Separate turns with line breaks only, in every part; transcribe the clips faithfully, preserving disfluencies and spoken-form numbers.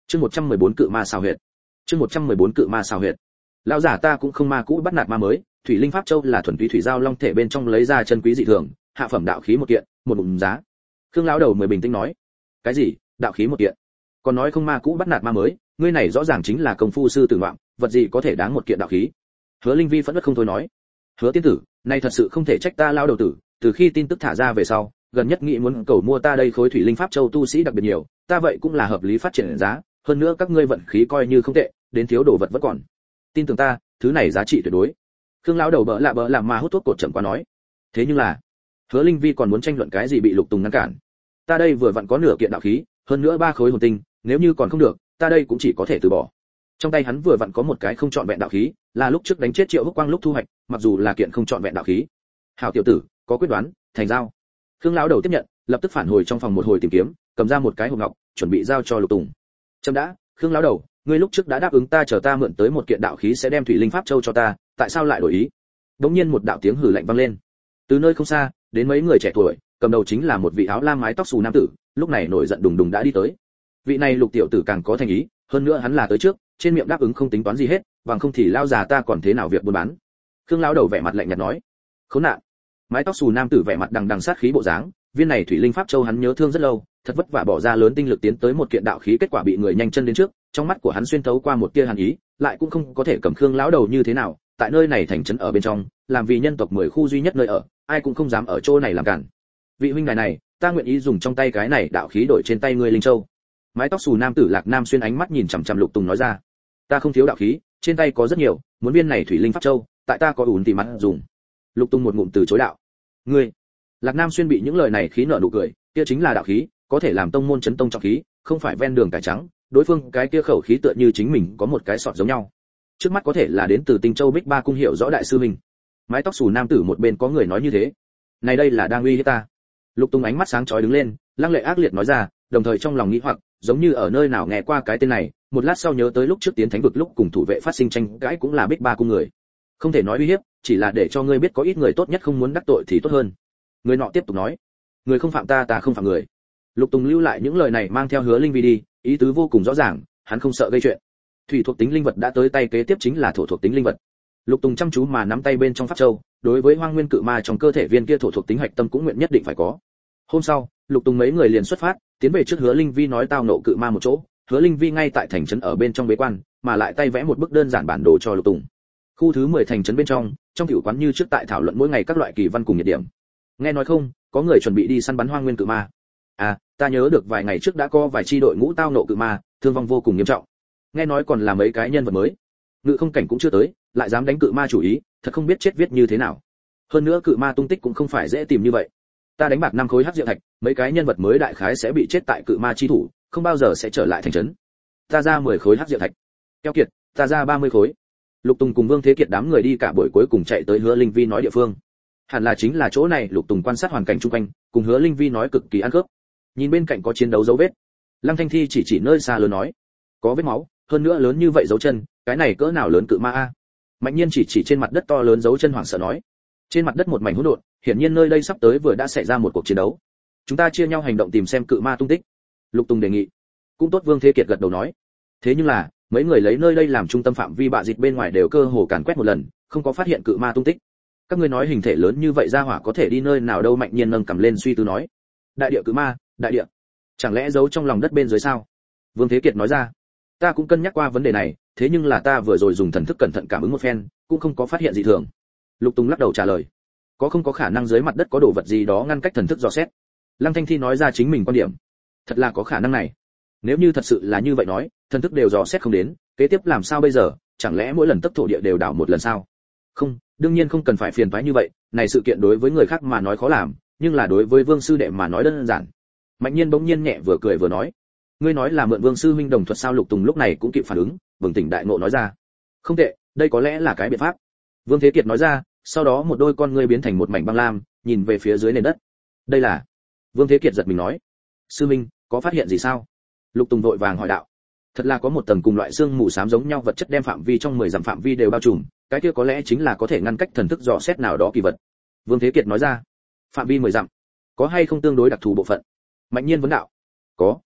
Chương một trăm mười bốn cự ma xào huyệt. Chương một trăm mười bốn cự ma xào huyệt. Lão giả ta cũng không ma cũ bắt nạt ma mới, Thủy Linh Pháp Châu là thuần túy thủy giao long thể bên trong lấy ra chân quý dị thường, hạ phẩm đạo khí một kiện, một bụng giá. Khương lão đầu mười bình tĩnh nói. Cái gì? Đạo khí một kiện? Còn nói không ma cũ bắt nạt ma mới, ngươi này rõ ràng chính là công phu sư tử ngoạm, vật gì có thể đáng một kiện đạo khí? Hứa Linh Vi phẫn nộ không thôi nói. Hứa tiên tử, này thật sự không thể trách ta lão đầu tử, từ khi tin tức thả ra về sau, gần nhất nghĩ muốn cầu mua ta đây khối Thủy Linh Pháp Châu tu sĩ đặc biệt nhiều, ta vậy cũng là hợp lý phát triển giá, hơn nữa các ngươi vận khí coi như không tệ, đến thiếu đồ vật vẫn còn. Tin tưởng ta, thứ này giá trị tuyệt đối. Khương lão đầu bỡ lạ bỡ làm mà hút thuốc cột chậm qua nói. Thế nhưng là, Hứa Linh Vi còn muốn tranh luận cái gì bị Lục Tùng ngăn cản. Ta đây vừa vặn có nửa kiện đạo khí, hơn nữa ba khối hồn tinh, nếu như còn không được, ta đây cũng chỉ có thể từ bỏ. Trong tay hắn vừa vặn có một cái không chọn vẹn đạo khí, là lúc trước đánh chết Triệu Húc Quang lúc thu hoạch, mặc dù là kiện không chọn vẹn đạo khí. Hảo tiểu tử, có quyết đoán, thành giao. Khương lão đầu tiếp nhận, lập tức phản hồi trong phòng một hồi tìm kiếm, cầm ra một cái hộp ngọc, chuẩn bị giao cho Lục Tùng. Chấm đã, Khương lão đầu, ngươi lúc trước đã đáp ứng ta chờ ta mượn tới một kiện đạo khí sẽ đem Thủy Linh Pháp Châu cho ta, tại sao lại đổi ý? Đống nhiên một đạo tiếng hừ lạnh vang lên. Từ nơi không xa, đến mấy người trẻ tuổi, cầm đầu chính là một vị áo lam mái tóc xù nam tử, lúc này nổi giận đùng đùng đã đi tới. Vị này Lục tiểu tử càng có thành ý, hơn nữa hắn là tới trước, trên miệng đáp ứng không tính toán gì hết, bằng không thì lao già ta còn thế nào việc buôn bán. Khương lão đầu vẻ mặt lạnh nhạt nói. Khốn nạn. Mái tóc xù nam tử vẻ mặt đằng đằng sát khí bộ dáng, viên này Thủy Linh Pháp Châu hắn nhớ thương rất lâu, thật vất vả bỏ ra lớn tinh lực tiến tới một kiện đạo khí, kết quả bị người nhanh chân đến trước, trong mắt của hắn xuyên thấu qua một tia hàn ý, lại cũng không có thể cầm Khương lão đầu như thế nào, tại nơi này thành trấn ở bên trong, làm vì nhân tộc mười khu duy nhất nơi ở, ai cũng không dám ở chỗ này làm cản. Vị huynh đài này, ta nguyện ý dùng trong tay cái này đạo khí đổi trên tay ngươi Linh Châu. Mái tóc xù nam tử Lạc Nam xuyên ánh mắt nhìn chằm chằm Lục Tùng nói ra. Ta không thiếu đạo khí, trên tay có rất nhiều, muốn viên này Thủy Linh Pháp Châu, tại ta có ủn tìm mắt dùng. Lục Tùng một ngụm từ chối đạo. Ngươi. Lạc Nam xuyên bị những lời này khí nở nụ cười, kia chính là đạo khí, có thể làm tông môn chấn tông trọng khí, không phải ven đường cải trắng, đối phương cái kia khẩu khí tựa như chính mình có một cái sọt giống nhau. Trước mắt có thể là đến từ Tinh Châu Bích Ba cung hiệu rõ đại sư mình. Mái tóc xù nam tử một bên có người nói như thế. Này đây là đang uy hiếp ta. Lục Tùng ánh mắt sáng chói đứng lên, lăng lệ ác liệt nói ra, đồng thời trong lòng nghĩ hoặc, giống như ở nơi nào nghe qua cái tên này, một lát sau nhớ tới lúc trước tiến thánh vực lúc cùng thủ vệ phát sinh tranh cãi cũng là Bích Ba cung người. Không thể nói uy hiếp, chỉ là để cho ngươi biết có ít người tốt nhất không muốn đắc tội thì tốt hơn. Người nọ tiếp tục nói, người không phạm ta ta không phạm người. Lục Tùng lưu lại những lời này mang theo Hứa Linh Vi đi, ý tứ vô cùng rõ ràng, hắn không sợ gây chuyện. Thủy thuộc tính linh vật đã tới tay, kế tiếp chính là thổ thuộc tính linh vật. Lục Tùng chăm chú mà nắm tay bên trong pháp châu, đối với Hoang Nguyên cự ma trong cơ thể viên kia thổ thuộc tính hạch tâm cũng nguyện nhất định phải có. Hôm sau, Lục Tùng mấy người liền xuất phát, tiến về trước Hứa Linh Vi nói tao nộ cự ma một chỗ. Hứa Linh Vi ngay tại thành trấn ở bên trong bế quan, mà lại tay vẽ một bức đơn giản bản đồ cho Lục Tùng. Khu thứ mười thành trấn bên trong, trong tiểu quán như trước tại thảo luận mỗi ngày các loại kỳ văn cùng nhiệt điểm. Nghe nói không, có người chuẩn bị đi săn bắn Hoang Nguyên cự ma. À, ta nhớ được vài ngày trước đã có vài chi đội ngũ tao nộ cự ma, thương vong vô cùng nghiêm trọng. Nghe nói còn là mấy cái nhân vật mới. Ngự không cảnh cũng chưa tới, lại dám đánh cự ma chủ ý, thật không biết chết viết như thế nào. Hơn nữa cự ma tung tích cũng không phải dễ tìm như vậy. Ta đánh bạc năm khối hắc diệu thạch, mấy cái nhân vật mới đại khái sẽ bị chết tại cự ma chi thủ, không bao giờ sẽ trở lại thành trấn. Ta ra mười khối hắc diệu thạch. Keo Kiệt, ta ra ba mươi khối. Lục Tùng cùng Vương Thế Kiệt đám người đi cả buổi cuối cùng chạy tới Hứa Linh Vi nói địa phương. Hẳn là chính là chỗ này. Lục Tùng quan sát hoàn cảnh xung quanh, cùng Hứa Linh Vi nói cực kỳ ăn khớp. Nhìn bên cạnh có chiến đấu dấu vết, Lăng Thanh Thi chỉ chỉ nơi xa lớn nói, có vết máu, hơn nữa lớn như vậy dấu chân, cái này cỡ nào lớn cự ma a? Mạnh Nhiên chỉ chỉ trên mặt đất to lớn dấu chân hoảng sợ nói, trên mặt đất một mảnh hỗn độn, hiển nhiên nơi đây sắp tới vừa đã xảy ra một cuộc chiến đấu. Chúng ta chia nhau hành động tìm xem cự ma tung tích. Lục Tùng đề nghị. Cũng tốt, Vương Thế Kiệt gật đầu nói. Thế nhưng là, mấy người lấy nơi đây làm trung tâm phạm vi bạ dịch bên ngoài đều cơ hồ càn quét một lần, không có phát hiện cự ma tung tích. Các ngươi nói hình thể lớn như vậy ra hỏa có thể đi nơi nào đâu? Mạnh Nhiên nâng cầm lên suy tư nói. Đại địa cự ma, đại địa. Chẳng lẽ giấu trong lòng đất bên dưới sao? Vương Thế Kiệt nói ra. Ta cũng cân nhắc qua vấn đề này, thế nhưng là ta vừa rồi dùng thần thức cẩn thận cảm ứng một phen, cũng không có phát hiện gì thường. Lục Tùng lắc đầu trả lời. Có không có khả năng dưới mặt đất có đồ vật gì đó ngăn cách thần thức dò xét? Lăng Thanh Thi nói ra chính mình quan điểm. Thật là có khả năng này. Nếu như thật sự là như vậy nói, thần thức đều dò xét không đến, kế tiếp làm sao bây giờ? Chẳng lẽ mỗi lần tấp thổ địa đều đảo một lần sao? Không, đương nhiên không cần phải phiền toái như vậy, này sự kiện đối với người khác mà nói khó làm, nhưng là đối với Vương sư đệ mà nói đơn giản. Mạnh Nhiên bỗng nhiên nhẹ vừa cười vừa nói, ngươi nói là mượn Vương sư huynh đồng thuật sao? Lục Tùng lúc này cũng kịp phản ứng, bừng tỉnh đại ngộ nói ra, không tệ, đây có lẽ là cái biện pháp. Vương Thế Kiệt nói ra, sau đó một đôi con ngươi biến thành một mảnh băng lam, nhìn về phía dưới nền đất. Đây là? Vương Thế Kiệt giật mình nói, sư huynh, có phát hiện gì sao? Lục Tùng vội vàng hỏi đạo. Thật là có một tầng cùng loại xương mù xám giống nhau vật chất đem phạm vi trong mười dặm phạm vi đều bao trùm, cái kia có lẽ chính là có thể ngăn cách thần thức dò xét nào đó kỳ vật. Vương Thế Kiệt nói ra, phạm vi mười dặm, có hay không tương đối đặc thù bộ phận? Mạnh Nhiên vấn đạo. Có,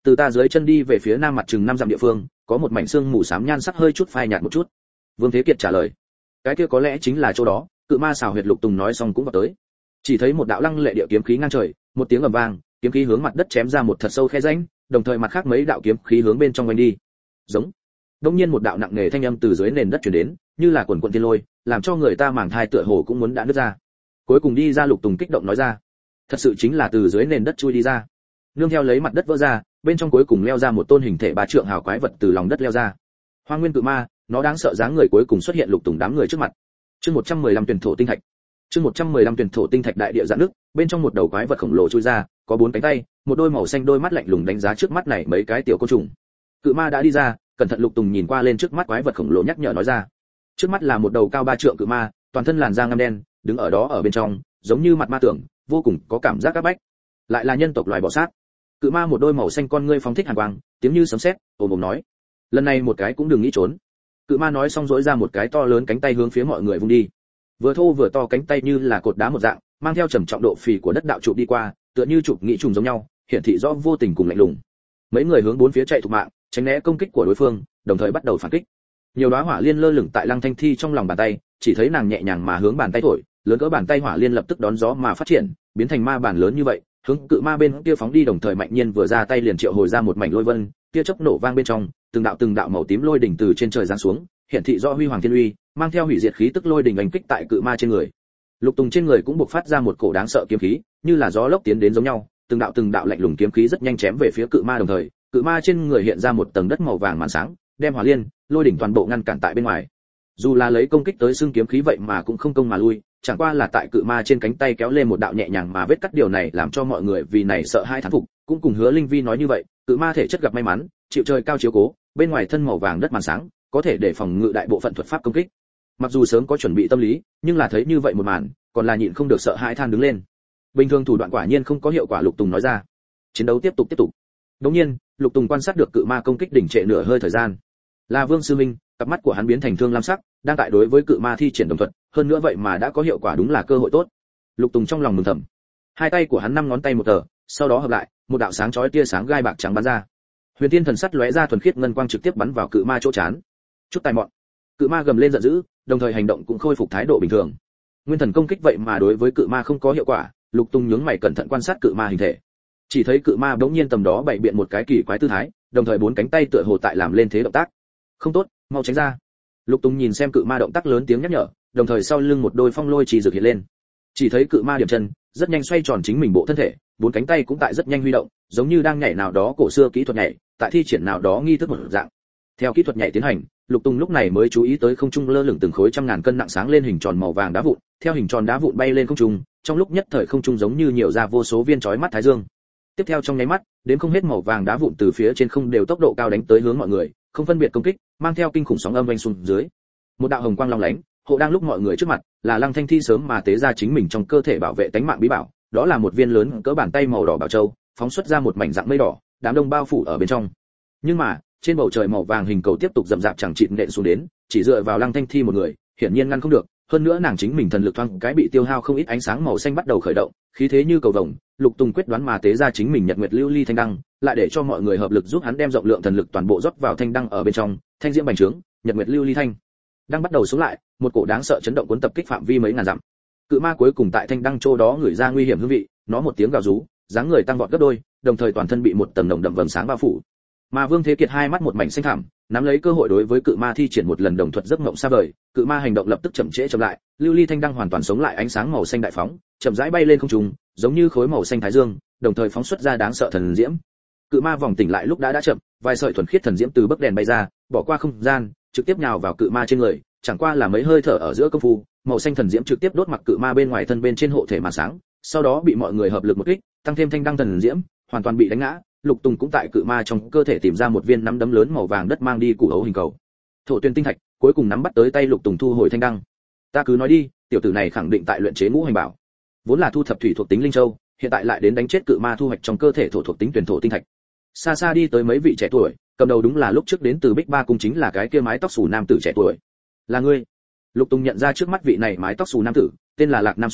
từ ta dưới chân đi về phía nam mặt chừng năm dặm địa phương, có một mảnh xương mù xám nhan sắc hơi chút phai nhạt một chút. Vương Thế Kiệt trả lời, cái kia có lẽ chính là chỗ đó. Cự ma xào huyệt. Lục Tùng nói xong cũng vào tới. Chỉ thấy một đạo lăng lệ địa kiếm khí ngang trời, một tiếng ầm vang, kiếm khí hướng mặt đất chém ra một thật sâu khe rãnh, đồng thời mặt khác mấy đạo kiếm khí hướng bên trong quanh đi. Giống. Đột nhiên một đạo nặng nề thanh âm từ dưới nền đất truyền đến, như là quần quần thiên lôi, làm cho người ta màng thai tựa hồ cũng muốn đã nứt ra. Cuối cùng đi ra, Lục Tùng kích động nói ra, thật sự chính là từ dưới nền đất chui đi ra. Nương theo lấy mặt đất vỡ ra, bên trong cuối cùng leo ra một tôn hình thể ba trượng hào quái vật từ lòng đất leo ra. Hoang nguyên cự ma, nó đáng sợ dáng người cuối cùng xuất hiện Lục Tùng đám người trước mặt. Chương một trăm mười lăm tuyển thổ tinh thạch. Chương một trăm mười lăm tuyển thổ tinh thạch. Đại địa rạn nước, bên trong một đầu quái vật khổng lồ chui ra, có bốn cánh tay, một đôi màu xanh đôi mắt lạnh lùng đánh giá trước mắt này mấy cái tiểu côn trùng. Cự ma đã đi ra, cẩn thận Lục Tùng nhìn qua lên trước mắt quái vật khổng lồ nhắc nhở nói ra. Trước mắt là một đầu cao ba trượng cự ma, toàn thân làn da ngăm đen, đứng ở đó ở bên trong, giống như mặt ma tưởng, vô cùng có cảm giác áp bách. Lại là nhân tộc loài bò sát. Cự ma một đôi màu xanh con ngươi phóng thích hàn quang, tiếng như sấm sét, ồm ồm nói, lần này một cái cũng đừng nghĩ trốn. Cự ma nói xong duỗi ra một cái to lớn cánh tay hướng phía mọi người vung đi. Vừa thô vừa to cánh tay như là cột đá một dạng, mang theo trầm trọng độ phì của đất đạo chụp đi qua, tựa như chụp nghĩ trùng giống nhau, hiển thị rõ vô tình cùng lạnh lùng. Mấy người hướng bốn phía chạy thục mạng, tránh né công kích của đối phương, đồng thời bắt đầu phản kích. Nhiều đóa hỏa liên lơ lửng tại Lăng Thanh Thi trong lòng bàn tay, chỉ thấy nàng nhẹ nhàng mà hướng bàn tay thổi, lớn cỡ bàn tay hỏa liên lập tức đón gió mà phát triển, biến thành ma bản lớn như vậy, hướng cự ma bên kia phóng đi, đồng thời mạnh nhiên vừa ra tay liền triệu hồi ra một mảnh lôi vân, tia chớp nổ vang bên trong, từng đạo từng đạo màu tím lôi đỉnh từ trên trời giáng xuống, hiển thị rõ huy hoàng thiên uy, mang theo hủy diệt khí tức lôi đỉnh đánh kích tại cự ma trên người. Lục Tùng trên người cũng bộc phát ra một cổ đáng sợ kiếm khí, như là gió lốc tiến đến giống nhau, từng đạo từng đạo lạnh lùng kiếm khí rất nhanh chém về phía cự ma, đồng thời, cự ma trên người hiện ra một tầng đất màu vàng màn sáng, đem hỏa liên, lôi đỉnh toàn bộ ngăn cản tại bên ngoài. Dù là lấy công kích tới xương kiếm khí vậy mà cũng không công mà lui, chẳng qua là tại cự ma trên cánh tay kéo lên một đạo nhẹ nhàng mà vết cắt, điều này làm cho mọi người vì này sợ hai thán phục, cũng cùng Hứa Linh Vi nói như vậy, cự ma thể chất gặp may mắn, chịu trời cao chiếu cố, bên ngoài thân màu vàng đất màn sáng, có thể để phòng ngự đại bộ phận thuật pháp công kích. Mặc dù sớm có chuẩn bị tâm lý, nhưng là thấy như vậy một màn, còn là nhịn không được sợ hãi than đứng lên. Bình thường thủ đoạn quả nhiên không có hiệu quả, Lục Tùng nói ra. Chiến đấu tiếp tục tiếp tục. Đống nhiên, Lục Tùng quan sát được cự ma công kích đỉnh trệ nửa hơi thời gian. Là Vương Sư Minh, cặp mắt của hắn biến thành thương lam sắc, đang tại đối với cự ma thi triển đồng thuật, hơn nữa vậy mà đã có hiệu quả, đúng là cơ hội tốt. Lục Tùng trong lòng mừng thầm. Hai tay của hắn năm ngón tay một tờ, sau đó hợp lại, một đạo sáng chói tia sáng gai bạc trắng bắn ra. Huyền Thiên thần sắt lóe ra thuần khiết ngân quang trực tiếp bắn vào cự ma chỗ chán. Chút tài mọn. Cự ma gầm lên giận dữ, đồng thời hành động cũng khôi phục thái độ bình thường. Nguyên thần công kích vậy mà đối với cự ma không có hiệu quả, Lục Tùng nhướng mày cẩn thận quan sát cự ma hình thể. Chỉ thấy cự ma bỗng nhiên tầm đó bày biện một cái kỳ quái tư thái, đồng thời bốn cánh tay tựa hồ tại làm lên thế động tác. Không tốt, mau tránh ra. Lục Tùng nhìn xem cự ma động tác lớn tiếng nhắc nhở, đồng thời sau lưng một đôi phong lôi chỉ rực hiện lên. Chỉ thấy cự ma điểm chân, rất nhanh xoay tròn chính mình bộ thân thể, bốn cánh tay cũng tại rất nhanh huy động, giống như đang nhảy nào đó cổ xưa kỹ thuật nhảy, tại thi triển nào đó nghi thức một dạng. Theo kỹ thuật nhảy tiến hành, Lục Tùng lúc này mới chú ý tới không trung lơ lửng từng khối trăm ngàn cân nặng sáng lên hình tròn màu vàng đá vụn, theo hình tròn đá vụn bay lên không trung, trong lúc nhất thời không trung giống như nhiều ra vô số viên chói mắt thái dương. Tiếp theo trong nháy mắt, đến không hết màu vàng đá vụn từ phía trên không đều tốc độ cao đánh tới hướng mọi người, không phân biệt công kích, mang theo kinh khủng sóng âm vang xuống dưới. Một đạo hồng quang long lánh, hộ đang lúc mọi người trước mặt, là Lăng Thanh Thi sớm mà tế ra chính mình trong cơ thể bảo vệ tánh mạng bí bảo, đó là một viên lớn cỡ bàn tay màu đỏ bảo châu, phóng xuất ra một mảnh dạng mây đỏ, đám đông bao phủ ở bên trong. Nhưng mà, trên bầu trời màu vàng hình cầu tiếp tục rậm rạp chẳng chịt nện xuống đến, chỉ dựa vào Lăng Thanh Thi một người, hiển nhiên ngăn không được, hơn nữa nàng chính mình thần lực thoáng cái bị tiêu hao không ít, ánh sáng màu xanh bắt đầu khởi động, khí thế như cầu vồng. Lục Tùng quyết đoán mà tế ra chính mình Nhật Nguyệt Lưu Ly thanh đăng, lại để cho mọi người hợp lực giúp hắn đem rộng lượng thần lực toàn bộ rót vào thanh đăng ở bên trong, thanh diễm bành trướng, Nhật Nguyệt Lưu Ly thanh đang bắt đầu xuống lại, một cổ đáng sợ chấn động cuốn tập kích phạm vi mấy ngàn dặm. Cự ma cuối cùng tại thanh đăng chỗ đó ngửi ra nguy hiểm hương vị, nó một tiếng gào rú, dáng người tăng vọt gấp đôi, đồng thời toàn thân bị một tầng nồng đậm vầng sáng bao phủ. Mà Vương Thế Kiệt hai mắt một mảnh xanh thẳm, nắm lấy cơ hội đối với cự ma thi triển một lần đồng thuật giấc mộng xa vời, cự ma hành động lập tức chậm trễ chậm lại, lưu ly thanh đăng hoàn toàn sống lại, ánh sáng màu xanh đại phóng, chậm rãi bay lên không trung, giống như khối màu xanh thái dương, đồng thời phóng xuất ra đáng sợ thần diễm. Cự ma vòng tỉnh lại lúc đã đã chậm, vài sợi thuần khiết thần diễm từ bấc đèn bay ra, bỏ qua không gian, trực tiếp nhào vào cự ma trên người, chẳng qua là mấy hơi thở ở giữa công phu, màu xanh thần diễm trực tiếp đốt mặc cự ma bên ngoài thân bên trên hộ thể mà sáng, sau đó bị mọi người hợp lực một kích, tăng thêm thanh đăng thần diễm, hoàn toàn bị đánh ngã. Lục Tùng cũng tại cự ma trong cơ thể tìm ra một viên nắm đấm lớn màu vàng đất mang đi củ hấu hình cầu. Thổ tuyên tinh thạch, cuối cùng nắm bắt tới tay Lục Tùng thu hồi thanh đăng. Ta cứ nói đi, tiểu tử này khẳng định tại luyện chế ngũ hành bảo. Vốn là thu thập thủy thuộc tính linh châu, hiện tại lại đến đánh chết cự ma thu hoạch trong cơ thể thổ thuộc tính tuyển thổ tinh thạch. Xa xa đi tới mấy vị trẻ tuổi, cầm đầu đúng là lúc trước đến từ Bích Ba cung chính là cái kia mái tóc xù nam tử trẻ tuổi. Là ngươi? Lục Tùng nhận ra trước mắt vị này mái tóc xù nam tử, tên là Lạc Nam Xuyên,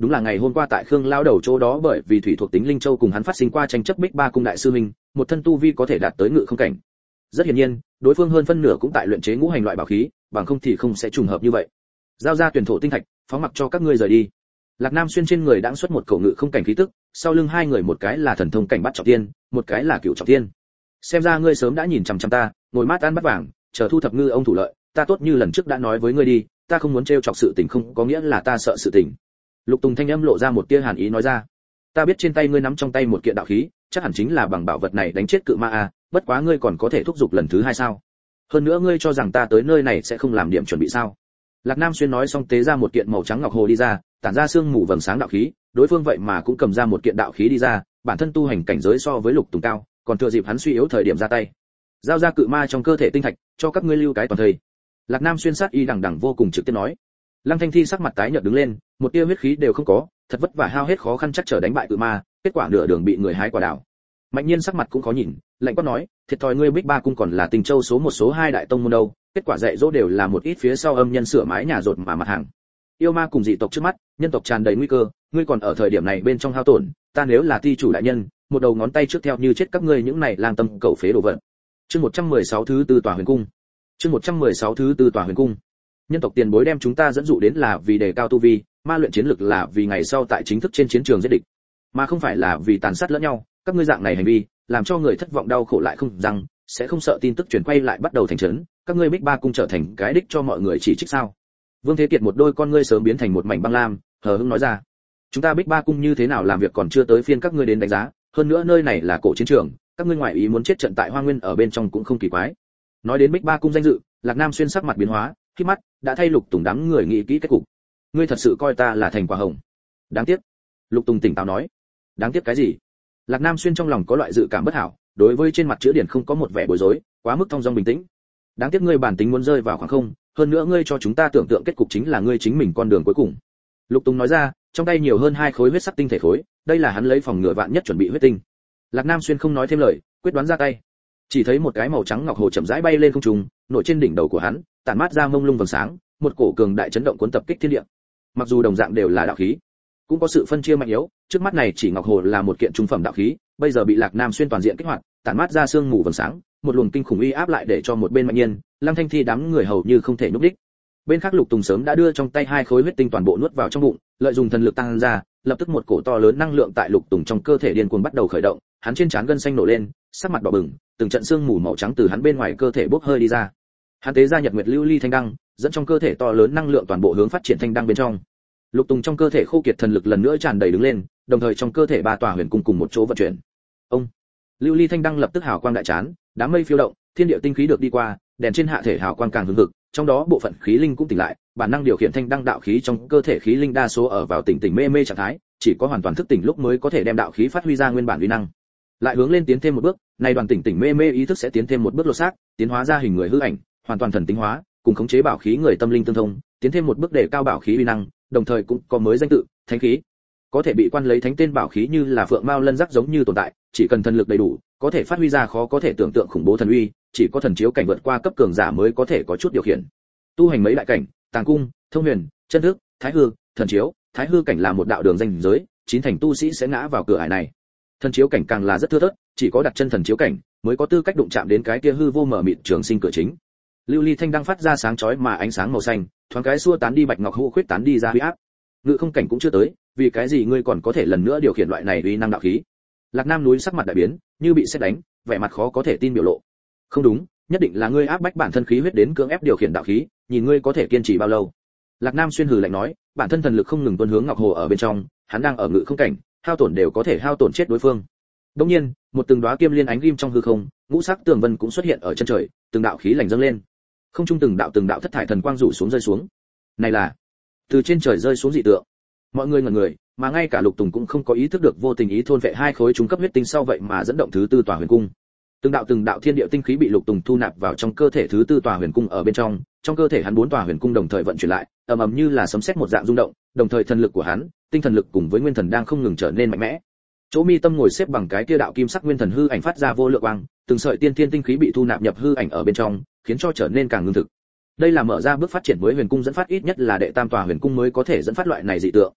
đúng là ngày hôm qua tại Khương lao đầu chỗ đó, bởi vì thủy thuộc tính Linh Châu cùng hắn phát sinh qua tranh chấp, Bích Ba cung đại sư huynh, một thân tu vi có thể đạt tới ngự không cảnh. Rất hiển nhiên, đối phương hơn phân nửa cũng tại luyện chế ngũ hành loại bảo khí, bằng không thì không sẽ trùng hợp như vậy. Giao ra tuyển thổ tinh thạch, phóng mặc cho các ngươi rời đi. Lạc Nam Xuyên trên người đãng xuất một cổ ngự không cảnh khí tức, sau lưng hai người một cái là thần thông cảnh bắt trọng thiên, một cái là cửu trọng thiên. Xem ra ngươi sớm đã nhìn chằm chằm ta, ngồi mát ăn bắt vàng, chờ thu thập ngư ông thủ lợi, ta tốt như lần trước đã nói với ngươi đi, ta không muốn trêu chọc sự tình không có nghĩa là ta sợ sự tình. Lục Tùng thanh âm lộ ra một tia hàn ý nói ra, ta biết trên tay ngươi nắm trong tay một kiện đạo khí, chắc hẳn chính là bằng bảo vật này đánh chết cự ma a, bất quá ngươi còn có thể thúc giục lần thứ hai sao? Hơn nữa ngươi cho rằng ta tới nơi này sẽ không làm điểm chuẩn bị sao? Lạc Nam Xuyên nói xong tế ra một kiện màu trắng ngọc hồ đi ra, tản ra sương mù vầng sáng đạo khí, đối phương vậy mà cũng cầm ra một kiện đạo khí đi ra, bản thân tu hành cảnh giới so với Lục Tùng cao, còn thừa dịp hắn suy yếu thời điểm ra tay. Giao ra cự ma trong cơ thể tinh thạch, cho các ngươi lưu cái toàn thời. Lạc Nam Xuyên sát y đằng đằng vô cùng trực tiếp nói. Lăng Thanh Thi sắc mặt tái nhợt đứng lên, một tia huyết khí đều không có, thật vất vả hao hết khó khăn chắc trở đánh bại cự ma, kết quả nửa đường bị người hái quả đào. Mạnh Nhiên sắc mặt cũng khó nhìn, lạnh quát nói, thiệt thòi ngươi Bích Ba cung còn là Tình Châu số một số hai đại tông môn đâu, kết quả dạy dỗ đều là một ít phía sau âm nhân sửa mái nhà rột mà mặt hàng. Yêu ma cùng dị tộc trước mắt, nhân tộc tràn đầy nguy cơ, ngươi còn ở thời điểm này bên trong hao tổn, ta nếu là ti chủ đại nhân, một đầu ngón tay trước theo như chết các ngươi những này lang tâm cẩu phế đồ vật. Chương một trăm mười sáu thứ tư tòa huyền cung. Chương một trăm mười sáu thứ tư tòa huyền cung. Nhân tộc tiền bối đem chúng ta dẫn dụ đến là vì đề cao tu vi, ma luyện chiến lực là vì ngày sau tại chính thức trên chiến trường giết địch, mà không phải là vì tàn sát lẫn nhau. Các ngươi dạng này hành vi, làm cho người thất vọng đau khổ lại không rằng, sẽ không sợ tin tức truyền quay lại bắt đầu thành trấn, các ngươi Bích Ba cung trở thành cái đích cho mọi người chỉ trích sao? Vương Thế Kiệt một đôi con ngươi sớm biến thành một mảnh băng lam, hờ hững nói ra, chúng ta Bích Ba cung như thế nào làm việc còn chưa tới phiên các ngươi đến đánh giá, hơn nữa nơi này là cổ chiến trường, các ngươi ngoại ý muốn chết trận tại Hoa Nguyên ở bên trong cũng không kỳ quái. Nói đến Bích Ba cung danh dự, Lạc Nam Xuyên sắc mặt biến hóa, khi mắt đã thay Lục Tùng đám người nghĩ kỹ kết cục. Ngươi thật sự coi ta là thành quả hồng? Đáng tiếc. Lục Tùng tỉnh táo nói. Đáng tiếc cái gì? Lạc Nam Xuyên trong lòng có loại dự cảm bất hảo, đối với trên mặt chữ điển không có một vẻ bối rối, quá mức thong dong bình tĩnh. Đáng tiếc ngươi bản tính muốn rơi vào khoảng không, hơn nữa ngươi cho chúng ta tưởng tượng kết cục chính là ngươi chính mình con đường cuối cùng. Lục Tùng nói ra, trong tay nhiều hơn hai khối huyết sắc tinh thể khối, đây là hắn lấy phòng ngừa vạn nhất chuẩn bị huyết tinh. Lạc Nam Xuyên không nói thêm lời, quyết đoán ra tay. Chỉ thấy một cái màu trắng ngọc hồ chậm rãi bay lên không trung, nổi trên đỉnh đầu của hắn, tản mát ra mông lung vầng sáng, một cổ cường đại chấn động cuốn tập kích thiên địa. Mặc dù đồng dạng đều là đạo khí, cũng có sự phân chia mạnh yếu, trước mắt này chỉ ngọc hồ là một kiện trung phẩm đạo khí, bây giờ bị Lạc Nam Xuyên toàn diện kích hoạt, tản mát ra sương mù vầng sáng, một luồng kinh khủng uy áp lại để cho một bên Mạnh Nhiên, Lăng Thanh Thi đám người hầu như không thể nhúc đích. Bên khác Lục Tùng sớm đã đưa trong tay hai khối huyết tinh toàn bộ nuốt vào trong bụng, lợi dụng thần lực tăng ra, lập tức một cổ to lớn năng lượng tại Lục Tùng trong cơ thể điên cuồng bắt đầu khởi động, hắn trên trán gân xanh nổ lên, sắc mặt đỏ bừng, từng trận sương mù màu trắng từ hắn bên ngoài cơ thể bốc hơi đi ra. Hắn tế ra Nhật Nguyệt Lưu Ly Thanh Đăng, dẫn trong cơ thể to lớn năng lượng toàn bộ hướng phát triển thanh đăng bên trong. Lục Tùng trong cơ thể khô kiệt thần lực lần nữa tràn đầy đứng lên, đồng thời trong cơ thể ba tòa huyền cung cùng một chỗ vận chuyển. Ông, Lưu Ly Thanh Đăng lập tức hào quang đại chán, đám mây phiêu động, thiên địa tinh khí được đi qua, đèn trên hạ thể hào quang càng hừng hực, trong đó bộ phận khí linh cũng tỉnh lại, bản năng điều khiển thanh đăng đạo khí trong cơ thể khí linh đa số ở vào tỉnh tỉnh mê mê trạng thái, chỉ có hoàn toàn thức tỉnh lúc mới có thể đem đạo khí phát huy ra nguyên bản uy năng. Lại hướng lên tiến thêm một bước, này đoàn tỉnh tỉnh mê mê ý thức sẽ tiến thêm một bước lột xác, tiến hóa ra hình người hư ảnh, hoàn toàn thần tính hóa, cùng khống chế bảo khí người tâm linh tương thông, tiến thêm một bước để cao bảo khí uy năng, đồng thời cũng có mới danh tự, thánh khí. Có thể bị quan lấy thánh tên bảo khí như là phượng mao lân giác giống như tồn tại, chỉ cần thần lực đầy đủ, có thể phát huy ra khó có thể tưởng tượng khủng bố thần uy, chỉ có thần chiếu cảnh vượt qua cấp cường giả mới có thể có chút điều khiển. Tu hành mấy đại cảnh, tàng cung, thông huyền, chân thức, thái hư, thần chiếu, thái hư cảnh là một đạo đường danh giới, chín thành tu sĩ sẽ ngã vào cửa ải này. Thần chiếu cảnh càng là rất thưa thớt, chỉ có đặt chân thần chiếu cảnh mới có tư cách đụng chạm đến cái kia hư vô mở mịt trường sinh cửa chính. Lưu Ly Thanh Đăng phát ra sáng chói mà ánh sáng màu xanh, thoáng cái xua tán đi bạch ngọc hũ khuyết tán đi ra huy áp. Ngự không cảnh cũng chưa tới, vì cái gì ngươi còn có thể lần nữa điều khiển loại này uy năng đạo khí? Lạc Nam núi sắc mặt đại biến, như bị sét đánh, vẻ mặt khó có thể tin biểu lộ. Không đúng, nhất định là ngươi áp bách bản thân khí huyết đến cưỡng ép điều khiển đạo khí, nhìn ngươi có thể kiên trì bao lâu. Lạc Nam xuyên hừ lạnh nói, bản thân thần lực không ngừng tuôn hướng ngọc hồ ở bên trong, hắn đang ở ngự không cảnh, hao tổn đều có thể hao tổn chết đối phương. Đương nhiên, một từng đóa kim liên ánh rim trong hư không, ngũ sắc tường vân cũng xuất hiện ở chân trời, từng đạo khí lành dâng lên. Không trung từng đạo từng đạo thất thải thần quang rủ xuống rơi xuống. Này là từ trên trời rơi xuống dị tượng. Mọi người ngẩn người, mà ngay cả Lục Tùng cũng không có ý thức được vô tình ý thôn vệ hai khối trung cấp huyết tinh sau vậy mà dẫn động thứ tư tòa huyền cung. Từng đạo từng đạo thiên địa tinh khí bị Lục Tùng thu nạp vào trong cơ thể thứ tư tòa huyền cung ở bên trong, trong cơ thể hắn bốn tòa huyền cung đồng thời vận chuyển lại, ầm ầm như là sấm sét một dạng rung động, đồng thời thần lực của hắn, tinh thần lực cùng với nguyên thần đang không ngừng trở nên mạnh mẽ. Chỗ mi tâm ngồi xếp bằng cái kia đạo kim sắc nguyên thần hư ảnh phát ra vô lượng quang, từng sợi tiên thiên tinh khí bị thu nạp nhập hư ảnh ở bên trong, khiến cho trở nên càng ngưng thực. Đây là mở ra bước phát triển mới huyền cung dẫn phát ít nhất là đệ tam tòa huyền cung mới có thể dẫn phát loại này dị tượng.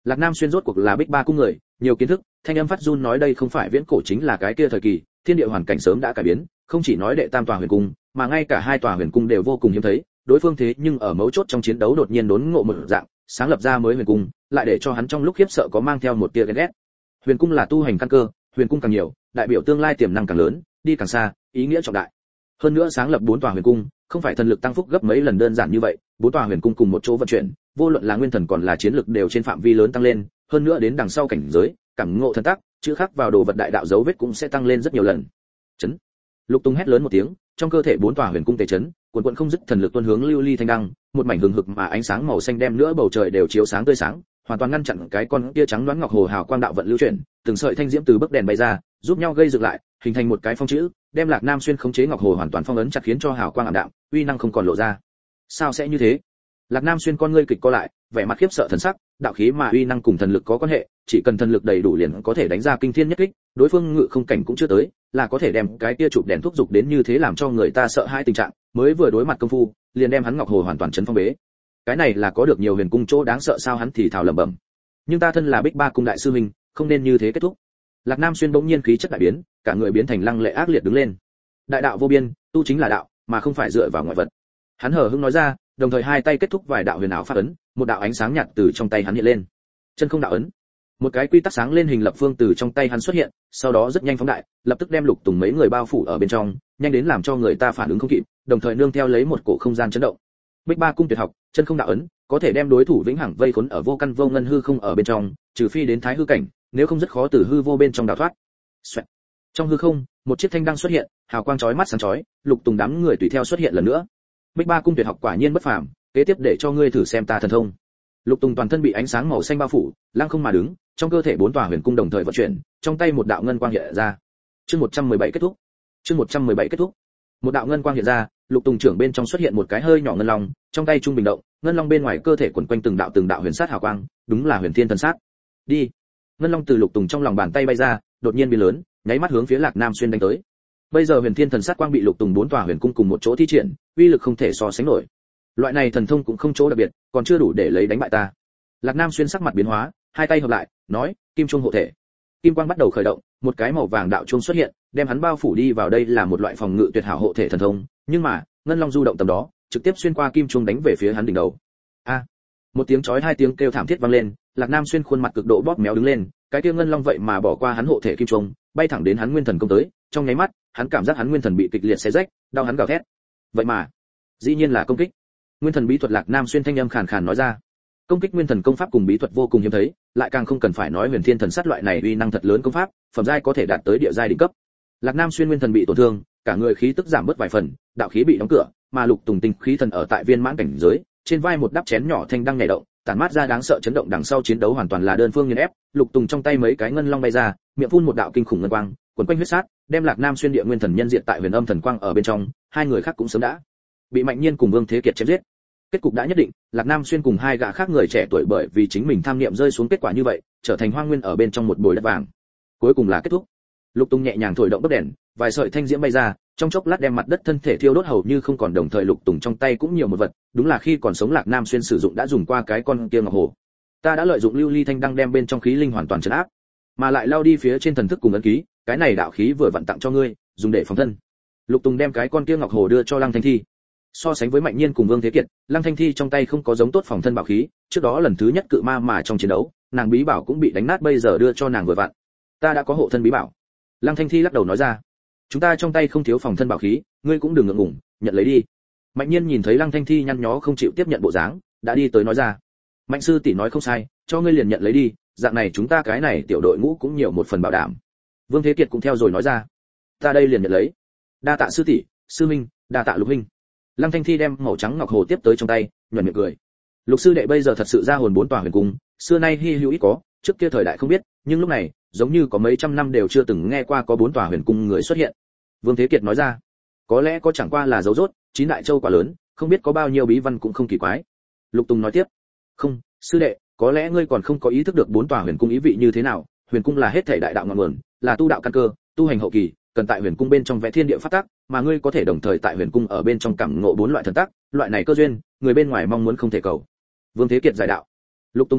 Lạc Nam Xuyên rốt cuộc là Bích Ba cung người, nhiều kiến thức, thanh âm phát run nói đây không phải viễn cổ chính là cái kia thời kỳ, thiên địa hoàn cảnh sớm đã cải biến, không chỉ nói đệ tam tòa huyền cung, mà ngay cả hai tòa huyền cung đều vô cùng hiếm thấy, đối phương thế nhưng ở mấu chốt trong chiến đấu đột nhiên đốn ngộ một dạng, sáng lập ra mới huyền cung, lại để cho hắn trong lúc khiếp sợ có mang theo một tia ghen ghét. Huyền cung là tu hành căn cơ, huyền cung càng nhiều, đại biểu tương lai tiềm năng càng lớn, đi càng xa, ý nghĩa trọng đại. Hơn nữa sáng lập bốn tòa huyền cung, không phải thần lực tăng phúc gấp mấy lần đơn giản như vậy, bốn tòa huyền cung cùng một chỗ vận chuyển, vô luận là nguyên thần còn là chiến lực đều trên phạm vi lớn tăng lên, hơn nữa đến đằng sau cảnh giới, cảm ngộ thần tác, chữ khắc vào đồ vật đại đạo dấu vết cũng sẽ tăng lên rất nhiều lần. Chấn. Lục Tùng hét lớn một tiếng, trong cơ thể bốn tòa huyền cung tề chấn, cuồn cuộn không dứt thần lực tuôn hướng lưu ly thanh đăng, một mảnh hừng hực mà ánh sáng màu xanh đem nữa bầu trời đều chiếu sáng tươi sáng, hoàn toàn ngăn chặn cái con kia trắng đoán ngọc hồ hào quang đạo vận lưu chuyển, từng sợi thanh diễm từ bức đèn bay ra, giúp nhau gây dựng lại, hình thành một cái phong chữ, đem Lạc Nam Xuyên khống chế ngọc hồ hoàn toàn phong ấn chặt khiến cho hào quang ảm đạm, uy năng không còn lộ ra. Sao sẽ như thế? Lạc Nam Xuyên con ngươi kịch co lại, vẻ mặt khiếp sợ thần sắc, đạo khí mà uy năng cùng thần lực có quan hệ, chỉ cần thần lực đầy đủ liền có thể đánh ra kinh thiên nhất kích, đối phương ngự không cảnh cũng chưa tới, là có thể đem cái kia chụp đèn thúc dục đến như thế làm cho người ta sợ hãi tình trạng, mới vừa đối mặt công phu, liền đem hắn ngọc hồ hoàn toàn chấn phong bế. Cái này là có được nhiều huyền cung chỗ đáng sợ sao hắn thì thào lẩm bẩm. Nhưng ta thân là Bích Ba cung đại sư huynh, không nên như thế kết thúc. Lạc Nam Xuyên bỗng nhiên khí chất đại biến, cả người biến thành lăng lệ ác liệt đứng lên. Đại đạo vô biên, tu chính là đạo, mà không phải dựa vào ngoại vật. Hắn hờ hững nói ra, đồng thời hai tay kết thúc vài đạo huyền ảo pháp ấn, một đạo ánh sáng nhạt từ trong tay hắn hiện lên. Chân không đạo ấn. Một cái quy tắc sáng lên hình lập phương từ trong tay hắn xuất hiện, sau đó rất nhanh phóng đại, lập tức đem Lục Tùng mấy người bao phủ ở bên trong, nhanh đến làm cho người ta phản ứng không kịp, đồng thời nương theo lấy một cổ không gian chấn động. Bích Ba cung tuyệt học, chân không đạo ấn, có thể đem đối thủ vĩnh hằng vây khốn ở vô căn vô ngân hư không ở bên trong, trừ phi đến thái hư cảnh, nếu không rất khó từ hư vô bên trong đào thoát. Xoẹt. Trong hư không, một chiếc thanh đăng xuất hiện, hào quang chói mắt sáng chói, Lục Tùng đám người tùy theo xuất hiện lần nữa. Bích Ba cung tuyệt học quả nhiên bất phàm, kế tiếp để cho ngươi thử xem ta thần thông. Lục Tùng toàn thân bị ánh sáng màu xanh bao phủ, lăng không mà đứng, trong cơ thể bốn tòa huyền cung đồng thời vận chuyển, trong tay một đạo ngân quang hiện ra. Chương một trăm mười bảy kết thúc. Chương một trăm mười bảy kết thúc. Một đạo ngân quang hiện ra, Lục Tùng trưởng bên trong xuất hiện một cái hơi nhỏ ngân long, trong tay trung bình động, ngân long bên ngoài cơ thể quấn quanh từng đạo từng đạo huyền sát hào quang, đúng là huyền thiên thần sát. Đi. Ngân long từ Lục Tùng trong lòng bàn tay bay ra, đột nhiên biến lớn, nháy mắt hướng phía Lạc Nam Xuyên đánh tới. Bây giờ huyền thiên thần sát quang bị Lục Tùng bốn tòa huyền cung cùng một chỗ thi triển, uy lực không thể so sánh nổi. Loại này thần thông cũng không chỗ đặc biệt, còn chưa đủ để lấy đánh bại ta. Lạc Nam Xuyên sắc mặt biến hóa, hai tay hợp lại, nói, kim trung hộ thể. Kim quang bắt đầu khởi động, một cái màu vàng đạo chuông xuất hiện, đem hắn bao phủ đi vào. Đây là một loại phòng ngự tuyệt hảo hộ thể thần thông, nhưng mà, ngân long du động tầm đó, trực tiếp xuyên qua kim trung đánh về phía hắn đỉnh đầu. A! À, một tiếng chói hai tiếng kêu thảm thiết vang lên, Lạc Nam Xuyên khuôn mặt cực độ bóp méo đứng lên, cái kia ngân long vậy mà bỏ qua hắn hộ thể kim trung, bay thẳng đến hắn nguyên thần công tới, trong nháy mắt, hắn cảm giác hắn nguyên thần bị kịch liệt xé rách, đau hắn gào thét. Vậy mà, dĩ nhiên là công kích. Nguyên thần bí thuật Lạc Nam Xuyên thanh âm khàn khàn nói ra. Công kích nguyên thần công pháp cùng bí thuật vô cùng hiếm thấy, lại càng không cần phải nói huyền thiên thần sát loại này uy năng thật lớn công pháp, phẩm giai có thể đạt tới địa giai đỉnh cấp. Lạc Nam Xuyên nguyên thần bị tổn thương, cả người khí tức giảm bớt vài phần, đạo khí bị đóng cửa, mà Lục Tùng tinh khí thần ở tại viên mãn cảnh giới, trên vai một đắp chén nhỏ thanh đang nhảy động, tản mát ra đáng sợ chấn động. Đằng sau chiến đấu hoàn toàn là đơn phương nghiền ép, Lục Tùng trong tay mấy cái ngân long bay ra, miệng phun một đạo kinh khủng ngân quang, quấn quanh huyết sát, đem Lạc Nam Xuyên địa nguyên thần nhân diện tại huyền âm thần quang ở bên trong, hai người khác cũng sớm đã bị Mạnh Nhiên cùng Vương Thế Kiệt chém giết. Kết cục đã nhất định, Lạc Nam Xuyên cùng hai gã khác người trẻ tuổi bởi vì chính mình tham niệm rơi xuống kết quả như vậy, trở thành hoang nguyên ở bên trong một bồi đất vàng. Cuối cùng là kết thúc. Lục Tùng nhẹ nhàng thổi động bấc đèn, vài sợi thanh diễm bay ra, trong chốc lát đem mặt đất thân thể thiêu đốt hầu như không còn. Đồng thời Lục Tùng trong tay cũng nhiều một vật, đúng là khi còn sống Lạc Nam Xuyên sử dụng đã dùng qua cái con kia ngọc hồ. Ta đã lợi dụng lưu ly thanh đăng đem bên trong khí linh hoàn toàn trấn áp, mà lại lao đi phía trên thần thức cùng ấn ký, cái này đạo khí vừa vặn tặng cho ngươi, dùng để phòng thân. Lục Tùng đem cái con kia ngọc hồ đưa cho Lăng Thanh Thi. So sánh với Mạnh Nhiên cùng Vương Thế Kiệt, Lăng Thanh Thi trong tay không có giống tốt phòng thân bảo khí, trước đó lần thứ nhất cự ma mà trong chiến đấu, nàng bí bảo cũng bị đánh nát, bây giờ đưa cho nàng vừa vặn. Ta đã có hộ thân bí bảo. Lăng Thanh Thi lắc đầu nói ra, chúng ta trong tay không thiếu phòng thân bảo khí, ngươi cũng đừng ngượng ngùng, nhận lấy đi. Mạnh Nhiên nhìn thấy Lăng Thanh Thi nhăn nhó không chịu tiếp nhận bộ dáng, đã đi tới nói ra, Mạnh sư tỷ nói không sai, cho ngươi liền nhận lấy đi, dạng này chúng ta cái này tiểu đội ngũ cũng nhiều một phần bảo đảm. Vương Thế Kiệt cũng theo rồi nói ra, ta đây liền nhận lấy. Đa tạ sư tỷ, sư minh, đa tạ Lục huynh. Lăng Thanh Thi đem màu trắng ngọc hồ tiếp tới trong tay, nhuận miệng cười. Lục sư đệ bây giờ thật sự ra hồn bốn tòa huyền cung, xưa nay hi hữu ít có, trước kia thời đại không biết, nhưng lúc này, giống như có mấy trăm năm đều chưa từng nghe qua có bốn tòa huyền cung người xuất hiện. Vương Thế Kiệt nói ra, có lẽ có chẳng qua là dấu rốt, chín đại châu quá lớn, không biết có bao nhiêu bí văn cũng không kỳ quái. Lục Tùng nói tiếp, không, sư đệ, có lẽ ngươi còn không có ý thức được bốn tòa huyền cung ý vị như thế nào. Huyền cung là hết thảy đại đạo ngọn nguồn, là tu đạo căn cơ, tu hành hậu kỳ, cần tại huyền cung bên trong vẽ thiên địa pháp tắc, mà ngươi có thể đồng thời tại huyền cung ở bên trong cảm ngộ bốn loại thần tắc, loại này cơ duyên, người bên ngoài mong muốn không thể cầu. Vương Thế Kiệt giải đạo. Lục Tùng gật đầu,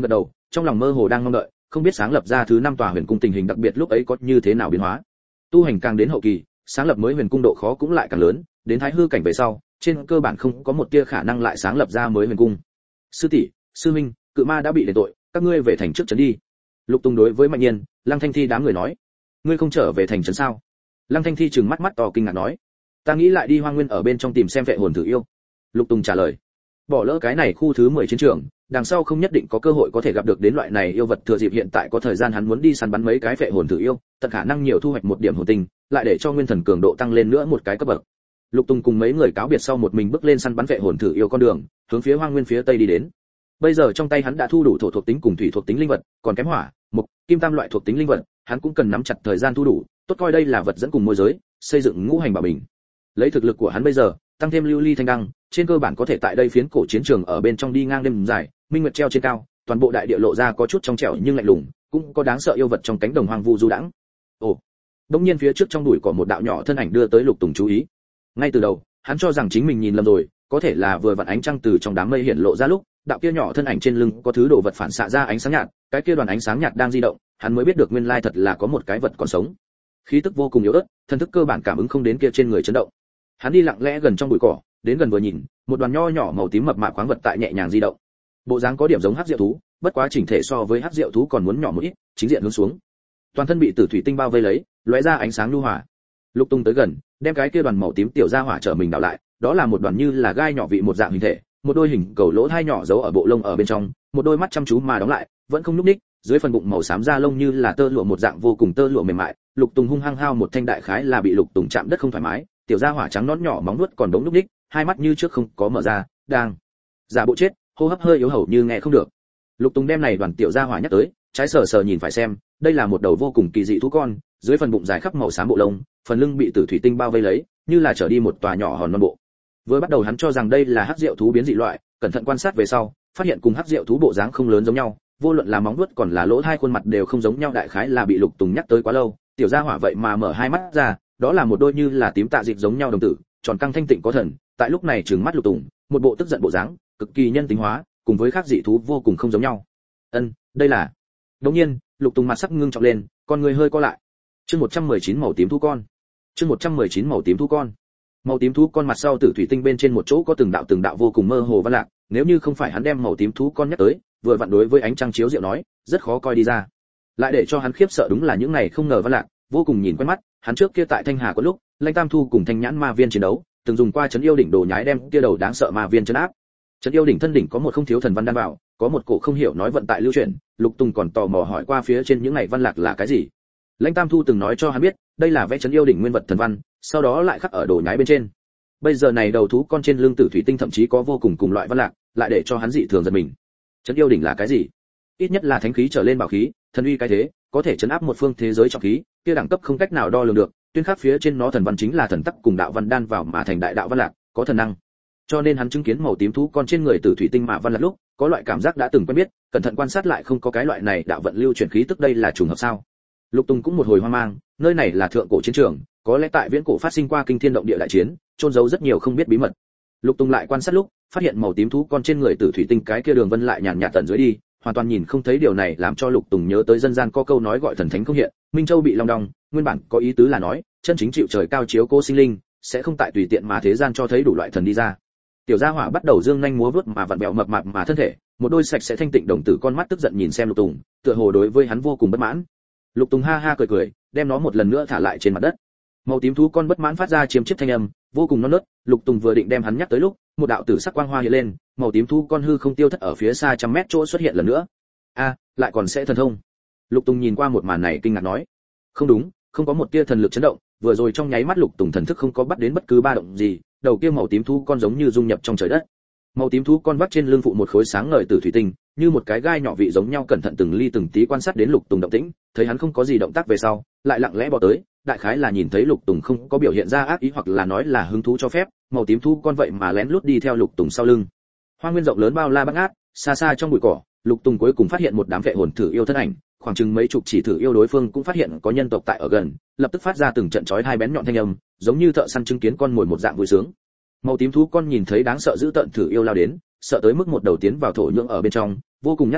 trong lòng mơ hồ đang mong đợi, không biết sáng lập ra thứ năm tòa huyền cung tình hình đặc biệt lúc ấy có như thế nào biến hóa. Tu hành càng đến hậu kỳ, sáng lập mới huyền cung độ khó cũng lại càng lớn, đến thái hư cảnh về sau, trên cơ bản không có một tia khả năng lại sáng lập ra mới huyền cung. Sư tỷ, sư minh, cự ma đã bị đền tội, các ngươi về thành trước trấn đi. Lục Tùng đối với Mạnh Nhiên, Lăng Thanh Thi đám người nói, ngươi không trở về thành trấn sao? Lăng Thanh Thi trừng mắt mắt to kinh ngạc nói, ta nghĩ lại đi Hoang Nguyên ở bên trong tìm xem vệ hồn thử yêu. Lục Tùng trả lời, bỏ lỡ cái này khu thứ mười chiến trường, đằng sau không nhất định có cơ hội có thể gặp được đến loại này yêu vật, thừa dịp hiện tại có thời gian hắn muốn đi săn bắn mấy cái vệ hồn thử yêu, tận khả năng nhiều thu hoạch một điểm hồn tinh, lại để cho nguyên thần cường độ tăng lên nữa một cái cấp bậc. Lục Tùng cùng mấy người cáo biệt sau một mình bước lên săn bắn vệ hồn thử yêu con đường, hướng phía Hoang Nguyên phía tây đi đến. Bây giờ trong tay hắn đã thu đủ thổ thuộc tính cùng thủy thuộc tính linh vật, còn kém hỏa, mộc, kim tam loại thuộc tính linh vật, hắn cũng cần nắm chặt thời gian thu đủ, tốt coi đây là vật dẫn cùng môi giới, xây dựng ngũ hành bảo bình. Lấy thực lực của hắn bây giờ, tăng thêm lưu ly thanh đăng, trên cơ bản có thể tại đây phiến cổ chiến trường ở bên trong đi ngang đêm dài, minh nguyệt treo trên cao, toàn bộ đại địa lộ ra có chút trong trẻo nhưng lạnh lùng, cũng có đáng sợ yêu vật trong cánh đồng hoang vu du đãng. Ồ, đột nhiên phía trước trong bụi cỏ một đạo nhỏ thân ảnh đưa tới Lục Tùng chú ý. Ngay từ đầu, hắn cho rằng chính mình nhìn lầm rồi, có thể là vừa vặn ánh trăng từ trong đám mây hiện lộ ra lúc, đạo kia nhỏ thân ảnh trên lưng có thứ đồ vật phản xạ ra ánh sáng nhạt, cái kia đoàn ánh sáng nhạt đang di động, hắn mới biết được nguyên lai thật là có một cái vật còn sống. Khí tức vô cùng yếu ớt, thần thức cơ bản cảm ứng không đến kia trên người chấn động. Hắn đi lặng lẽ gần trong bụi cỏ, đến gần vừa nhìn, một đoàn nho nhỏ màu tím mập mạp khoáng vật tại nhẹ nhàng di động. Bộ dáng có điểm giống hắc diệu thú, bất quá chỉnh thể so với hắc diệu thú còn muốn nhỏ một ít, chính diện hướng xuống. Toàn thân bị tử thủy tinh bao vây lấy, lóe ra ánh sáng nhu hòa. Lục Tung tới gần, đem cái kia đoàn màu tím tiểu ra hỏa trở mình đảo lại, đó là một đoàn như là gai nhỏ vị một dạng hình thể, một đôi hình cầu lỗ thai nhỏ giấu ở bộ lông ở bên trong, một đôi mắt chăm chú mà đóng lại, vẫn không nhúc nhích, dưới phần bụng màu xám da lông như là tơ lụa một dạng vô cùng tơ lụa mềm mại. Lục Tùng hung hăng hao một thanh đại khái là bị Lục Tùng chạm đất không thoải mái, tiểu gia hỏa trắng nõn nhỏ móng vuốt còn đống nhúc nhích, hai mắt như trước không có mở ra, đang giả bộ chết, hô hấp hơi yếu hầu như nghe không được. Lục Tùng đem này đoàn tiểu gia hỏa nhắc tới, trái sờ sờ nhìn phải xem, đây là một đầu vô cùng kỳ dị thú con, dưới phần bụng dài khắp màu xám bộ lông, phần lưng bị tử thủy tinh bao vây lấy, như là trở đi một tòa nhỏ hòn non bộ. Vừa bắt đầu hắn cho rằng đây là hắc diệu thú biến dị loại, cẩn thận quan sát về sau, phát hiện cùng hắc diệu thú bộ dáng không lớn giống nhau, vô luận là móng vuốt còn là lỗ hai khuôn mặt đều không giống nhau, đại khái là bị Lục Tùng nhắc tới quá lâu, tiểu gia hỏa vậy mà mở hai mắt ra, đó là một đôi như là tím tạ dịch giống nhau đồng tử, tròn căng thanh tịnh có thần, tại lúc này trừng mắt Lục Tùng, một bộ tức giận bộ dáng, cực kỳ nhân tính hóa, cùng với khác dị thú vô cùng không giống nhau. Ân, đây là. Đột nhiên, Lục Tùng mặt sắc ngưng trọng lên, con người hơi co lại. Chương một trăm mười chín màu tím thú con. Chương một trăm mười chín màu tím thú con. Màu tím thú con mặt sau tử thủy tinh bên trên một chỗ có từng đạo từng đạo vô cùng mơ hồ văn lạc, nếu như không phải hắn đem màu tím thú con nhắc tới, vừa vặn đối với ánh trăng chiếu diệu nói, rất khó coi đi ra. Lại để cho hắn khiếp sợ đúng là những này không ngờ văn lạc, vô cùng nhìn quen mắt, hắn trước kia tại Thanh Hà có lúc, Lãnh Tam Thu cùng Thanh Nhãn Ma Viên chiến đấu, từng dùng qua trấn yêu đỉnh đồ nhái đem kia đầu đáng sợ ma viên trấn áp. Trấn yêu đỉnh thân đỉnh có một không thiếu thần văn đan vào, có một cổ không hiểu nói vận tại lưu truyền, Lục Tùng còn tò mò hỏi qua phía trên những này văn lạc là cái gì. Lãnh Tam Thu từng nói cho hắn biết, đây là vẽ trấn yêu đỉnh nguyên vật thần văn, sau đó lại khắc ở đồ nhái bên trên. Bây giờ này đầu thú con trên lưng tử thủy tinh thậm chí có vô cùng cùng loại văn lạc, lại để cho hắn dị thường giật mình. Trấn yêu đỉnh là cái gì? Ít nhất là thánh khí trở lên bảo khí, thần uy cái thế, có thể trấn áp một phương thế giới trọng khí, kia đẳng cấp không cách nào đo lường được, tuyên khắc phía trên nó thần văn chính là thần tắc cùng đạo văn đan vào mà thành đại đạo văn lạc, có thần năng. Cho nên hắn chứng kiến màu tím thú con trên người tử thủy tinh mà văn lạc lúc, có loại cảm giác đã từng quen biết, cẩn thận quan sát lại không có cái loại này đạo vận lưu chuyển khí tức, đây là trùng hợp sao? Lục Tùng cũng một hồi hoang mang, nơi này là thượng cổ chiến trường, có lẽ tại viễn cổ phát sinh qua kinh thiên động địa đại chiến, trôn giấu rất nhiều không biết bí mật. Lục Tùng lại quan sát lúc, phát hiện màu tím thú con trên người tử thủy tinh cái kia đường vân lại nhàn nhạt tận dưới đi, hoàn toàn nhìn không thấy, điều này làm cho Lục Tùng nhớ tới dân gian có câu nói gọi thần thánh không hiện, Minh Châu bị long đong, nguyên bản có ý tứ là nói, chân chính chịu trời cao chiếu cố sinh linh, sẽ không tại tùy tiện mà thế gian cho thấy đủ loại thần đi ra. Tiểu gia hỏa bắt đầu dương nhanh múa vuốt mà vặn vẹo mập mạp mà thân thể, một đôi sạch sẽ thanh tịnh đồng tử con mắt tức giận nhìn xem Lục Tùng, tựa hồ đối với hắn vô cùng bất mãn. Lục Tùng ha ha cười cười, đem nó một lần nữa thả lại trên mặt đất. Màu tím thú con bất mãn phát ra chiếm chiếp thanh âm, vô cùng non nớt. Lục Tùng vừa định đem hắn nhắc tới lúc, một đạo tử sắc quang hoa hiện lên, màu tím thú con hư không tiêu thất ở phía xa trăm mét chỗ xuất hiện lần nữa. A, lại còn sẽ thần thông. Lục Tùng nhìn qua một màn này kinh ngạc nói, không đúng, không có một tia thần lực chấn động, vừa rồi trong nháy mắt Lục Tùng thần thức không có bắt đến bất cứ ba động gì, đầu kia màu tím thú con giống như dung nhập trong trời đất. Màu tím thú con vắt trên lưng phụ một khối sáng ngời từ thủy tinh, như một cái gai nhỏ vị giống nhau, cẩn thận từng ly từng tí quan sát đến Lục Tùng động tĩnh, thấy hắn không có gì động tác về sau, lại lặng lẽ bò tới, đại khái là nhìn thấy Lục Tùng không có biểu hiện ra ác ý hoặc là nói là hứng thú cho phép, màu tím thú con vậy mà lén lút đi theo Lục Tùng sau lưng. Hoa nguyên rộng lớn bao la bát ngát, xa xa trong bụi cỏ, Lục Tùng cuối cùng phát hiện một đám vệ hồn thử yêu thân ảnh, khoảng chừng mấy chục chỉ thử yêu, đối phương cũng phát hiện có nhân tộc tại ở gần, lập tức phát ra từng trận chói hai bén nhọn thanh âm, giống như thợ săn chứng kiến con mồi một dạng vui sướng. Màu tím thú con nhìn thấy đáng sợ dữ tợn thử yêu lao đến, sợ tới mức một đầu tiến vào thổ nhưỡng ở bên trong, vô cùng nhát gan,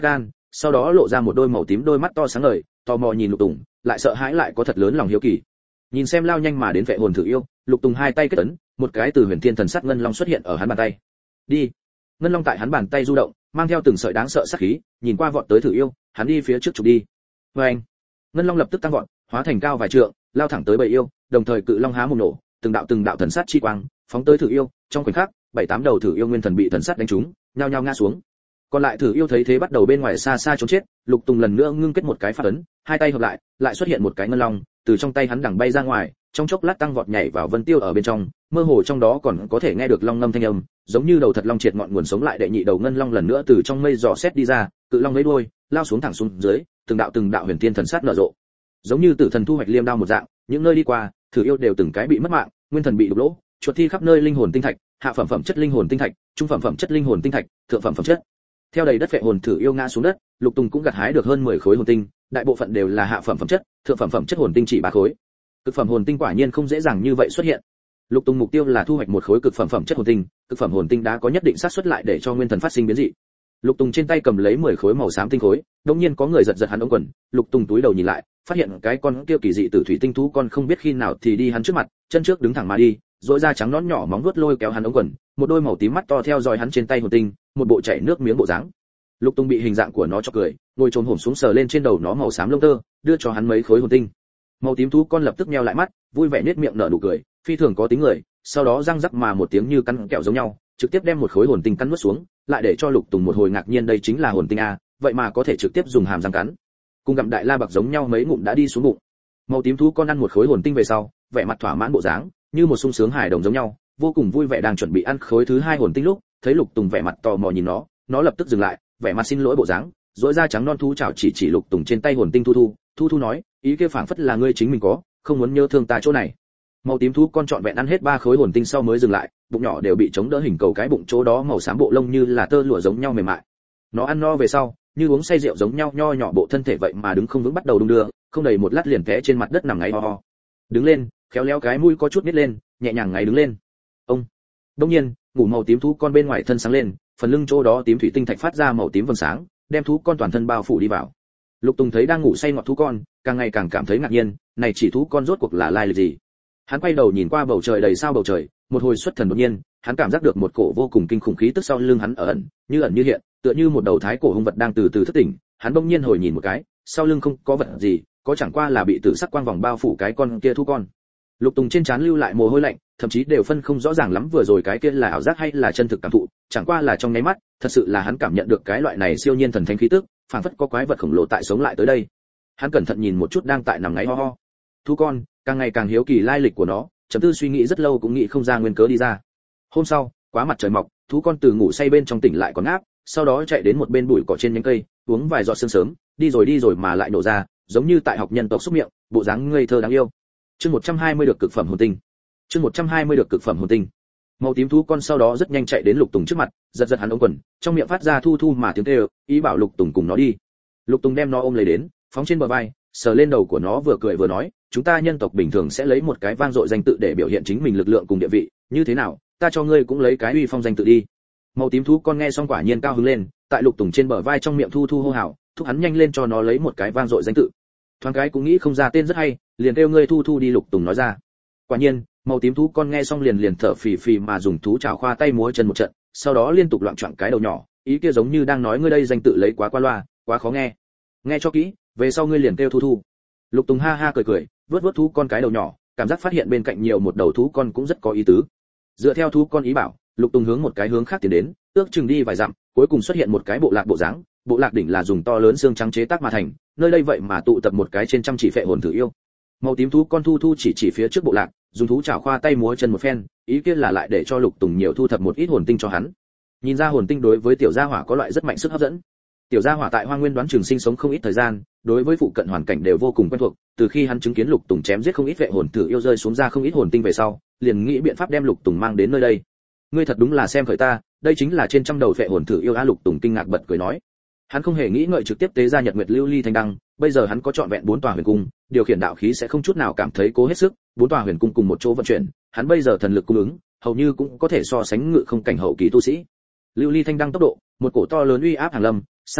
sau đó lộ ra một đôi màu tím đôi mắt to sáng ngời, tò mò nhìn Lục Tùng, lại sợ hãi lại có thật lớn lòng hiếu kỳ. Nhìn xem lao nhanh mà đến vệ hồn thử yêu, Lục Tùng hai tay kết ấn, một cái từ huyền thiên thần sắt ngân long xuất hiện ở hắn bàn tay. Đi. Ngân long tại hắn bàn tay du động, mang theo từng sợi đáng sợ sát khí, nhìn qua vọt tới thử yêu, hắn đi phía trước chụp đi. Oeng. Ngân long lập tức tăng vọt, hóa thành cao vài trượng, lao thẳng tới bầy yêu, đồng thời cự long há mồm nổ, từng đạo từng đạo thần sát chi quang, phóng tới thử yêu, trong khoảnh khắc, bảy tám đầu thử yêu nguyên thần bị thần sát đánh trúng, nhao nhao ngã xuống. Còn lại thử yêu thấy thế bắt đầu bên ngoài xa xa trốn chết, Lục Tùng lần nữa ngưng kết một cái pháp ấn, hai tay hợp lại, lại xuất hiện một cái ngân long, từ trong tay hắn đằng bay ra ngoài, trong chốc lát tăng vọt nhảy vào vân tiêu ở bên trong, mơ hồ trong đó còn có thể nghe được long ngâm thanh âm, giống như đầu thật long triệt ngọn nguồn sống lại. Đệ nhị đầu ngân long lần nữa từ trong mây dò xét đi ra, cự long lấy đuôi, lao xuống thẳng xuống dưới, từng đạo từng đạo huyền thiên thần sát nở rộ, giống như tử thần thu hoạch liêm đao một dạng, những nơi đi qua, thử yêu đều từng cái bị mất mạng, nguyên thần bị đục lỗ, chuột thi khắp nơi linh hồn tinh thạch, hạ phẩm phẩm chất linh hồn tinh thạch, trung phẩm phẩm chất linh hồn tinh thạch, thượng phẩm phẩm chất. Theo đầy đất vệ hồn thử yêu ngã xuống đất, Lục Tùng cũng gặt hái được hơn mười khối hồn tinh, đại bộ phận đều là hạ phẩm phẩm chất, thượng phẩm phẩm chất hồn tinh chỉ ba khối. Cực phẩm hồn tinh quả nhiên không dễ dàng như vậy xuất hiện. Lục Tùng mục tiêu là thu hoạch một khối cực phẩm phẩm chất hồn tinh, cực phẩm hồn tinh đã có nhất định xác suất lại để cho nguyên thần phát sinh biến dị. Lục Tùng trên tay cầm lấy mười khối màu xám tinh khối, đột nhiên có người giật giật hắn ống quần, Lục Tùng túi đầu nhìn lại, phát hiện cái con kia kỳ dị tử thủy tinh thú con không biết khi nào thì đi hắn trước mặt, chân trước đứng thẳng mà đi, rỗi da trắng nõn nhỏ móng vuốt lôi kéo hắn ống quần, một đôi màu tím mắt to theo dõi hắn trên tay hồn tinh, một bộ chảy nước miếng bộ dáng. Lục Tùng bị hình dạng của nó chọc cười, ngồi chồm hổm xuống sờ lên trên đầu nó màu xám lông tơ, đưa cho hắn mấy khối hồn tinh. Màu tím thú con lập tức nheo lại mắt, vui vẻ nết miệng nở nụ cười, phi thường có tính người, sau đó răng rắc mà một tiếng như cắn kẹo giống nhau, trực tiếp đem một khối hồn tinh cắn nuốt xuống, lại để cho Lục Tùng một hồi ngạc nhiên, đây chính là hồn tinh a, vậy mà có thể trực tiếp dùng hàm răng cắn. Cùng gặm đại la bạc giống nhau, mấy ngụm đã đi xuống bụng. Màu tím thú con ăn một khối hồn tinh về sau, vẻ mặt thỏa mãn bộ dáng, như một sung sướng hài đồng giống nhau, vô cùng vui vẻ đang chuẩn bị ăn khối thứ hai hồn tinh lúc, thấy Lục Tùng vẻ mặt tò mò nhìn nó, nó lập tức dừng lại, vẻ mặt xin lỗi bộ dáng, rỗi da trắng non thú chảo chỉ chỉ Lục Tùng trên tay hồn tinh thu thu, thu thu nói, ý kia phảng phất là ngươi chính mình có, không muốn nhớ thương ta chỗ này. Màu tím thú con trọn vẹn ăn hết ba khối hồn tinh sau mới dừng lại, bụng nhỏ đều bị chống đỡ hình cầu, cái bụng chỗ đó màu xám bộ lông như là tơ lụa giống nhau mềm mại. Nó ăn no về sau, như uống say rượu giống nhau, nho nhỏ bộ thân thể vậy mà đứng không vững, bắt đầu đung đưa, không đầy một lát liền té trên mặt đất nằm ngáy ho ho. Đứng lên, khéo léo cái mũi có chút nít lên, nhẹ nhàng ngáy đứng lên. Ông. Đương nhiên, ngủ màu tím thú con bên ngoài thân sáng lên, phần lưng chỗ đó tím thủy tinh thạch phát ra màu tím vầng sáng, đem thú con toàn thân bao phủ đi vào. Lục Tùng thấy đang ngủ say ngọt thú con, càng ngày càng cảm thấy ngạc nhiên, này chỉ thú con rốt cuộc là lai lịch gì? Hắn quay đầu nhìn qua bầu trời đầy sao bầu trời, một hồi xuất thần đột nhiên, hắn cảm giác được một cổ vô cùng kinh khủng khí tức sau lưng hắn ở ẩn, như ẩn như hiện, tựa như một đầu thái cổ hung vật đang từ từ thức tỉnh. Hắn bỗng nhiên hồi nhìn một cái, sau lưng không có vật gì, có chẳng qua là bị tử sắc quang vòng bao phủ cái con kia thú con. Lục Tùng trên trán lưu lại mồ hôi lạnh, thậm chí đều phân không rõ ràng lắm vừa rồi cái kia là ảo giác hay là chân thực cảm thụ, chẳng qua là trong nháy mắt, thật sự là hắn cảm nhận được cái loại này siêu nhiên thần thánh khí tức, phảng phất có quái vật khổng lồ tại sống lại tới đây. Hắn cẩn thận nhìn một chút đang tại nằm ngáy ho ho thú con, càng ngày càng hiếu kỳ lai lịch của nó, chấm tư suy nghĩ rất lâu cũng nghĩ không ra nguyên cớ đi ra. Hôm sau, quá mặt trời mọc, thú con từ ngủ say bên trong tỉnh lại còn ngáp, sau đó chạy đến một bên bụi cỏ trên nhánh cây, uống vài giọt sương sớm, đi rồi đi rồi mà lại nổ ra, giống như tại học nhân tộc xúc miệng, bộ dáng ngây thơ đáng yêu. Chương một trăm hai mươi được cực phẩm hồn tinh. Chương một trăm hai mươi được cực phẩm hồn tinh. Màu tím thú con sau đó rất nhanh chạy đến Lục Tùng trước mặt, giật giật hắn ống quần, trong miệng phát ra thu thu mà tiếng kêu, ý bảo Lục Tùng cùng nó đi. Lục Tùng đem nó ôm lấy đến, phóng trên bờ vai, sờ lên đầu của nó vừa cười vừa nói, chúng ta nhân tộc bình thường sẽ lấy một cái vang dội danh tự để biểu hiện chính mình lực lượng cùng địa vị, như thế nào, ta cho ngươi cũng lấy cái uy phong danh tự đi. Màu tím thú con nghe xong quả nhiên cao hứng lên, tại Lục Tùng trên bờ vai trong miệng thu thu hô hào, thúc hắn nhanh lên cho nó lấy một cái vang dội danh tự. Thoáng cái cũng nghĩ không ra tên rất hay, liền kêu ngươi thu thu đi. Lục Tùng nói ra. Quả nhiên, màu tím thú con nghe xong liền liền thở phì phì mà dùng thú chảo khoa tay múa chân một trận, sau đó liên tục loạn choạng cái đầu nhỏ, ý kia giống như đang nói ngươi đây danh tự lấy quá qua loa, quá khó nghe. Nghe cho kỹ, về sau ngươi liền kêu thu thu. Lục Tùng ha ha cười cười, vớt vớt thú con cái đầu nhỏ, cảm giác phát hiện bên cạnh nhiều một đầu thú con cũng rất có ý tứ. Dựa theo thú con ý bảo, Lục Tùng hướng một cái hướng khác tiến đến, ước chừng đi vài dặm, cuối cùng xuất hiện một cái bộ lạc bộ dáng, bộ lạc đỉnh là dùng to lớn xương trắng chế tác mà thành, nơi đây vậy mà tụ tập một cái trên trăm chỉ phệ hồn thử yêu. Màu tím thú con thu thu chỉ chỉ phía trước bộ lạc, dùng thú chảo khoa tay múa chân một phen, ý kiến là lại để cho Lục Tùng nhiều thu thập một ít hồn tinh cho hắn. Nhìn ra hồn tinh đối với tiểu gia hỏa có loại rất mạnh sức hấp dẫn. Tiểu gia hỏa tại Hoang Nguyên đoán trường sinh sống không ít thời gian, đối với phụ cận hoàn cảnh đều vô cùng quen thuộc, từ khi hắn chứng kiến Lục Tùng chém giết không ít vệ hồn thử yêu rơi xuống ra không ít hồn tinh về sau, liền nghĩ biện pháp đem Lục Tùng mang đến nơi đây. Ngươi thật đúng là xem khởi ta, đây chính là trên trăm đầu vệ hồn thử yêu a. Lục Tùng kinh ngạc bật cười nói. Hắn không hề nghĩ ngợi trực tiếp tế ra Nhật Nguyệt Lưu Ly Thanh Đăng, bây giờ hắn có trọn vẹn bốn tòa huyền cung, điều khiển đạo khí sẽ không chút nào cảm thấy cố hết sức, bốn tòa huyền cung cùng một chỗ vận chuyển, hắn bây giờ thần lực cung ứng, hầu như cũng có thể so sánh ngự không cảnh hậu kỳ tu sĩ. Lưu Ly Thanh Đăng tốc độ, một cổ to lớn uy áp hàng lâm, xa xa,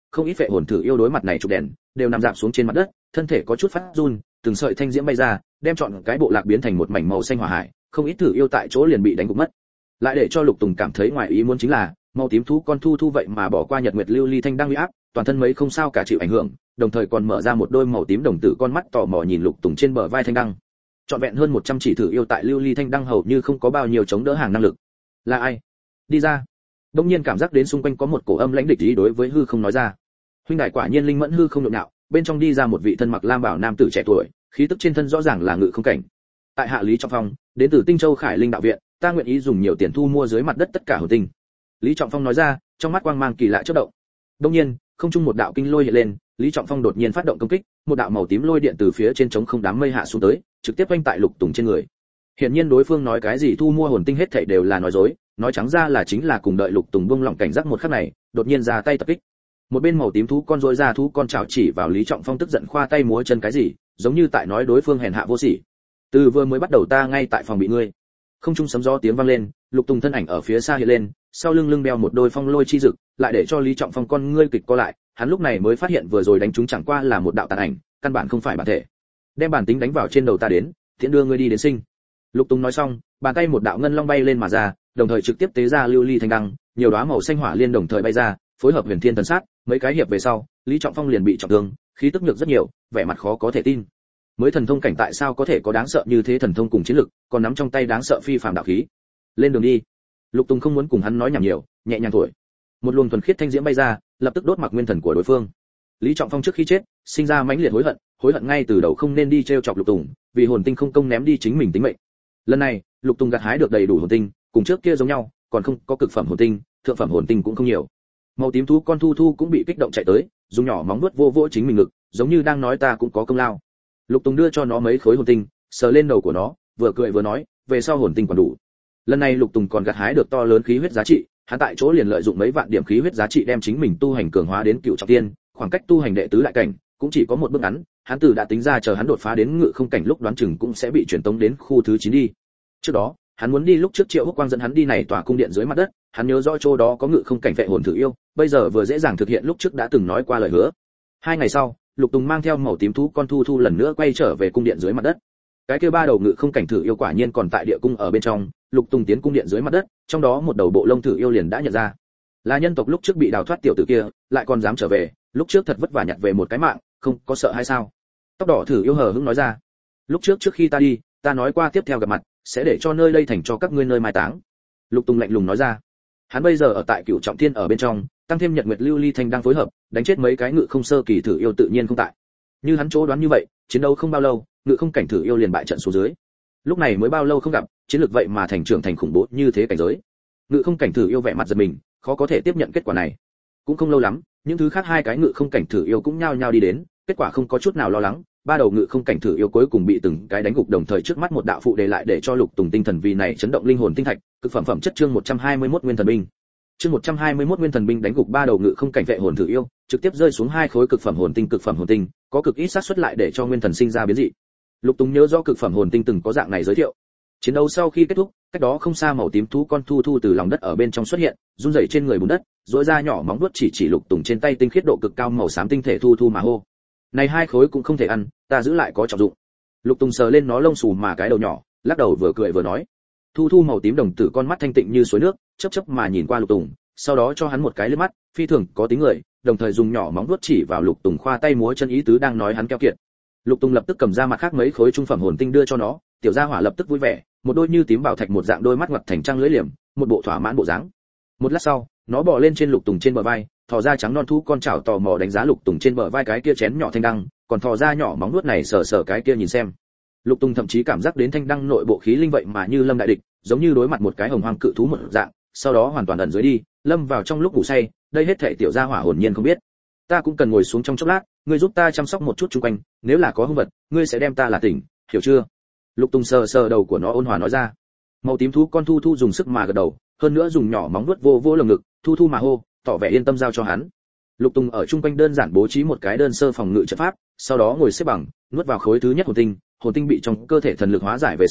không ít phệ hồn thử yêu đối mặt này chụp đèn đều nằm dạp xuống trên mặt đất, thân thể có chút phát run, từng sợi thanh diễm bay ra, đem trọn cái bộ lạc biến thành một mảnh màu xanh hỏa hải, không ít thử yêu tại chỗ liền bị đánh gục mất. Lại để cho Lục Tùng cảm thấy ngoài ý muốn chính là, màu tím thú con thu thu vậy mà bỏ qua nhật nguyệt lưu ly thanh đang uy áp, toàn thân mấy không sao cả chịu ảnh hưởng, đồng thời còn mở ra một đôi màu tím đồng tử con mắt tò mò nhìn Lục Tùng trên bờ vai thanh đăng. Trọn vẹn hơn một trăm chỉ thử yêu tại lưu ly thanh đăng hầu như không có bao nhiêu chống đỡ hàng năng lực. Là ai? Đi ra. Đông nhiên cảm giác đến xung quanh có một cổ âm lãnh địch ý đối với hư không nói ra. Huynh đại quả nhiên linh mẫn hư không nhộn nhạo, bên trong đi ra một vị thân mặc lam bảo nam tử trẻ tuổi, khí tức trên thân rõ ràng là ngự không cảnh. Tại hạ Lý Trọng Phong, đến từ Tinh Châu Khải Linh đạo viện, ta nguyện ý dùng nhiều tiền thu mua dưới mặt đất tất cả hồn tinh. Lý Trọng Phong nói ra, trong mắt quang mang kỳ lạ chớp động. Đông nhiên, không trung một đạo kinh lôi hiện lên, Lý Trọng Phong đột nhiên phát động công kích, một đạo màu tím lôi điện từ phía trên trống không đám mây hạ xuống tới, trực tiếp vênh tại Lục Tùng trên người. Hiển nhiên đối phương nói cái gì thu mua hồn tinh hết thảy đều là nói dối, nói trắng ra là chính là cùng đợi Lục Tùng buông lỏng cảnh giác một khắc này, đột nhiên ra tay tập kích. Một bên màu tím thú con rối ra thú con chảo chỉ vào Lý Trọng Phong tức giận khoa tay múa chân cái gì, giống như tại nói đối phương hèn hạ vô sỉ. Từ vừa mới bắt đầu ta ngay tại phòng bị ngươi. Không trung sấm gió tiếng vang lên, Lục Tùng thân ảnh ở phía xa hiện lên, sau lưng lưng đeo một đôi phong lôi chi dực, lại để cho Lý Trọng Phong con ngươi kịch co lại, hắn lúc này mới phát hiện vừa rồi đánh chúng chẳng qua là một đạo tàn ảnh, căn bản không phải bản thể. Đem bản tính đánh vào trên đầu ta đến, tiện đưa ngươi đi đến sinh. Lục Tùng nói xong, bàn tay một đạo ngân long bay lên mà ra, đồng thời trực tiếp tế ra lưu ly thanh đăng, nhiều đóa màu xanh hỏa liên đồng thời bay ra, phối hợp huyền thiên thần sát, mấy cái hiệp về sau, Lý Trọng Phong liền bị trọng thương, khí tức nhược rất nhiều, vẻ mặt khó có thể tin. Mới thần thông cảnh tại sao có thể có đáng sợ như thế thần thông cùng chiến lực, còn nắm trong tay đáng sợ phi phàm đạo khí. Lên đường đi. Lục Tùng không muốn cùng hắn nói nhảm nhiều, nhẹ nhàng thổi. Một luồng thuần khiết thanh diễm bay ra, lập tức đốt mặc nguyên thần của đối phương. Lý Trọng Phong trước khi chết, sinh ra mãnh liệt hối hận, hối hận ngay từ đầu không nên đi treo chọc Lục Tùng, vì hồn tinh không công ném đi chính mình tính mệnh. Lần này, Lục Tùng gặt hái được đầy đủ hồn tinh, cùng trước kia giống nhau, còn không có cực phẩm hồn tinh, thượng phẩm hồn tinh cũng không nhiều. Màu tím thú con thu thu cũng bị kích động chạy tới, dùng nhỏ móng vuốt vô vỗ chính mình ngực, giống như đang nói ta cũng có công lao. Lục Tùng đưa cho nó mấy khối hồn tinh, sờ lên đầu của nó, vừa cười vừa nói, về sau hồn tinh còn đủ. Lần này Lục Tùng còn gặt hái được to lớn khí huyết giá trị, hắn tại chỗ liền lợi dụng mấy vạn điểm khí huyết giá trị đem chính mình tu hành cường hóa đến cựu trọng tiên, khoảng cách tu hành đệ tứ đại cảnh cũng chỉ có một bước ngắn, hắn từ đã tính ra chờ hắn đột phá đến ngự không cảnh lúc đoán chừng cũng sẽ bị truyền tống đến khu thứ chín đi. Trước đó, hắn muốn đi lúc trước Triệu Húc Quang dẫn hắn đi này tòa cung điện dưới mặt đất, hắn nhớ rõ chỗ đó có ngự không cảnh vệ hồn thử yêu, bây giờ vừa dễ dàng thực hiện lúc trước đã từng nói qua lời hứa. Hai ngày sau, Lục Tùng mang theo màu tím thú con thu thu lần nữa quay trở về cung điện dưới mặt đất. Cái kia ba đầu ngự không cảnh thử yêu quả nhiên còn tại địa cung ở bên trong, Lục Tùng tiến cung điện dưới mặt đất, trong đó một đầu bộ lông thử yêu liền đã nhận ra. Là nhân tộc lúc trước bị đào thoát tiểu tử kia, lại còn dám trở về, lúc trước thật vất vả nhặt về một cái mạng, không có sợ hay sao? Tóc đỏ thử yêu hờ hững nói ra. Lúc trước trước khi ta đi, ta nói qua tiếp theo gặp mặt, sẽ để cho nơi đây thành cho các ngươi nơi mai táng. Lục Tùng lạnh lùng nói ra. Hắn bây giờ ở tại Cửu Trọng Thiên ở bên trong, tăng thêm Nhật Nguyệt Lưu Ly Thanh đang phối hợp, đánh chết mấy cái ngự không sơ kỳ thử yêu tự nhiên không tại. Như hắn chỗ đoán như vậy, chiến đấu không bao lâu, ngự không cảnh thử yêu liền bại trận xuống dưới. Lúc này mới bao lâu không gặp, chiến lược vậy mà thành trưởng thành khủng bố như thế cảnh giới. Ngự không cảnh thử yêu vẻ mặt giật mình, khó có thể tiếp nhận kết quả này. Cũng không lâu lắm, những thứ khác hai cái ngự không cảnh thử yêu cũng nhao nhao đi đến, kết quả không có chút nào lo lắng, ba đầu ngự không cảnh thử yêu cuối cùng bị từng cái đánh gục, đồng thời trước mắt một đạo phụ đề lại để cho Lục Tùng tinh thần vì này chấn động linh hồn tinh thạch, cực phẩm phẩm chất chương một trăm hai mươi mốt nguyên thần binh. Chương một trăm hai mươi mốt nguyên thần binh đánh gục ba đầu ngự không cảnh vệ hồn thử yêu, trực tiếp rơi xuống hai khối cực phẩm hồn tinh cực phẩm hồn tinh, có cực ít xác suất lại để cho nguyên thần sinh ra biến dị. Lục Tùng nhớ rõ cực phẩm hồn tinh từng có dạng này giới thiệu. Chiến đấu sau khi kết thúc, cách đó không xa màu tím thú con thu thu từ lòng đất ở bên trong xuất hiện, run rẩy trên người bùn đất, rỗi ra nhỏ móng vuốt chỉ chỉ Lục Tùng trên tay tinh khiết độ cực cao màu xám tinh thể thu thu mà hô. Này hai khối cũng không thể ăn, ta giữ lại có trọng dụng. Lục Tùng sờ lên nó lông xù mà cái đầu nhỏ, lắc đầu vừa cười vừa nói. Thu thu màu tím đồng tử con mắt thanh tịnh như suối nước, chớp chớp mà nhìn qua Lục Tùng, sau đó cho hắn một cái liếc mắt, phi thường có tính người, đồng thời dùng nhỏ móng vuốt chỉ vào Lục Tùng khoa tay múa chân ý tứ đang nói hắn keo kiệt. Lục Tùng lập tức cầm ra mặt khác mấy khối trung phẩm hồn tinh đưa cho nó, tiểu gia hỏa lập tức vui vẻ, một đôi như tím bảo thạch một dạng đôi mắt ngoặt thành trăng lưỡi liềm, một bộ thỏa mãn bộ dáng. Một lát sau, nó bò lên trên Lục Tùng trên bờ vai, thò ra trắng non thú con chảo tò mò đánh giá Lục Tùng trên bờ vai cái kia chén nhỏ thanh đăng, còn thò ra nhỏ móng vuốt này sờ sờ cái kia nhìn xem. Lục Tùng thậm chí cảm giác đến thanh đăng nội bộ khí linh vậy mà như lâm đại địch, giống như đối mặt một cái hồng hoang cự thú một dạng, sau đó hoàn toàn ẩn dưới đi, lâm vào trong lúc ngủ say, đây hết thảy tiểu gia hỏa hồn nhiên không biết. Ta cũng cần ngồi xuống trong chốc lát, ngươi giúp ta chăm sóc một chút xung quanh, nếu là có hung vật, ngươi sẽ đem ta là tỉnh, hiểu chưa? Lục Tùng sờ sờ đầu của nó ôn hòa nói ra. Màu tím thú con thu thu dùng sức mà gật đầu, hơn nữa dùng nhỏ móng vuốt vô vô lồng ngực, thu thu mà hô, tỏ vẻ yên tâm giao cho hắn. Lục Tùng ở trung quanh đơn giản bố trí một cái đơn sơ phòng ngự trận pháp, sau đó ngồi xếp bằng, nuốt vào khối thứ nhất hồn tinh, hồn tinh bị trong cơ thể thần lực hóa giải về sau,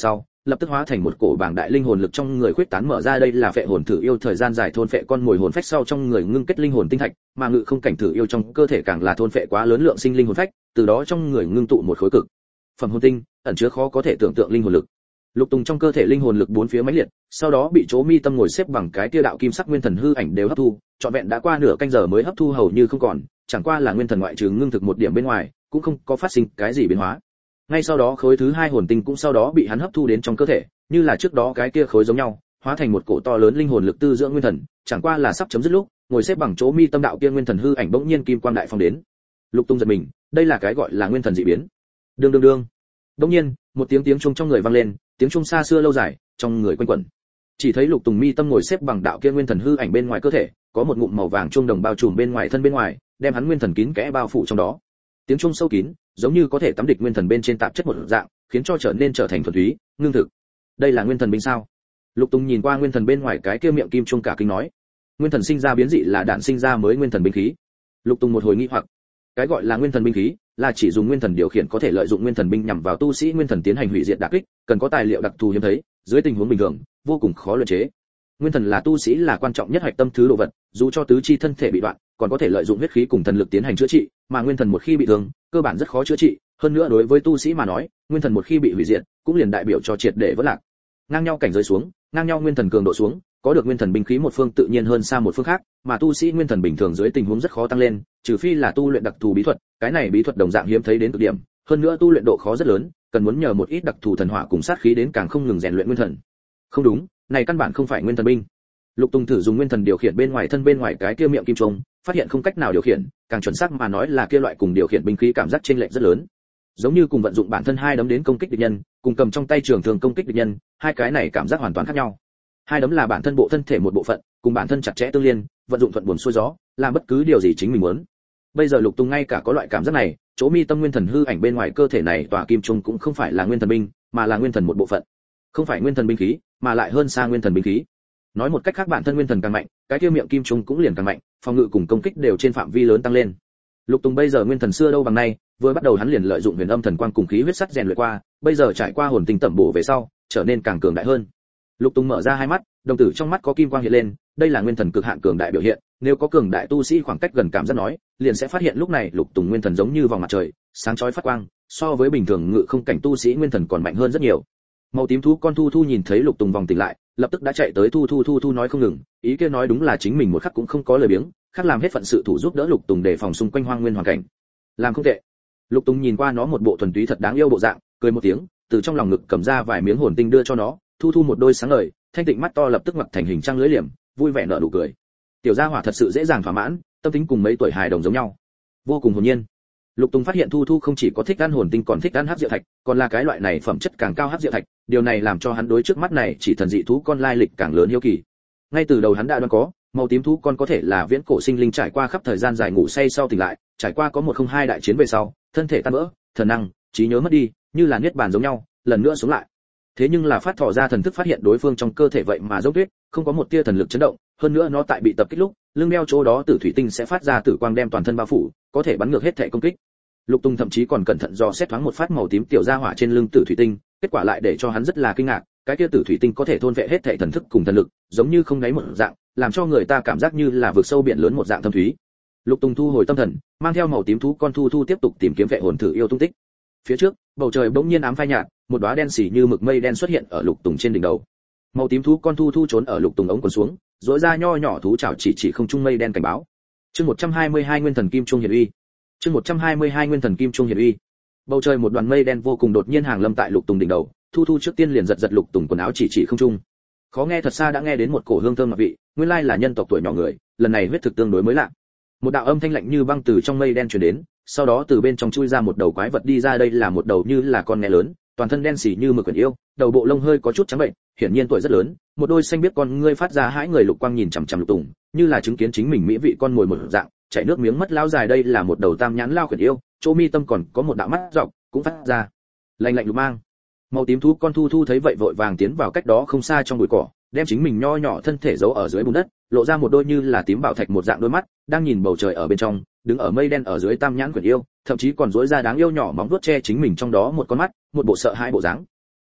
lập tức hóa thành một cổ bảng đại linh hồn lực trong người khuyết tán mở ra. Đây là phệ hồn thử yêu thời gian dài thôn phệ con mồi hồn phách sau trong người ngưng kết linh hồn tinh thạch, mà ngự không cảnh thử yêu trong cơ thể càng là thôn phệ quá lớn lượng sinh linh hồn phách, từ đó trong người ngưng tụ một khối cực phẩm hồn tinh, ẩn chứa khó có thể tưởng tượng linh hồn lực. Lục Tùng trong cơ thể linh hồn lực bốn phía mãnh liệt, sau đó bị chỗ mi tâm ngồi xếp bằng cái tia đạo kim sắc nguyên thần hư ảnh đều hấp thu, trọn vẹn đã qua nửa canh giờ mới hấp thu hầu như không còn, chẳng qua là nguyên thần ngoại trừ ngưng thực một điểm bên ngoài, cũng không có phát sinh cái gì biến hóa. Ngay sau đó khối thứ hai hồn tinh cũng sau đó bị hắn hấp thu đến trong cơ thể, như là trước đó cái kia khối giống nhau, hóa thành một cổ to lớn linh hồn lực tư dưỡng nguyên thần, chẳng qua là sắp chấm dứt lúc, ngồi xếp bằng chỗ mi tâm đạo kia nguyên thần hư ảnh bỗng nhiên kim quang đại phong đến. Lục Tung giật mình, đây là cái gọi là nguyên thần dị biến. Đương đương đương. Bỗng nhiên, một tiếng tiếng chuông trong người vang lên, tiếng chuông xa xưa lâu dài, trong người quanh quẩn. Chỉ thấy Lục Tùng mi tâm ngồi xếp bằng đạo kia nguyên thần hư ảnh bên ngoài cơ thể, có một ngụm màu vàng chuông đồng bao trùm bên ngoài thân bên ngoài, đem hắn nguyên thần kín kẽ bao phủ trong đó. Tiếng chuông sâu kín, giống như có thể tắm địch nguyên thần bên trên tạp chất một dạng, khiến cho trở nên trở thành thuần túy, ngưng thực. Đây là nguyên thần binh sao? Lục Tùng nhìn qua nguyên thần bên ngoài cái kia miệng kim chuông cả kinh nói. Nguyên thần sinh ra biến dị là đạn sinh ra mới nguyên thần binh khí. Lục Tùng một hồi nghi hoặc. Cái gọi là nguyên thần binh khí, là chỉ dùng nguyên thần điều khiển có thể lợi dụng nguyên thần binh nhằm vào tu sĩ nguyên thần tiến hành hủy diệt đả kích, cần có tài liệu đặc thù hiếm thấy, dưới tình huống bình thường, vô cùng khó luyện chế. Nguyên thần là tu sĩ là quan trọng nhất hạch tâm thứ đồ vật, dù cho tứ chi thân thể bị đoạn, còn có thể lợi dụng huyết khí cùng thần lực tiến hành chữa trị, mà nguyên thần một khi bị thương, cơ bản rất khó chữa trị, hơn nữa đối với tu sĩ mà nói, nguyên thần một khi bị hủy diệt, cũng liền đại biểu cho triệt để vỡ lạc. Ngang nhau cảnh giới xuống, ngang nhau nguyên thần cường độ xuống, có được nguyên thần binh khí một phương tự nhiên hơn xa một phương khác, mà tu sĩ nguyên thần bình thường dưới tình huống rất khó tăng lên, trừ phi là tu luyện đặc thù bí thuật, cái này bí thuật đồng dạng hiếm thấy đến cực điểm, hơn nữa tu luyện độ khó rất lớn, cần muốn nhờ một ít đặc thù thần hỏa cùng sát khí đến càng không ngừng rèn luyện nguyên thần. Không đúng, này căn bản không phải nguyên thần binh. Lục Tùng thử dùng nguyên thần điều khiển bên ngoài thân bên ngoài cái kia miệng kim trùng, phát hiện không cách nào điều khiển, càng chuẩn xác mà nói là kia loại cùng điều khiển binh khí cảm giác chênh lệch rất lớn. Giống như cùng vận dụng bản thân hai đấm đến công kích địch nhân, cùng cầm trong tay trường thường công kích địch nhân, hai cái này cảm giác hoàn toàn khác nhau. Hai đấm là bản thân bộ thân thể một bộ phận, cùng bản thân chặt chẽ tương liên, vận dụng thuận buồm xuôi gió, làm bất cứ điều gì chính mình muốn. Bây giờ Lục Tùng ngay cả có loại cảm giác này, chỗ mi tâm nguyên thần hư ảnh bên ngoài cơ thể này tỏa kim trùng cũng không phải là nguyên thần binh, mà là nguyên thần một bộ phận. Không phải nguyên thần binh khí, mà lại hơn xa nguyên thần binh khí. Nói một cách khác bản thân nguyên thần càng mạnh, cái kia miệng kim trùng cũng liền càng mạnh, phòng ngự cùng công kích đều trên phạm vi lớn tăng lên. Lục Tùng bây giờ nguyên thần xưa đâu bằng nay, vừa bắt đầu hắn liền lợi dụng huyền âm thần quang cùng khí huyết sắt rèn luyện qua, bây giờ trải qua hồn tinh tẩm bổ về sau, trở nên càng cường đại hơn. Lục Tùng mở ra hai mắt, đồng tử trong mắt có kim quang hiện lên, đây là nguyên thần cực hạn cường đại biểu hiện, nếu có cường đại tu sĩ khoảng cách gần cảm giác nói, liền sẽ phát hiện lúc này Lục Tùng nguyên thần giống như vòng mặt trời, sáng chói phát quang, so với bình thường ngự không cảnh tu sĩ nguyên thần còn mạnh hơn rất nhiều. Màu tím thú con Thu Thu nhìn thấy Lục Tùng vòng tỉnh lại, lập tức đã chạy tới Thu Thu Thu Thu nói không ngừng, ý kia nói đúng là chính mình một khắc cũng không có lời biếng, khác làm hết phận sự thủ giúp đỡ Lục Tùng đề phòng xung quanh hoang nguyên hoàn cảnh. Làm không tệ. Lục Tùng nhìn qua nó một bộ thuần túy thật đáng yêu bộ dạng, cười một tiếng, từ trong lòng ngực cầm ra vài miếng hồn tinh đưa cho nó, Thu Thu một đôi sáng ngời, thanh tịnh mắt to lập tức ngoặt thành hình trăng lưỡi liềm, vui vẻ nở nụ cười. Tiểu gia hỏa thật sự dễ dàng thỏa mãn, tâm tính cùng mấy tuổi hài đồng giống nhau, vô cùng hồn nhiên. Lục Tùng phát hiện Thu Thu không chỉ có thích ăn hồn tinh còn thích ăn hắc diệu thạch, còn là cái loại này phẩm chất càng cao hắc diệu thạch, điều này làm cho hắn đối trước mắt này chỉ thần dị thú con lai lịch càng lớn hiếu kỳ. Ngay từ đầu hắn đã đoán có, màu tím thú con có thể là viễn cổ sinh linh trải qua khắp thời gian dài ngủ say sau tỉnh lại, trải qua có một không hai đại chiến về sau, thân thể tan vỡ, thần năng, trí nhớ mất đi, như là niết bàn giống nhau, lần nữa sống lại. Thế nhưng là phát thọ ra thần thức phát hiện đối phương trong cơ thể vậy mà giống tuyết, không có một tia thần lực chấn động, hơn nữa nó tại bị tập kích lúc, lưng đeo chỗ đó tử thủy tinh sẽ phát ra tử quang đem toàn thân bao phủ, có thể bắn ngược hết thể công kích. Lục Tùng thậm chí còn cẩn thận dò xét thoáng một phát màu tím tiểu gia hỏa trên lưng tử thủy tinh, kết quả lại để cho hắn rất là kinh ngạc, cái kia tử thủy tinh có thể thôn vệ hết thể thần thức cùng thần lực, giống như không đáy một dạng, làm cho người ta cảm giác như là vực sâu biển lớn một dạng thâm thúy. Lục Tùng thu hồi tâm thần, mang theo màu tím thú con Thu Thu tiếp tục tìm kiếm vệ hồn thử yêu tung tích. Phía trước, bầu trời bỗng nhiên ám phai nhạt, một đóa đen xỉ như mực mây đen xuất hiện ở Lục Tùng trên đỉnh đầu. Màu tím thú con Thu Thu trốn ở Lục Tùng ống quần xuống, rỗi ra nho nhỏ thú chảo chỉ chỉ không trung mây đen cảnh báo. Chương một trăm hai mươi hai Nguyên Thần Kim Trung Hiển Uy. Chương một trăm hai mươi hai Nguyên Thần Kim Trung Hiển Uy. Bầu trời một đoàn mây đen vô cùng đột nhiên hàng lâm tại Lục Tùng đỉnh đầu, Thu Thu trước tiên liền giật giật Lục Tùng quần áo chỉ chỉ không trung. Khó nghe thật xa đã nghe đến một cổ hương thơm ngọt vị, nguyên lai là nhân tộc tuổi nhỏ người, lần này huyết thực tương đối mới lạ. Một đạo âm thanh lạnh như băng từ trong mây đen truyền đến, sau đó từ bên trong chui ra một đầu quái vật đi ra, đây là một đầu như là con nghe lớn, toàn thân đen xỉ như mực quyển yêu, đầu bộ lông hơi có chút trắng bệnh, hiển nhiên tuổi rất lớn, một đôi xanh biếc con ngươi phát ra hãi người lục quang nhìn chằm chằm Lục Tùng, như là chứng kiến chính mình mỹ vị con mồi một dạng, chảy nước miếng mất lao dài. Đây là một đầu tam nhãn lao quyển yêu, chỗ mi tâm còn có một đạo mắt dọc, cũng phát ra lạnh lạnh lục mang. Màu tím thú con Thu Thu thấy vậy vội vàng tiến vào cách đó không xa trong bụi cỏ, đem chính mình nho nhỏ thân thể giấu ở dưới bùn đất, lộ ra một đôi như là tím bảo thạch một dạng đôi mắt, đang nhìn bầu trời ở bên trong, đứng ở mây đen ở dưới tam nhãn quyển yêu, thậm chí còn rỗi ra đáng yêu nhỏ móng vuốt che chính mình trong đó một con mắt, một bộ sợ hãi bộ dáng.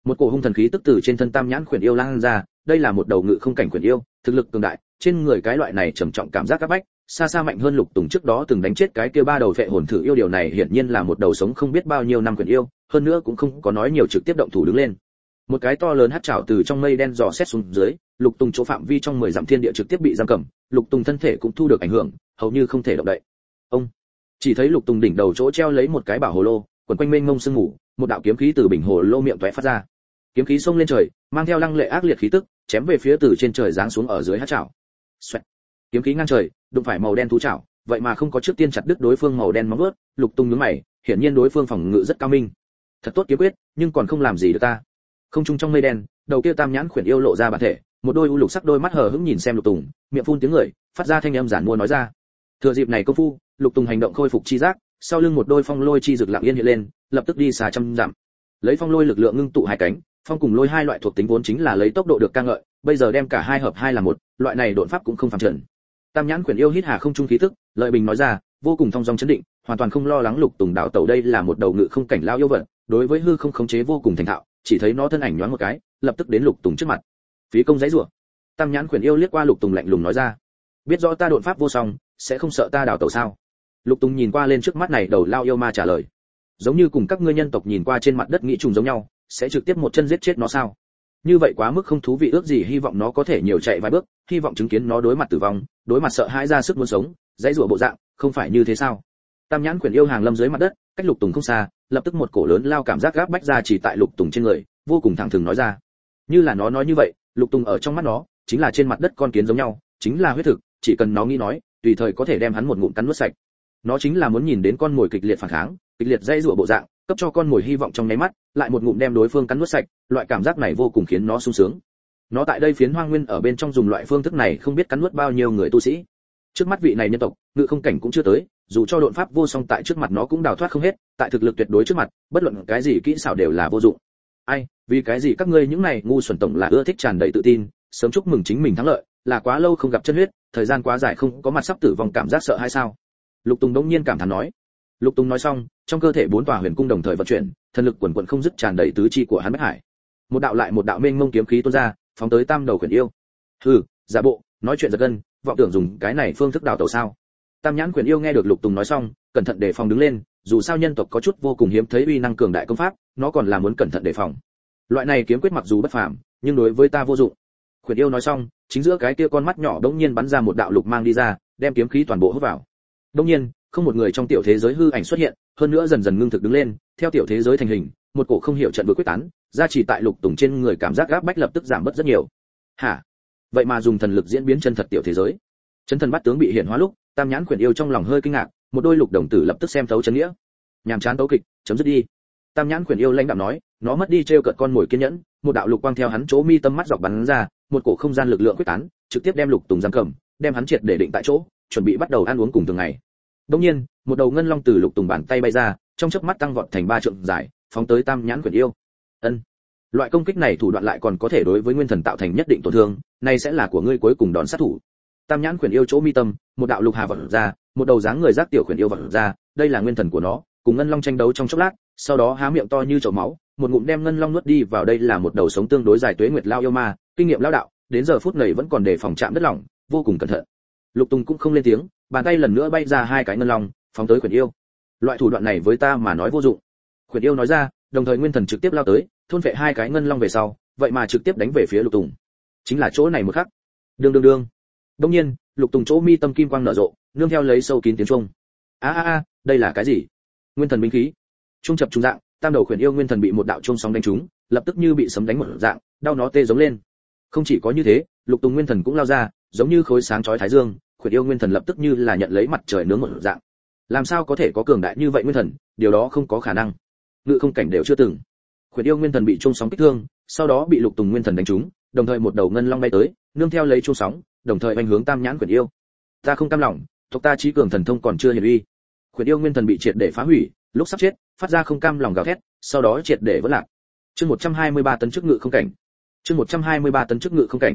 Một cổ hung thần khí tức từ trên thân tam nhãn khuyển yêu lan ra, đây là một đầu ngự không cảnh khuyển yêu, thực lực cường đại, trên người cái loại này trầm trọng cảm giác áp bách, xa xa mạnh hơn Lục Tùng trước đó từng đánh chết cái kia ba đầu phệ hồn thử yêu, điều này hiển nhiên là một đầu sống không biết bao nhiêu năm khuyển yêu, hơn nữa cũng không có nói nhiều trực tiếp động thủ đứng lên. Một cái to lớn hắc trảo từ trong mây đen dò xét xuống dưới, Lục Tùng chỗ phạm vi trong mười dặm thiên địa trực tiếp bị giam cầm, Lục Tùng thân thể cũng thu được ảnh hưởng, hầu như không thể động đậy. Ông chỉ thấy Lục Tùng đỉnh đầu chỗ treo lấy một cái bảo hồ lô, quần quanh mênh mông sương mù, một đạo kiếm khí từ bình hồ lô miệng tóe phát ra. Kiếm khí xông lên trời, mang theo lăng lệ ác liệt khí tức, chém về phía từ trên trời giáng xuống ở dưới hắc trảo. Xoẹt. Kiếm khí ngang trời, đụng phải màu đen thú trảo, vậy mà không có trước tiên chặt đứt đối phương màu đen móng vuốt, Lục Tùng nhướng mày, hiển nhiên đối phương phòng ngự rất cao minh. Thật tốt kiếm quyết, nhưng còn không làm gì được ta. Không trung trong mây đen, đầu kia tam nhãn khuyển yêu lộ ra bản thể, một đôi u lục sắc đôi mắt hờ hững nhìn xem Lục Tùng, miệng phun tiếng người, phát ra thanh âm giản mua nói ra. Thừa dịp này công phu, Lục Tùng hành động khôi phục chi giác, sau lưng một đôi phong lôi chi rực lặng yên hiện lên, lập tức đi xa trăm dặm. Lấy phong lôi lực lượng ngưng tụ hai cánh, phong cùng lôi hai loại thuộc tính vốn chính là lấy tốc độ được ca ngợi, bây giờ đem cả hai hợp hai là một, loại này độn pháp cũng không phàm trần. Tam nhãn khuyển yêu hít hà không trung khí tức, lợi bình nói ra, vô cùng thong dong chấn định, hoàn toàn không lo lắng Lục Tùng đảo tẩu, đây là một đầu ngự không cảnh lao yêu vật, đối với hư không khống chế vô cùng thành thạo, chỉ thấy nó thân ảnh nhoáng một cái, lập tức đến Lục Tùng trước mặt. Phí công giãy giụa. Tam nhãn khuyển yêu liếc qua Lục Tùng lạnh lùng nói ra, biết rõ ta độn pháp vô song, sẽ không sợ ta đảo tẩu sao? Lục Tùng nhìn qua lên trước mắt này đầu lao yêu ma trả lời, giống như cùng các ngươi nhân tộc nhìn qua trên mặt đất nghĩ trùng giống nhau, sẽ trực tiếp một chân giết chết nó sao? Như vậy quá mức không thú vị, ước gì hy vọng nó có thể nhiều chạy vài bước, hy vọng chứng kiến nó đối mặt tử vong, đối mặt sợ hãi ra sức muốn sống, dãy rủa bộ dạng, không phải như thế sao? Tam nhãn khuyển yêu hàng lâm dưới mặt đất, cách Lục Tùng không xa, lập tức một cổ lớn lao cảm giác gáp bách ra chỉ tại Lục Tùng trên người, vô cùng thẳng thừng nói ra. Như là nó nói như vậy, Lục Tùng ở trong mắt nó, chính là trên mặt đất con kiến giống nhau, chính là huyết thực, chỉ cần nó nghĩ nói, tùy thời có thể đem hắn một ngụm cắn nuốt sạch. Nó chính là muốn nhìn đến con mồi kịch liệt phản kháng, kịch liệt dãy rủa bộ dạng, cấp cho con mồi hy vọng trong nháy mắt, lại một ngụm đem đối phương cắn nuốt sạch, loại cảm giác này vô cùng khiến nó sung sướng. Nó tại đây phiến hoang nguyên ở bên trong dùng loại phương thức này không biết cắn nuốt bao nhiêu người tu sĩ. Trước mắt vị này nhân tộc, ngự không cảnh cũng chưa tới, dù cho độn pháp vô song tại trước mặt nó cũng đào thoát không hết, tại thực lực tuyệt đối trước mặt, bất luận cái gì kỹ xảo đều là vô dụng. Ai, vì cái gì các ngươi những này ngu xuẩn tổng là ưa thích tràn đầy tự tin, sớm chúc mừng chính mình thắng lợi, là quá lâu không gặp chân huyết, thời gian quá dài không có mặt sắp tử vong cảm giác sợ hay sao? Lục Tùng đống nhiên cảm thán nói. Lục Tùng nói xong, trong cơ thể bốn tòa huyền cung đồng thời vận chuyển, thần lực quần quần không dứt tràn đầy tứ chi của hắn bách hải. Một đạo lại một đạo mênh mông kiếm khí tuôn ra, phóng tới tam đầu khuyển yêu. Hừ, giả bộ, nói chuyện giật gân, vọng tưởng dùng cái này phương thức đào tẩu sao? Tam nhãn khuyển yêu nghe được Lục Tùng nói xong, cẩn thận đề phòng đứng lên, dù sao nhân tộc có chút vô cùng hiếm thấy uy năng cường đại công pháp, nó còn là muốn cẩn thận đề phòng. Loại này kiếm quyết mặc dù bất phàm, nhưng đối với ta vô dụng. Khuyển yêu nói xong, chính giữa cái kia con mắt nhỏ đống nhiên bắn ra một đạo lục mang đi ra, đem kiếm khí toàn bộ hút vào. Đống nhiên, không một người trong tiểu thế giới hư ảnh xuất hiện, hơn nữa dần dần ngưng thực đứng lên, theo tiểu thế giới thành hình, một cổ không hiểu trận vừa quyết tán, ra chỉ tại Lục Tùng trên người cảm giác gáp bách lập tức giảm bớt rất nhiều. Hả? Vậy mà dùng thần lực diễn biến chân thật tiểu thế giới. Chân thần bắt tướng bị hiển hóa lúc, tam nhãn khuyển yêu trong lòng hơi kinh ngạc, một đôi lục đồng tử lập tức xem thấu chân nghĩa. Nhàm chán tấu kịch, chấm dứt đi. Tam nhãn khuyển yêu lãnh đạm nói, nó mất đi trêu cợt con mồi kiên nhẫn, một đạo lục quang theo hắn chỗ mi tâm mắt dọc bắn ra, một cổ không gian lực lượng quyết tán, trực tiếp đem Lục Tùng giam cầm, đem hắn triệt để định tại chỗ, chuẩn bị bắt đầu ăn uống cùng thường ngày. Đương nhiên, một đầu ngân long từ Lục Tùng bàn tay bay ra, trong chớp mắt tăng vọt thành ba trượng dài, phóng tới tam nhãn khuyển yêu. Ân, loại công kích này thủ đoạn lại còn có thể đối với nguyên thần tạo thành nhất định tổn thương, này sẽ là của ngươi cuối cùng đòn sát thủ. Tam nhãn khuyển yêu chỗ mi tâm, một đạo lục hà vọt ra, một đầu dáng người giác tiểu khuyển yêu vọt ra, đây là nguyên thần của nó, cùng ngân long tranh đấu trong chốc lát, sau đó há miệng to như chậu máu, một ngụm đem ngân long nuốt đi vào. Đây là một đầu sống tương đối dài tuế nguyệt lao yêu ma, kinh nghiệm lao đạo, đến giờ phút này vẫn còn đề phòng chạm đất lỏng, vô cùng cẩn thận. Lục Tùng cũng không lên tiếng, bàn tay lần nữa bay ra hai cái ngân long, phóng tới khuyển yêu. Loại thủ đoạn này với ta mà nói vô dụng. Khuyển yêu nói ra, đồng thời nguyên thần trực tiếp lao tới, thôn phệ hai cái ngân long về sau, vậy mà trực tiếp đánh về phía Lục Tùng. Chính là chỗ này một khắc. Đương đương đương. Đương nhiên, Lục Tùng chỗ mi tâm kim quang nở rộ, nương theo lấy sâu kín tiếng trung. A a a, đây là cái gì? Nguyên thần binh khí. Trung chập trung dạng, tam đầu khuyển yêu nguyên thần bị một đạo chuông sóng đánh trúng, lập tức như bị sấm đánh một dạng, đau nó tê giống lên. Không chỉ có như thế, Lục Tùng nguyên thần cũng lao ra, giống như khối sáng chói thái dương, khuyển yêu nguyên thần lập tức như là nhận lấy mặt trời nướng một dạng. Làm sao có thể có cường đại như vậy nguyên thần, điều đó không có khả năng. Ngự không cảnh đều chưa từng. Khuyển yêu nguyên thần bị chuông sóng kích thương, sau đó bị Lục Tùng nguyên thần đánh trúng, đồng thời một đầu ngân long bay tới, nương theo lấy chuông sóng, đồng thời ảnh hướng tam nhãn khuyển yêu. Ta không cam lòng, tộc ta chí cường thần thông còn chưa hiển uy. Khuyển yêu nguyên thần bị triệt để phá hủy, lúc sắp chết, phát ra không cam lòng gào thét, sau đó triệt để vỡ lạc. Chương một trăm hai mươi ba tấn chức ngự không cảnh. Chương một trăm hai mươi ba tấn chức ngự không cảnh.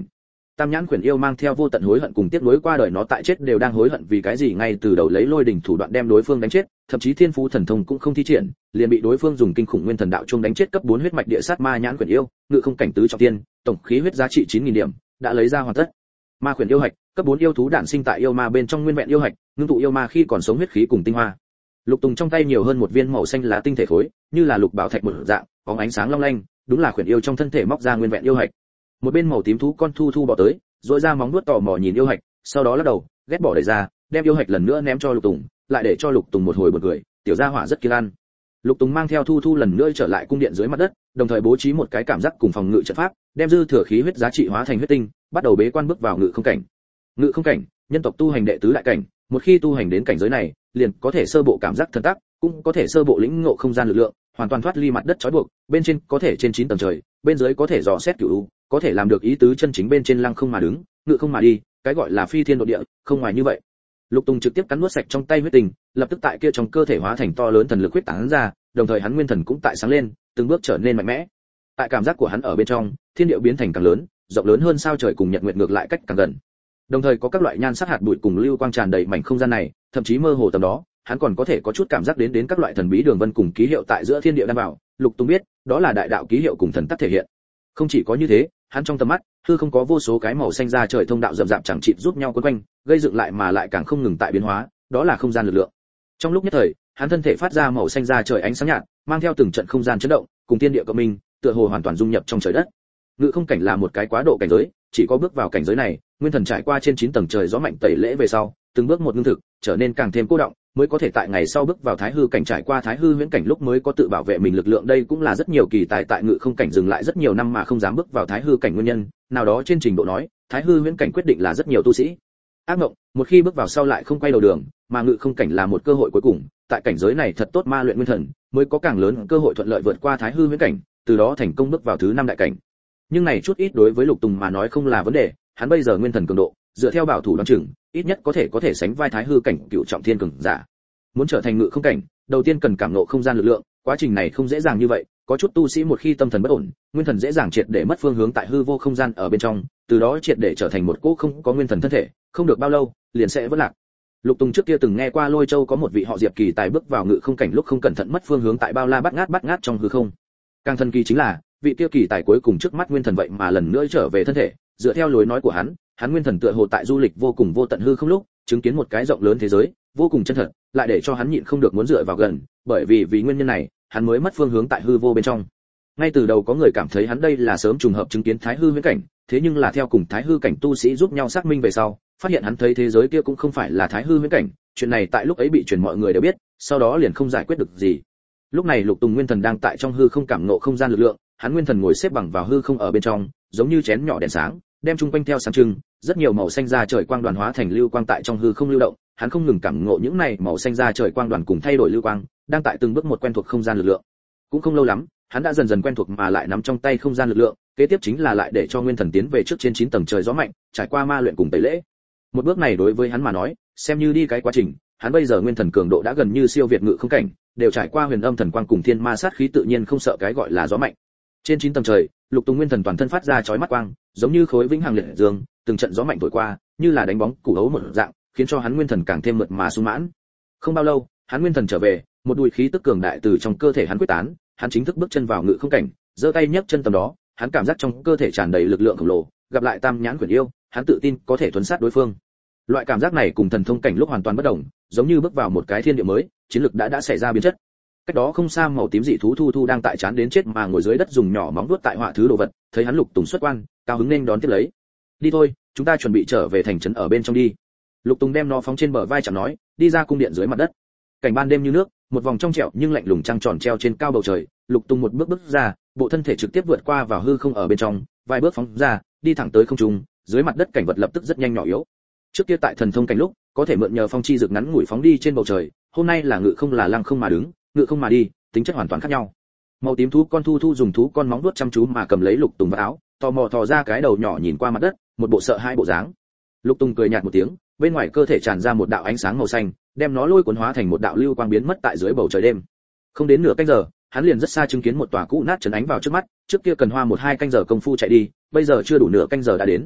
Tam nhãn quyển yêu mang theo vô tận hối hận cùng tiếc nuối qua đời, nó tại chết đều đang hối hận vì cái gì ngay từ đầu lấy lôi đỉnh thủ đoạn đem đối phương đánh chết, thậm chí thiên phú thần thông cũng không thi triển, liền bị đối phương dùng kinh khủng nguyên thần đạo chuông đánh chết cấp bốn huyết mạch địa sát ma nhãn quyển yêu, ngự không cảnh tứ trọng tiên, tổng khí huyết giá trị chín nghìn điểm, đã lấy ra hoàn tất. Ma quyển yêu hạch, cấp bốn yêu thú đản sinh tại yêu ma bên trong nguyên vẹn yêu hạch, ngưng tụ yêu ma khi còn sống huyết khí cùng tinh hoa. Lục Tùng trong tay nhiều hơn một viên màu xanh lá tinh thể khối, như là lục bảo thạch một dạng, có ánh sáng long lanh, đúng là quyển yêu trong thân thể móc ra nguyên vẹn yêu hạch. Một bên màu tím thú con thu thu bỏ tới, rỗi ra móng vuốt tò mò nhìn yêu hạch, sau đó lắc đầu, ghét bỏ đẩy ra, đem yêu hạch lần nữa ném cho Lục Tùng, lại để cho Lục Tùng một hồi bật cười, tiểu gia hỏa rất kiêng ăn. Lục Tùng mang theo thu thu lần nữa trở lại cung điện dưới mặt đất, đồng thời bố trí một cái cảm giác cùng phòng ngự trận pháp, đem dư thừa khí huyết giá trị hóa thành huyết tinh, bắt đầu bế quan bước vào ngự không cảnh. Ngự không cảnh, nhân tộc tu hành đệ tứ đại cảnh, một khi tu hành đến cảnh giới này, liền có thể sơ bộ cảm giác thần tắc, cũng có thể sơ bộ lĩnh ngộ không gian lực lượng, hoàn toàn thoát ly mặt đất trói buộc, bên trên có thể trên chín tầng trời, bên dưới có thể dò xét cửu u, có thể làm được ý tứ chân chính bên trên lăng không mà đứng, ngự không mà đi, cái gọi là phi thiên độ địa, không ngoài như vậy. Lục Tùng trực tiếp cắn nuốt sạch trong tay huyết tình, lập tức tại kia trong cơ thể hóa thành to lớn thần lực huyết tán ra, đồng thời hắn nguyên thần cũng tại sáng lên, từng bước trở nên mạnh mẽ. Tại cảm giác của hắn ở bên trong, thiên địa biến thành càng lớn, rộng lớn hơn sao trời cùng nhật nguyệt ngược lại cách càng gần. Đồng thời có các loại nhan sắc hạt bụi cùng lưu quang tràn đầy mảnh không gian này, thậm chí mơ hồ tầm đó, hắn còn có thể có chút cảm giác đến đến các loại thần bí đường vân cùng ký hiệu tại giữa thiên địa đan vào. Lục Tùng biết, đó là đại đạo ký hiệu cùng thần tắc thể hiện. Không chỉ có như thế, hắn trong tầm mắt, hư không có vô số cái màu xanh ra trời thông đạo rậm rạp chẳng chịt giúp nhau quấn quanh, gây dựng lại mà lại càng không ngừng tại biến hóa, đó là không gian lực lượng. Trong lúc nhất thời, hắn thân thể phát ra màu xanh ra trời ánh sáng nhạt, mang theo từng trận không gian chấn động, cùng thiên địa cộng minh, tựa hồ hoàn toàn dung nhập trong trời đất. Ngự không cảnh là một cái quá độ cảnh giới, chỉ có bước vào cảnh giới này, nguyên thần trải qua trên chín tầng trời gió mạnh tẩy lễ về sau, từng bước một ngưng thực, trở nên càng thêm cô động, mới có thể tại ngày sau bước vào thái hư cảnh, trải qua thái hư huyễn cảnh lúc mới có tự bảo vệ mình lực lượng. Đây cũng là rất nhiều kỳ tài tại ngự không cảnh dừng lại rất nhiều năm mà không dám bước vào thái hư cảnh nguyên nhân. Nào đó trên trình độ nói, thái hư huyễn cảnh quyết định là rất nhiều tu sĩ ác mộng, một khi bước vào sau lại không quay đầu đường, mà ngự không cảnh là một cơ hội cuối cùng. Tại cảnh giới này thật tốt ma luyện nguyên thần, mới có càng lớn cơ hội thuận lợi vượt qua thái hư huyễn cảnh, từ đó thành công bước vào thứ năm đại cảnh. Nhưng này chút ít đối với Lục Tùng mà nói không là vấn đề, hắn bây giờ nguyên thần cường độ, dựa theo bảo thủ đoán chừng, ít nhất có thể có thể sánh vai thái hư cảnh cựu trọng thiên cường giả. Muốn trở thành ngự không cảnh, đầu tiên cần cảm ngộ không gian lực lượng, quá trình này không dễ dàng như vậy, có chút tu sĩ một khi tâm thần bất ổn, nguyên thần dễ dàng triệt để mất phương hướng tại hư vô không gian ở bên trong, từ đó triệt để trở thành một cỗ không có nguyên thần thân thể, không được bao lâu, liền sẽ vỡ lạc. Lục Tùng trước kia từng nghe qua Lôi Châu có một vị họ Diệp kỳ tài bước vào ngự không cảnh lúc không cẩn thận mất phương hướng tại bao la bát ngát bát ngát trong hư không. Càng thần kỳ chính là, vị kia kỳ tài cuối cùng trước mắt nguyên thần vậy mà lần nữa trở về thân thể, dựa theo lối nói của hắn, hắn nguyên thần tựa hồ tại du lịch vô cùng vô tận hư không lúc, chứng kiến một cái rộng lớn thế giới, vô cùng chân thật, lại để cho hắn nhịn không được muốn dựa vào gần, bởi vì vì nguyên nhân này, hắn mới mất phương hướng tại hư vô bên trong. Ngay từ đầu có người cảm thấy hắn đây là sớm trùng hợp chứng kiến thái hư huyễn cảnh, thế nhưng là theo cùng thái hư cảnh tu sĩ giúp nhau xác minh về sau, phát hiện hắn thấy thế giới kia cũng không phải là thái hư huyễn cảnh, chuyện này tại lúc ấy bị truyền mọi người đều biết, sau đó liền không giải quyết được gì. Lúc này Lục Tùng nguyên thần đang tại trong hư không cảm ngộ không gian lực lượng, hắn nguyên thần ngồi xếp bằng vào hư không ở bên trong, giống như chén nhỏ đèn sáng, đem chung quanh theo sáng trưng, rất nhiều màu xanh ra trời quang đoàn hóa thành lưu quang tại trong hư không lưu động, hắn không ngừng cảm ngộ những này màu xanh ra trời quang đoàn cùng thay đổi lưu quang, đang tại từng bước một quen thuộc không gian lực lượng. Cũng không lâu lắm, hắn đã dần dần quen thuộc mà lại nắm trong tay không gian lực lượng, kế tiếp chính là lại để cho nguyên thần tiến về trước trên chín tầng trời gió mạnh, trải qua ma luyện cùng tẩy lễ. Một bước này đối với hắn mà nói, xem như đi cái quá trình, hắn bây giờ nguyên thần cường độ đã gần như siêu việt ngự không cảnh, đều trải qua huyền âm thần quang cùng thiên ma sát khí tự nhiên không sợ cái gọi là gió mạnh. Trên chín tầng trời, Lục Tùng nguyên thần toàn thân phát ra chói mắt quang, giống như khối vĩnh hằng liệt dương, từng trận gió mạnh thổi qua, như là đánh bóng củ hấu một dạng, khiến cho hắn nguyên thần càng thêm mượt mà sung mãn. Không bao lâu, hắn nguyên thần trở về, một đùi khí tức cường đại từ trong cơ thể hắn quyết tán, hắn chính thức bước chân vào ngự không cảnh, giơ tay nhấc chân tầm đó, hắn cảm giác trong cơ thể tràn đầy lực lượng khổng lồ, gặp lại Tam Nhãn Quyển Yêu, hắn tự tin có thể thuần sát đối phương. Loại cảm giác này cùng thần thông cảnh lúc hoàn toàn bất đồng, giống như bước vào một cái thiên địa mới, chiến lực đã đã xảy ra biến chất. Cách đó không xa màu tím dị thú Thu Thu đang tại chán đến chết mà ngồi dưới đất dùng nhỏ móng vuốt tại họa thứ đồ vật, thấy hắn Lục Tùng xuất quan, cao hứng nên đón tiếp lấy. Đi thôi, chúng ta chuẩn bị trở về thành trấn ở bên trong đi. Lục Tùng đem nó phóng trên bờ vai chẳng nói, đi ra cung điện dưới mặt đất. Cảnh ban đêm như nước, một vòng trong trẻo nhưng lạnh lùng trăng tròn treo trên cao bầu trời. Lục Tùng một bước bước ra, bộ thân thể trực tiếp vượt qua vào hư không ở bên trong, vài bước phóng ra, đi thẳng tới không trung. Dưới mặt đất cảnh vật lập tức rất nhanh nhỏ yếu. Trước kia tại thần thông cảnh lúc, có thể mượn nhờ phong chi dược ngắn ngủi phóng đi trên bầu trời, hôm nay là ngự không là lăng không mà đứng, ngự không mà đi, tính chất hoàn toàn khác nhau. Màu tím thú con Thu Thu dùng thú con móng vuốt chăm chú mà cầm lấy Lục Tùng vào áo, tò mò thò ra cái đầu nhỏ nhìn qua mặt đất, một bộ sợ hãi bộ dáng. Lục Tùng cười nhạt một tiếng, bên ngoài cơ thể tràn ra một đạo ánh sáng màu xanh, đem nó lôi cuốn hóa thành một đạo lưu quang biến mất tại dưới bầu trời đêm. Không đến nửa canh giờ, hắn liền rất xa chứng kiến một tòa cũ nát trấn ánh vào trước mắt, trước kia cần hoa một hai canh giờ công phu chạy đi, bây giờ chưa đủ nửa canh giờ đã đến.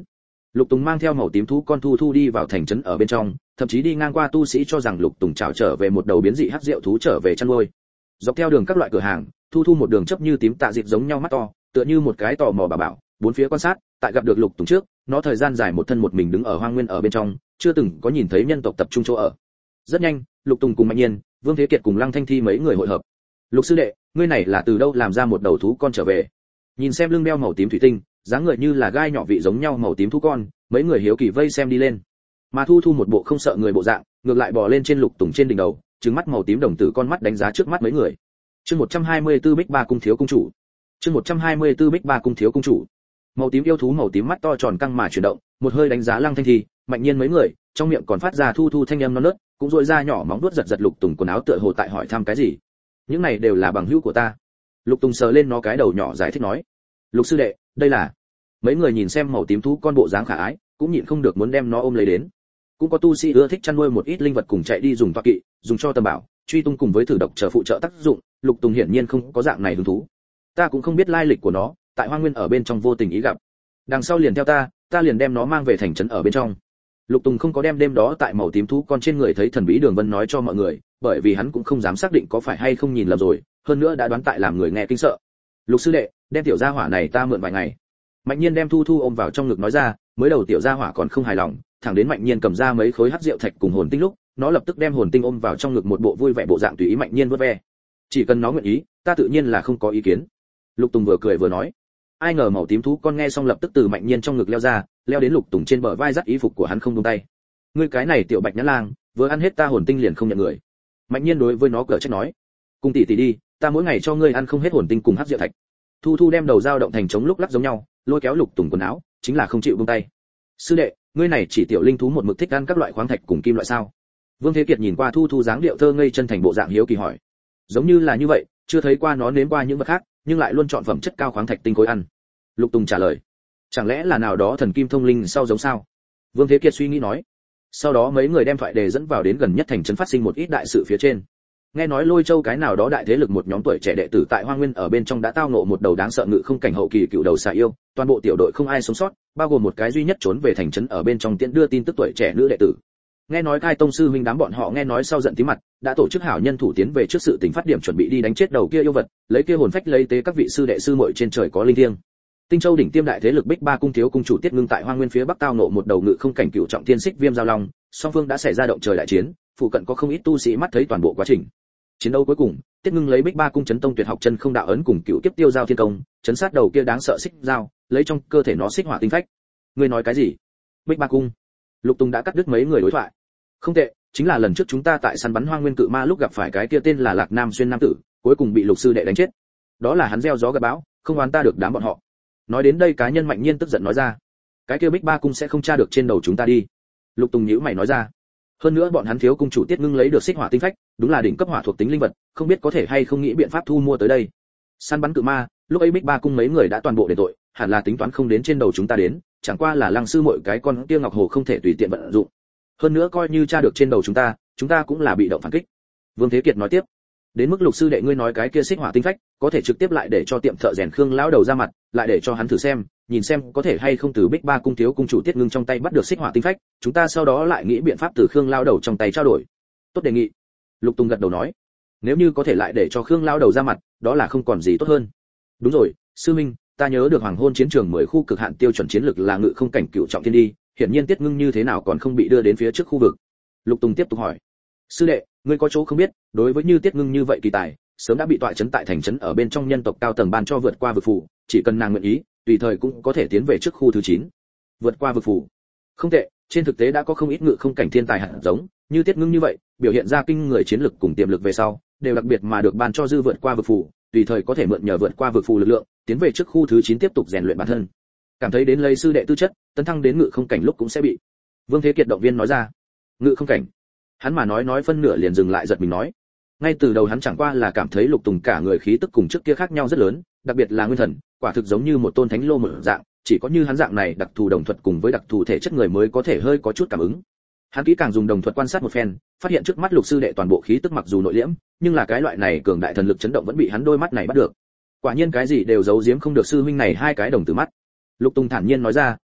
Lục Tùng mang theo màu tím thú con Thu Thu đi vào thành trấn ở bên trong, thậm chí đi ngang qua tu sĩ cho rằng Lục Tùng trảo trở về một đầu biến dị hắc diệu thú trở về chăn nuôi. Dọc theo đường các loại cửa hàng, Thu Thu một đường chấp như tím tạ dịp giống nhau mắt to, tựa như một cái tò mò bà bảo, bốn phía quan sát, tại gặp được Lục Tùng trước, nó thời gian dài một thân một mình đứng ở hoang nguyên ở bên trong, chưa từng có nhìn thấy nhân tộc tập trung chỗ ở. Rất nhanh, Lục Tùng cùng Mạnh Nhiên, Vương Thế Kiệt cùng Lăng Thanh Thi mấy người hội hợp. Lục sư đệ, ngươi này là từ đâu làm ra một đầu thú con trở về? Nhìn xem lưng đeo màu tím thủy tinh, dáng người như là gai nhỏ vị giống nhau màu tím thú con, mấy người hiếu kỳ vây xem đi lên. Mà Thu Thu một bộ không sợ người bộ dạng, ngược lại bò lên trên Lục Tùng trên đỉnh đầu, trừng mắt màu tím đồng tử con mắt đánh giá trước mắt mấy người. Chương một trăm hai mươi tư Bích Ba cung thiếu cung chủ. Chương một trăm hai mươi tư Bích Ba cung thiếu cung chủ. Màu tím yêu thú màu tím mắt to tròn căng mà chuyển động, một hơi đánh giá Lăng Thanh Thi, Mạnh Nhiên mấy người, trong miệng còn phát ra Thu Thu thanh âm non nớt, cũng rỗi ra nhỏ móng vuốt giật giật Lục Tùng quần áo tựa hồ tại hỏi thăm cái gì. Những này đều là bằng hữu của ta. Lục Tùng sờ lên nó cái đầu nhỏ giải thích nói. Lục sư đệ, đây là. Mấy người nhìn xem màu tím thú con bộ dáng khả ái, cũng nhịn không được muốn đem nó ôm lấy đến. Cũng có tu sĩ ưa thích chăn nuôi một ít linh vật cùng chạy đi dùng toa kỵ, dùng cho tầm bảo, truy tung cùng với thử độc chờ phụ trợ tác dụng. Lục Tùng hiển nhiên không có dạng này hứng thú. Ta cũng không biết lai lịch của nó, tại hoang nguyên ở bên trong vô tình ý gặp. Đằng sau liền theo ta, ta liền đem nó mang về thành trấn ở bên trong. Lục Tùng không có đem đêm đó tại màu tím thú con trên người thấy thần bí đường vân nói cho mọi người, bởi vì hắn cũng không dám xác định có phải hay không nhìn lầm rồi, hơn nữa đã đoán tại làm người nghe kinh sợ. Lục sư đệ, đem tiểu gia hỏa này ta mượn vài ngày. Mạnh Nhiên đem Thu Thu ôm vào trong ngực nói ra, mới đầu tiểu gia hỏa còn không hài lòng, thẳng đến Mạnh Nhiên cầm ra mấy khối hắc rượu thạch cùng hồn tinh lúc, nó lập tức đem hồn tinh ôm vào trong ngực một bộ vui vẻ bộ dạng tùy ý Mạnh Nhiên vớt ve. Chỉ cần nó nguyện ý, ta tự nhiên là không có ý kiến. Lục Tùng vừa cười vừa nói. Ai ngờ màu tím thú con nghe xong lập tức từ Mạnh Nhiên trong ngực leo ra, leo đến Lục Tùng trên bờ vai dắt y phục của hắn không buông tay. Ngươi cái này tiểu bạch nhã lang, vừa ăn hết ta hồn tinh liền không nhận người. Mạnh Nhiên đối với nó cở trách nói. Cùng tỷ tỷ đi, ta mỗi ngày cho ngươi ăn không hết hồn tinh cùng hắc rượu thạch. Thu Thu đem đầu dao động thành trống lúc lắc giống nhau, lôi kéo Lục Tùng quần áo, chính là không chịu buông tay. Sư đệ, ngươi này chỉ tiểu linh thú một mực thích ăn các loại khoáng thạch cùng kim loại sao? Vương Thế Kiệt nhìn qua Thu Thu dáng điệu thơ ngây chân thành bộ dạng hiếu kỳ hỏi. Giống như là như vậy, chưa thấy qua nó nếm qua những vật khác, nhưng lại luôn chọn phẩm chất cao khoáng thạch tinh khối ăn. Lục Tùng trả lời. Chẳng lẽ là nào đó thần kim thông linh sau giống sao? Vương Thế Kiệt suy nghĩ nói. Sau đó mấy người đem thoại đề dẫn vào đến gần nhất thành trấn phát sinh một ít đại sự phía trên. Nghe nói Lôi Châu cái nào đó đại thế lực một nhóm tuổi trẻ đệ tử tại Hoang Nguyên ở bên trong đã tao ngộ một đầu đáng sợ ngự không cảnh hậu kỳ cựu đầu xà yêu, toàn bộ tiểu đội không ai sống sót, bao gồm một cái duy nhất trốn về thành trấn ở bên trong tiện đưa tin tức tuổi trẻ nữ đệ tử. Nghe nói Khai Tông sư huynh đám bọn họ nghe nói sau giận tím mặt, đã tổ chức hảo nhân thủ tiến về trước sự tình phát điểm chuẩn bị đi đánh chết đầu kia yêu vật, lấy kia hồn phách lấy tế các vị sư đệ sư muội trên trời có linh thiêng. Tinh Châu đỉnh tiêm đại thế lực Bích Ba cung thiếu cung chủ Tiết Ngưng tại Hoang Nguyên phía bắc tao ngộ một đầu ngự không cảnh cựu trọng thiên xích viêm giao long, song phương đã xảy ra động trời đại chiến, phụ cận có không ít tu sĩ mắt thấy toàn bộ quá trình. Chiến đấu cuối cùng, Tiết Ngưng lấy Bích Ba cung chấn tông tuyệt học chân không đạo ấn cùng cựu kiếp tiêu giao thiên công, chấn sát đầu kia đáng sợ xích giao, lấy trong cơ thể nó xích hỏa tinh phách. Ngươi nói cái gì? Bích Ba cung? Lục Tùng đã cắt đứt mấy người đối thoại. Không tệ, chính là lần trước chúng ta tại săn bắn Hoang Nguyên cự ma lúc gặp phải cái kia tên là Lạc Nam xuyên nam tử, cuối cùng bị Lục sư đệ đánh chết. Đó là hắn gieo gió gặt bão, không oán ta được đám bọn họ. Nói đến đây cá nhân Mạnh Nhiên tức giận nói ra, cái kia Bích Ba cung sẽ không tra được trên đầu chúng ta đi. Lục Tùng nhíu mày nói ra, hơn nữa bọn hắn thiếu cung chủ Tiết Ngưng lấy được xích hỏa tinh phách, đúng là đỉnh cấp hỏa thuộc tính linh vật, không biết có thể hay không nghĩ biện pháp thu mua tới đây. Săn bắn cự ma, lúc ấy Bích Ba cung mấy người đã toàn bộ để tội, hẳn là tính toán không đến trên đầu chúng ta đến, chẳng qua là Lăng sư muội cái con kia Ngọc Hồ không thể tùy tiện vận dụng. Hơn nữa coi như tra được trên đầu chúng ta, chúng ta cũng là bị động phản kích. Vương Thế Kiệt nói tiếp, đến mức Lục sư đệ ngươi nói cái kia xích hỏa tinh phách, có thể trực tiếp lại để cho tiệm thợ rèn Khương lão đầu ra mặt, lại để cho hắn thử xem, nhìn xem có thể hay không từ Bích Ba cung thiếu cung chủ Tiết Ngưng trong tay bắt được xích hỏa tinh phách, chúng ta sau đó lại nghĩ biện pháp từ Khương lão đầu trong tay trao đổi. Tốt đề nghị. Lục Tùng gật đầu nói, nếu như có thể lại để cho Khương lão đầu ra mặt, đó là không còn gì tốt hơn. Đúng rồi, sư minh, ta nhớ được hoàng hôn chiến trường mười khu cực hạn tiêu chuẩn chiến lực là ngự không cảnh cựu trọng thiên đi, hiển nhiên Tiết Ngưng như thế nào còn không bị đưa đến phía trước khu vực. Lục Tùng tiếp tục hỏi, sư đệ, ngươi có chỗ không biết, đối với như Tiết Ngưng như vậy kỳ tài, sớm đã bị tọa trấn tại thành trấn ở bên trong nhân tộc cao tầng ban cho vượt qua vực phủ, chỉ cần nàng nguyện ý, tùy thời cũng có thể tiến về trước khu thứ chín. Vượt qua vực phủ. Không tệ, trên thực tế đã có không ít ngự không cảnh thiên tài hạt giống, như Tiết Ngưng như vậy, biểu hiện ra kinh người chiến lực cùng tiềm lực về sau, đều đặc biệt mà được ban cho dư vượt qua vực phủ, tùy thời có thể mượn nhờ vượt qua vực phủ lực lượng, tiến về trước khu thứ chín tiếp tục rèn luyện bản thân. Cảm thấy đến lấy sư đệ tư chất, tấn thăng đến ngự không cảnh lúc cũng sẽ bị. Vương Thế Kiệt động viên nói ra. Ngự không cảnh. Hắn mà nói nói phân nửa liền dừng lại giật mình nói. Ngay từ đầu hắn chẳng qua là cảm thấy Lục Tùng cả người khí tức cùng trước kia khác nhau rất lớn, đặc biệt là nguyên thần, quả thực giống như một tôn thánh lô mở dạng, chỉ có như hắn dạng này đặc thù đồng thuật cùng với đặc thù thể chất người mới có thể hơi có chút cảm ứng. Hắn kỹ càng dùng đồng thuật quan sát một phen, phát hiện trước mắt Lục sư đệ toàn bộ khí tức mặc dù nội liễm, nhưng là cái loại này cường đại thần lực chấn động vẫn bị hắn đôi mắt này bắt được. Quả nhiên cái gì đều giấu giếm không được sư huynh này hai cái đồng tử mắt. Lục Tùng thản nhiên nói ra,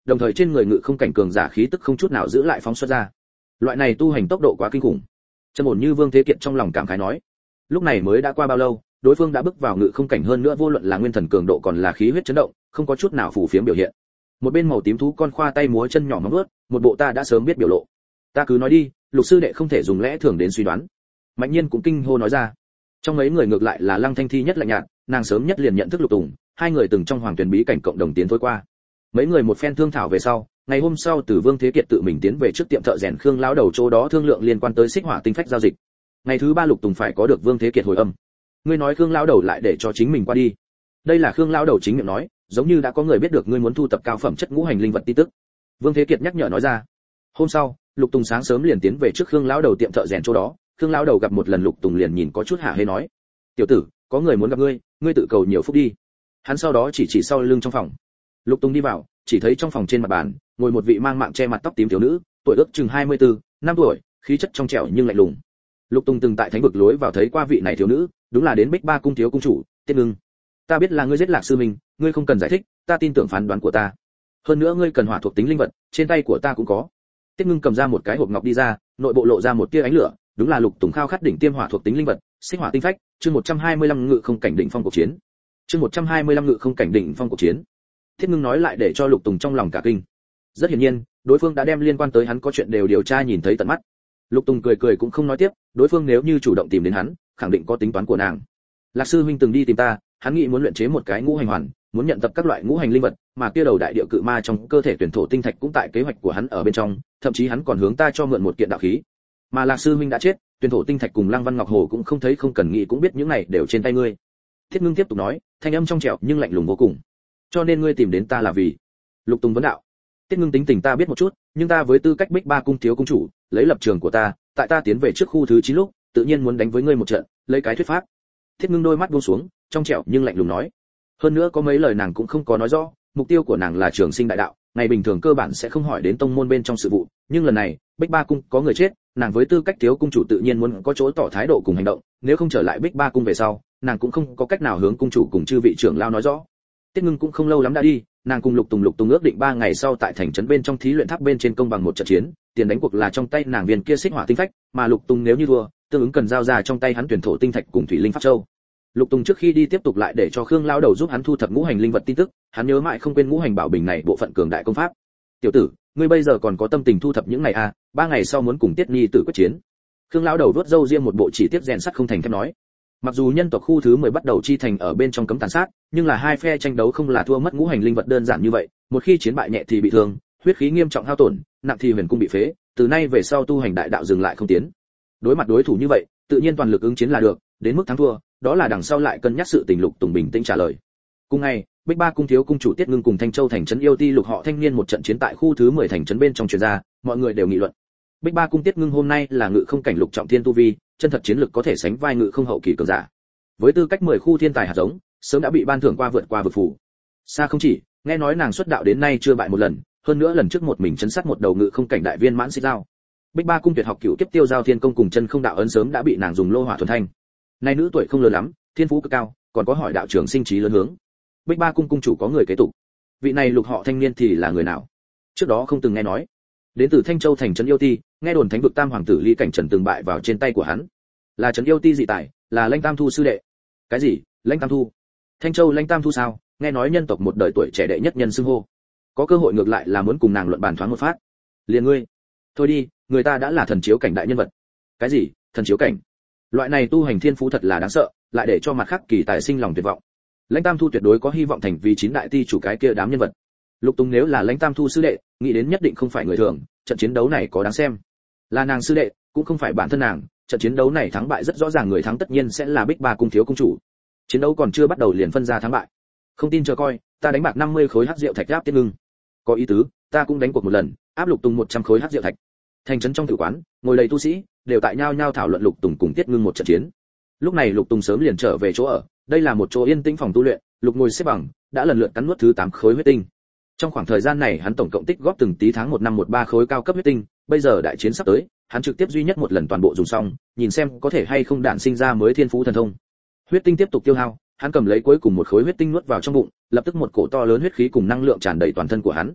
đồng thời trên người ngự không cảnh cường giả khí tức không chút nào giữ lại phóng xuất ra. Loại này tu hành tốc độ quá kinh khủng. Trầm ổn như Vương Thế Kiệt trong lòng cảm khái nói. Lúc này mới đã qua bao lâu, đối phương đã bước vào ngự không cảnh, hơn nữa vô luận là nguyên thần cường độ còn là khí huyết chấn động, không có chút nào phù phiếm biểu hiện. Một bên màu tím thú con khoa tay múa chân nhỏ móng vuốt, một bộ ta đã sớm biết biểu lộ. Ta cứ nói đi, Lục sư đệ không thể dùng lẽ thường đến suy đoán. Mạnh Nhiên cũng kinh hô nói ra. Trong mấy người ngược lại là Lăng Thanh Thi nhất lạnh nhạt, nàng sớm nhất liền nhận thức Lục Tùng, hai người từng trong Hoàng Tuyển bí cảnh cộng đồng tiến thôi qua. Mấy người một phen thương thảo về sau, ngày hôm sau từ Vương Thế Kiệt tự mình tiến về trước tiệm thợ rèn Khương lão đầu chỗ đó thương lượng liên quan tới xích hỏa tinh phách giao dịch. Ngày thứ ba Lục Tùng phải có được Vương Thế Kiệt hồi âm. Ngươi nói Khương lão đầu lại để cho chính mình qua đi. Đây là Khương lão đầu chính miệng nói, giống như đã có người biết được ngươi muốn thu thập cao phẩm chất ngũ hành linh vật tin tức. Vương Thế Kiệt nhắc nhở nói ra. Hôm sau, Lục Tùng sáng sớm liền tiến về trước Khương lão đầu tiệm thợ rèn chỗ đó. Khương lão đầu gặp một lần Lục Tùng liền nhìn có chút hả hê nói: "Tiểu tử, có người muốn gặp ngươi, ngươi tự cầu nhiều phúc đi." Hắn sau đó chỉ chỉ sau lưng trong phòng. Lục Tùng đi vào, chỉ thấy trong phòng trên mặt bàn ngồi một vị mang mạng che mặt tóc tím thiếu nữ, tuổi ước chừng hai mươi tư, năm tuổi, khí chất trong trẻo nhưng lạnh lùng. Lục Tùng từng tại thánh vực lối vào thấy qua vị này thiếu nữ, đúng là đến Bích Ba cung thiếu cung chủ, Tiết Ngưng. Ta biết là ngươi giết Lạc sư mình, ngươi không cần giải thích, ta tin tưởng phán đoán của ta. Hơn nữa ngươi cần hỏa thuộc tính linh vật, trên tay của ta cũng có. Tiết Ngưng cầm ra một cái hộp ngọc đi ra, nội bộ lộ ra một tia ánh lửa, đúng là Lục Tùng khao khát đỉnh tiêm hỏa thuộc tính linh vật, xích hỏa tinh phách, chương một trăm hai mươi lăm ngự không cảnh đỉnh phong cuộc chiến. Chương một trăm hai mươi lăm ngự không cảnh đỉnh phong cuộc chiến. Thiết Ngưng nói lại để cho Lục Tùng trong lòng cả kinh. Rất hiển nhiên, đối phương đã đem liên quan tới hắn có chuyện đều điều tra nhìn thấy tận mắt. Lục Tùng cười cười cũng không nói tiếp, đối phương nếu như chủ động tìm đến hắn, khẳng định có tính toán của nàng. Lạc sư huynh từng đi tìm ta, hắn nghĩ muốn luyện chế một cái ngũ hành hoàn, muốn nhận tập các loại ngũ hành linh vật, mà kia đầu đại địa cự ma trong cơ thể tuyển thổ tinh thạch cũng tại kế hoạch của hắn ở bên trong, thậm chí hắn còn hướng ta cho mượn một kiện đạo khí. Mà Lạc sư huynh đã chết, tuyển thổ tinh thạch cùng Lăng Văn Ngọc Hồ cũng không thấy, không cần nghĩ cũng biết những này đều trên tay ngươi. Thiết Ngưng tiếp tục nói, thanh âm trong trẻo nhưng lạnh lùng vô cùng. Cho nên ngươi tìm đến ta là vì? Lục Tùng vấn đạo. Tiết Ngưng tính tình ta biết một chút, nhưng ta với tư cách Bích Ba cung thiếu cung chủ, lấy lập trường của ta, tại ta tiến về trước khu thứ chín lúc, tự nhiên muốn đánh với ngươi một trận, lấy cái thuyết pháp. Thiết Ngưng đôi mắt buông xuống, trong trẻo nhưng lạnh lùng nói. Hơn nữa có mấy lời nàng cũng không có nói rõ, mục tiêu của nàng là trường sinh đại đạo, ngày bình thường cơ bản sẽ không hỏi đến tông môn bên trong sự vụ, nhưng lần này, Bích Ba cung có người chết, nàng với tư cách thiếu cung chủ tự nhiên muốn có chỗ tỏ thái độ cùng hành động, nếu không trở lại Bích Ba cung về sau, nàng cũng không có cách nào hướng cung chủ cùng chư vị trưởng lao nói rõ. Tiết Ngưng cũng không lâu lắm đã đi, nàng cùng Lục Tùng Lục Tùng ước định ba ngày sau tại thành trấn bên trong thí luyện tháp bên trên công bằng một trận chiến, tiền đánh cuộc là trong tay nàng viên kia xích hỏa tinh phách, mà Lục Tùng nếu như thua, tương ứng cần giao ra trong tay hắn tuyển thổ tinh thạch cùng thủy linh pháp châu. Lục Tùng trước khi đi tiếp tục lại để cho Khương lão đầu giúp hắn thu thập ngũ hành linh vật tin tức, hắn nhớ mãi không quên ngũ hành bảo bình này bộ phận cường đại công pháp. Tiểu tử, ngươi bây giờ còn có tâm tình thu thập những này à? Ba ngày sau muốn cùng Tiết Nhi tử quyết chiến. Khương lão đầu vuốt râu riêng một bộ chỉ tiết rèn sắt không thành thép nói. Mặc dù nhân tộc khu thứ mười bắt đầu chi thành ở bên trong cấm tàn sát, nhưng là hai phe tranh đấu không là thua mất ngũ hành linh vật đơn giản như vậy, một khi chiến bại nhẹ thì bị thương, huyết khí nghiêm trọng hao tổn, nặng thì huyền cung bị phế, từ nay về sau tu hành đại đạo dừng lại không tiến. Đối mặt đối thủ như vậy, tự nhiên toàn lực ứng chiến là được, đến mức thắng thua, đó là đằng sau lại cân nhắc sự tình. Lục Tùng bình tĩnh trả lời. Cùng ngày, Bích Ba cung thiếu cung chủ Tiết Ngưng cùng Thanh Châu thành trấn yêu ti lục họ thanh niên một trận chiến tại khu thứ mười thành trấn bên trong truyền ra, mọi người đều nghị luận. Bích Ba cung Tiết Ngưng hôm nay là ngự không cảnh lục trọng thiên tu vi, chân thật chiến lực có thể sánh vai ngự không hậu kỳ cường giả. Với tư cách mười khu thiên tài hạt giống, sớm đã bị ban thưởng qua vượt qua vực phủ. Xa không chỉ, nghe nói nàng xuất đạo đến nay chưa bại một lần, hơn nữa lần trước một mình chấn sát một đầu ngự không cảnh đại viên mãn xích dao. Bích Ba cung tuyệt học cửu kiếp tiêu giao thiên công cùng chân không đạo ấn sớm đã bị nàng dùng lô hỏa thuần thanh. Nay nữ tuổi không lớn lắm, thiên phú cực cao, còn có hỏi đạo trưởng sinh trí lớn hướng. Bích Ba cung cung chủ có người kế tục. Vị này lục họ thanh niên thì là người nào? Trước đó không từng nghe nói. Đến từ Thanh Châu thành trấn yêu ti, nghe đồn thánh vực tam hoàng tử Ly Cảnh Trần từng bại vào trên tay của hắn. Là trấn yêu ti dị tài, là Lãnh Tam Thu sư đệ. Cái gì? Lãnh Tam Thu? Thanh Châu Lãnh Tam Thu sao? Nghe nói nhân tộc một đời tuổi trẻ đệ nhất nhân xưng hô. Có cơ hội ngược lại là muốn cùng nàng luận bàn thoáng một phát. Liền ngươi. Thôi đi, người ta đã là thần chiếu cảnh đại nhân vật. Cái gì? Thần chiếu cảnh? Loại này tu hành thiên phú thật là đáng sợ, lại để cho mặt khác kỳ tài sinh lòng tuyệt vọng. Lãnh Tam Thu tuyệt đối có hy vọng thành vì chín đại ti chủ cái kia đám nhân vật. Lục Tùng nếu là Lãnh Tam Thu sư đệ, nghĩ đến nhất định không phải người thường, trận chiến đấu này có đáng xem. Là nàng sư đệ, cũng không phải bản thân nàng, trận chiến đấu này thắng bại rất rõ ràng, người thắng tất nhiên sẽ là Bích Ba cung thiếu cung chủ. Chiến đấu còn chưa bắt đầu liền phân ra thắng bại. Không tin chờ coi, ta đánh bạc năm mươi khối hắc rượu thạch áp Tiết Ngưng. Có ý tứ, ta cũng đánh cuộc một lần, áp Lục Tùng một trăm khối hắc rượu thạch. Thành trấn trong tử quán, ngồi đầy tu sĩ, đều tại nhau nhau thảo luận Lục Tùng cùng Tiết Ngưng một trận chiến. Lúc này Lục Tùng sớm liền trở về chỗ ở, đây là một chỗ yên tĩnh phòng tu luyện, Lục ngồi xếp bằng, đã lần lượt cắn nuốt thứ tám khối huyết tinh. Trong khoảng thời gian này hắn tổng cộng tích góp từng tí tháng một năm một ba khối cao cấp huyết tinh, bây giờ đại chiến sắp tới, hắn trực tiếp duy nhất một lần toàn bộ dùng xong, nhìn xem có thể hay không đạn sinh ra mới thiên phú thần thông. Huyết tinh tiếp tục tiêu hao, hắn cầm lấy cuối cùng một khối huyết tinh nuốt vào trong bụng, lập tức một cổ to lớn huyết khí cùng năng lượng tràn đầy toàn thân của hắn.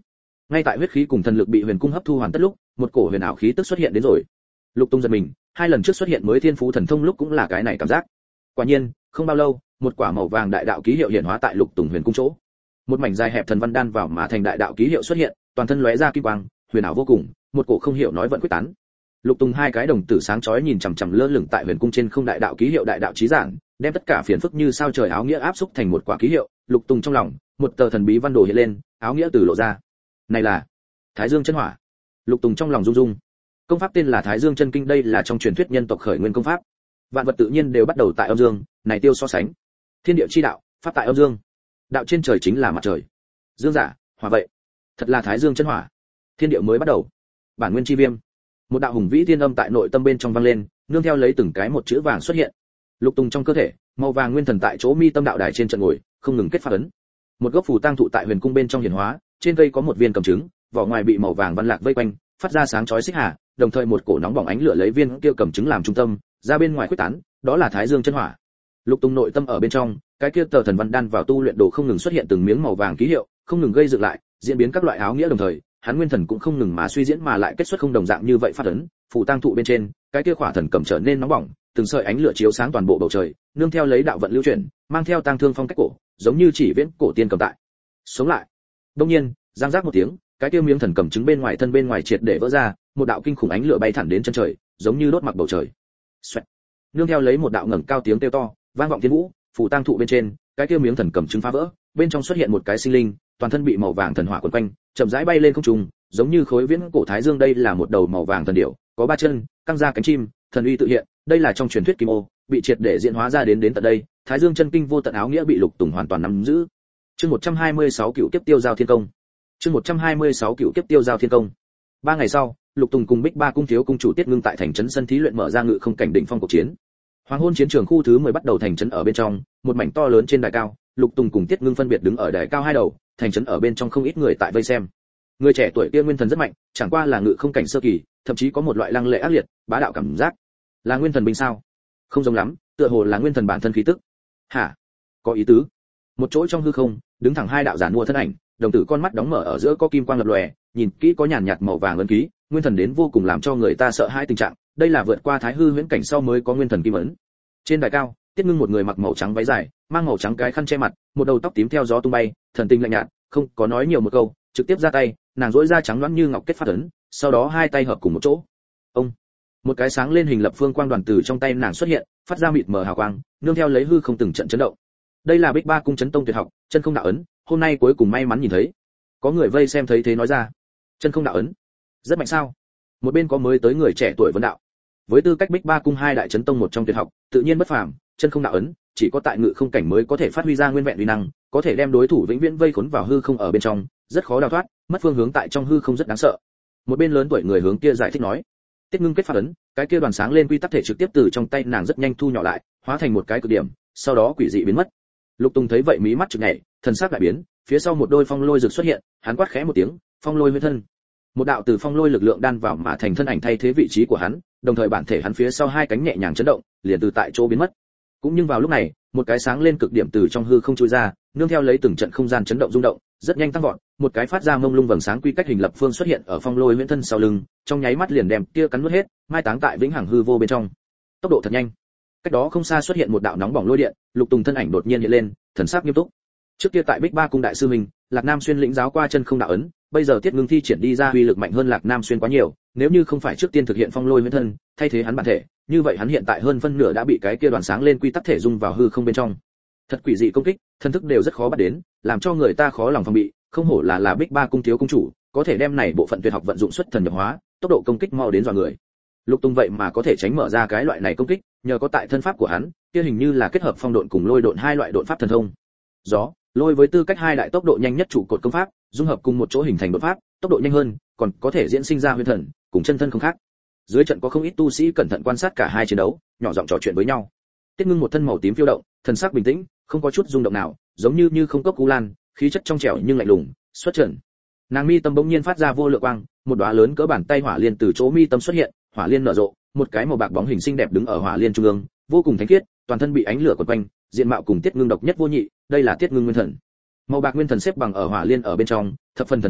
Ngay tại huyết khí cùng thần lực bị huyền cung hấp thu hoàn tất lúc, một cổ huyền ảo khí tức xuất hiện đến rồi. Lục Tùng giật mình, hai lần trước xuất hiện mới thiên phú thần thông lúc cũng là cái này cảm giác. Quả nhiên, không bao lâu, một quả màu vàng đại đạo ký hiệu hiện hóa tại Lục Tùng huyền cung chỗ. Một mảnh dài hẹp thần văn đan vào mà thành đại đạo ký hiệu xuất hiện, toàn thân lóe ra kim quang, huyền ảo vô cùng, một cổ không hiểu nói vận quyết tán. Lục Tùng hai cái đồng tử sáng chói nhìn chằm chằm lơ lửng tại huyền cung trên không đại đạo ký hiệu đại đạo chí giản, đem tất cả phiền phức như sao trời áo nghĩa áp xúc thành một quả ký hiệu. Lục Tùng trong lòng, một tờ thần bí văn đồ hiện lên, áo nghĩa từ lộ ra. Này là Thái Dương chân hỏa. Lục Tùng trong lòng rung rung. Công pháp tên là Thái Dương chân kinh, đây là trong truyền thuyết nhân tộc khởi nguyên công pháp. Vạn vật tự nhiên đều bắt đầu tại âm dương, này tiêu so sánh. Thiên địa chi đạo, pháp tại âm dương. Đạo trên trời chính là mặt trời. Dương giả, hỏa vậy. Thật là Thái Dương chân hỏa. Thiên địa mới bắt đầu. Bản nguyên chi viêm. Một đạo hùng vĩ thiên âm tại nội tâm bên trong vang lên, nương theo lấy từng cái một chữ vàng xuất hiện. Lục Tùng trong cơ thể, màu vàng nguyên thần tại chỗ mi tâm đạo đài trên trận ngồi, không ngừng kết pháp ấn. Một gốc phù tang thụ tại huyền cung bên trong hiển hóa, trên cây có một viên cầm trứng, vỏ ngoài bị màu vàng văn lạc vây quanh, phát ra sáng chói xích hà, đồng thời một cổ nóng bỏng ánh lửa lấy viên kia cầm trứng làm trung tâm, ra bên ngoài khuếch tán, đó là Thái Dương chân hỏa. Lục Tùng nội tâm ở bên trong, cái kia tờ thần văn đan vào tu luyện đồ không ngừng xuất hiện từng miếng màu vàng ký hiệu, không ngừng gây dựng lại, diễn biến các loại áo nghĩa đồng thời, hắn nguyên thần cũng không ngừng mà suy diễn mà lại kết xuất không đồng dạng như vậy phát ấn, phù tang thụ bên trên, cái kia khỏa thần cầm trở nên nóng bỏng, từng sợi ánh lửa chiếu sáng toàn bộ bầu trời, nương theo lấy đạo vận lưu chuyển, mang theo tang thương phong cách cổ, giống như chỉ viễn cổ tiên cầm tại. Sống lại. Đương nhiên, giang giác một tiếng, cái kia miếng thần cầm trứng bên ngoài thân bên ngoài triệt để vỡ ra, một đạo kinh khủng ánh lửa bay thẳng đến chân trời, giống như đốt mặc bầu trời. Xoẹt. Nương theo lấy một đạo ngẩng cao tiếng kêu to, vang vọng thiên vũ, phù tang thụ bên trên, cái kia miếng thần cầm trứng phá vỡ, bên trong xuất hiện một cái sinh linh, toàn thân bị màu vàng thần hỏa quấn quanh, chậm rãi bay lên không trung, giống như khối viễn cổ thái dương. Đây là một đầu màu vàng thần điểu, có ba chân, căng ra cánh chim, thần uy tự hiện. Đây là trong truyền thuyết kim ô, bị triệt để diễn hóa ra đến đến tận đây, Thái Dương chân kinh vô tận áo nghĩa bị Lục Tùng hoàn toàn nắm giữ. Chương một trăm hai mươi sáu Cựu kiếp tiêu giao thiên công. Chương một trăm hai mươi sáu Cựu kiếp tiêu giao thiên công. Ba ngày sau, Lục Tùng cùng Bích Ba cung thiếu cung chủ Tiết Ngưng tại thành trấn sân thí luyện mở ra ngự không cảnh đỉnh phong cuộc chiến. Hoàng hôn chiến trường khu thứ mười bắt đầu thành trấn ở bên trong, một mảnh to lớn trên đài cao, Lục Tùng cùng Tiết Ngưng phân biệt đứng ở đài cao hai đầu, thành trấn ở bên trong không ít người tại vây xem. Người trẻ tuổi kia nguyên thần rất mạnh, chẳng qua là ngự không cảnh sơ kỳ, thậm chí có một loại lăng lệ ác liệt, bá đạo cảm giác. Là nguyên thần binh sao? Không giống lắm, tựa hồ là nguyên thần bản thân khí tức. Hả? Có ý tứ. Một chỗ trong hư không, đứng thẳng hai đạo giản mua thân ảnh, đồng tử con mắt đóng mở ở giữa có kim quang lập lòe, nhìn kỹ có nhàn nhạt màu vàng ấn ký, nguyên thần đến vô cùng làm cho người ta sợ hãi tình trạng, đây là vượt qua thái hư huyễn cảnh sau mới có nguyên thần kim ấn. Trên đài cao, Tiết Ngưng một người mặc màu trắng váy dài, mang màu trắng cái khăn che mặt, một đầu tóc tím theo gió tung bay, thần tinh lạnh nhạt, không có nói nhiều một câu, trực tiếp ra tay, nàng duỗi ra trắng loáng như ngọc kết phát ấn, sau đó hai tay hợp cùng một chỗ. Ông, một cái sáng lên hình lập phương quang đoàn từ trong tay nàng xuất hiện, phát ra mịt mờ hào quang, nương theo lấy hư không từng trận chấn động. Đây là Bích Ba cung chấn tông tuyệt học, chân không đạo ấn, hôm nay cuối cùng may mắn nhìn thấy. Có người vây xem thấy thế nói ra, chân không đạo ấn, rất mạnh sao? Một bên có mới tới người trẻ tuổi vấn đạo. Với tư cách Bích Ba cung hai đại chấn tông một trong tuyệt học, tự nhiên bất phàm, chân không đạo ấn, chỉ có tại ngự không cảnh mới có thể phát huy ra nguyên vẹn uy năng, có thể đem đối thủ vĩnh viễn vây khốn vào hư không ở bên trong, rất khó đào thoát, mất phương hướng tại trong hư không rất đáng sợ. Một bên lớn tuổi người hướng kia giải thích nói. Tiết Ngưng kết phát ấn, cái kia đoàn sáng lên quy tắc thể trực tiếp từ trong tay nàng rất nhanh thu nhỏ lại, hóa thành một cái cực điểm, sau đó quỷ dị biến mất. Lục Tùng thấy vậy mí mắt chực nhảy, thần sắc đại biến, phía sau một đôi phong lôi rực xuất hiện, hắn quát khẽ một tiếng, phong lôi huyễn thân. Một đạo từ phong lôi lực lượng đan vào mà thành thân ảnh thay thế vị trí của hắn, đồng thời bản thể hắn phía sau hai cánh nhẹ nhàng chấn động, liền từ tại chỗ biến mất. Cũng nhưng vào lúc này, một cái sáng lên cực điểm từ trong hư không chui ra, nương theo lấy từng trận không gian chấn động rung động, rất nhanh tăng vọt, một cái phát ra mông lung vầng sáng quy cách hình lập phương xuất hiện ở phong lôi huyễn thân sau lưng, trong nháy mắt liền đem kia cắn nuốt hết, mai táng tại vĩnh hằng hư vô bên trong. Tốc độ thật nhanh. Cách đó không xa xuất hiện một đạo nóng bỏng lôi điện, Lục Tùng thân ảnh đột nhiên hiện lên, thần sắc nghiêm túc. Trước kia tại Bích Ba cung đại sư mình, Lạc Nam xuyên lĩnh giáo qua chân không đạo ấn, bây giờ Tiết Ngưng thi triển đi ra uy lực mạnh hơn Lạc Nam xuyên quá nhiều, nếu như không phải trước tiên thực hiện phong lôi huyễn thân, thay thế hắn bản thể, như vậy hắn hiện tại hơn phân nửa đã bị cái kia đoàn sáng lên quy tắc thể dung vào hư không bên trong. Thật quỷ dị công kích, thân thức đều rất khó bắt đến, làm cho người ta khó lòng phòng bị, không hổ là là Bích Ba cung thiếu cung chủ, có thể đem này bộ phận tuyệt học vận dụng xuất thần nhập hóa, tốc độ công kích mau đến dọa người. Lục Tùng vậy mà có thể tránh mở ra cái loại này công kích, nhờ có tại thân pháp của hắn, kia hình như là kết hợp phong độn cùng lôi độn hai loại độn pháp thần thông. Gió, lôi với tư cách hai đại tốc độ nhanh nhất trụ cột công pháp, dung hợp cùng một chỗ hình thành đột pháp, tốc độ nhanh hơn, còn có thể diễn sinh ra huyền thần, cùng chân thân không khác. Dưới trận có không ít tu sĩ cẩn thận quan sát cả hai chiến đấu, nhỏ giọng trò chuyện với nhau. Tiết Ngưng một thân màu tím phiêu động, thần sắc bình tĩnh, không có chút rung động nào, giống như như không cốc cú lan, khí chất trong trẻo nhưng lạnh lùng, xuất trần. Nàng mi tâm bỗng nhiên phát ra vô lượng quang, một đóa lớn cỡ bàn tay hỏa liên từ chỗ mi tâm xuất hiện, hỏa liên nở rộ, một cái màu bạc bóng hình xinh đẹp đứng ở hỏa liên trung ương, vô cùng thánh khiết, toàn thân bị ánh lửa quấn quanh, diện mạo cùng Tiết Ngưng độc nhất vô nhị, đây là Tiết Ngưng nguyên thần. Màu bạc nguyên thần xếp bằng ở hỏa liên ở bên trong, thập phần thần thánh,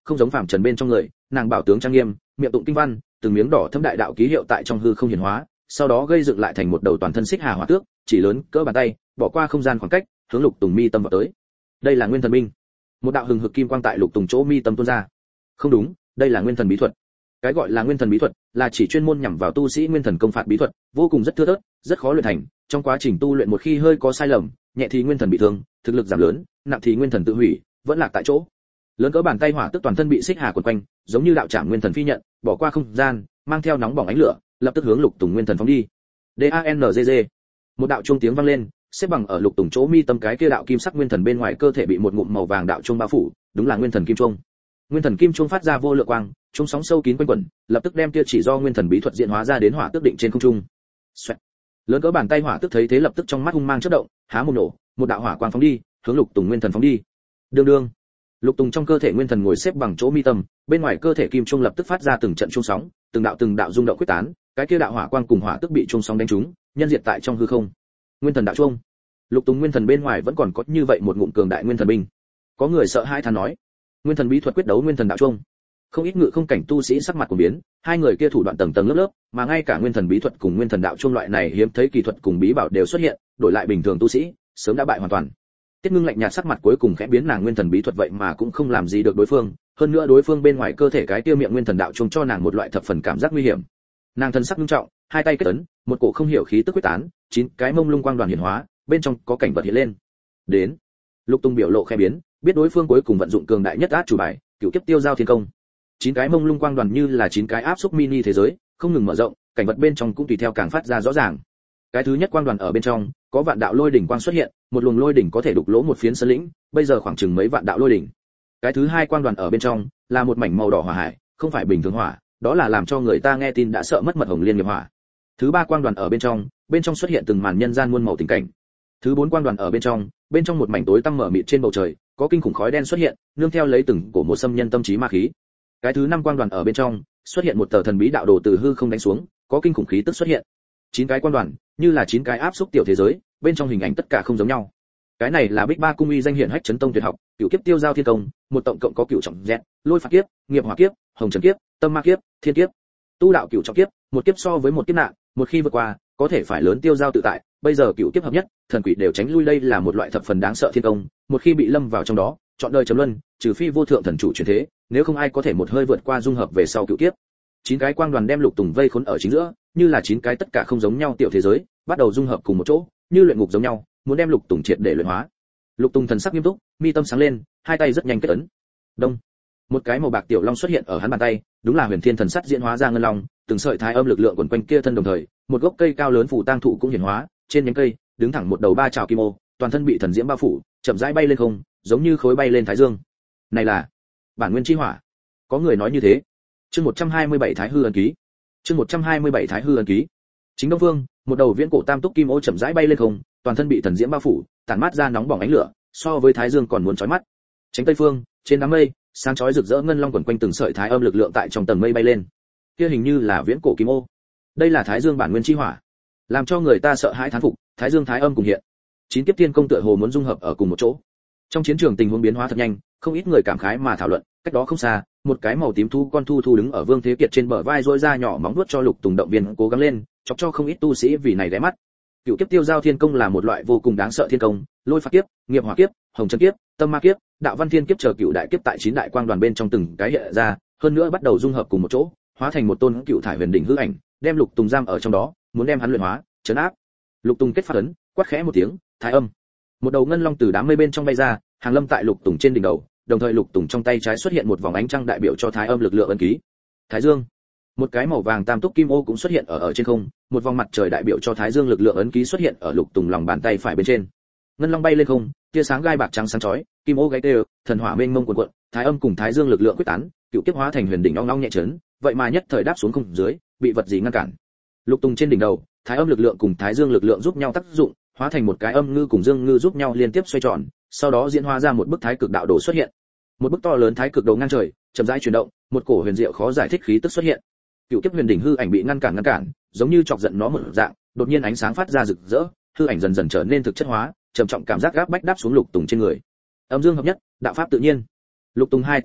không giống phàm trần bên trong người, nàng bảo tướng trang nghiêm, miệng tụng kinh văn, từng miếng đỏ thâm đại đạo ký hiệu tại trong hư không hiển hóa, sau đó gây dựng lại thành một đầu toàn thân xích hà hỏa tước, chỉ lớn cỡ bàn tay, bỏ qua không gian khoảng cách, hướng Lục Tùng mi tâm vào tới. Đây là nguyên thần binh. Một đạo hừng hực kim quang tại Lục Tùng chỗ mi tâm tuôn ra. Không đúng, đây là nguyên thần bí thuật. Cái gọi là nguyên thần bí thuật là chỉ chuyên môn nhằm vào tu sĩ nguyên thần công phạt bí thuật, vô cùng rất thưa thớt, rất khó luyện thành, trong quá trình tu luyện một khi hơi có sai lầm, nhẹ thì nguyên thần bị thương, thực lực giảm lớn, nặng thì nguyên thần tự hủy, vẫn lạc tại chỗ. Lớn cỡ bàn tay hỏa tức toàn thân bị xích hà quấn quanh, giống như đạo trảm nguyên thần phi nhận, bỏ qua không gian, mang theo nóng bỏng ánh lửa, lập tức hướng Lục Tùng nguyên thần phóng đi. D A N G G. Một đạo chuông tiếng vang lên, xếp bằng ở Lục Tùng chỗ mi tâm cái kia đạo kim sắc nguyên thần bên ngoài cơ thể bị một ngụm màu vàng đạo chuông bao phủ, đúng là nguyên thần kim chuông. Nguyên thần kim chuông phát ra vô lượng quang, chuông sóng sâu kín quanh quẩn, lập tức đem kia chỉ do nguyên thần bí thuật diễn hóa ra đến hỏa tức định trên không trung. Xoẹt. Lớn cỡ bàn tay hỏa tức thấy thế lập tức trong mắt hung mang chớp động, há mồm nổ, một đạo hỏa quang phóng đi, hướng Lục Tùng nguyên thần phóng đi. Đương đương. Lục Tùng trong cơ thể nguyên thần ngồi xếp bằng chỗ mi tâm, bên ngoài cơ thể kim chuông lập tức phát ra từng trận chuông sóng, từng đạo từng đạo rung động quyết tán, cái kia đạo hỏa quang cùng hỏa tức bị chuông sóng đánh trúng, nhân diệt tại trong hư không. Nguyên thần đạo chuông. Lục Tùng nguyên thần bên ngoài vẫn còn có như vậy một ngụm cường đại nguyên thần binh. Có người sợ hãi thán nói, nguyên thần bí thuật quyết đấu nguyên thần đạo chuông. Không ít ngự không cảnh tu sĩ sắc mặt của biến, hai người kia thủ đoạn tầng tầng lớp lớp, mà ngay cả nguyên thần bí thuật cùng nguyên thần đạo chuông loại này hiếm thấy kỳ thuật cùng bí bảo đều xuất hiện, đổi lại bình thường tu sĩ, sớm đã bại hoàn toàn. Tiết Ngưng lạnh nhạt sắc mặt cuối cùng khẽ biến, nàng nguyên thần bí thuật vậy mà cũng không làm gì được đối phương, hơn nữa đối phương bên ngoài cơ thể cái tiêu miệng nguyên thần đạo chuông cho nàng một loại thập phần cảm giác nguy hiểm. Nàng thân sắc nghiêm trọng, hai tay kết ấn, một cổ không hiểu khí tức quyết tán, chín cái mông lung quang đoàn hiển hóa, bên trong có cảnh vật hiện lên. Đến. Lục Tùng biểu lộ khẽ biến, biết đối phương cuối cùng vận dụng cường đại nhất át chủ bài, cửu kiếp tiêu giao thiên công. Chín cái mông lung quang đoàn như là chín cái áp xúc mini thế giới, không ngừng mở rộng, cảnh vật bên trong cũng tùy theo càng phát ra rõ ràng. Cái thứ nhất quang đoàn ở bên trong, có vạn đạo lôi đỉnh quang xuất hiện, một luồng lôi đỉnh có thể đục lỗ một phiến sơn lĩnh, bây giờ khoảng chừng mấy vạn đạo lôi đỉnh. Cái thứ hai quang đoàn ở bên trong, là một mảnh màu đỏ hỏa hải, không phải bình thường hỏa, đó là làm cho người ta nghe tin đã sợ mất mật hồng liên nghiệp hỏa. Thứ ba quang đoàn ở bên trong, bên trong xuất hiện từng màn nhân gian muôn màu tình cảnh. Thứ bốn quang đoàn ở bên trong, bên trong một mảnh tối tăm mở mịt trên bầu trời, có kinh khủng khói đen xuất hiện, nương theo lấy từng cổ một xâm nhân tâm trí ma khí. Cái thứ năm quang đoàn ở bên trong, xuất hiện một tờ thần bí đạo đồ từ hư không đánh xuống, có kinh khủng khí tức xuất hiện. Chín cái quang đoàn, như là chín cái áp xúc tiểu thế giới, bên trong hình ảnh tất cả không giống nhau. Cái này là Bích Ba cung uy danh hiển hách chấn tông tuyệt học, cửu kiếp tiêu giao thiên công, một tổng cộng có cửu trọng dẹt, lôi phạt kiếp, nghiệp hỏa kiếp, hồng trần kiếp, tâm ma kiếp, thiên kiếp. Tu đạo cửu trọng kiếp, một kiếp so với một kiếp nạn, một khi vượt qua, có thể phải lớn tiêu giao tự tại, bây giờ cửu kiếp hợp nhất, thần quỷ đều tránh lui, đây là một loại thập phần đáng sợ thiên công, một khi bị lâm vào trong đó, chọn đời chấm luân, trừ phi vô thượng thần chủ chuyển thế, nếu không ai có thể một hơi vượt qua dung hợp về sau cửu kiếp. Chín cái quang đoàn đem Lục Tùng vây khốn ở chính giữa, như là chín cái tất cả không giống nhau tiểu thế giới, bắt đầu dung hợp cùng một chỗ, như luyện ngục giống nhau, muốn đem Lục Tùng triệt để luyện hóa. Lục Tùng thần sắc nghiêm túc, mi tâm sáng lên, hai tay rất nhanh kết ấn. Đông. Một cái màu bạc tiểu long xuất hiện ở hắn bàn tay, đúng là Huyền Thiên thần sắt diễn hóa ra ngân long, từng sợi thái âm lực lượng quấn quanh kia thân đồng thời, một gốc cây cao lớn phủ tang thụ cũng hiển hóa, trên nhánh cây, đứng thẳng một đầu ba trảo kim ô, toàn thân bị thần diễm bao phủ, chậm rãi bay lên không, giống như khối bay lên thái dương. Này là bản nguyên chi hỏa. Có người nói như thế. Chương một trăm hai mươi bảy Thái hư ấn ký. Chương một trăm hai mươi bảy Thái hư ấn ký. Chính Đông Phương, một đầu viễn cổ tam túc kim ô chậm rãi bay lên không, toàn thân bị thần diễm bao phủ, tản mát ra nóng bỏng ánh lửa, so với thái dương còn muốn chói mắt. Tránh Tây Phương, trên đám mây, sáng chói rực rỡ ngân long quẩn quanh từng sợi thái âm lực lượng tại trong tầng mây bay lên. Kia hình như là viễn cổ kim ô. Đây là Thái Dương bản nguyên chi hỏa, làm cho người ta sợ hãi thán phục, Thái Dương thái âm cùng hiện. Chín kiếp thiên công tựa hồ muốn dung hợp ở cùng một chỗ. Trong chiến trường tình huống biến hóa thật nhanh, không ít người cảm khái mà thảo luận, cách đó không xa, một cái màu tím thu con thu thu đứng ở Vương Thế Kiệt trên bờ vai rỗi ra nhỏ móng vuốt cho Lục Tùng động viên cố gắng lên, chọc cho không ít tu sĩ vì này ghé mắt. Cửu kiếp tiêu giao thiên công là một loại vô cùng đáng sợ thiên công, lôi phạt kiếp, nghiệp hỏa kiếp, hồng trần kiếp, tâm ma kiếp, đạo văn thiên kiếp chờ cửu đại kiếp tại chín đại quang đoàn bên trong từng cái hiện ra, hơn nữa bắt đầu dung hợp cùng một chỗ, hóa thành một tôn cựu thải huyền đỉnh hư ảnh, đem Lục Tùng giam ở trong đó, muốn đem hắn luyện hóa, trấn áp. Lục Tùng kết phát ấn, quát khẽ một tiếng, thái âm. Một đầu ngân long từ đám mây bên trong bay ra, hàng lâm tại Lục Tùng trên đỉnh đầu, đồng thời Lục Tùng trong tay trái xuất hiện một vòng ánh trăng đại biểu cho thái âm lực lượng ấn ký. Thái Dương. Một cái màu vàng tam túc kim ô cũng xuất hiện ở ở trên không, một vòng mặt trời đại biểu cho thái dương lực lượng ấn ký xuất hiện ở Lục Tùng lòng bàn tay phải bên trên. Ngân long bay lên không, tia sáng gai bạc trắng sáng chói, kim ô gáy tê, thần hỏa mênh mông cuồn cuộn, thái âm cùng thái dương lực lượng quyết tán, cựu kiếp hóa thành huyền đỉnh ong ong nhẹ chấn, vậy mà nhất thời đáp xuống không dưới, bị vật gì ngăn cản. Lục Tùng trên đỉnh đầu, thái âm lực lượng cùng thái dương lực lượng giúp nhau tác dụng, hóa thành một cái âm ngư cùng dương ngư giúp nhau liên tiếp xoay tròn, sau đó diễn hóa ra một bức thái cực đạo đồ xuất hiện. Một bức to lớn thái cực đồ ngang trời, chậm rãi chuyển động, một cổ huyền diệu khó giải thích khí tức xuất hiện. Cựu kiếp huyền đỉnh hư ảnh bị ngăn cản ngăn cản, giống như chọc giận nó một dạng, đột nhiên ánh sáng phát ra rực rỡ, hư ảnh dần dần trở nên thực chất hóa, trầm trọng cảm giác gáp bách đáp xuống Lục Tùng trên người. Âm dương hợp nhất, đạo pháp tự nhiên. Lục Tùng hai tay hợp nhất,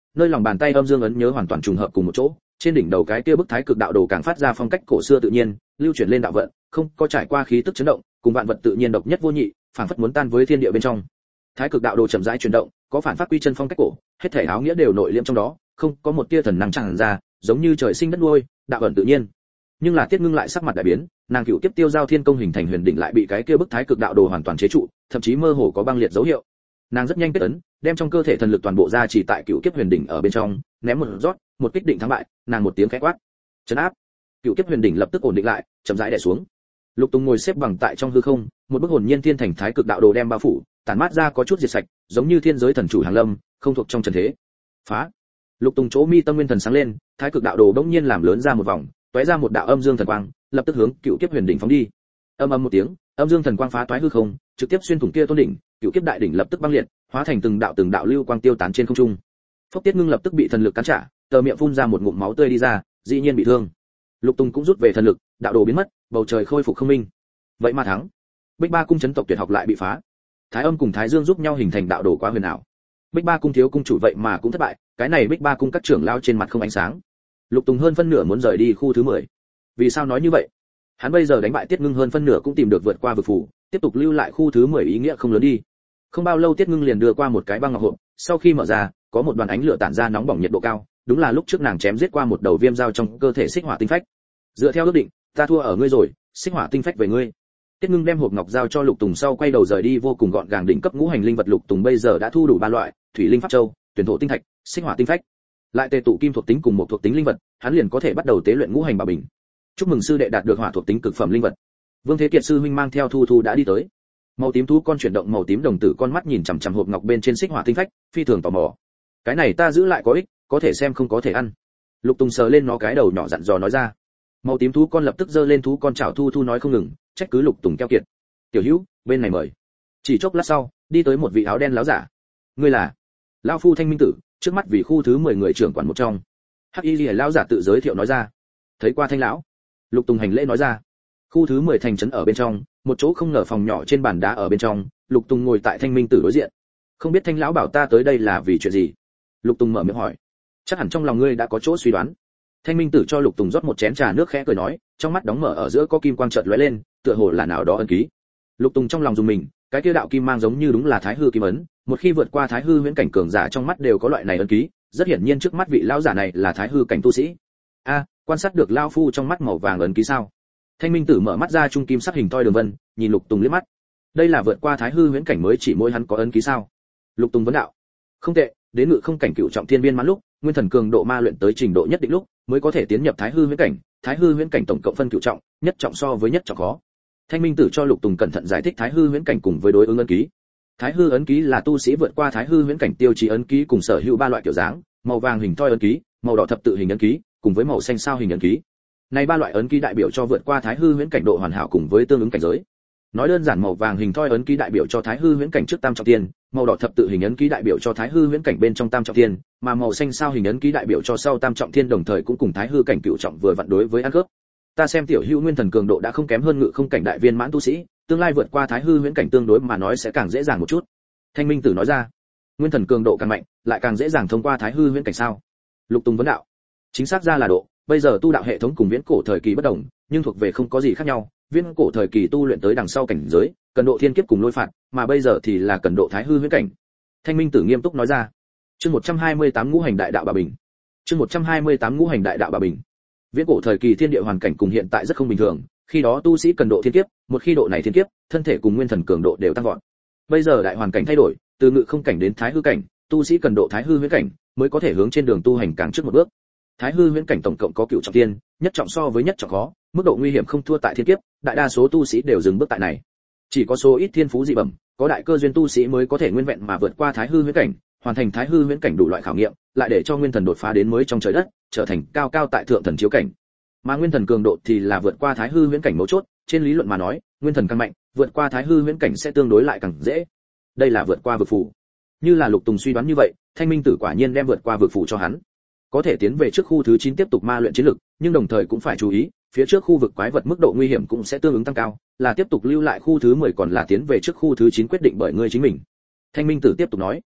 nơi lòng bàn tay âm dương ấn nhớ hoàn toàn trùng hợp cùng một chỗ, trên đỉnh đầu cái kia bức thái cực đạo đồ càng phát ra phong cách cổ xưa tự nhiên, lưu chuyển lên đạo vận, không có trải qua khí tức chấn động, cùng vạn vật tự nhiên độc nhất vô nhị, phảng phất muốn tan với thiên địa bên trong. Thái cực đạo đồ chậm rãi chuyển động, có phản phát quy chân phong cách cổ, hết thể áo nghĩa đều nội liễm trong đó, không có một tia thần năng tràn ra, giống như trời sinh đất nuôi, đạo vận tự nhiên. Nhưng là Tiết Ngưng lại sắc mặt đại biến, nàng cựu tiếp tiêu giao thiên công hình thành huyền đỉnh lại bị cái kia bức thái cực đạo đồ hoàn toàn chế trụ, thậm chí mơ hồ có băng liệt dấu hiệu. Nàng rất nhanh kết ấn, đem trong cơ thể thần lực toàn bộ ra chỉ tại cựu kiếp huyền đỉnh ở bên trong, ném một rót, một kích định thắng bại, nàng một tiếng khẽ quát, trấn áp. Cựu kiếp huyền đỉnh lập tức ổn định lại, chậm rãi đè xuống. Lục Tùng ngồi xếp bằng tại trong hư không, một bức hồn nhiên thiên thành thái cực đạo đồ đem bao phủ, tản mát ra có chút diệt sạch, giống như thiên giới thần chủ hàng lâm, không thuộc trong trần thế. Phá. Lục Tùng chỗ mi tâm nguyên thần sáng lên, thái cực đạo đồ bỗng nhiên làm lớn ra một vòng, tóe ra một đạo âm dương thần quang, lập tức hướng cựu kiếp huyền đỉnh phóng đi. Âm ầm một tiếng, âm dương thần quang phá toái hư không, trực tiếp xuyên thủng kia tôn đỉnh, cựu kiếp đại đỉnh lập tức băng liệt, hóa thành từng đạo từng đạo lưu quang tiêu tán trên không trung. Phốc Tiết Ngưng lập tức bị thần lực cắn trả, tờ miệng phun ra một ngụm máu tươi đi ra, dĩ nhiên bị thương. Lục Tùng cũng rút về thần lực, đạo đồ biến mất, bầu trời khôi phục không minh. Vậy mà thắng. Bích Ba cung chấn tộc tuyệt học lại bị phá. Thái Âm cùng Thái Dương giúp nhau hình thành đạo đồ quá huyền ảo. Bích Ba cung thiếu cung chủ vậy mà cũng thất bại, cái này Bích Ba cung các trưởng lao trên mặt không ánh sáng. Lục Tùng hơn phân nửa muốn rời đi khu thứ mười. Vì sao nói như vậy? Hắn bây giờ đánh bại Tiết Ngưng hơn phân nửa cũng tìm được vượt qua vực phủ, tiếp tục lưu lại khu thứ mười ý nghĩa không lớn đi. Không bao lâu Tiết Ngưng liền đưa qua một cái băng ngọc hộp, sau khi mở ra, có một đoàn ánh lửa tản ra nóng bỏng nhiệt độ cao, đúng là lúc trước nàng chém giết qua một đầu viêm dao trong cơ thể xích hỏa tinh phách. Dựa theo ước định, ta thua ở ngươi rồi, xích hỏa tinh phách về ngươi. Tiết Ngưng đem hộp ngọc giao cho Lục Tùng sau quay đầu rời đi vô cùng gọn gàng. Đỉnh cấp ngũ hành linh vật Lục Tùng bây giờ đã thu đủ ba loại, thủy linh pháp châu, tuyển thổ tinh thạch, xích hỏa tinh phách. Lại tề tụ kim thuộc tính cùng một thuộc tính linh vật, hắn liền có thể bắt đầu tế luyện ngũ hành bảo bình. Chúc mừng sư đệ đạt được hỏa thuộc tính cực phẩm linh vật. Vương Thế Kiệt sư huynh mang theo Thu Thu đã đi tới. Màu tím thú con chuyển động màu tím đồng tử con mắt nhìn chằm chằm hộp ngọc bên trên xích hỏa tinh phách, phi thường tò mò. Cái này ta giữ lại có ích, có thể xem không có thể ăn. Lục Tùng sờ lên nó cái đầu nhỏ dặn dò nói ra. Màu tím thú con lập tức giơ lên thú con chảo Thu Thu nói không ngừng, trách cứ Lục Tùng keo kiệt. Tiểu Hữu, bên này mời. Chỉ chốc lát sau, đi tới một vị áo đen láo giả. Ngươi là? Lão phu Thanh Minh Tử, trước mắt vì khu thứ mười người trưởng quản một trong. Hắc Y Liễu lão giả tự giới thiệu nói ra. Thấy qua Thanh lão. Lục Tùng hành lễ nói ra. Khu thứ mười thành trấn ở bên trong, một chỗ không ngờ phòng nhỏ trên bàn đá ở bên trong, Lục Tùng ngồi tại Thanh Minh Tử đối diện. Không biết Thanh lão bảo ta tới đây là vì chuyện gì? Lục Tùng mở miệng hỏi. Chắc hẳn trong lòng ngươi đã có chỗ suy đoán. Thanh Minh Tử cho Lục Tùng rót một chén trà nước khẽ cười nói, trong mắt đóng mở ở giữa có kim quang chợt lóe lên, tựa hồ là nào đó ấn ký. Lục Tùng trong lòng dùng mình, cái kia đạo kim mang giống như đúng là Thái Hư kim ấn, một khi vượt qua Thái Hư huyễn cảnh cường giả trong mắt đều có loại này ấn ký, rất hiển nhiên trước mắt vị lão giả này là Thái Hư cảnh tu sĩ. A, quan sát được lão phu trong mắt màu vàng ấn ký sao? Thanh Minh Tử mở mắt ra trung kim sắc hình toi đường vân, nhìn Lục Tùng liếc mắt. Đây là vượt qua Thái Hư huyễn cảnh mới chỉ mỗi hắn có ấn ký sao? Lục Tùng vấn đạo. Không tệ, đến ngự không cảnh cựu trọng thiên viên mãn lúc, nguyên thần cường độ ma luyện tới trình độ nhất định lúc, mới có thể tiến nhập Thái Hư huyễn cảnh, Thái Hư huyễn cảnh tổng cộng phân cựu trọng, nhất trọng so với nhất trọng khó. Thanh Minh Tử cho Lục Tùng cẩn thận giải thích Thái Hư huyễn cảnh cùng với đối ứng ấn ký. Thái Hư ấn ký là tu sĩ vượt qua Thái Hư huyễn cảnh tiêu chí ấn ký cùng sở hữu ba loại kiểu dáng, màu vàng hình thoi ấn ký, màu đỏ thập tự hình ấn ký, cùng với màu xanh sao hình ấn ký. Này ba loại ấn ký đại biểu cho vượt qua Thái Hư huyễn cảnh độ hoàn hảo cùng với tương ứng cảnh giới. Nói đơn giản màu vàng hình thoi ấn ký đại biểu cho Thái Hư huyễn cảnh trước tam trọng thiên, màu đỏ thập tự hình ấn ký đại biểu cho Thái Hư huyễn cảnh bên trong tam trọng thiên, mà màu xanh sao hình ấn ký đại biểu cho sau tam trọng thiên đồng thời cũng cùng Thái Hư cảnh cựu trọng vừa vặn đối với ăn khớp. Ta xem tiểu hữu nguyên thần cường độ đã không kém hơn ngự không cảnh đại viên mãn tu sĩ, tương lai vượt qua Thái Hư huyễn cảnh tương đối mà nói sẽ càng dễ dàng một chút. Thanh Minh Tử nói ra. Nguyên thần cường độ càng mạnh, lại càng dễ dàng thông qua Thái Hư huyễn cảnh sao? Lục Tùng vấn đạo. Chính xác ra là độ, bây giờ tu đạo hệ thống cùng viễn cổ thời kỳ bất đồng, nhưng thuộc về không có gì khác nhau. Viễn cổ thời kỳ tu luyện tới đằng sau cảnh giới, cần độ thiên kiếp cùng lôi phạt, mà bây giờ thì là cần độ Thái Hư huyễn cảnh. Thanh Minh Tử nghiêm túc nói ra. Chương một trăm hai mươi tám ngũ hành đại đạo bà bình. Chương một trăm hai mươi tám ngũ hành đại đạo bà bình. Viễn cổ thời kỳ thiên địa hoàn cảnh cùng hiện tại rất không bình thường, khi đó tu sĩ cần độ thiên kiếp, một khi độ này thiên kiếp, thân thể cùng nguyên thần cường độ đều tăng vọt. Bây giờ đại hoàn cảnh thay đổi, từ ngự không cảnh đến Thái Hư cảnh, tu sĩ cần độ Thái Hư huyễn cảnh, mới có thể hướng trên đường tu hành càng trước một bước. Thái Hư huyễn cảnh tổng cộng có cựu trọng thiên, nhất trọng so với nhất trọng khó, mức độ nguy hiểm không thua tại thiên kiếp, đại đa số tu sĩ đều dừng bước tại này. Chỉ có số ít thiên phú dị bẩm, có đại cơ duyên tu sĩ mới có thể nguyên vẹn mà vượt qua Thái Hư huyễn cảnh, hoàn thành Thái Hư huyễn cảnh đủ loại khảo nghiệm, lại để cho nguyên thần đột phá đến mới trong trời đất, trở thành cao cao tại thượng thần chiếu cảnh. Mà nguyên thần cường độ thì là vượt qua Thái Hư huyễn cảnh mấu chốt, trên lý luận mà nói, nguyên thần càng mạnh, vượt qua Thái Hư huyễn cảnh sẽ tương đối lại càng dễ. Đây là vượt qua vực phủ. Như là Lục Tùng suy đoán như vậy, Thanh Minh Tử quả nhiên đem vượt qua vực phủ cho hắn. Có thể tiến về trước khu thứ chín tiếp tục ma luyện chiến lực, nhưng đồng thời cũng phải chú ý, phía trước khu vực quái vật mức độ nguy hiểm cũng sẽ tương ứng tăng cao, là tiếp tục lưu lại khu thứ mười còn là tiến về trước khu thứ chín quyết định bởi ngươi chính mình. Thanh Minh Tử tiếp tục nói.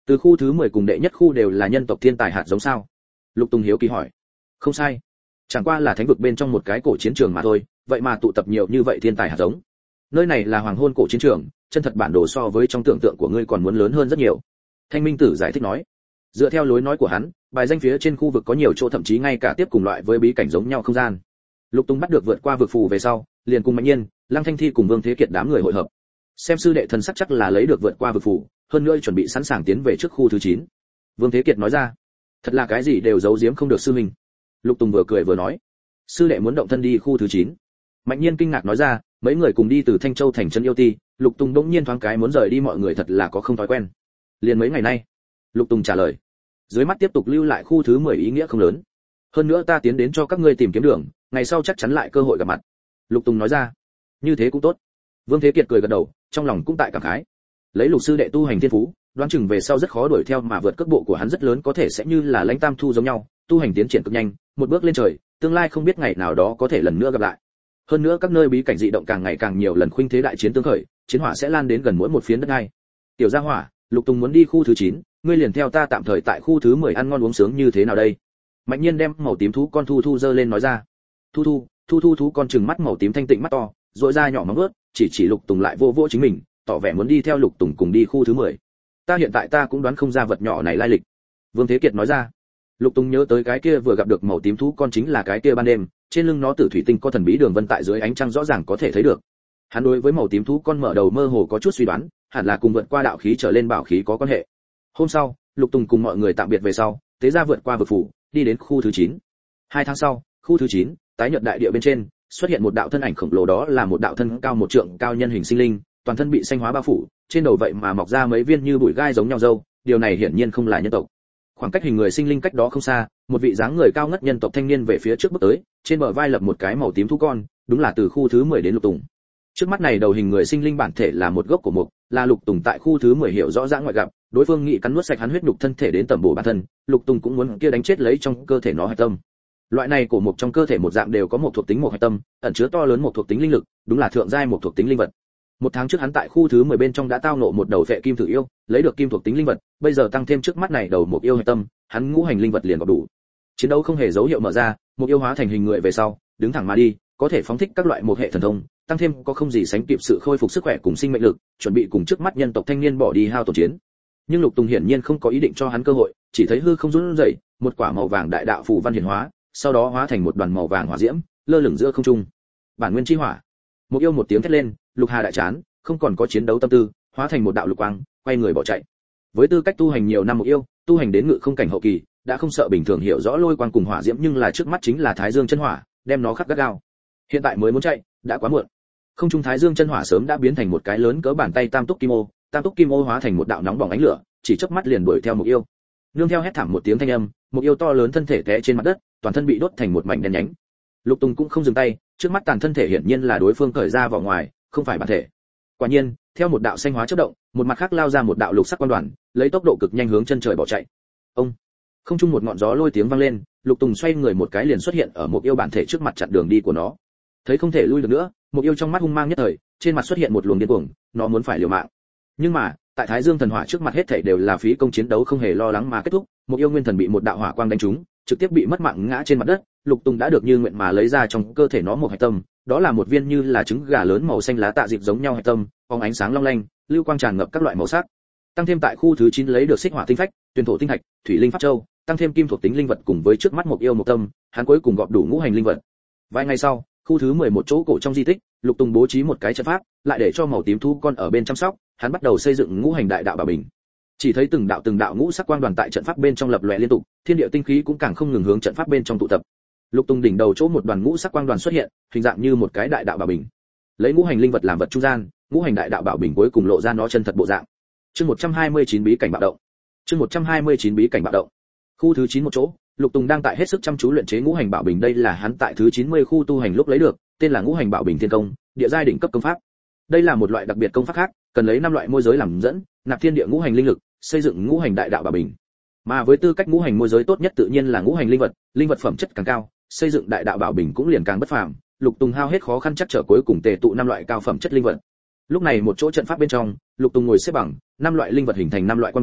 Từ khu thứ mười cùng đệ nhất khu đều là nhân tộc thiên tài hạt giống sao? Lục Tùng hiếu kỳ hỏi. Không sai, chẳng qua là thánh vực bên trong một cái cổ chiến trường mà thôi, vậy mà tụ tập nhiều như vậy thiên tài hạt giống. Nơi này là hoàng hôn cổ chiến trường, chân thật bản đồ so với trong tưởng tượng của ngươi còn muốn lớn hơn rất nhiều. Thanh Minh Tử giải thích nói. Dựa theo lối nói của hắn, bài danh phía trên khu vực có nhiều chỗ thậm chí ngay cả tiếp cùng loại với bí cảnh giống nhau không gian. Lục Tùng bắt được vượt qua vực phù về sau, liền cùng Mạnh Nhiên, Lăng Thanh Thi cùng Vương Thế Kiệt đám người hội hợp. Xem sư đệ thần sắc chắc là lấy được vượt qua vực phù, hơn nữa chuẩn bị sẵn sàng tiến về trước khu thứ chín. Vương Thế Kiệt nói ra. Thật là cái gì đều giấu giếm không được sư huynh. Lục Tùng vừa cười vừa nói. Sư đệ muốn động thân đi khu thứ chín. Mạnh Nhiên kinh ngạc nói ra, mấy người cùng đi từ Thanh Châu thành trấn Yêu Ti, Lục Tùng đống nhiên thoáng cái muốn rời đi mọi người thật là có không thói quen. Liền mấy ngày nay. Lục Tùng trả lời. Dưới mắt tiếp tục lưu lại khu thứ mười ý nghĩa không lớn. Hơn nữa ta tiến đến cho các ngươi tìm kiếm đường, ngày sau chắc chắn lại cơ hội gặp mặt. Lục Tùng nói ra. Như thế cũng tốt. Vương Thế Kiệt cười gật đầu, trong lòng cũng tại cảm khái. Lấy Lục sư đệ tu hành thiên phú, đoán chừng về sau rất khó đuổi theo mà vượt cước bộ của hắn rất lớn có thể sẽ như là Lãnh Tam Thu giống nhau, tu hành tiến triển cực nhanh, một bước lên trời, tương lai không biết ngày nào đó có thể lần nữa gặp lại. Hơn nữa các nơi bí cảnh dị động càng ngày càng nhiều lần khuynh thế đại chiến tương khởi, chiến hỏa sẽ lan đến gần mỗi một phiến đất ngay. Tiểu Gia Hỏa, Lục Tùng muốn đi khu thứ chín, ngươi liền theo ta tạm thời tại khu thứ mười ăn ngon uống sướng như thế nào đây? Mạnh Nhiên đem màu tím thú con Thu Thu giơ lên nói ra. Thu Thu, Thu Thu thú con trừng mắt màu tím thanh tịnh mắt to, rỗi ra nhỏ móng vuốt, chỉ chỉ Lục Tùng lại vô vô chính mình, tỏ vẻ muốn đi theo Lục Tùng cùng đi khu thứ mười. Ta hiện tại ta cũng đoán không ra vật nhỏ này lai lịch. Vương Thế Kiệt nói ra. Lục Tùng nhớ tới cái kia vừa gặp được màu tím thú con chính là cái kia ban đêm, trên lưng nó tử thủy tinh có thần bí đường vân tại dưới ánh trăng rõ ràng có thể thấy được. Hắn đối với màu tím thú con mở đầu mơ hồ có chút suy đoán, hẳn là cùng vượt qua đạo khí trở lên bảo khí có quan hệ. Hôm sau, Lục Tùng cùng mọi người tạm biệt về sau, tế ra vượt qua vực phủ, đi đến khu thứ chín. Hai tháng sau, khu thứ chín, tái nhật đại địa bên trên, xuất hiện một đạo thân ảnh khổng lồ, đó là một đạo thân cao một trượng cao nhân hình sinh linh, toàn thân bị xanh hóa bao phủ, trên đầu vậy mà mọc ra mấy viên như bụi gai giống nhau râu, điều này hiển nhiên không là nhân tộc. Khoảng cách hình người sinh linh cách đó không xa, một vị dáng người cao ngất nhân tộc thanh niên về phía trước bước tới, trên bờ vai lập một cái màu tím thú con, đúng là từ khu thứ mười đến Lục Tùng. Trước mắt này đầu hình người sinh linh bản thể là một gốc của mục, là Lục Tùng tại khu thứ mười hiểu rõ ràng ngoại gặp, đối phương nghị cắn nuốt sạch hắn huyết nhục thân thể đến tẩm bổ bản thân, Lục Tùng cũng muốn kia đánh chết lấy trong cơ thể nó hạch tâm. Loại này của mục trong cơ thể một dạng đều có một thuộc tính một hạch tâm, ẩn chứa to lớn một thuộc tính linh lực, đúng là thượng giai một thuộc tính linh vật. Một tháng trước hắn tại khu thứ mười bên trong đã tao ngộ một đầu vệ kim thử yêu, lấy được kim thuộc tính linh vật, bây giờ tăng thêm trước mắt này đầu một yêu hạch tâm, hắn ngũ hành linh vật liền có đủ. Chiến đấu không hề dấu hiệu mở ra, một yêu hóa thành hình người về sau, đứng thẳng mà đi, có thể phóng thích các loại một hệ thần thông, tăng thêm có không gì sánh kịp sự khôi phục sức khỏe cùng sinh mệnh lực, chuẩn bị cùng trước mắt nhân tộc thanh niên bỏ đi hao tổn chiến. Nhưng Lục Tùng hiển nhiên không có ý định cho hắn cơ hội, chỉ thấy hư không run rẩy, một quả màu vàng đại đạo phù văn hiển hóa, sau đó hóa thành một đoàn màu vàng hỏa diễm, lơ lửng giữa không trung. Bản nguyên chi hỏa. Một yêu một tiếng thét lên, Lục Hà đại chán, không còn có chiến đấu tâm tư, hóa thành một đạo lục quang, quay người bỏ chạy. Với tư cách tu hành nhiều năm một yêu, tu hành đến ngự không cảnh hậu kỳ, đã không sợ bình thường hiểu rõ lôi quang cùng hỏa diễm, nhưng là trước mắt chính là Thái Dương chân hỏa, đem nó khắc gắt gao. Hiện tại mới muốn chạy, đã quá muộn. Không trung Thái Dương chân hỏa sớm đã biến thành một cái lớn cỡ bàn tay tam túc kim ô, tam túc kim ô hóa thành một đạo nóng bỏng ánh lửa, chỉ chớp mắt liền đuổi theo một yêu. Nương theo hét thảm một tiếng thanh âm, một yêu to lớn thân thể té trên mặt đất, toàn thân bị đốt thành một mảnh đen nhánh. Lục Tùng cũng không dừng tay, trước mắt tàn thân thể hiển nhiên là đối phương cởi ra vỏ ngoài, không phải bản thể. Quả nhiên, theo một đạo xanh hóa chớp động, một mặt khác lao ra một đạo lục sắc quan đoàn, lấy tốc độ cực nhanh hướng chân trời bỏ chạy. Ông, không trung một ngọn gió lôi tiếng vang lên, Lục Tùng xoay người một cái liền xuất hiện ở một yêu bản thể trước mặt chặn đường đi của nó. Thấy không thể lui được nữa, một yêu trong mắt hung mang nhất thời, trên mặt xuất hiện một luồng điên cuồng, nó muốn phải liều mạng. Nhưng mà, tại Thái Dương thần hỏa trước mặt hết thảy đều là phí công, chiến đấu không hề lo lắng mà kết thúc, một yêu nguyên thần bị một đạo hỏa quang đánh trúng, trực tiếp bị mất mạng ngã trên mặt đất. Lục Tùng đã được như nguyện mà lấy ra trong cơ thể nó một hạch tâm, đó là một viên như là trứng gà lớn màu xanh lá tạ dịp giống nhau hạch tâm, phóng ánh sáng long lanh, lưu quang tràn ngập các loại màu sắc. Tăng thêm tại khu thứ chín lấy được xích hỏa tinh phách, tuyển thổ tinh thạch, thủy linh pháp châu, tăng thêm kim thuộc tính linh vật cùng với trước mắt một yêu một tâm, hắn cuối cùng gọp đủ ngũ hành linh vật. Vài ngày sau, khu thứ mười một chỗ cổ trong di tích, Lục Tùng bố trí một cái trận pháp, lại để cho màu tím thú con ở bên chăm sóc, hắn bắt đầu xây dựng ngũ hành đại đạo bảo bình. Chỉ thấy từng đạo từng đạo ngũ sắc quang đoàn tại trận pháp bên trong lập lòe liên tục, thiên địa tinh khí cũng càng không ngừng hướng trận pháp bên trong tụ tập. Lục Tùng đỉnh đầu chỗ một đoàn ngũ sắc quang đoàn xuất hiện, hình dạng như một cái đại đạo bảo bình. Lấy ngũ hành linh vật làm vật trung gian, ngũ hành đại đạo bảo bình cuối cùng lộ ra nó chân thật bộ dạng. Chương một trăm hai mươi chín bí cảnh bạo động. Chương một trăm hai mươi chín bí cảnh bạo động. Khu thứ chín một chỗ, Lục Tùng đang tại hết sức chăm chú luyện chế ngũ hành bảo bình, đây là hắn tại thứ chín mươi khu tu hành lúc lấy được, tên là ngũ hành bảo bình thiên công, địa giai đỉnh cấp công pháp. Đây là một loại đặc biệt công pháp khác, cần lấy năm loại môi giới làm dẫn, nạp thiên địa ngũ hành linh lực, xây dựng ngũ hành đại đạo bảo bình. Mà với tư cách ngũ hành môi giới tốt nhất tự nhiên là ngũ hành linh vật, linh vật phẩm chất càng cao, xây dựng đại đạo bảo bình cũng liền càng bất phàm. Lục Tùng hao hết khó khăn chắc trở cuối cùng tề tụ năm loại cao phẩm chất linh vật. Lúc này một chỗ trận pháp bên trong, Lục Tùng ngồi xếp bằng, năm loại linh vật hình thành năm loại quan đoàn,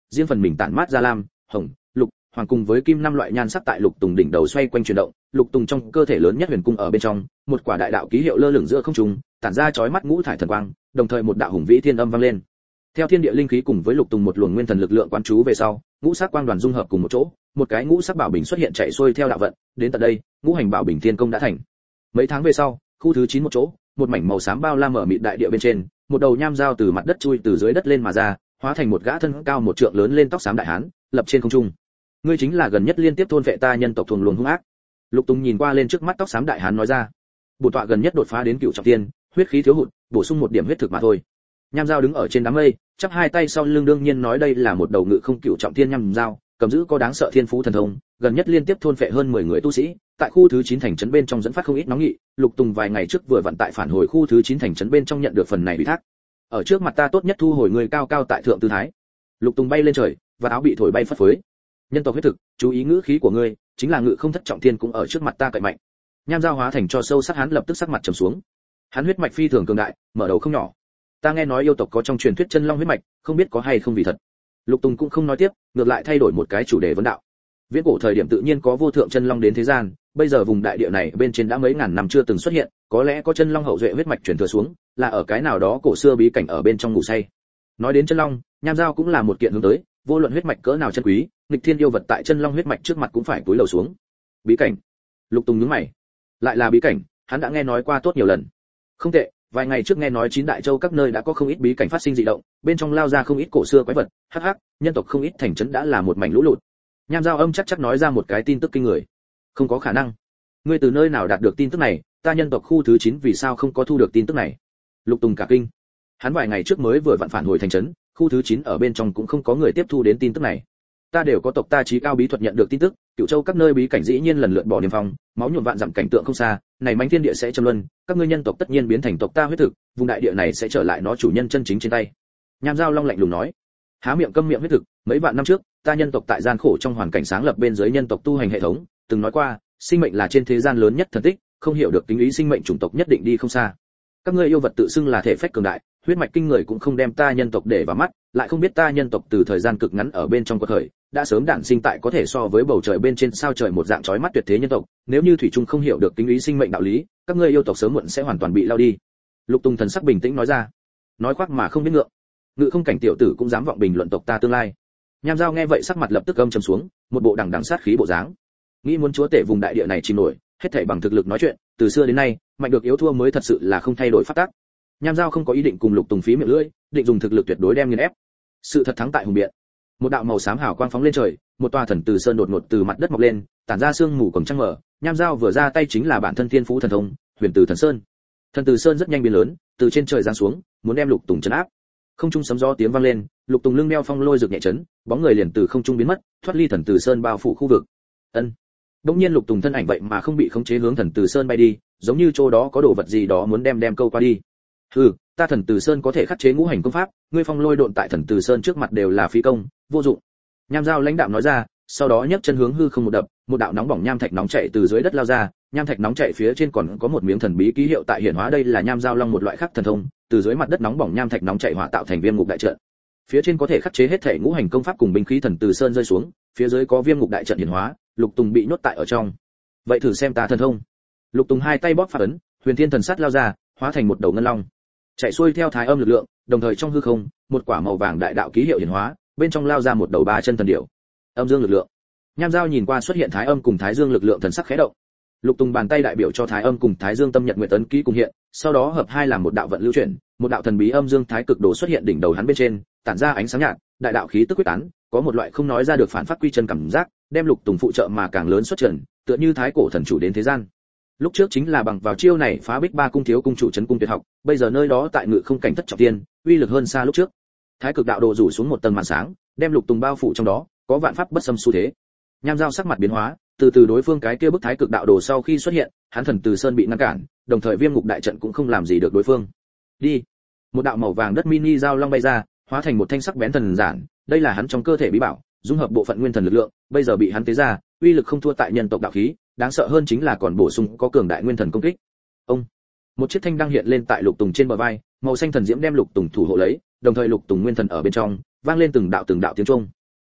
riêng phần mình tản mát ra lam, hồng, lục, hoàng cùng với kim năm loại nhan sắc tại Lục Tùng đỉnh đầu xoay quanh chuyển động, Lục Tùng trong cơ thể lớn nhất huyền cung ở bên trong, một quả đại đạo ký hiệu lơ lửng giữa không trung, tản ra chói mắt ngũ thải thần quang, đồng thời một đạo hùng vĩ thiên âm vang lên. Theo thiên địa linh khí cùng với Lục Tùng một luồng nguyên thần lực lượng quán chú về sau, ngũ sắc quang đoàn dung hợp cùng một chỗ, một cái ngũ sắc bảo bình xuất hiện chạy xuôi theo đạo vận, đến tận đây, ngũ hành bảo bình thiên công đã thành. Mấy tháng về sau, khu thứ chín một chỗ, một mảnh màu xám bao la mở mịt đại địa bên trên, một đầu nham dao từ mặt đất chui từ dưới đất lên mà ra, hóa thành một gã thân cao một trượng lớn lên tóc xám đại hán, lập trên không trung. Ngươi chính là gần nhất liên tiếp thôn vệ ta nhân tộc thuần luồng hung ác. Lục Tùng nhìn qua lên trước mắt tóc xám đại hán nói ra. Bổn tọa gần nhất đột phá đến cựu trọng thiên, huyết khí thiếu hụt, bổ sung một điểm huyết thực mà thôi. Nham dao đứng ở trên đám mây, chắp hai tay sau lưng đương nhiên nói đây là một đầu ngự không cựu trọng thiên nham dao, cầm giữ có đáng sợ thiên phú thần thông, gần nhất liên tiếp thôn phệ hơn mười người tu sĩ, tại khu thứ chín thành trấn bên trong dẫn phát không ít nóng nghị, Lục Tùng vài ngày trước vừa vận tại phản hồi khu thứ chín thành trấn bên trong nhận được phần này ủy thác. Ở trước mặt ta tốt nhất thu hồi người cao cao tại thượng tư thái. Lục Tùng bay lên trời, và áo bị thổi bay phất phới. Nhân tộc huyết thực, chú ý ngữ khí của ngươi, chính là ngự không thất trọng thiên cũng ở trước mặt ta cậy mạnh. Nham dao hóa thành cho sâu sắc hắn lập tức sắc mặt trầm xuống. Hắn huyết mạch phi thường cường đại, mở đầu không nhỏ. Ta nghe nói yêu tộc có trong truyền thuyết chân long huyết mạch, không biết có hay không vì thật. Lục Tùng cũng không nói tiếp, ngược lại thay đổi một cái chủ đề vấn đạo. Viễn cổ thời điểm tự nhiên có vô thượng chân long đến thế gian, bây giờ vùng đại địa này bên trên đã mấy ngàn năm chưa từng xuất hiện, có lẽ có chân long hậu duệ huyết mạch truyền thừa xuống, là ở cái nào đó cổ xưa bí cảnh ở bên trong ngủ say. Nói đến chân long, nham dao cũng là một kiện hướng tới, vô luận huyết mạch cỡ nào chân quý, nghịch thiên yêu vật tại chân long huyết mạch trước mặt cũng phải cúi đầu xuống. Bí cảnh? Lục Tùng nhướng mày. Lại là bí cảnh, hắn đã nghe nói qua tốt nhiều lần. Không tệ, vài ngày trước nghe nói chín đại châu các nơi đã có không ít bí cảnh phát sinh dị động, bên trong lao ra không ít cổ xưa quái vật, hắc hắc, nhân tộc không ít thành trấn đã là một mảnh lũ lụt. Nham dao âm chắc chắc nói ra một cái tin tức kinh người. Không có khả năng. Ngươi từ nơi nào đạt được tin tức này, ta nhân tộc khu thứ chín vì sao không có thu được tin tức này? Lục Tùng cả kinh. Hắn vài ngày trước mới vừa vặn phản hồi thành trấn, khu thứ chín ở bên trong cũng không có người tiếp thu đến tin tức này. Ta đều có tộc ta trí cao bí thuật nhận được tin tức, Cửu Châu các nơi bí cảnh dĩ nhiên lần lượt bỏ niềm phong, máu nhuộm vạn dặm cảnh tượng không xa, này mãnh thiên địa sẽ châm luân, các ngươi nhân tộc tất nhiên biến thành tộc ta huyết thực, vùng đại địa này sẽ trở lại nó chủ nhân chân chính trên tay. Nham dao long lạnh lùng nói. Há miệng câm miệng huyết thực, mấy vạn năm trước, ta nhân tộc tại gian khổ trong hoàn cảnh sáng lập bên dưới nhân tộc tu hành hệ thống, từng nói qua, sinh mệnh là trên thế gian lớn nhất thần tích, không hiểu được tính ý sinh mệnh chủng tộc nhất định đi không xa. Các ngươi yêu vật tự xưng là thể phách cường đại, huyết mạch kinh người cũng không đem ta nhân tộc để vào mắt, lại không biết ta nhân tộc từ thời gian cực ngắn ở bên trong quật khởi, đã sớm đản sinh tại có thể so với bầu trời bên trên sao trời một dạng chói mắt tuyệt thế nhân tộc, nếu như thủy chung không hiểu được tính ý sinh mệnh đạo lý, các ngươi yêu tộc sớm muộn sẽ hoàn toàn bị lao đi. Lục Tùng thần sắc bình tĩnh nói ra. Nói khoác mà không biết ngượng. Ngự không cảnh tiểu tử cũng dám vọng bình luận tộc ta tương lai. Nham dao nghe vậy sắc mặt lập tức âm trầm xuống, một bộ đằng đằng sát khí bộ dáng. Nghĩ muốn chúa tể vùng đại địa này chìm nổi, hết thảy bằng thực lực nói chuyện, từ xưa đến nay, mạnh được yếu thua mới thật sự là không thay đổi pháp tắc. Nham dao không có ý định cùng Lục Tùng phí miệng lưỡi, định dùng thực lực tuyệt đối đem nghiền ép. Sự thật thắng tại hùng biện. Một đạo màu xám hào quang phóng lên trời, một tòa thần từ sơn đột ngột từ mặt đất mọc lên, tản ra sương mù cổng trăng mở, Nham dao vừa ra tay chính là bản thân thiên phú thần thông, Huyền Từ Thần Sơn. Thần từ sơn rất nhanh biến lớn, từ trên trời giáng xuống, muốn đem Lục Tùng trấn áp. Không trung sấm gió tiếng vang lên, Lục Tùng lưng đeo phong lôi rực nhẹ chấn, bóng người liền từ không trung biến mất, thoát ly thần từ sơn bao phủ khu vực. Ân. Đống nhiên Lục Tùng thân ảnh vậy mà không bị khống chế hướng thần từ sơn bay đi, giống như chỗ đó có đồ vật gì đó muốn đem đem câu qua đi. Hừ, ta thần từ sơn có thể khắc chế ngũ hành công pháp, ngươi phong lôi độn tại thần từ sơn trước mặt đều là phí công, vô dụng. Nham dao lãnh đạm nói ra, sau đó nhấc chân hướng hư không một đập, một đạo nóng bỏng nham thạch nóng chảy từ dưới đất lao ra, nham thạch nóng chảy phía trên còn có một miếng thần bí ký hiệu tại hiển hóa, đây là nham dao long một loại khác thần thông, từ dưới mặt đất nóng bỏng nham thạch nóng chảy hỏa tạo thành viêm ngục đại trận. Phía trên có thể khắc chế hết thể ngũ hành công pháp cùng binh khí thần từ sơn rơi xuống, phía dưới có viêm ngục đại trận hiển hóa, Lục Tùng bị nhốt tại ở trong. Vậy thử xem ta thần thông. Lục Tùng hai tay bóp phát ấn, huyền thiên thần sắt lao ra, hóa thành một đầu ngân long, chạy xuôi theo thái âm lực lượng, đồng thời trong hư không, một quả màu vàng đại đạo ký hiệu hiển hóa, bên trong lao ra một đầu ba chân thần điểu. Âm dương lực lượng. Nham dao nhìn qua xuất hiện thái âm cùng thái dương lực lượng thần sắc khẽ động. Lục Tùng bàn tay đại biểu cho thái âm cùng thái dương tâm nhật nguyện tấn ký cùng hiện, sau đó hợp hai làm một đạo vận lưu chuyển, một đạo thần bí âm dương thái cực đồ xuất hiện đỉnh đầu hắn bên trên, tản ra ánh sáng nhạt, đại đạo khí tức quyết tán, có một loại không nói ra được phản phát quy chân cảm giác, đem Lục Tùng phụ trợ mà càng lớn xuất trận, tựa như thái cổ thần chủ đến thế gian. Lúc trước chính là bằng vào chiêu này phá Bích Ba cung thiếu cung chủ trấn cung tuyệt học, bây giờ nơi đó tại ngự không cảnh thất trọng tiên, uy lực hơn xa lúc trước. Thái cực đạo đồ rủ xuống một tầng màn sáng, đem Lục Tùng bao phủ trong đó, có vạn pháp bất xâm xu thế. Nham dao sắc mặt biến hóa, từ từ đối phương cái kia bức thái cực đạo đồ sau khi xuất hiện, hắn thần từ sơn bị ngăn cản, đồng thời viêm ngục đại trận cũng không làm gì được đối phương. Đi. Một đạo màu vàng đất mini dao long bay ra, hóa thành một thanh sắc bén thần giản, đây là hắn trong cơ thể bí bảo, dung hợp bộ phận nguyên thần lực lượng, bây giờ bị hắn tế ra, uy lực không thua tại nhân tộc đạo khí, đáng sợ hơn chính là còn bổ sung có cường đại nguyên thần công kích. Ông. Một chiếc thanh đăng hiện lên tại Lục Tùng trên bờ vai, màu xanh thần diễm đem Lục Tùng thủ hộ lấy, đồng thời Lục Tùng nguyên thần ở bên trong, vang lên từng đạo từng đạo tiếng chuông.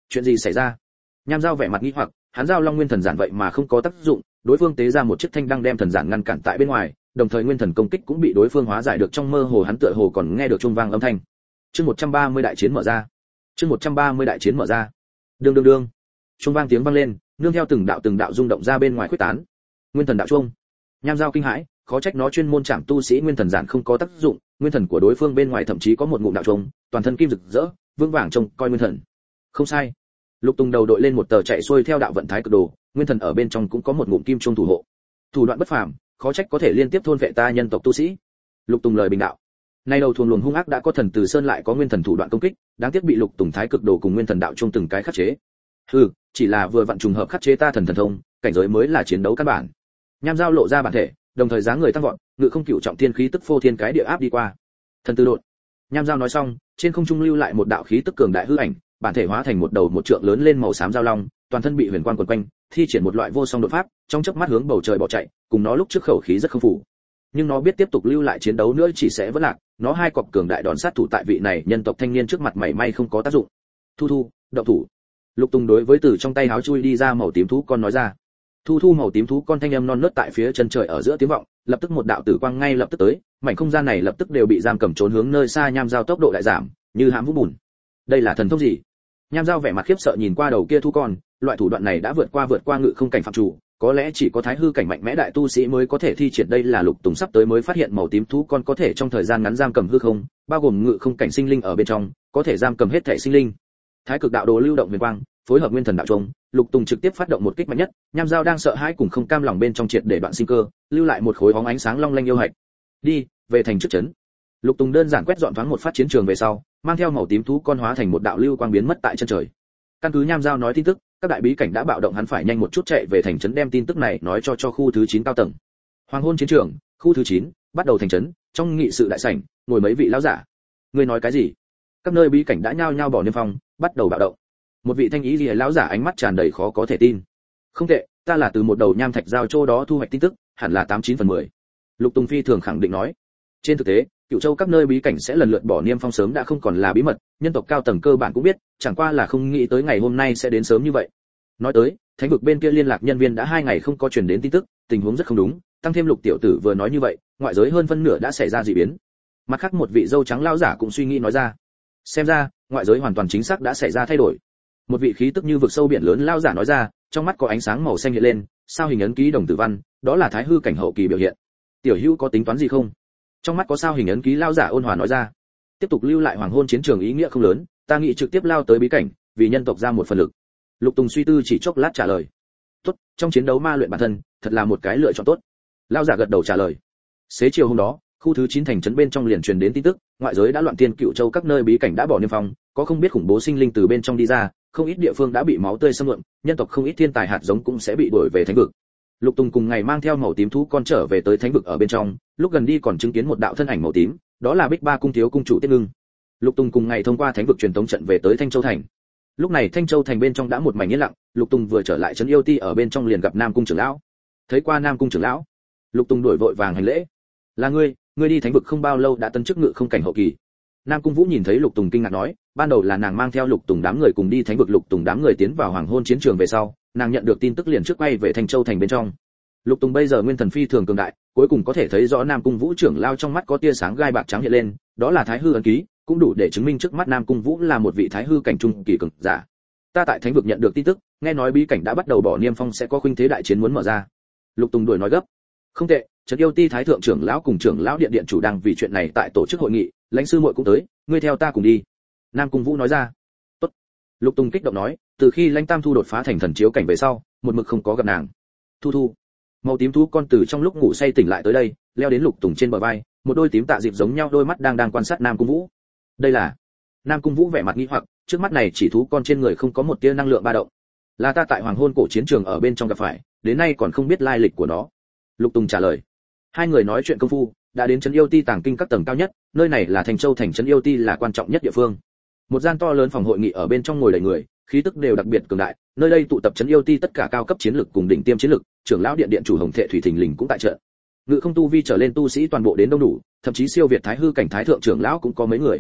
Chuyện gì xảy ra? Nham Giao vẻ mặt nghi hoặc, hắn giao long nguyên thần giản vậy mà không có tác dụng, đối phương tế ra một chiếc thanh đăng đem thần giản ngăn cản tại bên ngoài, đồng thời nguyên thần công kích cũng bị đối phương hóa giải được, trong mơ hồ hắn tựa hồ còn nghe được chuông vang âm thanh. Chương một trăm ba mươi đại chiến mở ra. Chương một trăm ba mươi đại chiến mở ra. Đương đương đương. Chuông vang tiếng vang lên, nương theo từng đạo từng đạo rung động ra bên ngoài khuếch tán. Nguyên thần đạo chuông. Nham Giao kinh hãi, khó trách nó chuyên môn chạm tu sĩ nguyên thần giản không có tác dụng, nguyên thần của đối phương bên ngoài thậm chí có một ngụm đạo chuông, toàn thân kim rực rỡ, vương vàng trông coi nguyên thần. Không sai. Lục Tùng đầu đội lên một tờ chạy xuôi theo đạo vận thái cực đồ, nguyên thần ở bên trong cũng có một ngụm kim chuông thủ hộ. Thủ đoạn bất phàm, khó trách có thể liên tiếp thôn vệ ta nhân tộc tu sĩ. Lục Tùng lời bình đạo. Nay đầu thuồng luồng hung ác đã có thần từ sơn lại có nguyên thần thủ đoạn công kích, đáng tiếc bị Lục Tùng thái cực đồ cùng nguyên thần đạo chuông từng cái khắc chế. Hừ, chỉ là vừa vặn trùng hợp khắc chế ta thần thần thông, cảnh giới mới là chiến đấu căn bản. Nham Giao lộ ra bản thể, đồng thời dáng người tăng vọt, ngự không cửu trọng thiên khí tức phô thiên cái địa áp đi qua. Thần tư đột. Nham Giao nói xong, trên không trung lưu lại một đạo khí tức cường đại hư ảnh, bản thể hóa thành một đầu một trượng lớn lên màu xám giao long, toàn thân bị huyền quang quấn quanh, thi triển một loại vô song đột pháp, trong chớp mắt hướng bầu trời bỏ chạy, cùng nó lúc trước khẩu khí rất không phù. Nhưng nó biết tiếp tục lưu lại chiến đấu nữa chỉ sẽ vỡ lạc, nó hai cọc cường đại đòn sát thủ tại vị này nhân tộc thanh niên trước mặt mảy may không có tác dụng. Thu Thu, động thủ. Lục Tùng đối với từ trong tay háo chui đi ra màu tím thú con nói ra. Thu Thu màu tím thú con thanh âm non nớt tại phía chân trời ở giữa tiếng vọng, lập tức một đạo tử quang ngay lập tức tới, mảnh không gian này lập tức đều bị giam cầm trốn hướng nơi xa. Nham Giao tốc độ đại giảm, như hãm vũ bùn. Đây là thần thông gì? Nham Giao vẻ mặt khiếp sợ nhìn qua đầu kia thú con, loại thủ đoạn này đã vượt qua vượt qua ngự không cảnh phạm chủ, có lẽ chỉ có thái hư cảnh mạnh mẽ đại tu sĩ mới có thể thi triển. Đây là Lục Tùng sắp tới mới phát hiện màu tím thú con có thể trong thời gian ngắn giam cầm hư không, bao gồm ngự không cảnh sinh linh ở bên trong, có thể giam cầm hết thể sinh linh. Thái cực đạo đồ lưu động huyền quang, phối hợp nguyên thần đạo trung, Lục Tùng trực tiếp phát động một kích mạnh nhất. Nham Giao đang sợ hãi cùng không cam lòng bên trong triệt để đoạn sinh cơ, lưu lại một khối bóng ánh sáng long lanh yêu hạch. Đi, về thành trước trấn. Lục Tùng đơn giản quét dọn thoáng một phát chiến trường về sau, mang theo màu tím thú con hóa thành một đạo lưu quang biến mất tại chân trời. Căn cứ Nham Giao nói tin tức, các đại bí cảnh đã bạo động, hắn phải nhanh một chút chạy về thành trấn đem tin tức này nói cho cho khu thứ chín cao tầng. Hoàng hôn chiến trường, khu thứ chín, bắt đầu thành trấn, trong nghị sự đại sảnh, ngồi mấy vị lão giả. Ngươi nói cái gì? Các nơi bí cảnh đã nhao nhao bỏ niêm phong, bắt đầu bạo động. Một vị thanh ý liễu lão giả ánh mắt tràn đầy khó có thể tin. Không tệ, ta là từ một đầu nham thạch giao châu đó thu hoạch tin tức, hẳn là tám chín phần mười. Lục Tùng phi thường khẳng định nói. Trên thực tế, Cửu Châu các nơi bí cảnh sẽ lần lượt bỏ niêm phong sớm đã không còn là bí mật, nhân tộc cao tầng cơ bản cũng biết, chẳng qua là không nghĩ tới ngày hôm nay sẽ đến sớm như vậy. Nói tới, thánh vực bên kia liên lạc nhân viên đã hai ngày không có truyền đến tin tức, tình huống rất không đúng, tăng thêm Lục tiểu tử vừa nói như vậy, ngoại giới hơn phân nửa đã xảy ra dị biến. Mặt khác một vị dâu trắng lão giả cũng suy nghĩ nói ra. Xem ra, ngoại giới hoàn toàn chính xác đã xảy ra thay đổi. Một vị khí tức như vực sâu biển lớn lão giả nói ra, trong mắt có ánh sáng màu xanh hiện lên, sao hình ấn ký đồng tử văn, đó là thái hư cảnh hậu kỳ biểu hiện. Tiểu Hữu có tính toán gì không? Trong mắt có sao hình ấn ký lão giả ôn hòa nói ra. Tiếp tục lưu lại hoàng hôn chiến trường ý nghĩa không lớn, ta nghĩ trực tiếp lao tới bí cảnh, vì nhân tộc ra một phần lực. Lục Tùng suy tư chỉ chốc lát trả lời. Tốt, trong chiến đấu ma luyện bản thân, thật là một cái lựa chọn tốt. Lão giả gật đầu trả lời. Xế chiều hôm đó, khu thứ chín thành trấn bên trong liền truyền đến tin tức, ngoại giới đã loạn tiên Cựu Châu các nơi bí cảnh đã bỏ niêm phong, có không biết khủng bố sinh linh từ bên trong đi ra, không ít địa phương đã bị máu tươi xâm lượm, nhân tộc không ít thiên tài hạt giống cũng sẽ bị đuổi về thánh vực. Lục Tùng cùng ngày mang theo màu tím thú con trở về tới thánh vực ở bên trong, lúc gần đi còn chứng kiến một đạo thân ảnh màu tím, đó là Bích Ba cung thiếu cung chủ Tiết Ngưng. Lục Tùng cùng ngày thông qua thánh vực truyền tống trận về tới Thanh Châu thành. Lúc này Thanh Châu thành bên trong đã một mảnh yên lặng, Lục Tùng vừa trở lại trấn yêu ti ở bên trong liền gặp Nam cung trưởng lão. Thấy qua Nam cung trưởng lão, Lục Tùng đổi vội vàng hành lễ. Là ngươi, ngươi đi thánh vực không bao lâu đã tấn chức ngự không cảnh hậu kỳ. Nam cung Vũ nhìn thấy Lục Tùng kinh ngạc nói, ban đầu là nàng mang theo Lục Tùng đám người cùng đi thánh vực, Lục Tùng đám người tiến vào hoàng hôn chiến trường về sau, nàng nhận được tin tức liền trước quay về Thanh Châu thành bên trong. Lục Tùng bây giờ nguyên thần phi thường cường đại, cuối cùng có thể thấy rõ Nam cung Vũ trưởng lao trong mắt có tia sáng gai bạc trắng hiện lên, đó là thái hư ấn ký, cũng đủ để chứng minh trước mắt Nam cung Vũ là một vị thái hư cảnh trung kỳ cường giả. Ta tại thánh vực nhận được tin tức, nghe nói bí cảnh đã bắt đầu bỏ niêm phong, sẽ có khuynh thế đại chiến muốn mở ra. Lục Tùng đuổi nói gấp. Không tệ, trấn yêu ti thái thượng trưởng lão cùng trưởng lão điện điện chủ đang vì chuyện này tại tổ chức hội nghị, lãnh sư muội cũng tới, ngươi theo ta cùng đi. Nam cung Vũ nói ra. Tốt. Lục Tùng kích động nói, từ khi lãnh tam thu đột phá thành thần chiếu cảnh về sau, một mực không có gặp nàng. Thu Thu. Màu tím thú con từ trong lúc ngủ say tỉnh lại tới đây, leo đến Lục Tùng trên bờ vai, một đôi tím tạ dịp giống nhau đôi mắt đang đang quan sát Nam cung Vũ. Đây là. Nam cung Vũ vẻ mặt nghi hoặc, trước mắt này chỉ thú con trên người không có một tia năng lượng ba động, là ta tại hoàng hôn cổ chiến trường ở bên trong gặp phải, đến nay còn không biết lai lịch của nó. Lục Tùng trả lời. Hai người nói chuyện công phu, đã đến trấn yêu ti tàng kinh các tầng cao nhất, nơi này là Thành Châu thành, trấn yêu ti là quan trọng nhất địa phương. Một gian to lớn phòng hội nghị ở bên trong ngồi đầy người, khí tức đều đặc biệt cường đại, nơi đây tụ tập trấn yêu ti tất cả cao cấp chiến lực cùng đỉnh tiêm chiến lực, trưởng lão điện điện chủ Hồng Thệ Thủy Thình Lình cũng tại trận. Ngự không tu vi trở lên tu sĩ toàn bộ đến đông đủ, thậm chí siêu việt thái hư cảnh thái thượng trưởng lão cũng có mấy người.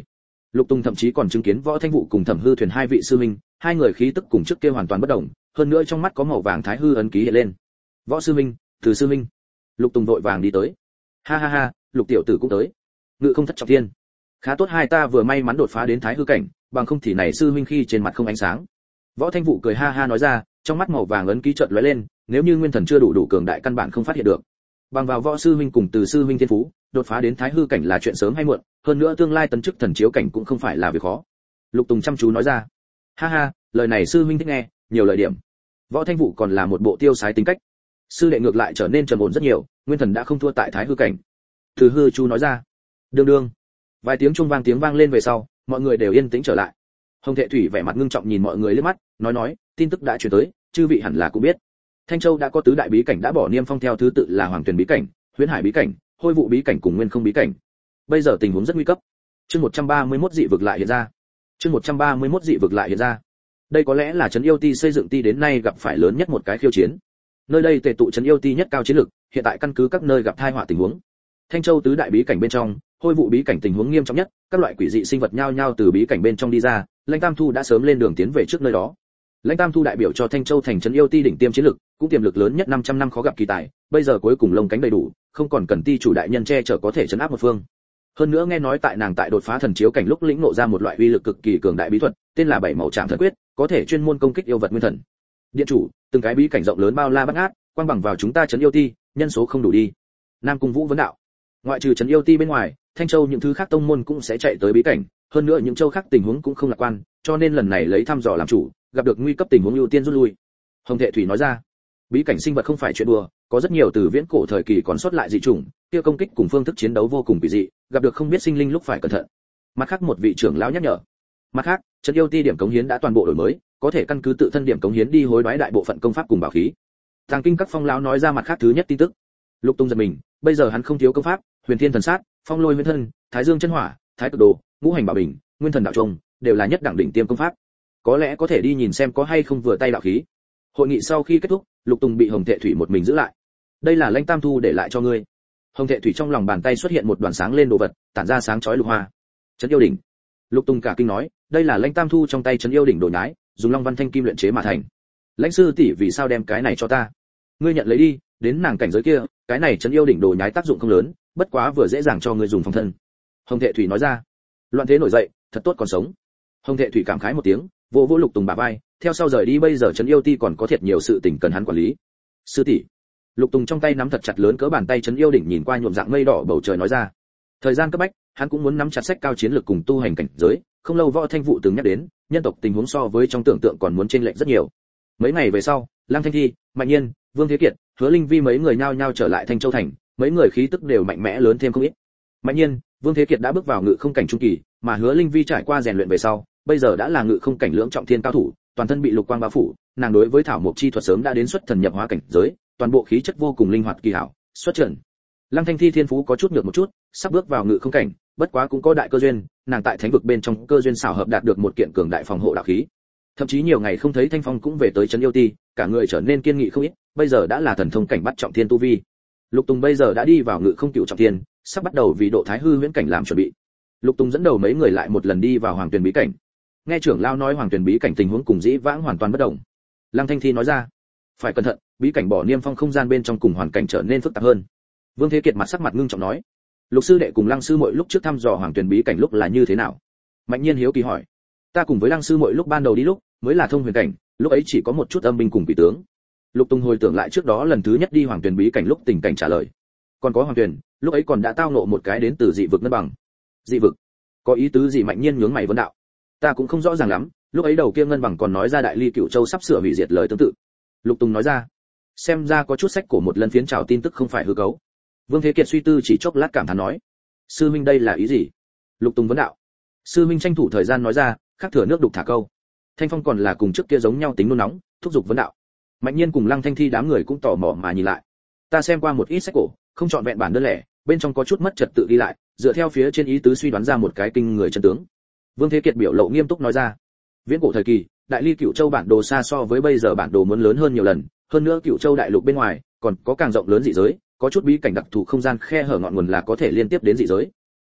Lục Tùng thậm chí còn chứng kiến Võ Thanh Vũ cùng Thẩm Hư Thuyền hai vị sư huynh, hai người khí tức cùng trước kia hoàn toàn bất động, hơn nữa trong mắt có màu vàng thái hư ấn ký hiện lên. Võ sư huynh, Từ sư huynh. Lục Tùng vội vàng đi tới. Ha ha ha, Lục tiểu tử cũng tới. Ngự không thất trọng thiên. Khá tốt hai ta vừa may mắn đột phá đến thái hư cảnh, bằng không thì này sư huynh khi trên mặt không ánh sáng. Võ Thanh Vũ cười ha ha nói ra, trong mắt màu vàng ấn ký chợt lóe lên, nếu như nguyên thần chưa đủ đủ cường đại căn bản không phát hiện được. Bằng vào Võ sư huynh cùng Từ sư huynh thiên phú, đột phá đến thái hư cảnh là chuyện sớm hay muộn, hơn nữa tương lai tấn chức thần chiếu cảnh cũng không phải là việc khó. Lục Tùng chăm chú nói ra. Ha ha, lời này sư huynh thích nghe, nhiều lời điểm. Võ Thanh Vũ còn là một bộ tiêu sái tính cách. Sư đệ ngược lại trở nên trầm ổn rất nhiều, nguyên thần đã không thua tại thái hư cảnh. Từ Hư Chu nói ra. Đương đương. Vài tiếng chuông vang tiếng vang lên về sau, mọi người đều yên tĩnh trở lại. Hồng Thệ Thủy vẻ mặt ngưng trọng nhìn mọi người liếc mắt, nói nói, tin tức đã truyền tới, chư vị hẳn là cũng biết. Thanh Châu đã có tứ đại bí cảnh đã bỏ niêm phong theo thứ tự là Hoàng Tuyền bí cảnh, Huyễn Hải bí cảnh, Hôi Vụ bí cảnh cùng Nguyên Không bí cảnh. Bây giờ tình huống rất nguy cấp. Chương một trăm ba mươi mốt dị vực lại hiện ra. Chương một trăm ba mươi mốt dị vực lại hiện ra. Đây có lẽ là trấn yêu ti xây dựng ti đến nay gặp phải lớn nhất một cái khiêu chiến. Nơi đây tề tụ trấn yêu ti nhất cao chiến lực, hiện tại căn cứ các nơi gặp tai họa tình huống. Thanh Châu tứ đại bí cảnh bên trong, Hôi Vụ bí cảnh tình huống nghiêm trọng nhất, các loại quỷ dị sinh vật nhao nhao từ bí cảnh bên trong đi ra, Lãnh Tam Thu đã sớm lên đường tiến về trước nơi đó. Lãnh Tam Thu đại biểu cho Thanh Châu thành trấn yêu ti đỉnh tiêm chiến lực, cũng tiềm lực lớn nhất năm trăm năm khó gặp kỳ tài, bây giờ cuối cùng lông cánh đầy đủ, không còn cần ti chủ đại nhân che chở có thể trấn áp một phương. Hơn nữa nghe nói tại nàng tại đột phá thần chiếu cảnh lúc lĩnh ngộ ra một loại uy lực cực kỳ cường đại bí thuật, tên là Bảy Màu Trảm Thần Quyết, có thể chuyên môn công kích yêu vật nguyên thần. Điện chủ, từng cái bí cảnh rộng lớn bao la bát ngát, quan bằng vào chúng ta trấn yêu ti, nhân số không đủ đi. Nam Cung Vũ vấn đạo. Ngoại trừ trấn yêu ti bên ngoài, Thanh Châu những thứ khác tông môn cũng sẽ chạy tới bí cảnh, hơn nữa những châu khác tình huống cũng không lạc quan, cho nên lần này lấy thăm dò làm chủ, gặp được nguy cấp tình huống ưu tiên rút lui. Hồng Thệ Thủy nói ra, bí cảnh sinh vật không phải chuyện đùa, có rất nhiều từ viễn cổ thời kỳ còn sót lại dị chủng, kia công kích cùng phương thức chiến đấu vô cùng kỳ dị, gặp được không biết sinh linh lúc phải cẩn thận. Mặt khác một vị trưởng lão nhắc nhở. Mặt khác, trấn yêu ti điểm cống hiến đã toàn bộ đổi mới, có thể căn cứ tự thân điểm cống hiến đi hối đoái đại bộ phận công pháp cùng bảo khí. Tàng Kinh các phong lão nói ra mặt khác thứ nhất tin tức. Lục Tung giật mình, bây giờ hắn không thiếu công pháp, Huyền Thiên Thần Sát, Phong Lôi Nguyên Thân, Thái Dương Chân Hỏa, Thái Cực Đồ, Ngũ Hành Bảo Bình, Nguyên Thần Đạo Trung, đều là nhất đẳng đỉnh tiêm công pháp. Có lẽ có thể đi nhìn xem có hay không vừa tay đạo khí. Hội nghị sau khi kết thúc, Lục Tùng bị Hồng Thệ Thủy một mình giữ lại. Đây là Lãnh Tam Thu để lại cho ngươi. Hồng Thệ Thủy trong lòng bàn tay xuất hiện một đoàn sáng lên đồ vật, tản ra sáng chói lục hoa. Trấn yêu đỉnh. Lục Tùng cả kinh nói, đây là Lãnh Tam Thu trong tay trấn yêu đỉnh đồ nhái, dùng long văn thanh kim luyện chế mà thành. Lãnh sư tỷ vì sao đem cái này cho ta? Ngươi nhận lấy đi, đến nàng cảnh giới kia, cái này trấn yêu đỉnh đồ nhái tác dụng không lớn, bất quá vừa dễ dàng cho ngươi dùng phòng thân. Hồng Thệ Thủy nói ra. Loạn thế nổi dậy, thật tốt còn sống. Hồng Thệ Thủy cảm khái một tiếng, vỗ vỗ Lục Tùng bả vai, theo sau rời đi. Bây giờ trấn yêu ti còn có thiệt nhiều sự tình cần hắn quản lý. Sư tỷ. Lục Tùng trong tay nắm thật chặt lớn cỡ bàn tay trấn yêu đỉnh nhìn qua nhuộm dạng mây đỏ bầu trời nói ra. Thời gian cấp bách, hắn cũng muốn nắm chặt sách cao chiến lược cùng tu hành cảnh giới, không lâu Võ Thanh Vũ từng nhắc đến, nhân tộc tình huống so với trong tưởng tượng còn muốn chênh lệch rất nhiều. Mấy ngày về sau, Lăng Thanh Thi, Mạnh Nhiên, Vương Thế Kiệt, Hứa Linh Vi mấy người nhao nhao trở lại Thanh Châu thành, mấy người khí tức đều mạnh mẽ lớn thêm không ít. Mạnh Nhiên, Vương Thế Kiệt đã bước vào ngự không cảnh trung kỳ, mà Hứa Linh Vi trải qua rèn luyện về sau, bây giờ đã là ngự không cảnh lưỡng trọng thiên cao thủ, toàn thân bị lục quang bao phủ, nàng đối với thảo mộc chi thuật sớm đã đến xuất thần nhập hóa cảnh giới, toàn bộ khí chất vô cùng linh hoạt kỳ hảo, xuất trần. Lăng Thanh Thi thiên phú có chút nhược một chút, sắp bước vào ngự không cảnh, bất quá cũng có đại cơ duyên, nàng tại thánh vực bên trong cơ duyên xảo hợp đạt được một kiện cường đại phòng hộ đạo khí. Thậm chí nhiều ngày không thấy Thanh Phong cũng về tới trấn yêu ti, cả người trở nên kiên nghị không ít, bây giờ đã là thần thông cảnh bắt trọng thiên tu vi. Lục Tùng bây giờ đã đi vào ngự không cửu trọng thiên, sắp bắt đầu vì độ thái hư huyễn cảnh làm chuẩn bị. Lục Tùng dẫn đầu mấy người lại một lần đi vào Hoàng Tuyền bí cảnh. Nghe trưởng lão nói Hoàng Tuyền bí cảnh tình huống cùng dĩ vãng hoàn toàn bất động. Lăng Thanh Thi nói ra, phải cẩn thận, bí cảnh bỏ niêm phong không gian bên trong cùng hoàn cảnh trở nên phức tạp hơn. Vương Thế Kiệt mặt sắc mặt ngưng trọng nói, Lục sư đệ cùng Lăng sư muội lúc trước thăm dò Hoàng Tuyền bí cảnh lúc là như thế nào? Mạnh Nhiên hiếu kỳ hỏi. Ta cùng với Lăng sư muội lúc ban đầu đi lúc, mới là thông huyền cảnh, lúc ấy chỉ có một chút âm binh cùng quỷ tướng. Lục Tùng hồi tưởng lại trước đó lần thứ nhất đi Hoàng Tuyền bí cảnh lúc tình cảnh trả lời. Còn có Hoàng Tuyền, lúc ấy còn đã tao ngộ một cái đến từ dị vực ngân bằng. Dị vực? Có ý tứ gì? Mạnh Nhiên nhướng mày vấn đạo. Ta cũng không rõ ràng lắm, lúc ấy đầu kia ngân bằng còn nói ra đại ly cửu châu sắp sửa hủy diệt lời tương tự. Lục Tùng nói ra. Xem ra có chút sách cổ một lần phiến trào tin tức không phải hư cấu. Vương Thế Kiệt suy tư chỉ chốc lát cảm thán nói, sư minh đây là ý gì? Lục Tùng vấn đạo. Sư minh tranh thủ thời gian nói ra, khắc thừa nước đục thả câu. Thanh Phong còn là cùng trước kia giống nhau tính nôn nóng, thúc giục vấn đạo. Mạnh Nhiên cùng Lăng Thanh Thi đám người cũng tò mò mà nhìn lại. Ta xem qua một ít sách cổ, không chọn vẹn bản đơn lẻ, bên trong có chút mất trật tự ghi lại, dựa theo phía trên ý tứ suy đoán ra một cái kinh người chân tướng. Vương Thế Kiệt biểu lộ nghiêm túc nói ra. Viễn cổ thời kỳ, đại ly cửu châu bản đồ xa so với bây giờ bản đồ muốn lớn hơn nhiều lần, hơn nữa cửu châu đại lục bên ngoài còn có càng rộng lớn dị giới, có chút bí cảnh đặc thù không gian khe hở ngọn nguồn là có thể liên tiếp đến dị giới.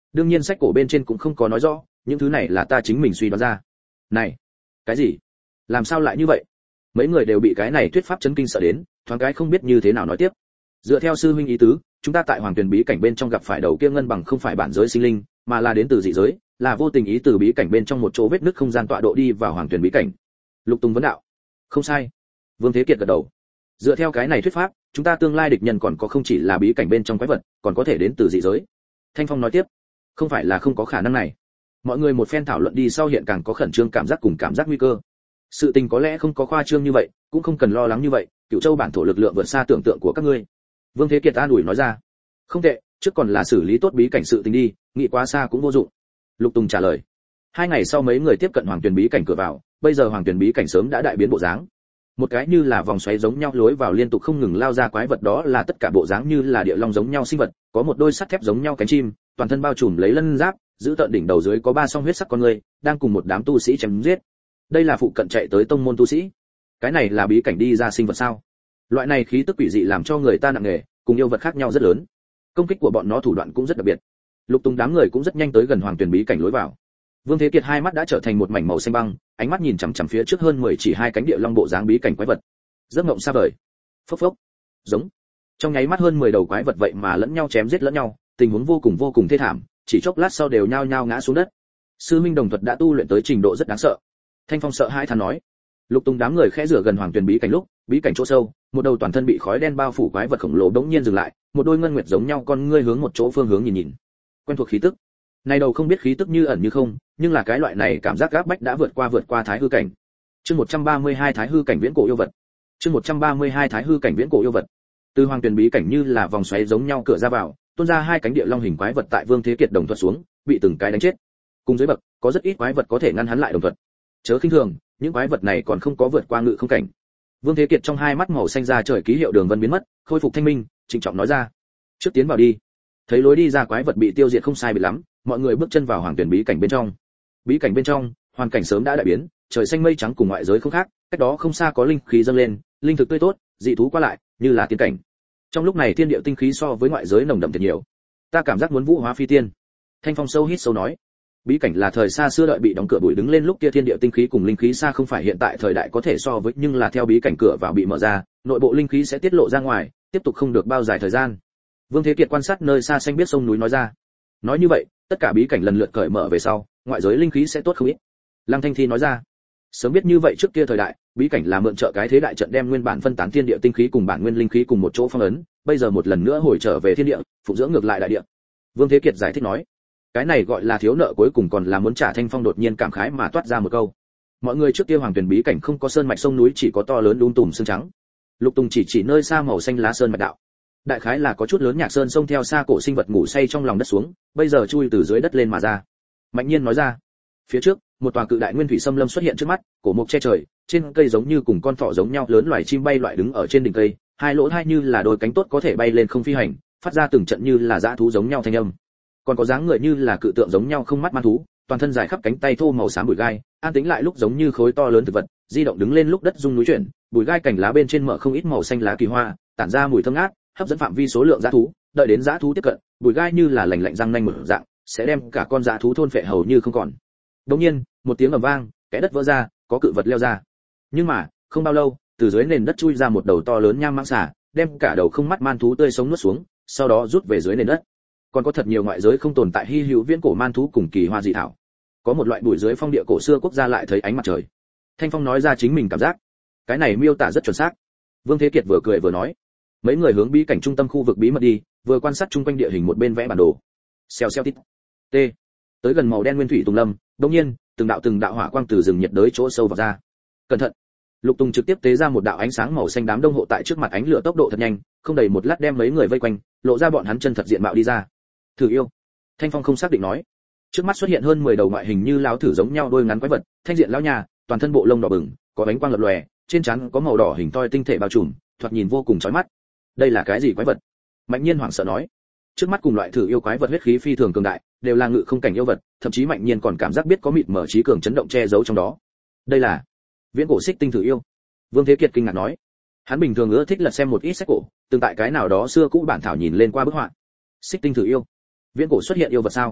đương nhiên sách cổ bên trên cũng không có nói rõ, những thứ này là ta chính mình suy đoán ra. Này, cái gì? Làm sao lại như vậy? Mấy người đều bị cái này thuyết pháp chấn kinh sợ đến, thoáng cái không biết như thế nào nói tiếp. Dựa theo sư huynh ý tứ, chúng ta tại Hoàng Tuyền bí cảnh bên trong gặp phải đầu kia ngân bằng không phải bản giới sinh linh, mà là đến từ dị giới, là vô tình ý từ bí cảnh bên trong một chỗ vết nứt không gian tọa độ đi vào Hoàng Tuyền bí cảnh. Lục Tùng vấn đạo. Không sai. Vương Thế Kiệt gật đầu. Dựa theo cái này thuyết pháp, chúng ta tương lai địch nhân còn có không chỉ là bí cảnh bên trong quái vật, còn có thể đến từ dị giới. Thanh Phong nói tiếp. Không phải là không có khả năng này. Mọi người một phen thảo luận đi sau hiện càng có khẩn trương cảm giác cùng cảm giác nguy cơ. Sự tình có lẽ không có khoa trương như vậy, cũng không cần lo lắng như vậy, Cựu Châu bản thổ lực lượng vượt xa tưởng tượng của các ngươi. Vương Thế Kiệt an ủi nói ra. Không tệ, trước còn là xử lý tốt bí cảnh sự tình đi, nghĩ quá xa cũng vô dụng. Lục Tùng trả lời. Hai ngày sau mấy người tiếp cận Hoàng Tuyền bí cảnh cửa vào, bây giờ Hoàng Tuyền bí cảnh sớm đã đại biến bộ dáng. Một cái như là vòng xoáy giống nhau lối vào liên tục không ngừng lao ra quái vật, đó là tất cả bộ dáng như là địa long giống nhau sinh vật, có một đôi sắt thép giống nhau cánh chim, toàn thân bao trùm lấy lân giáp, giữ tận đỉnh đầu dưới có ba song huyết sắc con người, đang cùng một đám tu sĩ chém giết. Đây là phụ cận chạy tới tông môn tu sĩ. Cái này là bí cảnh đi ra sinh vật sao? Loại này khí tức quỷ dị làm cho người ta nặng nề, cùng yêu vật khác nhau rất lớn. Công kích của bọn nó thủ đoạn cũng rất đặc biệt. Lục Tùng đám người cũng rất nhanh tới gần Hoàng Tuyền bí cảnh lối vào. Vương Thế Kiệt hai mắt đã trở thành một mảnh màu xanh băng, ánh mắt nhìn chằm chằm phía trước hơn mười chỉ hai cánh địa long bộ dáng bí cảnh quái vật. Giấc mộng xa vời. Phốc phốc. Giống. Trong nháy mắt hơn mười đầu quái vật vậy mà lẫn nhau chém giết lẫn nhau, tình huống vô cùng vô cùng thê thảm, chỉ chốc lát sau đều nhao nhao ngã xuống đất. Sư Minh đồng thuật đã tu luyện tới trình độ rất đáng sợ. Thanh Phong sợ hãi than nói. Lục Tùng đám người khẽ rửa gần Hoàng Tuyền bí cảnh lúc, bí cảnh chỗ sâu, một đầu toàn thân bị khói đen bao phủ quái vật khổng lồ bỗng nhiên dừng lại, một đôi ngân nguyệt giống nhau con ngươi hướng một chỗ phương hướng nhìn nhìn. Quen thuộc khí tức. Này đầu không biết khí tức như ẩn như không, nhưng là cái loại này cảm giác gáp bách đã vượt qua vượt qua thái hư cảnh. Chương một trăm ba mươi hai thái hư cảnh viễn cổ yêu vật. Chương một trăm ba mươi hai thái hư cảnh viễn cổ yêu vật. Từ Hoàng Tuyền bí cảnh như là vòng xoáy giống nhau cửa ra vào, tuôn ra hai cánh địa long hình quái vật tại Vương Thế Kiệt đồng thuật xuống, bị từng cái đánh chết. Cùng dưới bậc, có rất ít quái vật có thể ngăn hắn lại đồng thuật. Chớ khinh thường, những quái vật này còn không có vượt qua ngự không cảnh. Vương Thế Kiệt trong hai mắt màu xanh ra trời ký hiệu đường vân biến mất, khôi phục thanh minh, trịnh trọng nói ra: "Trước tiến vào đi." Thấy lối đi ra quái vật bị tiêu diệt không sai biệt lắm, mọi người bước chân vào Hoàng Tuyền bí cảnh bên trong. Bí cảnh bên trong, hoàn cảnh sớm đã đại biến, trời xanh mây trắng cùng ngoại giới không khác, cách đó không xa có linh khí dâng lên, linh thực tươi tốt, dị thú qua lại, như là tiên cảnh. Trong lúc này thiên địa tinh khí so với ngoại giới nồng đậm thật nhiều. Ta cảm giác muốn vũ hóa phi tiên. Thanh Phong sâu hít sâu nói. Bí cảnh là thời xa xưa đợi bị đóng cửa bụi đứng lên lúc kia thiên địa tinh khí cùng linh khí xa không phải hiện tại thời đại có thể so với, nhưng là theo bí cảnh cửa vào bị mở ra, nội bộ linh khí sẽ tiết lộ ra ngoài, tiếp tục không được bao dài thời gian. Vương Thế Kiệt quan sát nơi xa xanh biết sông núi nói ra. Nói như vậy, tất cả bí cảnh lần lượt cởi mở về sau, ngoại giới linh khí sẽ tốt không ít. Lăng Thanh Thi nói ra. Sớm biết như vậy trước kia thời đại, bí cảnh là mượn trợ cái thế đại trận đem nguyên bản phân tán thiên địa tinh khí cùng bản nguyên linh khí cùng một chỗ phong ấn, bây giờ một lần nữa hồi trở về thiên địa, phụng dưỡng ngược lại đại địa. Vương Thế Kiệt giải thích nói. Cái này gọi là thiếu nợ cuối cùng còn là muốn trả. Thanh Phong đột nhiên cảm khái mà toát ra một câu. Mọi người trước kia Hoàng Tuyền bí cảnh không có sơn mạch sông núi, chỉ có to lớn đun tùm xương trắng. Lục Tùng chỉ chỉ nơi xa màu xanh lá sơn mạch đạo. Đại khái là có chút lớn nhạc sơn sông theo xa cổ sinh vật ngủ say trong lòng đất xuống, bây giờ chui từ dưới đất lên mà ra. Mạnh Nhiên nói ra. Phía trước, một tòa cự đại nguyên thủy xâm lâm xuất hiện trước mắt, cổ mục che trời, trên cây giống như cùng con thỏ giống nhau lớn loài chim bay loại đứng ở trên đỉnh cây, hai lỗ hai như là đôi cánh tốt có thể bay lên không phi hành, phát ra từng trận như là dã thú giống nhau thanh âm. Còn có dáng người như là cự tượng giống nhau không mắt man thú, toàn thân dài khắp cánh tay thô màu xám bụi gai, an tĩnh lại lúc giống như khối to lớn thực vật, di động đứng lên lúc đất rung núi chuyển, bụi gai cành lá bên trên mở không ít màu xanh lá kỳ hoa, tản ra mùi thơm ngát, hấp dẫn phạm vi số lượng dã thú, đợi đến dã thú tiếp cận, bụi gai như là lạnh lạnh răng nanh mở dạng, sẽ đem cả con dã thú thôn phệ hầu như không còn. Đột nhiên, một tiếng ầm vang, kẽ đất vỡ ra, có cự vật leo ra. Nhưng mà, không bao lâu, từ dưới nền đất chui ra một đầu to lớn nham mãng xà, đem cả đầu không mắt man thú tươi sống nuốt xuống, sau đó rút về dưới nền đất. Còn có thật nhiều ngoại giới không tồn tại hy hữu viễn cổ man thú cùng kỳ hoa dị thảo. Có một loại bụi dưới phong địa cổ xưa quốc gia lại thấy ánh mặt trời. Thanh Phong nói ra chính mình cảm giác. Cái này miêu tả rất chuẩn xác. Vương Thế Kiệt vừa cười vừa nói. Mấy người hướng bí cảnh trung tâm khu vực bí mật đi, vừa quan sát chung quanh địa hình một bên vẽ bản đồ. Xèo xèo tít. T. Tới gần màu đen nguyên thủy tùng lâm, đột nhiên, từng đạo từng đạo hỏa quang từ rừng nhiệt đới chỗ sâu vào ra. Cẩn thận. Lục Tùng trực tiếp tế ra một đạo ánh sáng màu xanh đám đông hộ tại trước mặt ánh lửa tốc độ thật nhanh, không đầy một lát đem mấy người vây quanh, lộ ra bọn hắn chân thật diện mạo đi ra. Thử yêu. Thanh Phong không xác định nói. Trước mắt xuất hiện hơn mười đầu ngoại hình như lão thử giống nhau đôi ngắn quái vật, thanh diện lão nhà, toàn thân bộ lông đỏ bừng, có bánh quang lập lòe, trên trán có màu đỏ hình toi tinh thể bao trùm, thoạt nhìn vô cùng chói mắt. Đây là cái gì quái vật? Mạnh Nhiên hoảng sợ nói. Trước mắt cùng loại thử yêu quái vật huyết khí phi thường cường đại, đều là ngự không cảnh yêu vật, thậm chí Mạnh Nhiên còn cảm giác biết có mịt mở trí cường chấn động che giấu trong đó. Đây là viễn cổ xích tinh thử yêu. Vương Thế Kiệt kinh ngạc nói. Hắn bình thường ưa thích lật xem một ít sách cổ, từng tại cái nào đó xưa cũ bản thảo nhìn lên qua bức họa. Xích tinh thử yêu, viễn cổ xuất hiện yêu vật sao?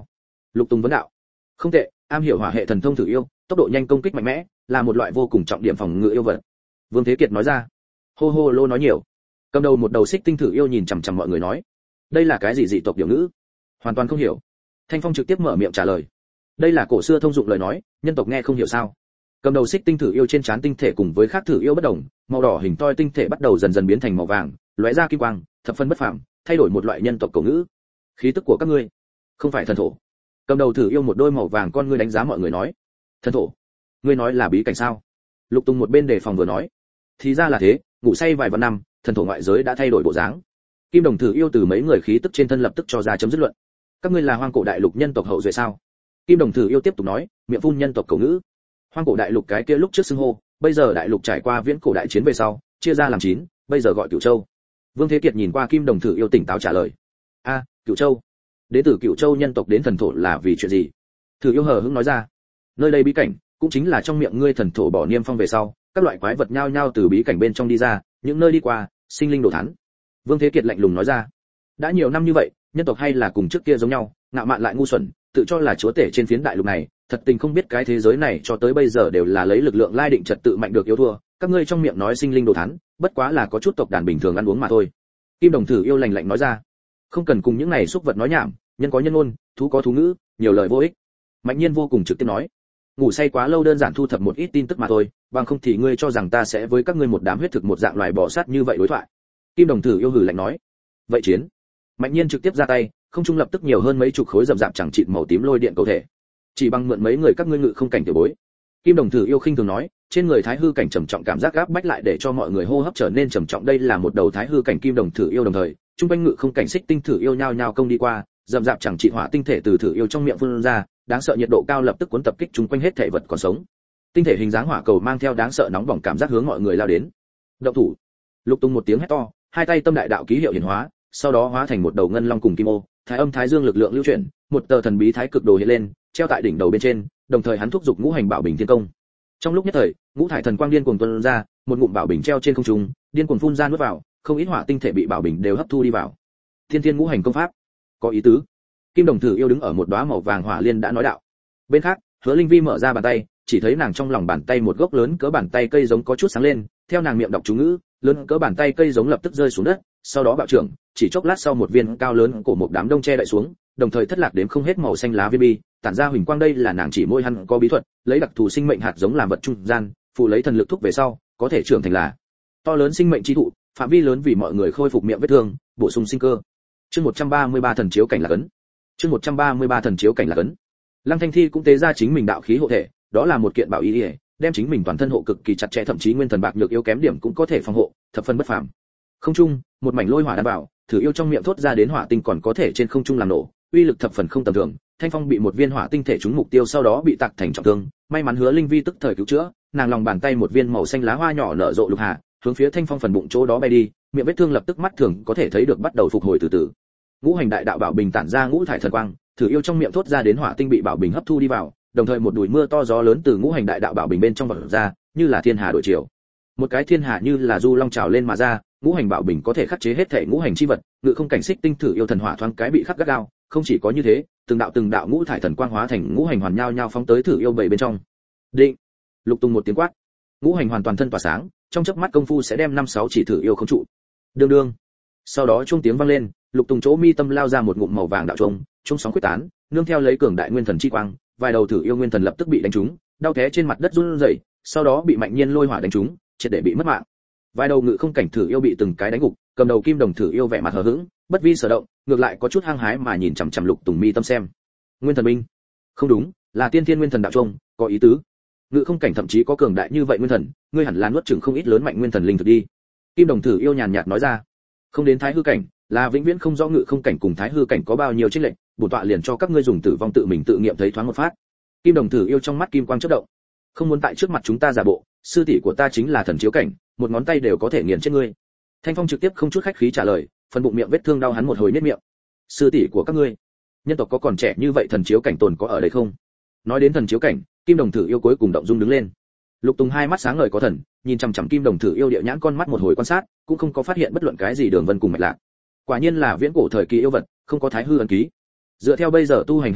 Lục Tùng vấn đạo. Không tệ, am hiểu hỏa hệ thần thông thử yêu, tốc độ nhanh, công kích mạnh mẽ, là một loại vô cùng trọng điểm phòng ngự yêu vật. Vương Thế Kiệt nói ra. Hô hô lô nói nhiều. Cầm đầu một đầu xích tinh thử yêu nhìn chằm chằm mọi người nói, đây là cái gì dị tộc điều ngữ? Hoàn toàn không hiểu. Thanh Phong trực tiếp mở miệng trả lời, đây là cổ xưa thông dụng lời nói, nhân tộc nghe không hiểu sao? Cầm đầu xích tinh thử yêu trên trán tinh thể cùng với khác thử yêu bất đồng, màu đỏ hình toi tinh thể bắt đầu dần dần biến thành màu vàng, lóe ra kim quang, thập phân bất phàm, thay đổi một loại nhân tộc cổ ngữ. Khí tức của các ngươi, không phải thần thổ. Cầm đầu thử yêu một đôi màu vàng con ngươi đánh giá mọi người nói, thần thổ? Ngươi nói là bí cảnh sao? Lục Tùng một bên đề phòng vừa nói, thì ra là thế, ngủ say vài vạn năm, thần thổ ngoại giới đã thay đổi bộ dáng. Kim đồng thử yêu từ mấy người khí tức trên thân lập tức cho ra chấm dứt luận. Các ngươi là hoang cổ đại lục nhân tộc hậu duệ sao? Kim đồng thử yêu tiếp tục nói, miệng phun nhân tộc cổ ngữ. Hoang cổ đại lục cái kia lúc trước xưng hô, bây giờ đại lục trải qua viễn cổ đại chiến về sau, chia ra làm chín, bây giờ gọi Cửu Châu. Vương Thế Kiệt nhìn qua Kim đồng thử yêu tỉnh táo trả lời. A, à, Cửu Châu. Đến từ Cửu Châu nhân tộc đến thần thổ là vì chuyện gì? Thử yêu hờ hững nói ra. Nơi đây bí cảnh, cũng chính là trong miệng ngươi thần thổ bỏ niêm phong về sau, các loại quái vật nhao nhao từ bí cảnh bên trong đi ra, những nơi đi qua, sinh linh đổ thán. Vương Thế Kiệt lạnh lùng nói ra. Đã nhiều năm như vậy, nhân tộc hay là cùng trước kia giống nhau, ngạo mạn lại ngu xuẩn, tự cho là chúa tể trên phiến đại lục này, thật tình không biết cái thế giới này cho tới bây giờ đều là lấy lực lượng lai định trật tự mạnh được yếu thua, các ngươi trong miệng nói sinh linh đồ thán, bất quá là có chút tộc đàn bình thường ăn uống mà thôi. Kim đồng thử yêu lạnh lạnh nói ra. Không cần cùng những này xúc vật nói nhảm, nhân có nhân ngôn, thú có thú ngữ, nhiều lời vô ích. Mạnh Nhiên vô cùng trực tiếp nói. Ngủ say quá lâu đơn giản thu thập một ít tin tức mà thôi, bằng không thì ngươi cho rằng ta sẽ với các ngươi một đám huyết thực một dạng loài bò sát như vậy đối thoại. Kim đồng thử yêu hừ lạnh nói. Vậy chiến. Mạnh Nhiên trực tiếp ra tay, không trung lập tức nhiều hơn mấy chục khối rậm rạp chẳng chịt màu tím lôi điện cầu thể. Chỉ bằng mượn mấy người các ngươi ngự không cảnh tiểu bối. Kim đồng thử yêu khinh thường nói, trên người thái hư cảnh trầm trọng cảm giác gáp bách lại để cho mọi người hô hấp trở nên trầm trọng, đây là một đầu thái hư cảnh kim đồng thử yêu đồng thời, trung quanh ngự không cảnh xích tinh thử yêu nhao nhao công đi qua, rậm rạp chẳng chịt hỏa tinh thể từ thử yêu trong miệng phun ra, đáng sợ nhiệt độ cao lập tức cuốn tập kích chúng quanh hết thể vật còn sống. Tinh thể hình dáng hỏa cầu mang theo đáng sợ nóng bỏng cảm giác hướng mọi người lao đến. Động thủ. Lục Tùng một tiếng hét to, hai tay tâm đại đạo ký hiệu hiển hóa, sau đó hóa thành một đầu ngân long cùng kim ô, thái âm thái dương lực lượng lưu chuyển, một tờ thần bí thái cực đồ hiện lên, treo tại đỉnh đầu bên trên, đồng thời hắn thúc giục ngũ hành bảo bình thiên công. Trong lúc nhất thời, ngũ thải thần quang điên cuồng tuôn ra, một ngụm bảo bình treo trên không trung, điên cuồng phun ra nuốt vào, không ít hỏa tinh thể bị bảo bình đều hấp thu đi vào. Thiên Thiên ngũ hành công pháp, có ý tứ. Kim đồng thử yêu đứng ở một đóa màu vàng hỏa liên đã nói đạo. Bên khác, Hứa Linh Vi mở ra bàn tay, chỉ thấy nàng trong lòng bàn tay một gốc lớn cỡ bàn tay cây giống có chút sáng lên, theo nàng miệng đọc chú ngữ, lớn cỡ bàn tay cây giống lập tức rơi xuống đất, sau đó bạo trưởng, chỉ chốc lát sau một viên cao lớn cổ một đám đông che đậy xuống, đồng thời thất lạc đến không hết màu xanh lá viên bi, tản ra huỳnh quang, đây là nàng chỉ môi hắn có bí thuật, lấy đặc thù sinh mệnh hạt giống làm vật trung gian, phụ lấy thần lực thúc về sau, có thể trưởng thành là to lớn sinh mệnh chi thụ, phạm vi lớn vì mọi người khôi phục miệng vết thương, bổ sung sinh cơ. Chương một trăm ba mươi ba thần chiếu cảnh là cấn. Chương một trăm ba mươi ba thần chiếu cảnh là cấn. Lăng Thanh Thi cũng tế ra chính mình đạo khí hộ thể, đó là một kiện bảo y, đem chính mình toàn thân hộ cực kỳ chặt chẽ, thậm chí nguyên thần bạc nhược yếu kém điểm cũng có thể phòng hộ, thập phân bất phàm. Không trung, một mảnh lôi hỏa đan bảo, thử yêu trong miệng thốt ra đến hỏa tinh còn có thể trên không trung làm nổ, uy lực thập phần không tầm thường. Thanh Phong bị một viên hỏa tinh thể trúng mục tiêu sau đó bị tạc thành trọng thương, may mắn Hứa Linh Vi tức thời cứu chữa, nàng lòng bàn tay một viên màu xanh lá hoa nhỏ nở rộ lục hà, hướng phía Thanh Phong phần bụng chỗ đó bay đi, miệng vết thương lập tức mắt thường có thể thấy được bắt đầu phục hồi từ từ. Ngũ hành đại đạo bảo bình tản ra ngũ thải thần quang, thử yêu trong miệng thốt ra đến hỏa tinh bị bảo bình hấp thu đi vào, đồng thời một đùi mưa to gió lớn từ ngũ hành đại đạo bảo bình bên trong vọt ra, như là thiên hà đổi chiều. Một cái thiên hà như là du long trào lên mà ra, ngũ hành bảo bình có thể khắc chế hết thể ngũ hành chi vật, ngự không cảnh xích tinh thử yêu thần hỏa thoáng cái bị khắc gắt gao, không chỉ có như thế, từng đạo từng đạo ngũ thải thần quang hóa thành ngũ hành hoàn nhau nhau phóng tới thử yêu bảy bên trong. Định. Lục Tùng một tiếng quát, ngũ hành hoàn toàn thân tỏa sáng, trong chớp mắt công phu sẽ đem năm sáu chỉ thử yêu không trụ. Đương đương. Sau đó chuông tiếng vang lên, Lục Tùng chỗ mi tâm lao ra một ngụm màu vàng đạo chuông, chuông sóng quyết tán, nương theo lấy cường đại nguyên thần chi quang, vài đầu thử yêu nguyên thần lập tức bị đánh trúng, đau té trên mặt đất run rẩy, sau đó bị Mạnh Nhiên lôi hỏa đánh trúng, triệt để bị mất mạng. Vài đầu ngự không cảnh thử yêu bị từng cái đánh gục, cầm đầu kim đồng thử yêu vẻ mặt hờ hững, bất vi sở động, ngược lại có chút hăng hái mà nhìn chằm chằm Lục Tùng mi tâm xem. Nguyên thần binh? Không đúng, là tiên thiên nguyên thần đạo chuông, có ý tứ. Ngự không cảnh thậm chí có cường đại như vậy nguyên thần, ngươi hẳn là nuốt chửng không ít lớn mạnh nguyên thần linh thực đi. Kim đồng thử yêu nhàn nhạt nói ra. Không đến thái hư cảnh, là vĩnh viễn không rõ ngự không cảnh cùng thái hư cảnh có bao nhiêu chênh lệch, bổn tọa liền cho các ngươi dùng tử vong tự mình tự nghiệm thấy thoáng một phát. Kim đồng thử yêu trong mắt kim quang chớp động. Không muốn tại trước mặt chúng ta giả bộ, sư tỷ của ta chính là thần chiếu cảnh, một ngón tay đều có thể nghiền chết ngươi. Thanh Phong trực tiếp không chút khách khí trả lời, phần bụng miệng vết thương đau hắn một hồi nhếch miệng. Sư tỷ của các ngươi, nhân tộc có còn trẻ như vậy thần chiếu cảnh tồn có ở đây không? Nói đến thần chiếu cảnh, kim đồng thử yêu cuối cùng động dung đứng lên. Lục Tùng hai mắt sáng ngời có thần, nhìn chằm chằm kim đồng thử yêu địa nhãn con mắt một hồi quan sát, cũng không có phát hiện bất luận cái gì đường vân cùng mạch lạc. Quả nhiên là viễn cổ thời kỳ yêu vật, không có thái hư ấn ký. Dựa theo bây giờ tu hành hệ thống,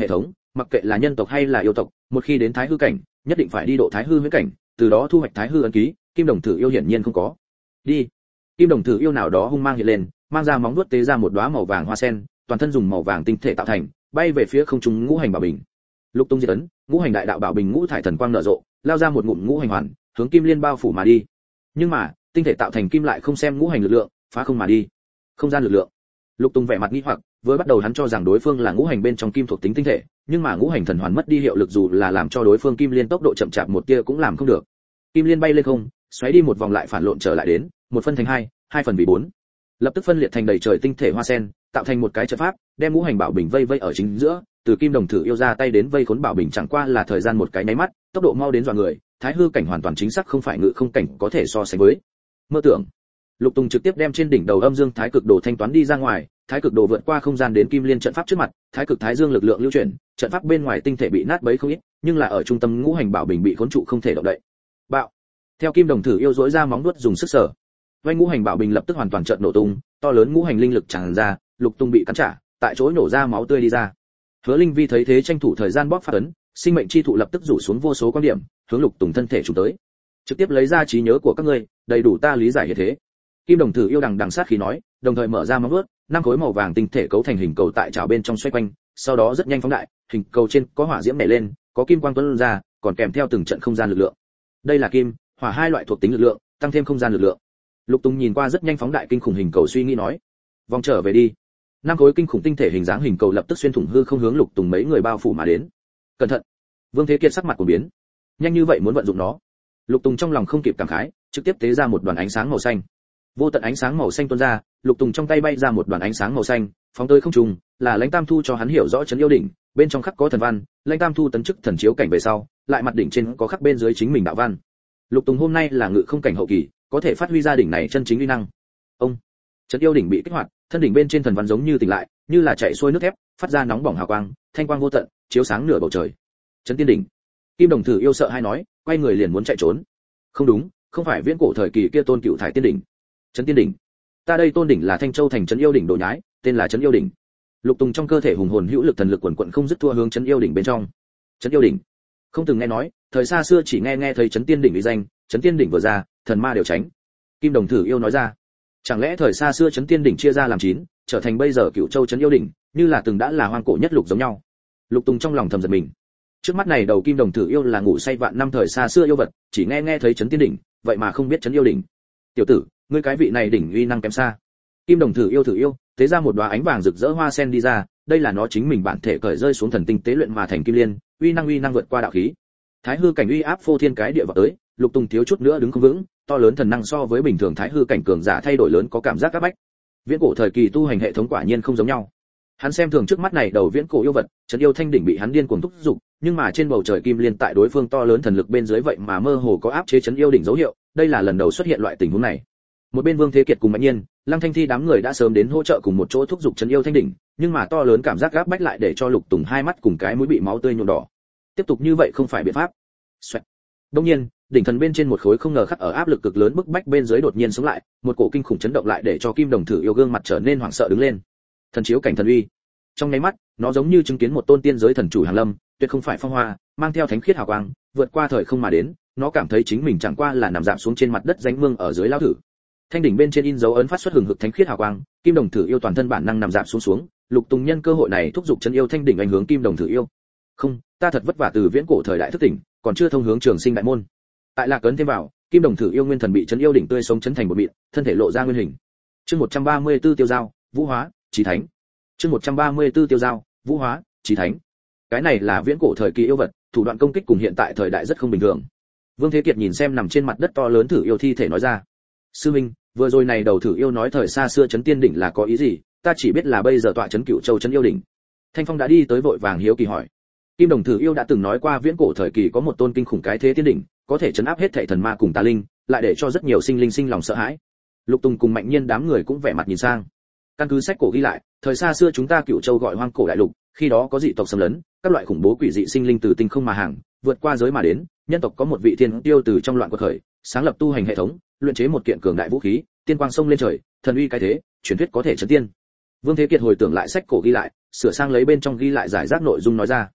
mặc kệ là nhân tộc hay là yêu tộc, một khi đến thái hư cảnh, nhất định phải đi độ thái hư huyễn cảnh, từ đó thu hoạch thái hư ấn ký, kim đồng thử yêu hiển nhiên không có. Đi. Kim đồng thử yêu nào đó hung mang hiện lên, mang ra móng vuốt tế ra một đóa màu vàng hoa sen, toàn thân dùng màu vàng tinh thể tạo thành, bay về phía không trung ngũ hành bảo bình. Lục tung diệt ấn, ngũ hành đại đạo bảo bình ngũ thải thần quang nở rộ, lao ra một ngụm ngũ hành hoàn, hướng kim liên bao phủ mà đi. Nhưng mà, tinh thể tạo thành kim lại không xem ngũ hành lực lượng, phá không mà đi. Không gian lực lượng. Lục Tung vẻ mặt nghi hoặc, với bắt đầu hắn cho rằng đối phương là ngũ hành bên trong kim thuộc tính tinh thể, nhưng mà ngũ hành thần hoàn mất đi hiệu lực dù là làm cho đối phương kim liên tốc độ chậm chạp một tia cũng làm không được. Kim liên bay lên không, xoáy đi một vòng lại phản lộn trở lại đến, một phân thành hai, hai phần vì bốn. Lập tức phân liệt thành đầy trời tinh thể hoa sen, tạo thành một cái trận pháp, đem ngũ hành bảo bình vây vây ở chính giữa, từ kim đồng thử yêu ra tay đến vây khốn bảo bình chẳng qua là thời gian một cái nháy mắt, tốc độ mau đến dọa người, thái hư cảnh hoàn toàn chính xác không phải ngự không cảnh có thể so sánh với. Mơ tưởng. Lục Tùng trực tiếp đem trên đỉnh đầu âm dương thái cực đồ thanh toán đi ra ngoài, thái cực đồ vượt qua không gian đến kim liên trận pháp trước mặt, thái cực thái dương lực lượng lưu chuyển, trận pháp bên ngoài tinh thể bị nát bấy không ít, nhưng là ở trung tâm ngũ hành bảo bình bị khốn trụ không thể động đậy. Bạo. Theo kim đồng thử yêu dỗi ra móng vuốt dùng sức sở, vây ngũ hành bảo bình lập tức hoàn toàn chợt nổ tung, to lớn ngũ hành linh lực tràn ra, Lục Tùng bị cắn trả, tại chỗ nổ ra máu tươi đi ra. Hứa Linh Vi thấy thế tranh thủ thời gian bóp phát ấn, sinh mệnh chi thụ lập tức rủ xuống vô số quan điểm, hướng Lục Tùng thân thể trùng tới. Trực tiếp lấy ra trí nhớ của các ngươi, đầy đủ ta lý giải như thế. Kim đồng thử yêu đằng đằng sát khí nói, đồng thời mở ra móng vuốt, năm khối màu vàng tinh thể cấu thành hình cầu tại chảo bên trong xoay quanh, sau đó rất nhanh phóng đại, hình cầu trên có hỏa diễm nảy lên, có kim quang tuôn ra, còn kèm theo từng trận không gian lực lượng. Đây là kim, hỏa hai loại thuộc tính lực lượng, tăng thêm không gian lực lượng. Lục Tùng nhìn qua rất nhanh phóng đại kinh khủng hình cầu suy nghĩ nói, vòng trở về đi. Năm khối kinh khủng tinh thể hình dáng hình cầu lập tức xuyên thủng hư không hướng Lục Tùng mấy người bao phủ mà đến. Cẩn thận. Vương Thế Kiệt sắc mặt của biến. Nhanh như vậy muốn vận dụng nó. Lục Tùng trong lòng không kịp cảm khái, trực tiếp tế ra một đoàn ánh sáng màu xanh. Vô tận ánh sáng màu xanh tuôn ra, Lục Tùng trong tay bay ra một đoàn ánh sáng màu xanh, phóng tới không trung, là Lãnh Tam Thu cho hắn hiểu rõ trấn yêu đỉnh, bên trong khắc có thần văn, Lãnh Tam Thu tấn chức thần chiếu cảnh về sau, lại mặt đỉnh trên có khắc bên dưới chính mình đạo văn. Lục Tùng hôm nay là ngự không cảnh hậu kỳ, có thể phát huy ra đỉnh này chân chính uy năng. Ông, trấn yêu đỉnh bị kích hoạt, thân đỉnh bên trên thần văn giống như tỉnh lại, như là chạy xuôi nước thép, phát ra nóng bỏng hào quang, thanh quang vô tận, chiếu sáng nửa bầu trời. Trấn tiên đỉnh. Kim đồng thử yêu sợ hai nói, quay người liền muốn chạy trốn. Không đúng, không phải viễn cổ thời kỳ kia tôn cựu thải tiên đỉnh. Trấn tiên đỉnh. Ta đây tôn đỉnh là Thanh Châu thành trấn yêu đỉnh đồ nhái, tên là trấn yêu đỉnh. Lục Tùng trong cơ thể hùng hồn hữu lực thần lực quần quần không dứt thua hướng trấn yêu đỉnh bên trong. Trấn yêu đỉnh. Không từng nghe nói, thời xa xưa chỉ nghe nghe thấy trấn tiên đỉnh uy danh, trấn tiên đỉnh vừa ra, thần ma đều tránh. Kim đồng thử yêu nói ra. Chẳng lẽ thời xa xưa trấn tiên đỉnh chia ra làm chín, trở thành bây giờ Cửu Châu trấn yêu đỉnh, như là từng đã là hoang cổ nhất lục giống nhau. Lục Tùng trong lòng thầm giật mình. Trước mắt này đầu kim đồng thử yêu là ngủ say vạn năm thời xa xưa yêu vật, chỉ nghe nghe thấy trấn tiên đỉnh, vậy mà không biết trấn yêu đỉnh. Tiểu tử, ngươi cái vị này đỉnh uy năng kém xa. Kim đồng thử yêu thử yêu, tế ra một đóa ánh vàng rực rỡ hoa sen đi ra, đây là nó chính mình bản thể cởi rơi xuống thần tinh tế luyện mà thành kim liên, uy năng uy năng vượt qua đạo khí. Thái hư cảnh uy áp phô thiên cái địa vào tới, Lục Tùng thiếu chút nữa đứng không vững, to lớn thần năng so với bình thường thái hư cảnh cường giả thay đổi lớn có cảm giác áp bách. Viễn cổ thời kỳ tu hành hệ thống quả nhiên không giống nhau. Hắn xem thường trước mắt này đầu viễn cổ yêu vật, trấn yêu thanh đỉnh bị hắn điên cuồng thúc dục, nhưng mà trên bầu trời kim liên tại đối phương to lớn thần lực bên dưới vậy mà mơ hồ có áp chế trấn yêu đỉnh dấu hiệu, đây là lần đầu xuất hiện loại tình huống này. Một bên Vương Thế Kiệt cùng Mạnh Nhiên, Lăng Thanh Thi đám người đã sớm đến hỗ trợ cùng một chỗ thúc dục trấn yêu thanh đỉnh, nhưng mà to lớn cảm giác áp bách lại để cho Lục Tùng hai mắt cùng cái mũi bị máu tươi nhuộm đỏ. Tiếp tục như vậy không phải biện pháp. Xoẹt. Đương nhiên, đỉnh thần bên trên một khối không ngờ khắc ở áp lực cực lớn bức bách bên dưới đột nhiên sống lại, một cổ kinh khủng chấn động lại để cho kim đồng thử yêu gương mặt trở nên hoảng sợ đứng lên. Thần chiếu cảnh thần uy. Trong nháy mắt, nó giống như chứng kiến một tôn tiên giới thần chủ hàng lâm, tuyệt không phải phong hoa, mang theo thánh khiết hào quang, vượt qua thời không mà đến, nó cảm thấy chính mình chẳng qua là nằm dạp xuống trên mặt đất rãnh mương ở dưới lao thử. Thanh đỉnh bên trên in dấu ấn phát xuất hừng hực thánh khiết hào quang, kim đồng thử yêu toàn thân bản năng nằm dạp xuống xuống, Lục Tùng nhân cơ hội này thúc giục chân yêu thanh đỉnh ảnh hướng kim đồng thử yêu. Không, ta thật vất vả từ viễn cổ thời đại thức tỉnh, còn chưa thông hướng trường sinh đại môn. Tại lạc ấn thêm vào, kim đồng thử yêu nguyên thần bị chấn yêu đỉnh tươi sống chấn thành một mịn, thân thể lộ ra nguyên hình. Chương một trăm ba mươi tư tiêu giao, vũ hóa, chí thánh. Chương một trăm ba mươi tư tiêu giao, vũ hóa, chí thánh. Cái này là viễn cổ thời kỳ yêu vật, thủ đoạn công kích cùng hiện tại thời đại rất không bình thường. Vương Thế Kiệt nhìn xem nằm trên mặt đất to lớn thử yêu thi thể nói ra. Sư minh, vừa rồi này đầu thử yêu nói thời xa xưa chấn tiên đỉnh là có ý gì, ta chỉ biết là bây giờ tọa chấn Cửu Châu chấn yêu đỉnh. Thanh Phong đã đi tới vội vàng hiếu kỳ hỏi. Kim đồng thử yêu đã từng nói qua viễn cổ thời kỳ có một tôn kinh khủng cái thế tiên đỉnh, có thể chấn áp hết thảy thần ma cùng tà linh, lại để cho rất nhiều sinh linh sinh lòng sợ hãi. Lục Tùng cùng Mạnh Nhiên đám người cũng vẻ mặt nhìn sang. Căn cứ sách cổ ghi lại, thời xa xưa chúng ta Cửu Châu gọi hoang cổ đại lục, khi đó có dị tộc xâm lấn, các loại khủng bố quỷ dị sinh linh từ tinh không mà hàng, vượt qua giới mà đến, nhân tộc có một vị thiên tiêu từ trong loạn quật khởi, sáng lập tu hành hệ thống, luyện chế một kiện cường đại vũ khí, tiên quang sông lên trời, thần uy cái thế, truyền thuyết có thể chấn tiên. Vương Thế Kiệt hồi tưởng lại sách cổ ghi lại, sửa sang lấy bên trong ghi lại giải rác nội dung nói ra.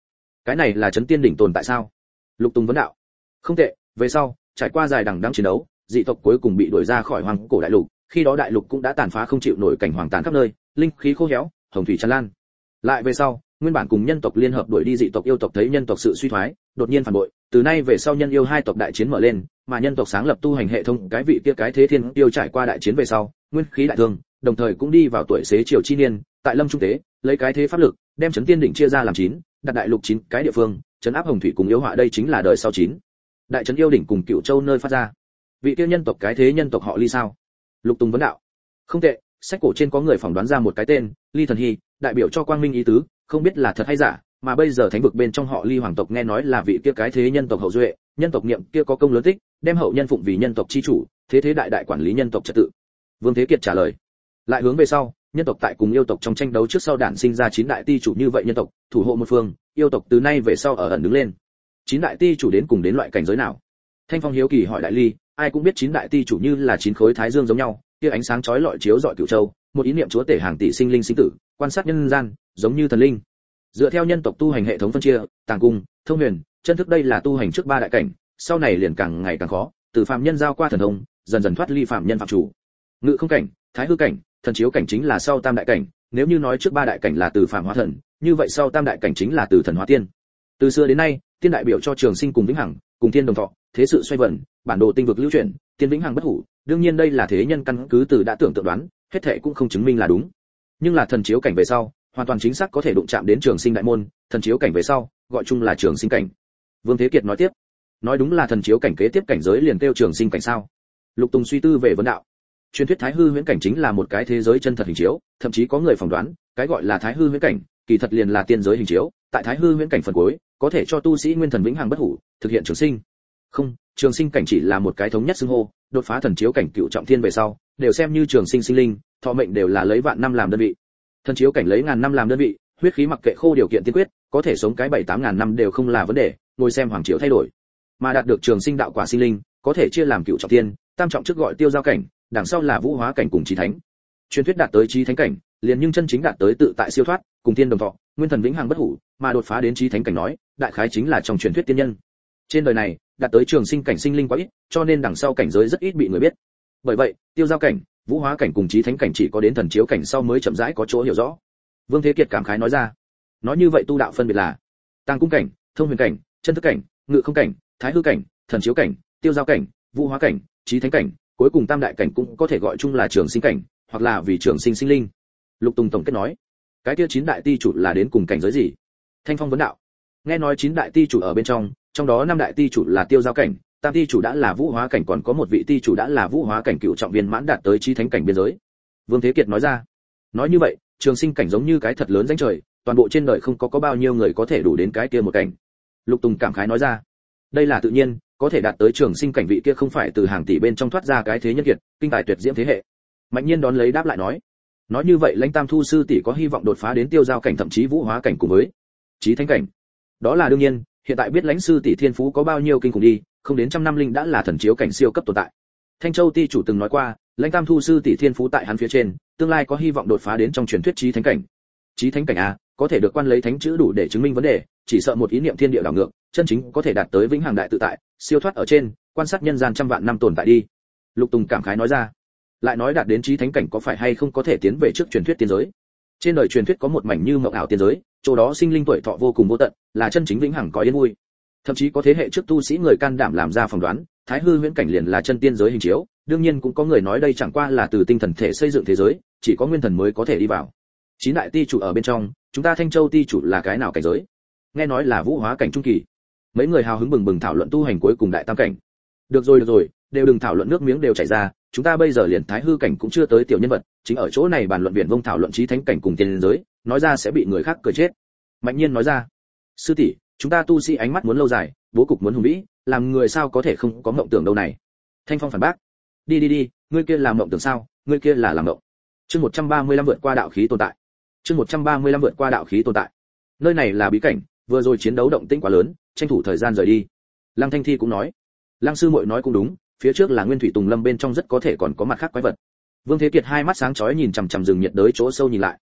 Cái này là Trấn Tiên đỉnh tồn tại sao? Lục Tùng vấn đạo. Không tệ, về sau, trải qua dài đằng đẵng chiến đấu, dị tộc cuối cùng bị đuổi ra khỏi Hoàng Cổ đại lục, khi đó đại lục cũng đã tàn phá không chịu nổi cảnh hoàng tàn khắp nơi, linh khí khô héo, hồng thủy tràn lan. Lại về sau, nguyên bản cùng nhân tộc liên hợp đuổi đi dị tộc yêu tộc thấy nhân tộc sự suy thoái, đột nhiên phản bội, từ nay về sau nhân yêu hai tộc đại chiến mở lên, mà nhân tộc sáng lập tu hành hệ thống, cái vị kia cái thế thiên yêu trải qua đại chiến về sau, nguyên khí đại thương, đồng thời cũng đi vào tuổi xế chiều chi niên, tại Lâm Trung Tế, lấy cái thế pháp lực, đem Trấn Tiên đỉnh chia ra làm chín, đặt đại lục chín cái địa phương, trấn áp hồng thủy cùng yêu họa, đây chính là đời sau chín. Đại trấn yêu đỉnh cùng Cửu Châu nơi phát ra. Vị kia nhân tộc cái thế nhân tộc họ Ly sao? Lục Tùng vấn đạo. Không tệ, sách cổ trên có người phỏng đoán ra một cái tên, Ly Thần Hy, đại biểu cho quang minh ý tứ, không biết là thật hay giả, mà bây giờ thánh vực bên trong họ Ly hoàng tộc nghe nói là vị kia cái thế nhân tộc hậu duệ, nhân tộc niệm kia có công lớn tích, đem hậu nhân phụng vì nhân tộc chi chủ, thế thế đại đại quản lý nhân tộc trật tự. Vương Thế Kiệt trả lời. Lại hướng về sau, nhân tộc tại cùng yêu tộc trong tranh đấu trước sau đản sinh ra chín đại ti chủ như vậy nhân tộc, thủ hộ một phương, yêu tộc từ nay về sau ở ẩn đứng lên. Chín đại ti chủ đến cùng đến loại cảnh giới nào? Thanh Phong hiếu kỳ hỏi Đại Ly, ai cũng biết chín đại ti chủ như là chín khối thái dương giống nhau, kia ánh sáng chói lọi chiếu rọi Cửu Châu, một ý niệm chúa tể hàng tỷ sinh linh sinh tử, quan sát nhân gian, giống như thần linh. Dựa theo nhân tộc tu hành hệ thống phân chia, tàng cung, thông huyền, chân thức đây là tu hành trước ba đại cảnh, sau này liền càng ngày càng khó, từ phàm nhân giao qua thần thông, dần dần thoát ly phàm nhân phạm chủ. Ngự không cảnh, thái hư cảnh, thần chiếu cảnh chính là sau tam đại cảnh, nếu như nói trước ba đại cảnh là từ phàm hóa thần, như vậy sau tam đại cảnh chính là từ thần hóa tiên. Từ xưa đến nay, tiên đại biểu cho trường sinh cùng vĩnh hằng, cùng tiên đồng thọ, thế sự xoay vần, bản đồ tinh vực lưu chuyển, tiên vĩnh hằng bất hủ, đương nhiên đây là thế nhân căn cứ từ đã tưởng tượng đoán, hết thảy cũng không chứng minh là đúng. Nhưng là thần chiếu cảnh về sau, hoàn toàn chính xác có thể đụng chạm đến trường sinh đại môn, thần chiếu cảnh về sau, gọi chung là trường sinh cảnh. Vương Thế Kiệt nói tiếp, nói đúng là thần chiếu cảnh kế tiếp cảnh giới liền kêu trường sinh cảnh sao? Lục Tùng suy tư về vấn đạo. Truyền thuyết Thái Hư Huyễn cảnh chính là một cái thế giới chân thật hình chiếu, thậm chí có người phỏng đoán, cái gọi là Thái Hư Huyễn cảnh, kỳ thật liền là tiên giới hình chiếu, tại Thái Hư Huyễn cảnh phần cuối, có thể cho tu sĩ nguyên thần vĩnh hằng bất hủ, thực hiện trường sinh. Không, trường sinh cảnh chỉ là một cái thống nhất xưng hô, đột phá thần chiếu cảnh cựu trọng thiên về sau, đều xem như trường sinh sinh linh, thọ mệnh đều là lấy vạn năm làm đơn vị. Thần chiếu cảnh lấy ngàn năm làm đơn vị, huyết khí mặc kệ khô điều kiện tiên quyết, có thể sống cái bảy tám ngàn năm đều không là vấn đề, ngồi xem hoàng chiếu thay đổi. Mà đạt được trường sinh đạo quả sinh linh, có thể chia làm cựu trọng thiên, tam trọng trước gọi tiêu giao cảnh, đằng sau là vũ hóa cảnh cùng chí thánh. Truyền thuyết đạt tới chí thánh cảnh, liền nhưng chân chính đạt tới tự tại siêu thoát, cùng tiên đồng thọ, nguyên thần vĩnh hằng bất hủ, mà đột phá đến chí thánh cảnh nói, đại khái chính là trong truyền thuyết tiên nhân. Trên đời này, đạt tới trường sinh cảnh sinh linh quá ít, cho nên đằng sau cảnh giới rất ít bị người biết. Bởi vậy, tiêu giao cảnh, vũ hóa cảnh cùng chí thánh cảnh chỉ có đến thần chiếu cảnh sau mới chậm rãi có chỗ hiểu rõ. Vương Thế Kiệt cảm khái nói ra. Nói như vậy tu đạo phân biệt là tàng cung cảnh, thông huyền cảnh, chân thức cảnh, ngự không cảnh, thái hư cảnh, thần chiếu cảnh, tiêu giao cảnh, vũ hóa cảnh, chí thánh cảnh, cuối cùng tam đại cảnh cũng có thể gọi chung là trường sinh cảnh, hoặc là vì trường sinh sinh linh. Lục Tùng tổng kết nói, cái kia chín đại ti chủ là đến cùng cảnh giới gì? Thanh Phong vấn đạo. Nghe nói chín đại ti chủ ở bên trong, trong đó năm đại ti chủ là tiêu giao cảnh, tam ti chủ đã là vũ hóa cảnh, còn có một vị ti chủ đã là vũ hóa cảnh cựu trọng viên mãn đạt tới chí thánh cảnh biên giới. Vương Thế Kiệt nói ra. Nói như vậy, trường sinh cảnh giống như cái thật lớn danh trời, toàn bộ trên đời không có có bao nhiêu người có thể đủ đến cái kia một cảnh. Lục Tùng cảm khái nói ra. Đây là tự nhiên, có thể đạt tới trường sinh cảnh vị kia không phải từ hàng tỷ bên trong thoát ra cái thế nhân kiệt, kinh tài tuyệt diễm thế hệ. Mạnh Nhiên đón lấy đáp lại nói. Nói như vậy Lãnh Tam Thu sư tỷ có hy vọng đột phá đến tiêu giao cảnh thậm chí vũ hóa cảnh cùng với chí thánh cảnh. Đó là đương nhiên, hiện tại biết Lãnh sư tỷ thiên phú có bao nhiêu kinh khủng đi, không đến trăm năm linh đã là thần chiếu cảnh siêu cấp tồn tại. Thanh Châu ti chủ từng nói qua, Lãnh Tam Thu sư tỷ thiên phú tại hắn phía trên, tương lai có hy vọng đột phá đến trong truyền thuyết chí thánh cảnh. Chí thánh cảnh a, có thể được quan lấy thánh chữ đủ để chứng minh vấn đề, chỉ sợ một ý niệm thiên địa đảo ngược, chân chính có thể đạt tới vĩnh hằng đại tự tại, siêu thoát ở trên, quan sát nhân gian trăm vạn năm tồn tại đi. Lục Tùng cảm khái nói ra. Lại nói đạt đến chí thánh cảnh có phải hay không có thể tiến về trước truyền thuyết tiên giới. Trên đời truyền thuyết có một mảnh như mộng ảo tiên giới, chỗ đó sinh linh tuổi thọ vô cùng vô tận, là chân chính vĩnh hằng có yên vui. Thậm chí có thế hệ trước tu sĩ người can đảm làm ra phỏng đoán, Thái Hư Huyễn cảnh liền là chân tiên giới hình chiếu, đương nhiên cũng có người nói đây chẳng qua là từ tinh thần thể xây dựng thế giới, chỉ có nguyên thần mới có thể đi vào. Chín đại ti chủ ở bên trong, chúng ta Thanh Châu ti chủ là cái nào cảnh giới? Nghe nói là vũ hóa cảnh trung kỳ. Mấy người hào hứng bừng bừng thảo luận tu hành cuối cùng đại tam cảnh. Được rồi được rồi, đều đừng thảo luận nước miếng đều chảy ra, chúng ta bây giờ liền Thái Hư cảnh cũng chưa tới tiểu nhân vật, chính ở chỗ này bàn luận viển vông thảo luận chí thánh cảnh cùng tiên giới, nói ra sẽ bị người khác cười chết. Mạnh Nhiên nói ra. Sư tỷ, chúng ta tu sĩ ánh mắt muốn lâu dài, bố cục muốn hùng vĩ, làm người sao có thể không có mộng tưởng đâu này. Thanh Phong phản bác. Đi đi đi, ngươi kia là mộng tưởng sao, ngươi kia là làm mộng. Chương một trăm ba mươi lăm vượt qua đạo khí tồn tại. Chương một trăm ba mươi lăm vượt qua đạo khí tồn tại. Nơi này là bí cảnh, vừa rồi chiến đấu động tĩnh quá lớn, tranh thủ thời gian rời đi. Lăng Thanh Thi cũng nói. Lăng sư muội nói cũng đúng, phía trước là nguyên thủy tùng lâm bên trong rất có thể còn có mặt khác quái vật. Vương Thế Kiệt hai mắt sáng chói nhìn chằm chằm rừng nhiệt đới chỗ sâu nhìn lại.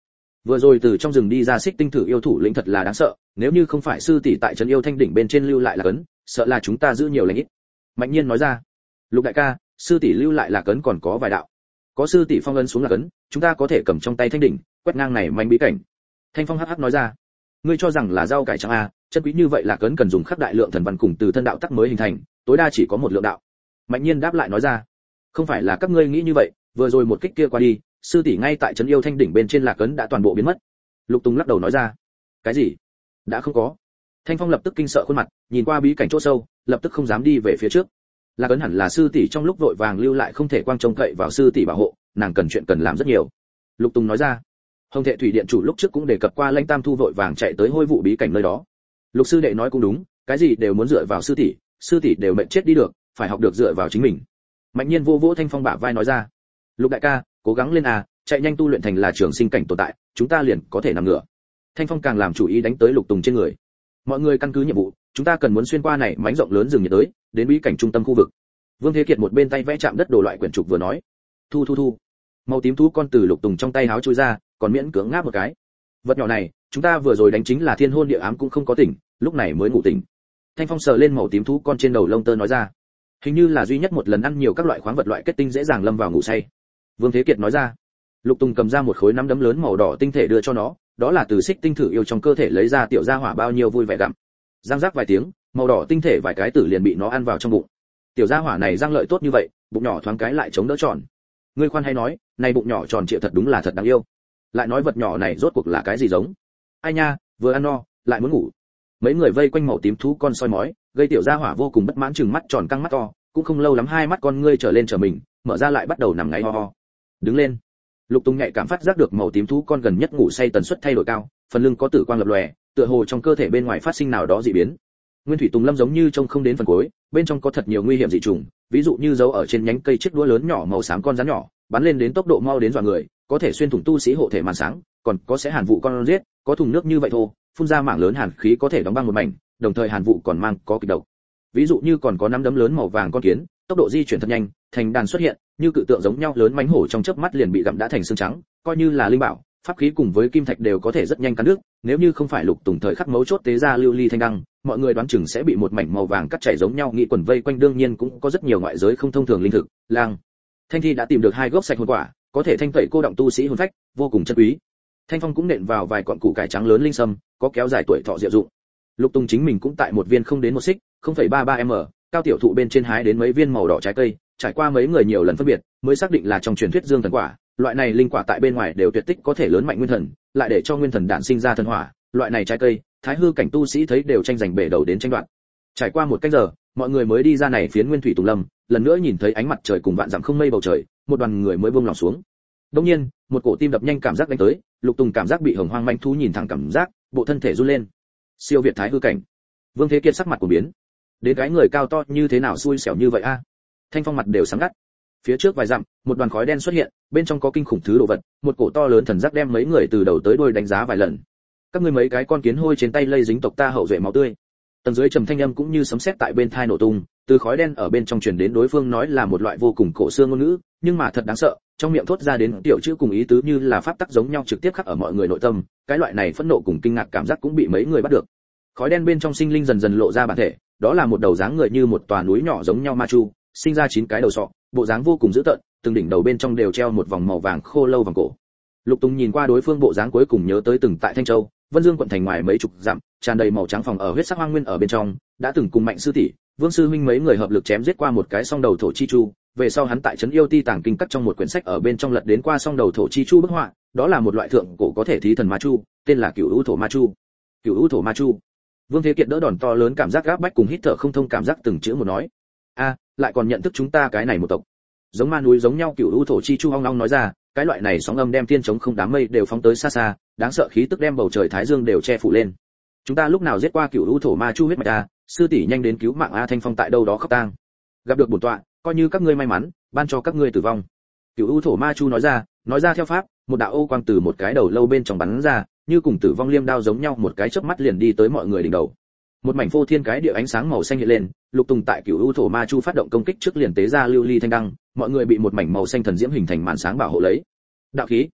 Vừa rồi từ trong rừng đi ra xích tinh thử yêu thủ lĩnh thật là đáng sợ, nếu như không phải sư tỷ tại trấn yêu thanh đỉnh bên trên lưu lại là cấn, sợ là chúng ta giữ nhiều lành ít. Mạnh Nhiên nói ra. Lục đại ca, sư tỷ lưu lại là cấn còn có vài đạo. Có sư tỷ phong ấn xuống là cấn, chúng ta có thể cầm trong tay thanh đỉnh, quét ngang này manh bí cảnh. Thanh Phong hắc hắc nói ra. Ngươi cho rằng là rau cải trắng à, chân quý như vậy là cấn cần dùng khắc đại lượng thần văn cùng từ thân đạo tắc mới hình thành, tối đa chỉ có một lượng đạo. Mạnh Nhiên đáp lại nói ra. Không phải là các ngươi nghĩ như vậy, vừa rồi một kích kia qua đi, sư tỷ ngay tại trấn yêu thanh đỉnh bên trên lạc cấn đã toàn bộ biến mất. Lục Tùng lắc đầu nói ra. Cái gì? Đã không có. Thanh Phong lập tức kinh sợ khuôn mặt, nhìn qua bí cảnh chỗ sâu, lập tức không dám đi về phía trước. Lạc cấn hẳn là sư tỷ trong lúc vội vàng lưu lại không thể quang trông cậy vào sư tỷ bảo hộ, nàng cần chuyện cần làm rất nhiều. Lục Tùng nói ra. Hồng Thệ Thủy Điện chủ lúc trước cũng đề cập qua Lãnh Tam Thu vội vàng chạy tới hôi vụ bí cảnh nơi đó. Lục sư đệ nói cũng đúng, cái gì đều muốn dựa vào sư tỷ, sư tỷ đều mệnh chết đi được, phải học được dựa vào chính mình. Mạnh Nhiên vô vỗ Thanh Phong bả vai nói ra. Lục đại ca, cố gắng lên à, chạy nhanh tu luyện thành là trường sinh cảnh tồn tại, chúng ta liền có thể nằm ngửa. Thanh Phong càng làm chủ ý đánh tới Lục Tùng trên người. Mọi người căn cứ nhiệm vụ, chúng ta cần muốn xuyên qua này mảnh rộng lớn rừng nhiệt đới, đến bí cảnh trung tâm khu vực. Vương Thế Kiệt một bên tay vẽ chạm đất đồ loại quyển trục vừa nói. Thu thu thu. Màu tím thú con từ Lục Tùng trong tay háo chui ra, còn miễn cưỡng ngáp một cái. Vật nhỏ này, chúng ta vừa rồi đánh chính là thiên hôn địa ám cũng không có tỉnh, lúc này mới ngủ tỉnh. Thanh Phong sờ lên màu tím thú con trên đầu lông tơ nói ra. Hình như là duy nhất một lần ăn nhiều các loại khoáng vật loại kết tinh dễ dàng lâm vào ngủ say. Vương Thế Kiệt nói ra. Lục Tùng cầm ra một khối nắm đấm lớn màu đỏ tinh thể đưa cho nó, đó là từ xích tinh thử yêu trong cơ thể lấy ra tiểu gia hỏa bao nhiêu vui vẻ gặm. Răng rác vài tiếng, màu đỏ tinh thể vài cái tử liền bị nó ăn vào trong bụng. Tiểu gia hỏa này răng lợi tốt như vậy, bụng nhỏ thoáng cái lại chống đỡ tròn. Ngươi khoan hay nói, này bụng nhỏ tròn trịa thật đúng là thật đáng yêu. Lại nói vật nhỏ này rốt cuộc là cái gì giống? Ai nha, vừa ăn no, lại muốn ngủ. Mấy người vây quanh màu tím thú con soi mói, gây tiểu gia hỏa vô cùng bất mãn, trừng mắt tròn căng mắt to, cũng không lâu lắm hai mắt con ngươi trở lên trở mình, mở ra lại bắt đầu nằm ngáy ho ho. Đứng lên. Lục Tùng nhạy cảm phát giác được màu tím thú con gần nhất ngủ say tần suất thay đổi cao, phần lưng có tử quang lập lòe, tựa hồ trong cơ thể bên ngoài phát sinh nào đó dị biến. Nguyên thủy tùng lâm giống như trông không đến phần cuối, bên trong có thật nhiều nguy hiểm dị trùng, ví dụ như dấu ở trên nhánh cây chiếc đũa lớn nhỏ màu xám con rắn nhỏ, bắn lên đến tốc độ mau đến dọa người, có thể xuyên thủng tu sĩ hộ thể màn sáng, còn có sẽ hàn vụ con giết, có thùng nước như vậy thô, phun ra mảng lớn hàn khí có thể đóng băng một mảnh, đồng thời hàn vụ còn mang có kịch độc. Ví dụ như còn có năm đấm lớn màu vàng con kiến, tốc độ di chuyển thật nhanh, thành đàn xuất hiện, như cự tượng giống nhau lớn mãnh hổ trong chớp mắt liền bị gặm đã thành xương trắng, coi như là linh bảo, pháp khí cùng với kim thạch đều có thể rất nhanh cắn đứt, nếu như không phải Lục Tùng thời khắc mấu chốt tế ra lưu ly thanh đăng, mọi người đoán chừng sẽ bị một mảnh màu vàng cắt chảy giống nhau nghị quần vây quanh. Đương nhiên cũng có rất nhiều ngoại giới không thông thường linh thực, lang. Thanh Thi đã tìm được hai gốc sạch hồn quả, có thể thanh tẩy cô động tu sĩ hồn phách, vô cùng chân quý. Thanh Phong cũng nện vào vài cọn củ cải trắng lớn linh sâm, có kéo dài tuổi thọ diệu dụng. Lục Tùng chính mình cũng tại một viên không đến một xích, không phẩy ba ba m, cao tiểu thụ bên trên hái đến mấy viên màu đỏ trái cây, trải qua mấy người nhiều lần phân biệt, mới xác định là trong truyền thuyết dương thần quả. Loại này linh quả tại bên ngoài đều tuyệt tích có thể lớn mạnh nguyên thần, lại để cho nguyên thần đản sinh ra thần hỏa, loại này trái cây, thái hư cảnh tu sĩ thấy đều tranh giành bể đầu đến tranh đoạt. Trải qua một canh giờ, mọi người mới đi ra này phiến nguyên thủy tùng lâm, lần nữa nhìn thấy ánh mặt trời cùng vạn dặm không mây bầu trời, một đoàn người mới buông lòng xuống. Đương nhiên, một cổ tim đập nhanh cảm giác đánh tới, Lục Tùng cảm giác bị hồng hoang manh thú nhìn thẳng cảm giác, bộ thân thể run lên. Siêu việt thái hư cảnh. Vương Thế Kiệt sắc mặt của biến. Đến cái người cao to như thế nào xui xẻo như vậy a? Thanh Phong mặt đều sáng ngắt. Phía trước vài dặm, một đoàn khói đen xuất hiện, bên trong có kinh khủng thứ đồ vật, một cổ to lớn thần giác đem mấy người từ đầu tới đuôi đánh giá vài lần. Các ngươi mấy cái con kiến hôi trên tay lây dính tộc ta hậu duệ máu tươi. Tầng dưới trầm thanh âm cũng như sấm sét tại bên tai nổ tung, từ khói đen ở bên trong truyền đến, đối phương nói là một loại vô cùng cổ xưa ngôn ngữ, nhưng mà thật đáng sợ, trong miệng thốt ra đến tiểu chữ cùng ý tứ như là pháp tắc giống nhau trực tiếp khắc ở mọi người nội tâm, cái loại này phẫn nộ cùng kinh ngạc cảm giác cũng bị mấy người bắt được. Khói đen bên trong sinh linh dần dần lộ ra bản thể, đó là một đầu dáng người như một tòa núi nhỏ giống nhau ma chu, sinh ra chín cái đầu sọ, bộ dáng vô cùng dữ tợn, từng đỉnh đầu bên trong đều treo một vòng màu vàng khô lâu vòng cổ. Lục Tùng nhìn qua đối phương bộ dáng cuối cùng nhớ tới từng tại Thanh Châu, Vân Dương quận thành ngoài mấy chục dặm, tràn đầy màu trắng phòng ở huyết sắc hoang nguyên ở bên trong, đã từng cùng Mạnh sư tỷ, Vương sư huynh mấy người hợp lực chém giết qua một cái song đầu thổ chi chu, về sau hắn tại trấn yêu ti tàng kinh cắt trong một quyển sách ở bên trong lật đến qua song đầu thổ chi chu bức họa, đó là một loại thượng cổ có thể thí thần ma chu, tên là Cửu U thổ ma chu. Cửu U thổ ma chu. Vương Thế Kiệt đỡ đòn to lớn cảm giác gáp bách cùng hít thở không thông cảm giác từng chữ một nói. A, lại còn nhận thức chúng ta cái này một tộc. Giống ma núi giống nhau Cửu U thổ chi chu ong ong nói ra, cái loại này sóng âm đem thiên chống không đám mây đều phóng tới xa xa, đáng sợ khí tức đem bầu trời thái dương đều che phủ lên. Chúng ta lúc nào giết qua Cửu U thổ ma chu huyết mạch a, sư tỷ nhanh đến cứu mạng a. Thanh Phong tại đâu đó khóc tang. Gặp được bổn tọa, coi như các ngươi may mắn, ban cho các ngươi tử vong. Cửu U thổ ma chu nói ra, nói ra theo pháp, một đạo ô quang từ một cái đầu lâu bên trong bắn ra, như cùng tử vong liêm đao giống nhau, một cái chớp mắt liền đi tới mọi người đỉnh đầu. Một mảnh phô thiên cái địa ánh sáng màu xanh hiện lên, Lục Tùng tại Cửu U thổ ma chu phát động công kích trước liền tế ra lưu ly thanh đăng, mọi người bị một mảnh màu xanh thần diễm hình thành màn sáng bảo hộ lấy. Đạo khí.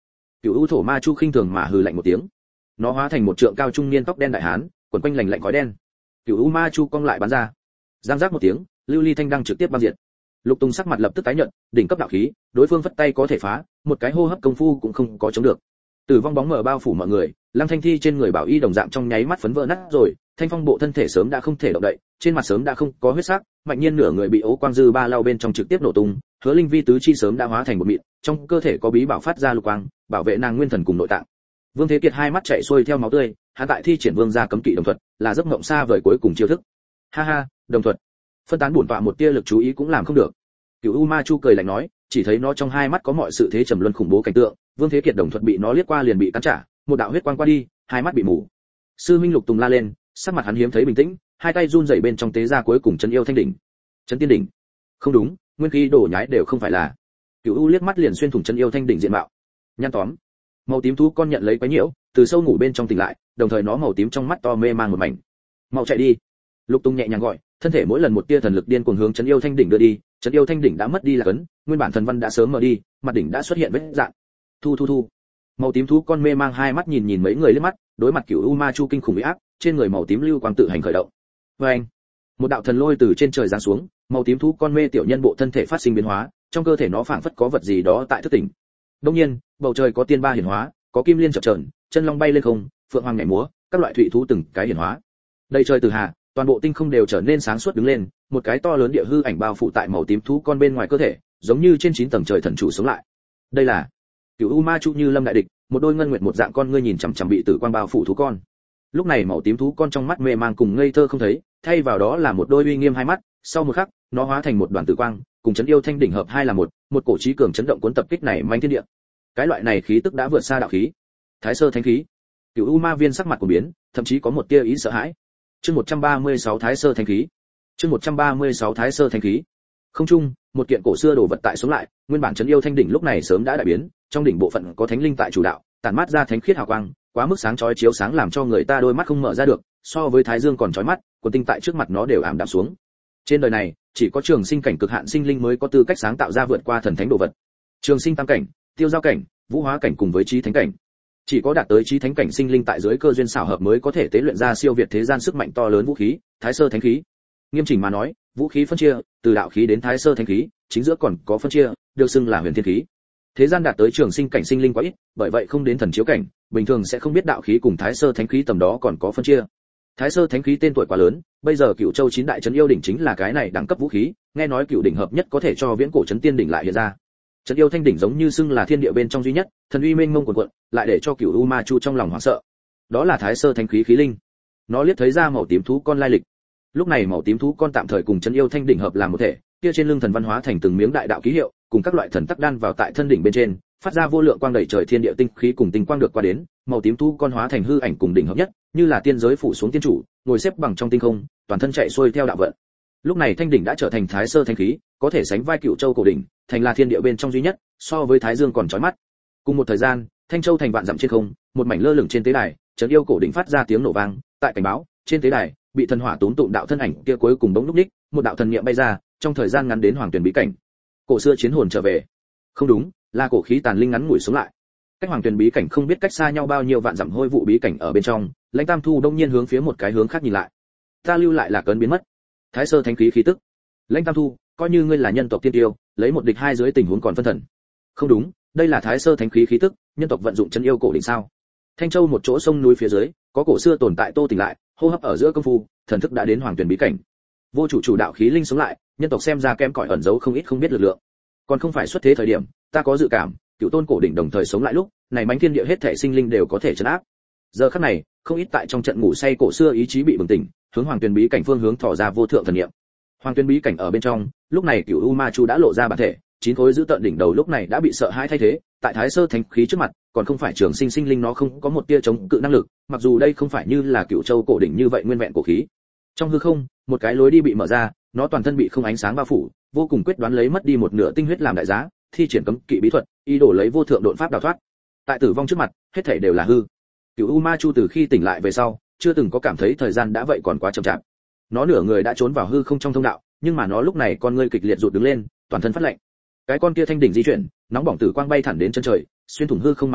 Cửu U thổ ma chu khinh thường mà hừ lạnh một tiếng, nó hóa thành một trượng cao trung niên tóc đen đại hán, quần quanh lạnh lạnh khói đen. Cửu U ma chu cong lại bắn ra, giang giác một tiếng, lưu ly thanh đăng trực tiếp băng diệt. Lục Tùng sắc mặt lập tức tái nhợt, đỉnh cấp đạo khí, đối phương phất tay có thể phá, một cái hô hấp công phu cũng không có chống được. Tử vong bóng mờ bao phủ mọi người, Lăng Thanh Thi trên người bảo y đồng dạng trong nháy mắt phấn vỡ nát rồi, Thanh Phong bộ thân thể sớm đã không thể động đậy, trên mặt sớm đã không có huyết sắc, mạnh nhiên nửa người bị ố quang dư ba lao bên trong trực tiếp nổ tung, Hứa Linh Vi tứ chi sớm đã hóa thành một mịn, trong cơ thể có bí bảo phát ra lục quang, bảo vệ nàng nguyên thần cùng nội tạng. Vương Thế Kiệt hai mắt chảy xuôi theo máu tươi, hắn tại thi triển vương gia cấm kỵ đồng thuật, là giấc mộng xa vời cuối cùng chiêu thức. Ha ha, đồng thuật. Phân tán bổn tọa một tia lực chú ý cũng làm không được. Cửu U Ma Chu cười lạnh nói, chỉ thấy nó trong hai mắt có mọi sự thế trầm luân khủng bố cảnh tượng, Vương Thế Kiệt đồng thuật bị nó liếc qua liền bị cắn trả, một đạo huyết quang qua đi, hai mắt bị mù. Sư Minh Lục Tùng la lên, sắc mặt hắn hiếm thấy bình tĩnh, hai tay run rẩy bên trong tế ra cuối cùng chân yêu thanh đỉnh. Chân tiên đỉnh. Không đúng, nguyên khí đổ nhái đều không phải là. Cửu U liếc mắt liền xuyên thủng chân yêu thanh đỉnh diện mạo. Nhăn tóm. Màu tím thú con nhận lấy quái nhiễu, từ sâu ngủ bên trong tỉnh lại, đồng thời nó màu tím trong mắt to mê mang một mảnh. Mau chạy đi. Lục Tùng nhẹ nhàng gọi, thân thể mỗi lần một tia thần lực điên cuồng hướng chân yêu thanh đỉnh đưa đi, chân yêu thanh đỉnh đã mất đi là cấn, nguyên bản thần văn đã sớm mờ đi, mặt đỉnh đã xuất hiện vết rạn. Thu thu thu. Màu tím thú con mê mang hai mắt nhìn nhìn mấy người liếc mắt, đối mặt Cửu U Ma Chu kinh khủng uy áp, trên người màu tím lưu quang tự hành khởi động. Oeng! Một đạo thần lôi từ trên trời giáng xuống, màu tím thú con mê tiểu nhân bộ thân thể phát sinh biến hóa, trong cơ thể nó phảng phất có vật gì đó tại thức tỉnh. Đương nhiên, bầu trời có tiên ba hiển hóa, có kim liên chập chờn, chân long bay lên không, phượng hoàng nhảy múa, các loại thủy thú từng cái hiển hóa. Đây trời từ hạ, toàn bộ tinh không đều trở nên sáng suốt đứng lên, một cái to lớn địa hư ảnh bao phủ tại màu tím thú con bên ngoài cơ thể, giống như trên chín tầng trời thần chủ sống lại. Đây là Cửu U Ma Chu như lâm đại địch, một đôi ngân nguyệt một dạng con ngươi nhìn chằm chằm bị tử quang bao phủ thú con. Lúc này màu tím thú con trong mắt mê mang cùng ngây thơ không thấy, thay vào đó là một đôi uy nghiêm hai mắt, sau một khắc, nó hóa thành một đoàn tử quang, cùng chấn yêu thanh đỉnh hợp hai là một, một cổ chí cường chấn động cuốn tập kích này manh thiên địa. Cái loại này khí tức đã vượt xa đạo khí, Thái Sơ Thánh khí. Cửu U Ma Viên sắc mặt của biến, thậm chí có một tia ý sợ hãi. Chương một trăm ba mươi sáu Thái Sơ Thánh khí. Chương một trăm ba mươi sáu Thái Sơ Thánh khí. Không trung, một kiện cổ xưa đồ vật tại sống lại, nguyên bản chấn yêu thanh đỉnh lúc này sớm đã đại biến, trong đỉnh bộ phận có thánh linh tại chủ đạo, tản mát ra thánh khiết hào quang, quá mức sáng chói chiếu sáng làm cho người ta đôi mắt không mở ra được, so với thái dương còn chói mắt, quần tinh tại trước mặt nó đều ảm đạm xuống. Trên đời này, chỉ có trường sinh cảnh cực hạn sinh linh mới có tư cách sáng tạo ra vượt qua thần thánh đồ vật. Trường sinh tam cảnh, tiêu giao cảnh, vũ hóa cảnh cùng với chí thánh cảnh. Chỉ có đạt tới chí thánh cảnh sinh linh tại dưới cơ duyên xảo hợp mới có thể tế luyện ra siêu việt thế gian sức mạnh to lớn vũ khí, Thái Sơ Thánh khí. Nghiêm chỉnh mà nói, vũ khí phân chia, từ đạo khí đến Thái Sơ Thánh khí, chính giữa còn có phân chia, được xưng là huyền thiên khí. Thế gian đạt tới trường sinh cảnh sinh linh quá ít, bởi vậy không đến thần chiếu cảnh, bình thường sẽ không biết đạo khí cùng Thái Sơ Thánh khí tầm đó còn có phân chia. Thái Sơ Thánh khí tên tuổi quá lớn, bây giờ Cửu Châu chín đại trấn yêu đỉnh chính là cái này đẳng cấp vũ khí, nghe nói Cửu đỉnh hợp nhất có thể cho viễn cổ trấn tiên đỉnh lại hiện ra. Trấn yêu thanh đỉnh giống như xưng là thiên địa bên trong duy nhất, thần uy mênh mông cuồn cuộn, lại để cho Cửu U Ma Chu trong lòng hoảng sợ. Đó là Thái Sơ Thánh khí khí linh. Nó liếc thấy ra màu tím thú con lai lịch. Lúc này màu tím thú con tạm thời cùng trấn yêu thanh đỉnh hợp làm một thể, kia trên lưng thần văn hóa thành từng miếng đại đạo ký hiệu, cùng các loại thần tắc đan vào tại thân đỉnh bên trên, phát ra vô lượng quang đầy trời thiên địa tinh khí cùng tinh quang được qua đến, màu tím thú con hóa thành hư ảnh cùng đỉnh hợp nhất, như là tiên giới phủ xuống tiên chủ, ngồi xếp bằng trong tinh không, toàn thân chạy xuôi theo đạo vận. Lúc này thanh đỉnh đã trở thành Thái Sơ Thánh khí, có thể sánh vai Cửu Châu cổ đỉnh, thành là thiên địa bên trong duy nhất, so với Thái Dương còn chói mắt. Cùng một thời gian, Thanh Châu thành vạn dặm trên không, một mảnh lơ lửng trên tế đài, trấn yêu cổ đỉnh phát ra tiếng nổ vang, tại cảnh báo, trên tế đài, bị thần hỏa túm tụm đạo thân ảnh kia cuối cùng đống lúc ních, một đạo thần niệm bay ra, trong thời gian ngắn đến hoàng tuyển bí cảnh. Cổ xưa chiến hồn trở về. Không đúng, là cổ khí tàn linh ngắn ngủi sống lại. Cách hoàng tuyển bí cảnh không biết cách xa nhau bao nhiêu vạn dặm hôi vụ bí cảnh ở bên trong, Lãnh Tam Thu đông nhiên hướng phía một cái hướng khác nhìn lại. Ta lưu lại là cấn biến mất. Thái Sơ Thánh khí khí tức. Lãnh Tam Thu, coi như ngươi là nhân tộc tiên tiêu, lấy một địch hai dưới tình huống còn phân thần. Không đúng, đây là Thái Sơ Thánh khí khí tức, nhân tộc vận dụng chân yêu cổ đỉnh sao? Thanh Châu một chỗ sông núi phía dưới, có cổ xưa tồn tại tô tỉnh lại, hô hấp ở giữa công phu, thần thức đã đến hoàng tuyển bí cảnh. Vô chủ chủ đạo khí linh sống lại, nhân tộc xem ra kém cỏi ẩn giấu không ít không biết lực lượng. Còn không phải xuất thế thời điểm, ta có dự cảm, cựu tôn cổ đỉnh đồng thời sống lại lúc, này mãnh thiên địa hết thể sinh linh đều có thể trấn áp. Giờ khắc này, không ít tại trong trận ngủ say cổ xưa ý chí bị bừng tỉnh, hướng hoàng tuyển bí cảnh phương hướng thỏ ra vô thượng thần niệm. Hoàng tuyển bí cảnh ở bên trong, lúc này Cửu U Ma Chu đã lộ ra bản thể, chín khối giữ tận đỉnh đầu lúc này đã bị sợ hãi thay thế, tại Thái Sơ Thánh khí trước mặt, còn không phải trường sinh sinh linh nó không có một tia chống cự năng lực, mặc dù đây không phải như là Cửu Châu cổ đỉnh như vậy nguyên vẹn cổ khí. Trong hư không, một cái lối đi bị mở ra, nó toàn thân bị không ánh sáng bao phủ, vô cùng quyết đoán lấy mất đi một nửa tinh huyết làm đại giá, thi triển cấm kỵ bí thuật, ý đồ lấy vô thượng độn pháp đào thoát. Tại tử vong trước mặt, hết thảy đều là hư. Cửu U Ma Chu từ khi tỉnh lại về sau, chưa từng có cảm thấy thời gian đã vậy còn quá chậm chạp. Nó nửa người đã trốn vào hư không trong thông đạo, nhưng mà nó lúc này con ngươi kịch liệt rụt đứng lên, toàn thân phát lạnh. Cái con kia thanh đỉnh di chuyển, nóng bỏng tử quang bay thẳng đến chân trời, xuyên thủng hư không mà đến,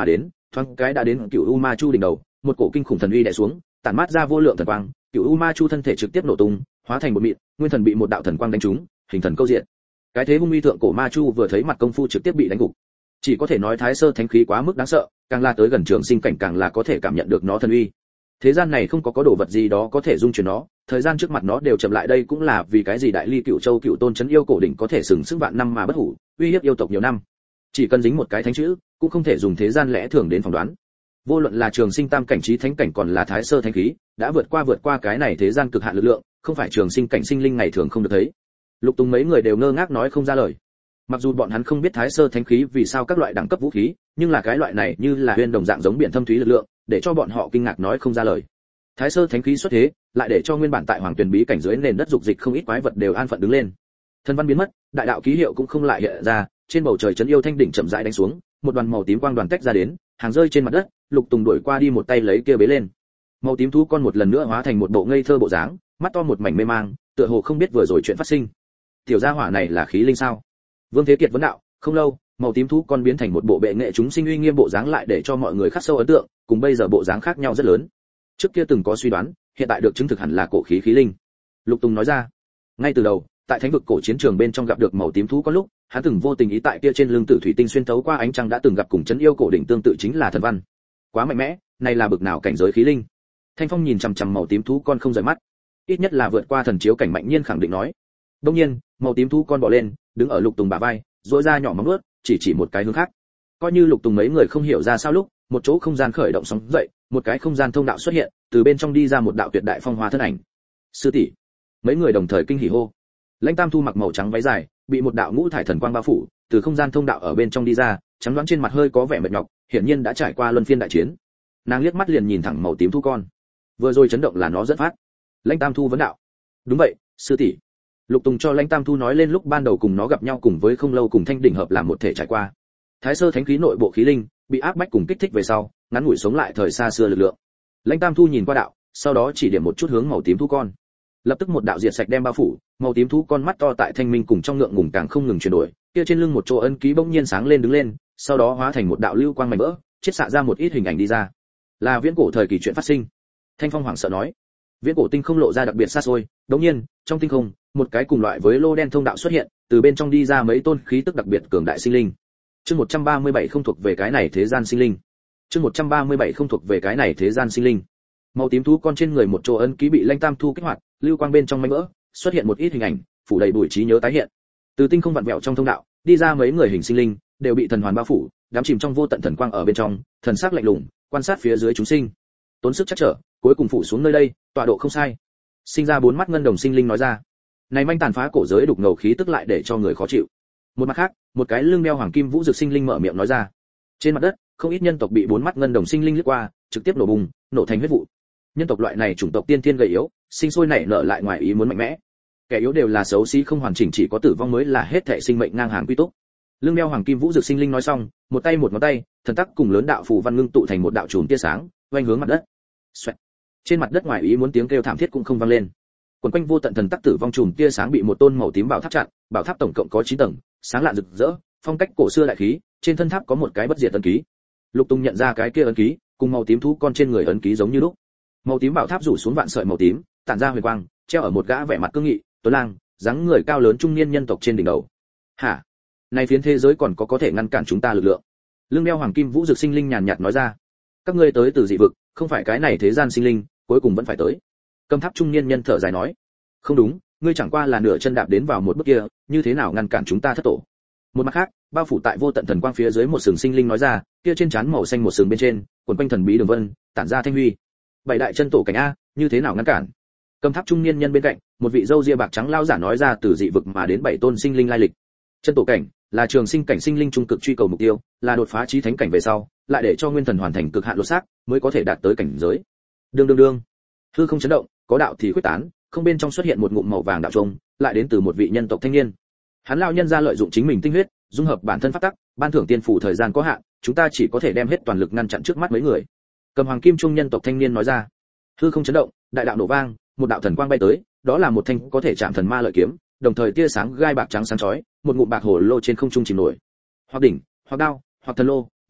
thoáng cái đã đến Cửu U Ma Chu đỉnh đầu, một cổ kinh khủng thần uy đè xuống, tản mát ra vô lượng thần quang, Cửu U Ma Chu thân thể trực tiếp nổ tung, hóa thành một mịn, nguyên thần bị một đạo thần quang đánh trúng, hình thần câu diện. Cái thế hung uy thượng cổ Ma Chu vừa thấy mặt công phu trực tiếp bị đánh gục. Chỉ có thể nói Thái Sơ Thánh khí quá mức đáng sợ, càng là tới gần Trường Sinh cảnh càng là có thể cảm nhận được nó thần uy. Thế gian này không có có đồ vật gì đó có thể dung chuyển nó, thời gian trước mặt nó đều chậm lại, đây cũng là vì cái gì Đại Ly Cửu Châu Cửu Tôn trấn yêu cổ đỉnh có thể sừng sững vạn năm mà bất hủ, uy hiếp yêu tộc nhiều năm. Chỉ cần dính một cái thánh chữ, cũng không thể dùng thế gian lẽ thường đến phỏng đoán. Vô luận là Trường Sinh tam cảnh trí thánh cảnh còn là Thái Sơ Thánh khí, đã vượt qua vượt qua cái này thế gian cực hạn lực lượng, không phải Trường Sinh cảnh sinh linh ngày thường không được thấy. Lục Tùng mấy người đều ngơ ngác nói không ra lời. Mặc dù bọn hắn không biết Thái Sơ Thánh khí vì sao các loại đẳng cấp vũ khí, nhưng là cái loại này như là huyền đồng dạng giống biển thâm thúy lực lượng, để cho bọn họ kinh ngạc nói không ra lời. Thái Sơ Thánh khí xuất thế, lại để cho nguyên bản tại Hoàng Tuyền bí cảnh dưới nền đất dục dịch không ít quái vật đều an phận đứng lên. Thần văn biến mất, đại đạo ký hiệu cũng không lại hiện ra, trên bầu trời trấn yêu thanh đỉnh chậm rãi đánh xuống, một đoàn màu tím quang đoàn tách ra đến, hàng rơi trên mặt đất, Lục Tùng đuổi qua đi một tay lấy kia bế lên. Màu tím thú con một lần nữa hóa thành một bộ ngây thơ bộ dáng, mắt to một mảnh mê mang, tựa hồ không biết vừa rồi chuyện phát sinh. Tiểu gia hỏa này là khí linh sao? Vương Thế Kiệt vấn đạo. Không lâu, màu tím thú con biến thành một bộ bệ nghệ chúng sinh uy nghiêm bộ dáng, lại để cho mọi người khắc sâu ấn tượng, cùng bây giờ bộ dáng khác nhau rất lớn. Trước kia từng có suy đoán, hiện tại được chứng thực hẳn là cổ khí khí linh. Lục Tùng nói ra. Ngay từ đầu, tại thánh vực cổ chiến trường bên trong gặp được màu tím thú con lúc, hắn từng vô tình ý tại kia trên lưng tử thủy tinh xuyên thấu qua ánh trăng đã từng gặp cùng chấn yêu cổ đỉnh tương tự chính là thần văn. Quá mạnh mẽ, này là bực nào cảnh giới khí linh. Thanh Phong nhìn chằm chằm màu tím thú con không rời mắt, ít nhất là vượt qua thần chiếu cảnh mạnh nhiên khẳng định nói. Đương nhiên, màu tím thú con bò lên, đứng ở Lục Tùng bả vai, duỗi ra nhỏ móng vuốt, chỉ chỉ một cái hướng khác. Coi như Lục Tùng mấy người không hiểu ra sao lúc, một chỗ không gian khởi động sóng dậy, một cái không gian thông đạo xuất hiện, từ bên trong đi ra một đạo tuyệt đại phong hoa thân ảnh. Sư tỷ. Mấy người đồng thời kinh hỉ hô. Lãnh Tam Thu mặc màu trắng váy dài, bị một đạo ngũ thải thần quang bao phủ, từ không gian thông đạo ở bên trong đi ra, trắng đoán trên mặt hơi có vẻ mệt nhọc, hiển nhiên đã trải qua luân phiên đại chiến. Nàng liếc mắt liền nhìn thẳng màu tím thú con. Vừa rồi chấn động là nó dẫn phát. Lãnh Tam Thu vấn đạo. Đúng vậy, sư tỷ. Lục Tùng cho Lãnh Tam Thu nói lên lúc ban đầu cùng nó gặp nhau cùng với không lâu cùng Thanh đỉnh hợp làm một thể trải qua. Thái Sơ Thánh khí nội bộ khí linh bị áp bách cùng kích thích về sau, ngắn ngủi sống lại thời xa xưa lực lượng. Lãnh Tam Thu nhìn qua đạo, sau đó chỉ điểm một chút hướng màu tím thú con. Lập tức một đạo diệt sạch đem bao phủ, màu tím thú con mắt to tại thanh minh cùng trong ngượng ngùng càng không ngừng chuyển đổi, kia trên lưng một chỗ ấn ký bỗng nhiên sáng lên đứng lên, sau đó hóa thành một đạo lưu quang mảnh vỡ, chiết xạ ra một ít hình ảnh đi ra. Là viễn cổ thời kỳ chuyện phát sinh. Thanh Phong hoảng sợ nói. Viễn cổ tinh không lộ ra đặc biệt xa xôi, đột nhiên, trong tinh không, một cái cùng loại với lô đen thông đạo xuất hiện, từ bên trong đi ra mấy tôn khí tức đặc biệt cường đại sinh linh. Chương một trăm ba mươi bảy không thuộc về cái này thế gian sinh linh. Chương một trăm ba mươi bảy không thuộc về cái này thế gian sinh linh. Màu tím thú con trên người một chỗ ấn ký bị Lãnh Tam Thu kích hoạt, lưu quang bên trong mảnh vỡ, xuất hiện một ít hình ảnh, phủ đầy bụi trí nhớ tái hiện. Từ tinh không vặn vẹo trong thông đạo, đi ra mấy người hình sinh linh, đều bị thần hoàn bao phủ, đắm chìm trong vô tận thần quang ở bên trong, thần sắc lạnh lùng, quan sát phía dưới chúng sinh. Tốn sức chắc trở, cuối cùng phủ xuống nơi đây, tọa độ không sai. Sinh ra bốn mắt ngân đồng sinh linh nói ra. Này manh tàn phá cổ giới đục ngầu khí tức lại để cho người khó chịu. Một mặt khác, một cái lưng đeo hoàng kim vũ dược sinh linh mở miệng nói ra. Trên mặt đất, không ít nhân tộc bị bốn mắt ngân đồng sinh linh lướt qua, trực tiếp nổ bùng, nổ thành huyết vụ. Nhân tộc loại này chủng tộc tiên thiên gầy yếu, sinh sôi nảy nở lại ngoài ý muốn mạnh mẽ. Kẻ yếu đều là xấu xí không hoàn chỉnh, chỉ có tử vong mới là hết thảy sinh mệnh ngang hàng quy túc. Lưng đeo hoàng kim vũ dược sinh linh nói xong, một tay một ngón tay, thần tắc cùng lớn đạo phù văn ngưng tụ thành một đạo chùm tia sáng, vành hướng mặt đất. Xoẹt. Trên mặt đất ngoài ý muốn tiếng kêu thảm thiết cũng không vang lên. Quần quanh vô tận thần tắc tử vong chùm tia sáng bị một tôn màu tím bảo tháp chặn, bảo tháp tổng cộng có chín tầng, sáng lạ rực rỡ, phong cách cổ xưa đại khí, trên thân tháp có một cái bất diệt ấn ký. Lục Tùng nhận ra cái kia ấn ký, cùng màu tím thú con trên người ấn ký giống như lúc. Màu tím bảo tháp rủ xuống vạn sợi màu tím, tản ra huyền quang, treo ở một gã vẻ mặt cương nghị, tuấn lang, dáng người cao lớn trung niên nhân tộc trên đỉnh đầu. Hả? Này phiến thế giới còn có có thể ngăn cản chúng ta lực lượng? Lưng đeo hoàng kim vũ dược sinh linh nhàn nhạt nói ra. Các ngươi tới từ dị vực, không phải cái này thế gian sinh linh, cuối cùng vẫn phải tới. Cầm tháp trung niên nhân thở dài nói. Không đúng, ngươi chẳng qua là nửa chân đạp đến vào một bước kia, như thế nào ngăn cản chúng ta thất tổ? Một mặt khác, bao phủ tại vô tận thần quang phía dưới một sừng sinh linh nói ra, kia trên trán màu xanh một sừng bên trên, quần quanh thần bí đường vân, tản ra thanh huy. Bảy đại chân tổ cảnh a, như thế nào ngăn cản? Cầm tháp trung niên nhân bên cạnh, một vị râu ria bạc trắng lao giả nói ra từ dị vực mà đến bảy tôn sinh linh lai lịch. Chân tổ cảnh là trường sinh cảnh sinh linh trung cực truy cầu mục tiêu, là đột phá chí thánh cảnh về sau, lại để cho nguyên thần hoàn thành cực hạn lột xác, mới có thể đạt tới cảnh giới. Đương đương đương. Hư không chấn động, có đạo thì khuếch tán, không bên trong xuất hiện một ngụm màu vàng đạo trung, lại đến từ một vị nhân tộc thanh niên. Hắn lão nhân ra lợi dụng chính mình tinh huyết, dung hợp bản thân pháp tắc, ban thưởng tiên phủ thời gian có hạn, chúng ta chỉ có thể đem hết toàn lực ngăn chặn trước mắt mấy người. Cầm hoàng kim trung nhân tộc thanh niên nói ra. Hư không chấn động, đại đạo nổ vang, một đạo thần quang bay tới, đó là một thanh có thể chạm thần ma lợi kiếm, đồng thời tia sáng gai bạc trắng sáng chói, một ngụm bạc hồ lô trên không trung chìm nổi. Hoặc đỉnh, hoặc đao, hoặc thần lô, bảo bình,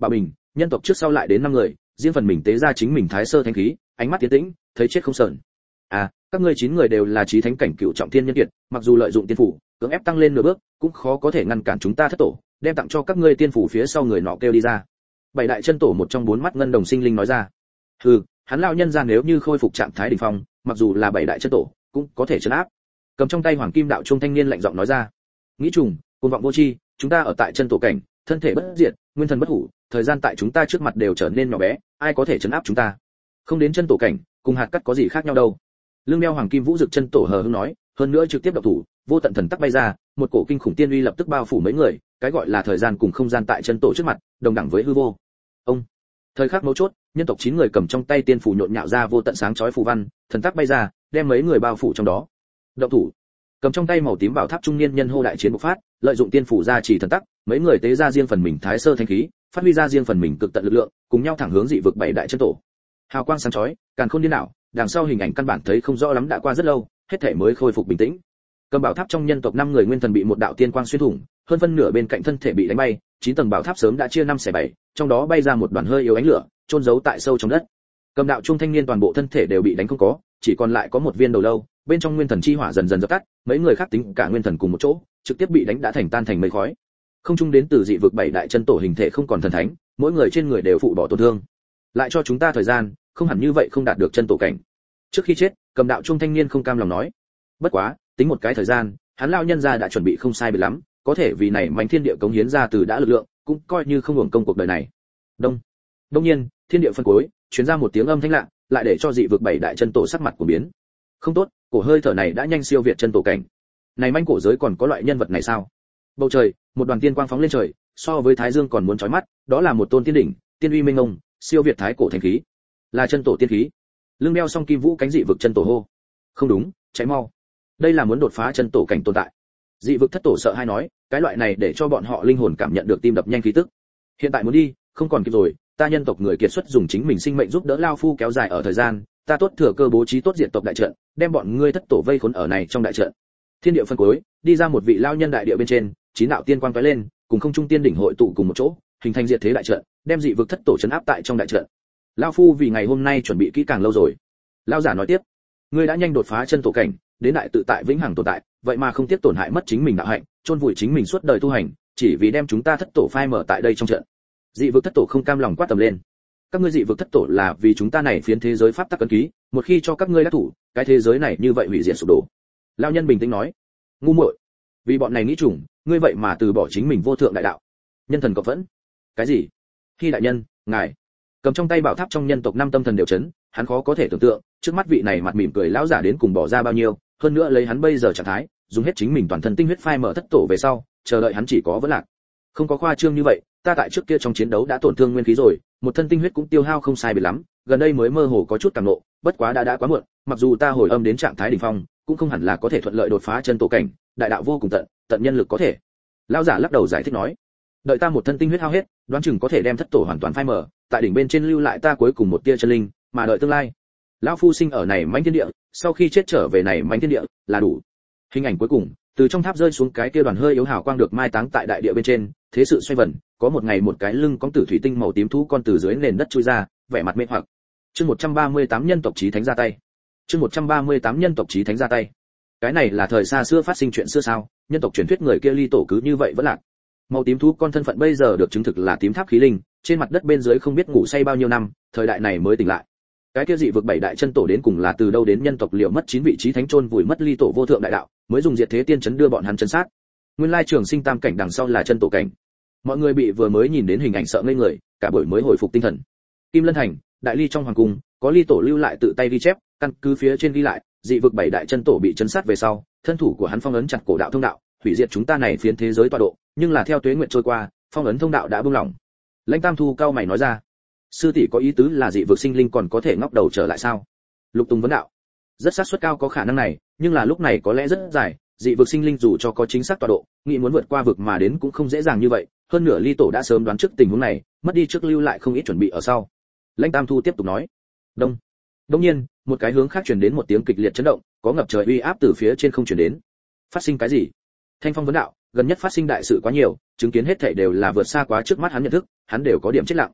nhân tộc trước sau lại đến năm người, riêng phần mình tế ra chính mình thái sơ thánh khí, ánh mắt tiến tĩnh, thấy chết không sờn. À, các ngươi chín người đều là chí thánh cảnh cựu trọng thiên nhân kiệt, mặc dù lợi dụng tiên phủ, cưỡng ép tăng lên nửa bước, cũng khó có thể ngăn cản chúng ta thất tổ, đem tặng cho các ngươi tiên phủ phía sau người nọ kêu đi ra. Bảy đại chân tổ một trong bốn mắt ngân đồng sinh linh nói ra. Hừ, hắn lão nhân gian nếu như khôi phục trạng thái đỉnh phong, mặc dù là bảy đại chân tổ, cũng có thể trấn áp. Cầm trong tay hoàng kim đạo trung thanh niên lạnh giọng nói ra. Nghĩ trùng, cuồng vọng vô tri, chúng ta ở tại chân tổ cảnh, thân thể bất diệt, nguyên thần bất hủ, thời gian tại chúng ta trước mặt đều trở nên nhỏ bé, ai có thể trấn áp chúng ta? Không đến chân tổ cảnh, cùng hạt cát có gì khác nhau đâu. Lương đeo hoàng kim vũ dực chân tổ hờ hững nói, hơn nữa trực tiếp độc thủ, vô tận thần tắc bay ra, một cổ kinh khủng tiên uy lập tức bao phủ mấy người, cái gọi là thời gian cùng không gian tại chân tổ trước mặt, đồng đẳng với hư vô. Ông, thời khắc mấu chốt, nhân tộc chín người cầm trong tay tiên phủ nhộn nhạo ra vô tận sáng chói phù văn, thần tắc bay ra, đem mấy người bao phủ trong đó. Động thủ. Cầm trong tay màu tím bảo tháp trung niên nhân hô đại chiến bộc phát, lợi dụng tiên phủ ra chỉ thần tắc, mấy người tế ra riêng phần mình thái sơ thánh khí, phát huy ra riêng phần mình cực tận lực lượng, cùng nhau thẳng hướng dị vực bảy đại chân tổ. Hào quang sáng chói, càn khôn điên đảo, đằng sau hình ảnh căn bản thấy không rõ lắm đã qua rất lâu, hết thể mới khôi phục bình tĩnh. Cầm bảo tháp trong nhân tộc năm người nguyên thần bị một đạo tiên quang xuyên thủng, hơn phân nửa bên cạnh thân thể bị đánh bay, chín tầng bảo tháp sớm đã chia năm xẻ bảy, trong đó bay ra một đoàn hơi yếu ánh lửa, chôn giấu tại sâu trong đất. Cầm đạo trung thanh niên toàn bộ thân thể đều bị đánh không có, chỉ còn lại có một viên đầu lâu, bên trong nguyên thần chi hỏa dần dần dập tắt, mấy người khác tính cả nguyên thần cùng một chỗ, trực tiếp bị đánh đã thành tan thành mây khói. Không trung đến từ dị vực bảy đại chân tổ hình thể không còn thần thánh, mỗi người trên người đều phụ bỏ tổn thương. Lại cho chúng ta thời gian, không hẳn như vậy không đạt được chân tổ cảnh. Trước khi chết, cầm đạo trung thanh niên không cam lòng nói. Bất quá, tính một cái thời gian, hắn lão nhân gia đã chuẩn bị không sai biệt lắm, có thể vì này mảnh thiên địa cống hiến ra từ đã lực lượng, cũng coi như không hưởng công cuộc đời này. Đông. Đông nhiên, thiên địa phân cuối, truyền ra một tiếng âm thanh lạ, lại để cho dị vực bảy đại chân tổ sắc mặt của biến. Không tốt, cổ hơi thở này đã nhanh siêu việt chân tổ cảnh. Này manh cổ giới còn có loại nhân vật này sao? Bầu trời, một đoàn tiên quang phóng lên trời, so với thái dương còn muốn chói mắt, đó là một tôn tiên đỉnh, tiên uy minh ngông, siêu việt thái cổ thánh khí. Là chân tổ tiên khí. Lưng đeo song kim vũ cánh dị vực chân tổ hô. Không đúng, cháy mau. Đây là muốn đột phá chân tổ cảnh tồn tại. Dị vực thất tổ sợ hai nói, cái loại này để cho bọn họ linh hồn cảm nhận được tim đập nhanh khí tức. Hiện tại muốn đi, không còn kịp rồi, ta nhân tộc người kiệt xuất dùng chính mình sinh mệnh giúp đỡ lao phu kéo dài ở thời gian, ta tốt thừa cơ bố trí tốt diện tộc đại trận, đem bọn ngươi thất tổ vây khốn ở này trong đại trận. Thiên địa phân cuối, đi ra một vị lao nhân đại địa bên trên, chín đạo tiên quang tóe lên, cùng không trung tiên đỉnh hội tụ cùng một chỗ, hình thành diệt thế đại trận, đem dị vực thất tổ trấn áp tại trong đại trận. Lao phu vì ngày hôm nay chuẩn bị kỹ càng lâu rồi. Lao giả nói tiếp, ngươi đã nhanh đột phá chân tổ cảnh, đến đại tự tại vĩnh hằng tồn tại, vậy mà không tiếc tổn hại mất chính mình đạo hạnh, chôn vùi chính mình suốt đời tu hành, chỉ vì đem chúng ta thất tổ phai mở tại đây trong trận. Dị vực thất tổ không cam lòng quát tầm lên. Các ngươi dị vực thất tổ là vì chúng ta này phiến thế giới pháp tắc cấn ký, một khi cho các ngươi đắc thủ, cái thế giới này như vậy hủy diệt sụp đổ. Lão nhân bình tĩnh nói, ngu muội, vì bọn này nghĩ trùng, ngươi vậy mà từ bỏ chính mình vô thượng đại đạo. Nhân thần cộng vẫn. Cái gì? Khi đại nhân, ngài cầm trong tay bảo tháp trong nhân tộc năm tâm thần đều chấn, hắn khó có thể tưởng tượng, trước mắt vị này mặt mỉm cười lão giả đến cùng bỏ ra bao nhiêu, hơn nữa lấy hắn bây giờ trạng thái, dùng hết chính mình toàn thân tinh huyết phai mở thất tổ về sau, chờ đợi hắn chỉ có vẫn lạc. Không có khoa trương như vậy, ta tại trước kia trong chiến đấu đã tổn thương nguyên khí rồi, một thân tinh huyết cũng tiêu hao không sai biệt lắm, gần đây mới mơ hồ có chút cảm ngộ, bất quá đã đã quá muộn, mặc dù ta hồi âm đến trạng thái đỉnh phong, cũng không hẳn là có thể thuận lợi đột phá chân tổ cảnh, đại đạo vô cùng tận, tận nhân lực có thể. Lão giả lắc đầu giải thích nói, đợi ta một thân tinh huyết hao hết, đoán chừng có thể đem thất tổ hoàn toàn phai mở, tại đỉnh bên trên lưu lại ta cuối cùng một tia chân linh, mà đợi tương lai. Lão phu sinh ở này mãnh thiên địa, sau khi chết trở về này mãnh thiên địa, là đủ. Hình ảnh cuối cùng, từ trong tháp rơi xuống cái kia đoàn hơi yếu hào quang được mai táng tại đại địa bên trên, thế sự xoay vần, có một ngày một cái lưng cong tử thủy tinh màu tím thú con từ dưới nền đất chui ra, vẻ mặt mê hoặc. Chương một trăm ba mươi tám nhân tộc chí thánh ra tay. Chương một trăm ba mươi tám nhân tộc chí thánh ra tay. Cái này là thời xa xưa phát sinh chuyện xưa sao? Nhân tộc truyền thuyết người kia ly tổ cứ như vậy vẫn lạc. Màu tím thú con thân phận bây giờ được chứng thực là tím tháp khí linh, trên mặt đất bên dưới không biết ngủ say bao nhiêu năm, thời đại này mới tỉnh lại. Cái kia dị vực bảy đại chân tổ đến cùng là từ đâu đến nhân tộc liệu mất chín vị chí thánh chôn vùi mất ly tổ vô thượng đại đạo, mới dùng diệt thế tiên chấn đưa bọn hắn chân sát. Nguyên lai trường sinh tam cảnh đằng sau là chân tổ cảnh. Mọi người bị vừa mới nhìn đến hình ảnh sợ ngây người, cả buổi mới hồi phục tinh thần. Kim Lân Thành, đại ly trong hoàng cung, có ly tổ lưu lại tự tay ghi chép, căn cứ phía trên ghi lại, dị vực bảy đại chân tổ bị chấn sát về sau, thân thủ của hắn phong ấn chặt cổ đạo thông đạo, hủy diệt chúng ta này phiến thế giới tọa độ, nhưng là theo tuế nguyện trôi qua, phong ấn thông đạo đã buông lỏng. Lãnh Tam Thu cao mày nói ra, sư tỷ có ý tứ là dị vực sinh linh còn có thể ngóc đầu trở lại sao? Lục Tùng vấn đạo. Rất xác suất cao có khả năng này, nhưng là lúc này có lẽ rất dài, dị vực sinh linh dù cho có chính xác tọa độ, nghĩ muốn vượt qua vực mà đến cũng không dễ dàng như vậy, hơn nữa ly tổ đã sớm đoán trước tình huống này, mất đi trước lưu lại không ít chuẩn bị ở sau. Lãnh Tam Thu tiếp tục nói. Đông. Đương nhiên, một cái hướng khác truyền đến một tiếng kịch liệt chấn động, có ngập trời uy áp từ phía trên không truyền đến. Phát sinh cái gì? Thanh Phong vấn đạo, gần nhất phát sinh đại sự quá nhiều, chứng kiến hết thảy đều là vượt xa quá trước mắt hắn nhận thức, hắn đều có điểm chết lặng.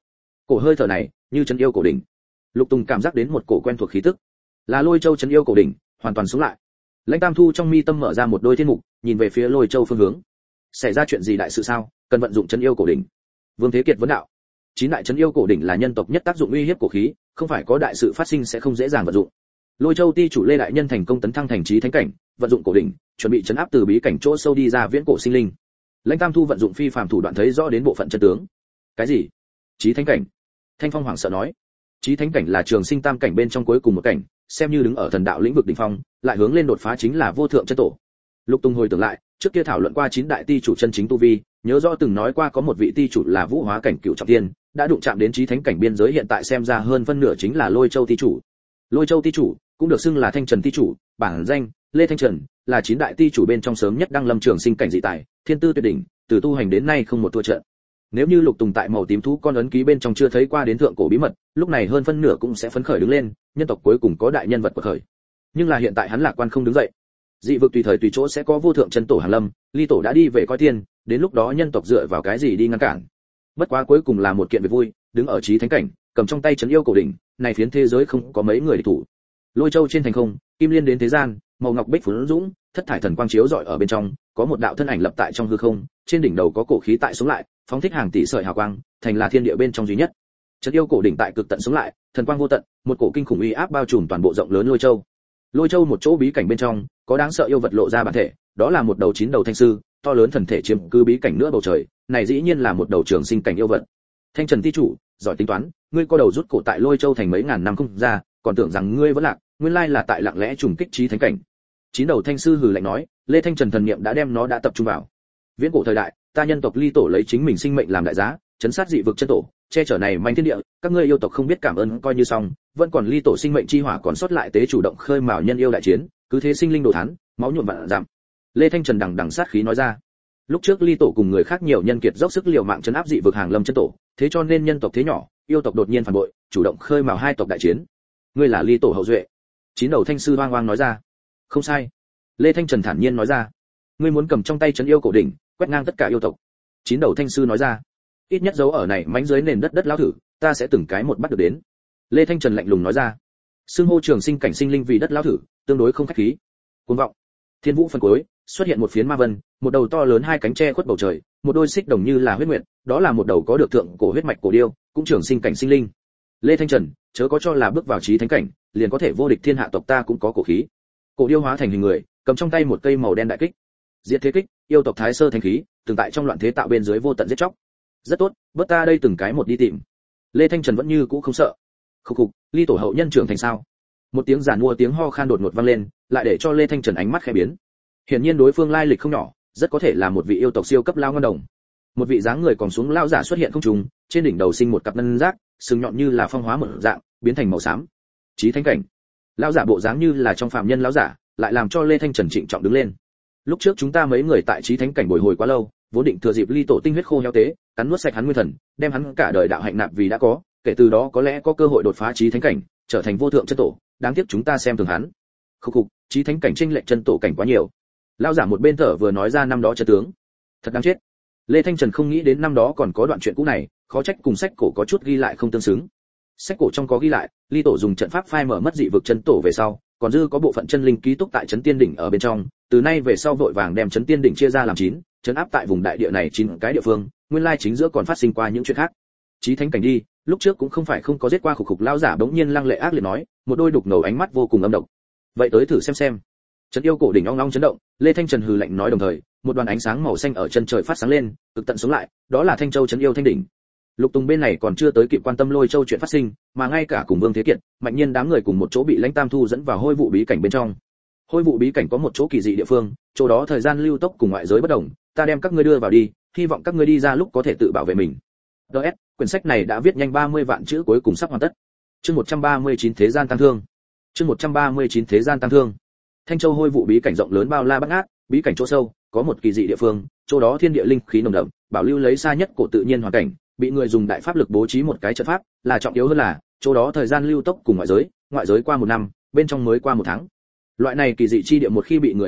Cổ hơi thở này như trấn yêu cổ đỉnh. Lục Tùng cảm giác đến một cổ quen thuộc khí tức, là Lôi Châu trấn yêu cổ đỉnh, hoàn toàn sống lại. Lãnh Tam Thu trong mi tâm mở ra một đôi thiên mục, nhìn về phía Lôi Châu phương hướng. Xảy ra chuyện gì đại sự sao, cần vận dụng trấn yêu cổ đỉnh? Vương Thế Kiệt vấn đạo. Chín đại trấn yêu cổ đỉnh là nhân tộc nhất tác dụng uy hiếp cổ khí, không phải có đại sự phát sinh sẽ không dễ dàng vận dụng. Lôi Châu ti chủ Lê đại nhân thành công tấn thăng thành chí thánh cảnh, vận dụng cổ đỉnh, chuẩn bị trấn áp từ bí cảnh chỗ sâu đi ra viễn cổ sinh linh. Lãnh Tam Thu vận dụng phi phàm thủ đoạn thấy rõ đến bộ phận chân tướng. Cái gì? Chí thánh cảnh? Thanh Phong hoảng sợ nói. Chí thánh cảnh là trường sinh tam cảnh bên trong cuối cùng một cảnh, xem như đứng ở thần đạo lĩnh vực đỉnh phong, lại hướng lên đột phá chính là vô thượng chân tổ. Lục Tùng hồi tưởng lại, trước kia thảo luận qua chín đại ti chủ chân chính tu vi, nhớ rõ từng nói qua có một vị ti chủ là vũ hóa cảnh cửu trọng thiên, đã đụng chạm đến chí thánh cảnh biên giới, hiện tại xem ra hơn phân nửa chính là Lôi Châu ti chủ. Lôi Châu ti chủ cũng được xưng là Thanh Trần ti chủ, bản danh Lê Thanh Trần, là chín đại ti chủ bên trong sớm nhất đăng lâm trường sinh cảnh dị tài, thiên tư tuyệt đỉnh, từ tu hành đến nay không một thua trận. Nếu như Lục Tùng tại màu tím thú con ấn ký bên trong chưa thấy qua đến thượng cổ bí mật, lúc này hơn phân nửa cũng sẽ phấn khởi đứng lên, nhân tộc cuối cùng có đại nhân vật của khởi. Nhưng là hiện tại hắn lạc quan không đứng dậy. Dị vực tùy thời tùy chỗ sẽ có vô thượng chân tổ hàng lâm, ly tổ đã đi về coi tiên, đến lúc đó nhân tộc dựa vào cái gì đi ngăn cản? Bất quá cuối cùng là một kiện việc vui, đứng ở chí thánh cảnh, cầm trong tay trấn yêu cổ đỉnh, này phiến thế giới không có mấy người địch thủ. Lôi Châu trên thành không, kim liên đến thế gian, màu ngọc bích phấn dũng, thất thải thần quang chiếu rọi ở bên trong, có một đạo thân ảnh lập tại trong hư không, trên đỉnh đầu có cổ khí tại sống lại, phóng thích hàng tỷ sợi hào quang, thành là thiên địa bên trong duy nhất. Trấn yêu cổ đỉnh tại cực tận sống lại, thần quang vô tận, một cổ kinh khủng uy áp bao trùm toàn bộ rộng lớn Lôi Châu. Lôi Châu một chỗ bí cảnh bên trong, có đáng sợ yêu vật lộ ra bản thể, đó là một đầu chín đầu thanh sư, to lớn thần thể chiếm cứ bí cảnh nữa bầu trời, này dĩ nhiên là một đầu trường sinh cảnh yêu vật. Thanh Trần ti chủ, giỏi tính toán, ngươi có đầu rút cổ tại Lôi Châu thành mấy ngàn năm không ra, còn tưởng rằng ngươi vẫn lạc, nguyên lai là tại lặng lẽ trùng kích chí thánh cảnh. Chín đầu thanh sư hừ lạnh nói, Lê Thanh Trần thần niệm đã đem nó đã tập trung vào. Viễn cổ thời đại, ta nhân tộc ly tổ lấy chính mình sinh mệnh làm đại giá, chấn sát dị vực chân tổ, che chở này manh thiên địa, các ngươi yêu tộc không biết cảm ơn coi như xong, vẫn còn ly tổ sinh mệnh chi hỏa còn sót lại tế chủ động khơi mào nhân yêu đại chiến, cứ thế sinh linh đồ thán, máu nhuộm vạn dặm. Lê Thanh Trần đằng đằng sát khí nói ra. Lúc trước ly tổ cùng người khác nhiều nhân kiệt dốc sức liều mạng chấn áp dị vực hàng lâm chân tổ, thế cho nên nhân tộc thế nhỏ, yêu tộc đột nhiên phản bội, chủ động khơi mào hai tộc đại chiến. Ngươi là ly tổ hậu duệ. Chín đầu thanh sư hoang hoang nói ra. Không sai. Lê Thanh Trần thản nhiên nói ra. Ngươi muốn cầm trong tay trấn yêu cổ đỉnh, quét ngang tất cả yêu tộc. Chín đầu thanh sư nói ra. Ít nhất dấu ở này mảnh dưới nền đất đất lão thử, ta sẽ từng cái một bắt được đến. Lê Thanh Trần lạnh lùng nói ra. Xưng hô trường sinh cảnh sinh linh vì đất lão thử, tương đối không khách khí. Cuồng vọng. Thiên vũ phân cuối, xuất hiện một phiến ma vân, một đầu to lớn hai cánh che khuất bầu trời, một đôi xích đồng như là huyết nguyệt, đó là một đầu có được thượng cổ huyết mạch cổ điêu, cũng trường sinh cảnh sinh linh. Lê Thanh Trần, chớ có cho là bước vào chí thánh cảnh, liền có thể vô địch thiên hạ, tộc ta cũng có cổ khí. Cổ điêu hóa thành hình người, cầm trong tay một cây màu đen đại kích. Diệt thế kích, yêu tộc thái sơ thành khí, từng tại trong loạn thế tạo bên dưới vô tận giết chóc. Rất tốt, bớt ta đây từng cái một đi tìm. Lê Thanh Trần vẫn như cũ không sợ. Khục khục, ly tổ hậu nhân trưởng thành sao? Một tiếng giản mua tiếng ho khan đột ngột vang lên, lại để cho Lê Thanh Trần ánh mắt khẽ biến. Hiển nhiên đối phương lai lịch không nhỏ, rất có thể là một vị yêu tộc siêu cấp lao ngân đồng. Một vị dáng người còn xuống lao giả xuất hiện không trùng, trên đỉnh đầu sinh một cặp ngân giác, sừng nhọn như là phong hóa một dạng, biến thành màu xám. Chí thánh cảnh. Lao giả bộ dáng như là trong phạm nhân lão giả, lại làm cho Lê Thanh Trần trịnh trọng đứng lên. Lúc trước chúng ta mấy người tại chí thánh cảnh bồi hồi quá lâu, vốn định thừa dịp ly tổ tinh huyết khô heo tế, cắn nuốt sạch hắn nguyên thần, đem hắn cả đời đạo hạnh nạp vì đã có, kể từ đó có lẽ có cơ hội đột phá chí thánh cảnh, trở thành vô thượng chân tổ, đáng tiếc chúng ta xem thường hắn. Khục khục, chí thánh cảnh chênh lệch chân tổ cảnh quá nhiều. Lão giả một bên thở vừa nói ra năm đó chân tướng. Thật đáng chết. Lê Thanh Trần không nghĩ đến năm đó còn có đoạn chuyện cũ này, khó trách cùng sách cổ có chút ghi lại không tương xứng. Sách cổ trong có ghi lại, ly tổ dùng trận pháp phai mở mất dị vực chân tổ về sau, còn dư có bộ phận chân linh ký túc tại trấn tiên đỉnh ở bên trong, từ nay về sau vội vàng đem trấn tiên đỉnh chia ra làm chín, trấn áp tại vùng đại địa này chín cái địa phương, nguyên lai chính giữa còn phát sinh qua những chuyện khác. Chí thánh cảnh đi, lúc trước cũng không phải không có giết qua khục khục, lão giả bỗng nhiên lăng lệ ác liệt nói, một đôi đục ngầu ánh mắt vô cùng âm độc. Vậy tới thử xem xem. Trấn yêu cổ đỉnh ong ong chấn động, Lê Thanh Trần hừ lạnh nói, đồng thời, một đoàn ánh sáng màu xanh ở chân trời phát sáng lên, cực tận xuống lại, đó là Thanh Châu trấn yêu thanh đỉnh. Lục Tùng bên này còn chưa tới kịp quan tâm Lôi Châu chuyện phát sinh, mà ngay cả cùng Vương Thế Kiệt, Mạnh Nhiên đám người cùng một chỗ bị Lãnh Tam Thu dẫn vào hôi vụ bí cảnh bên trong. Hôi vụ bí cảnh có một chỗ kỳ dị địa phương, chỗ đó thời gian lưu tốc cùng ngoại giới bất đồng, ta đem các ngươi đưa vào đi, hy vọng các ngươi đi ra lúc có thể tự bảo vệ mình. đê ét, quyển sách này đã viết nhanh ba mươi vạn chữ, cuối cùng sắp hoàn tất. Chương một trăm ba mươi chín Thế gian tăng thương. Chương một trăm ba mươi chín Thế gian tăng thương. Thanh Châu hôi vụ bí cảnh rộng lớn bao la bát ngát, bí cảnh chỗ sâu, có một kỳ dị địa phương, chỗ đó thiên địa linh khí nồng đậm, bảo lưu lấy xa nhất cổ tự nhiên hoàn cảnh, bị người dùng đại pháp lực bố trí một cái trận pháp, là trọng yếu hơn là, chỗ đó thời gian lưu tốc cùng ngoại giới, ngoại giới qua một năm, bên trong mới qua một tháng. Loại này kỳ dị chi địa một khi bị người phát hiện,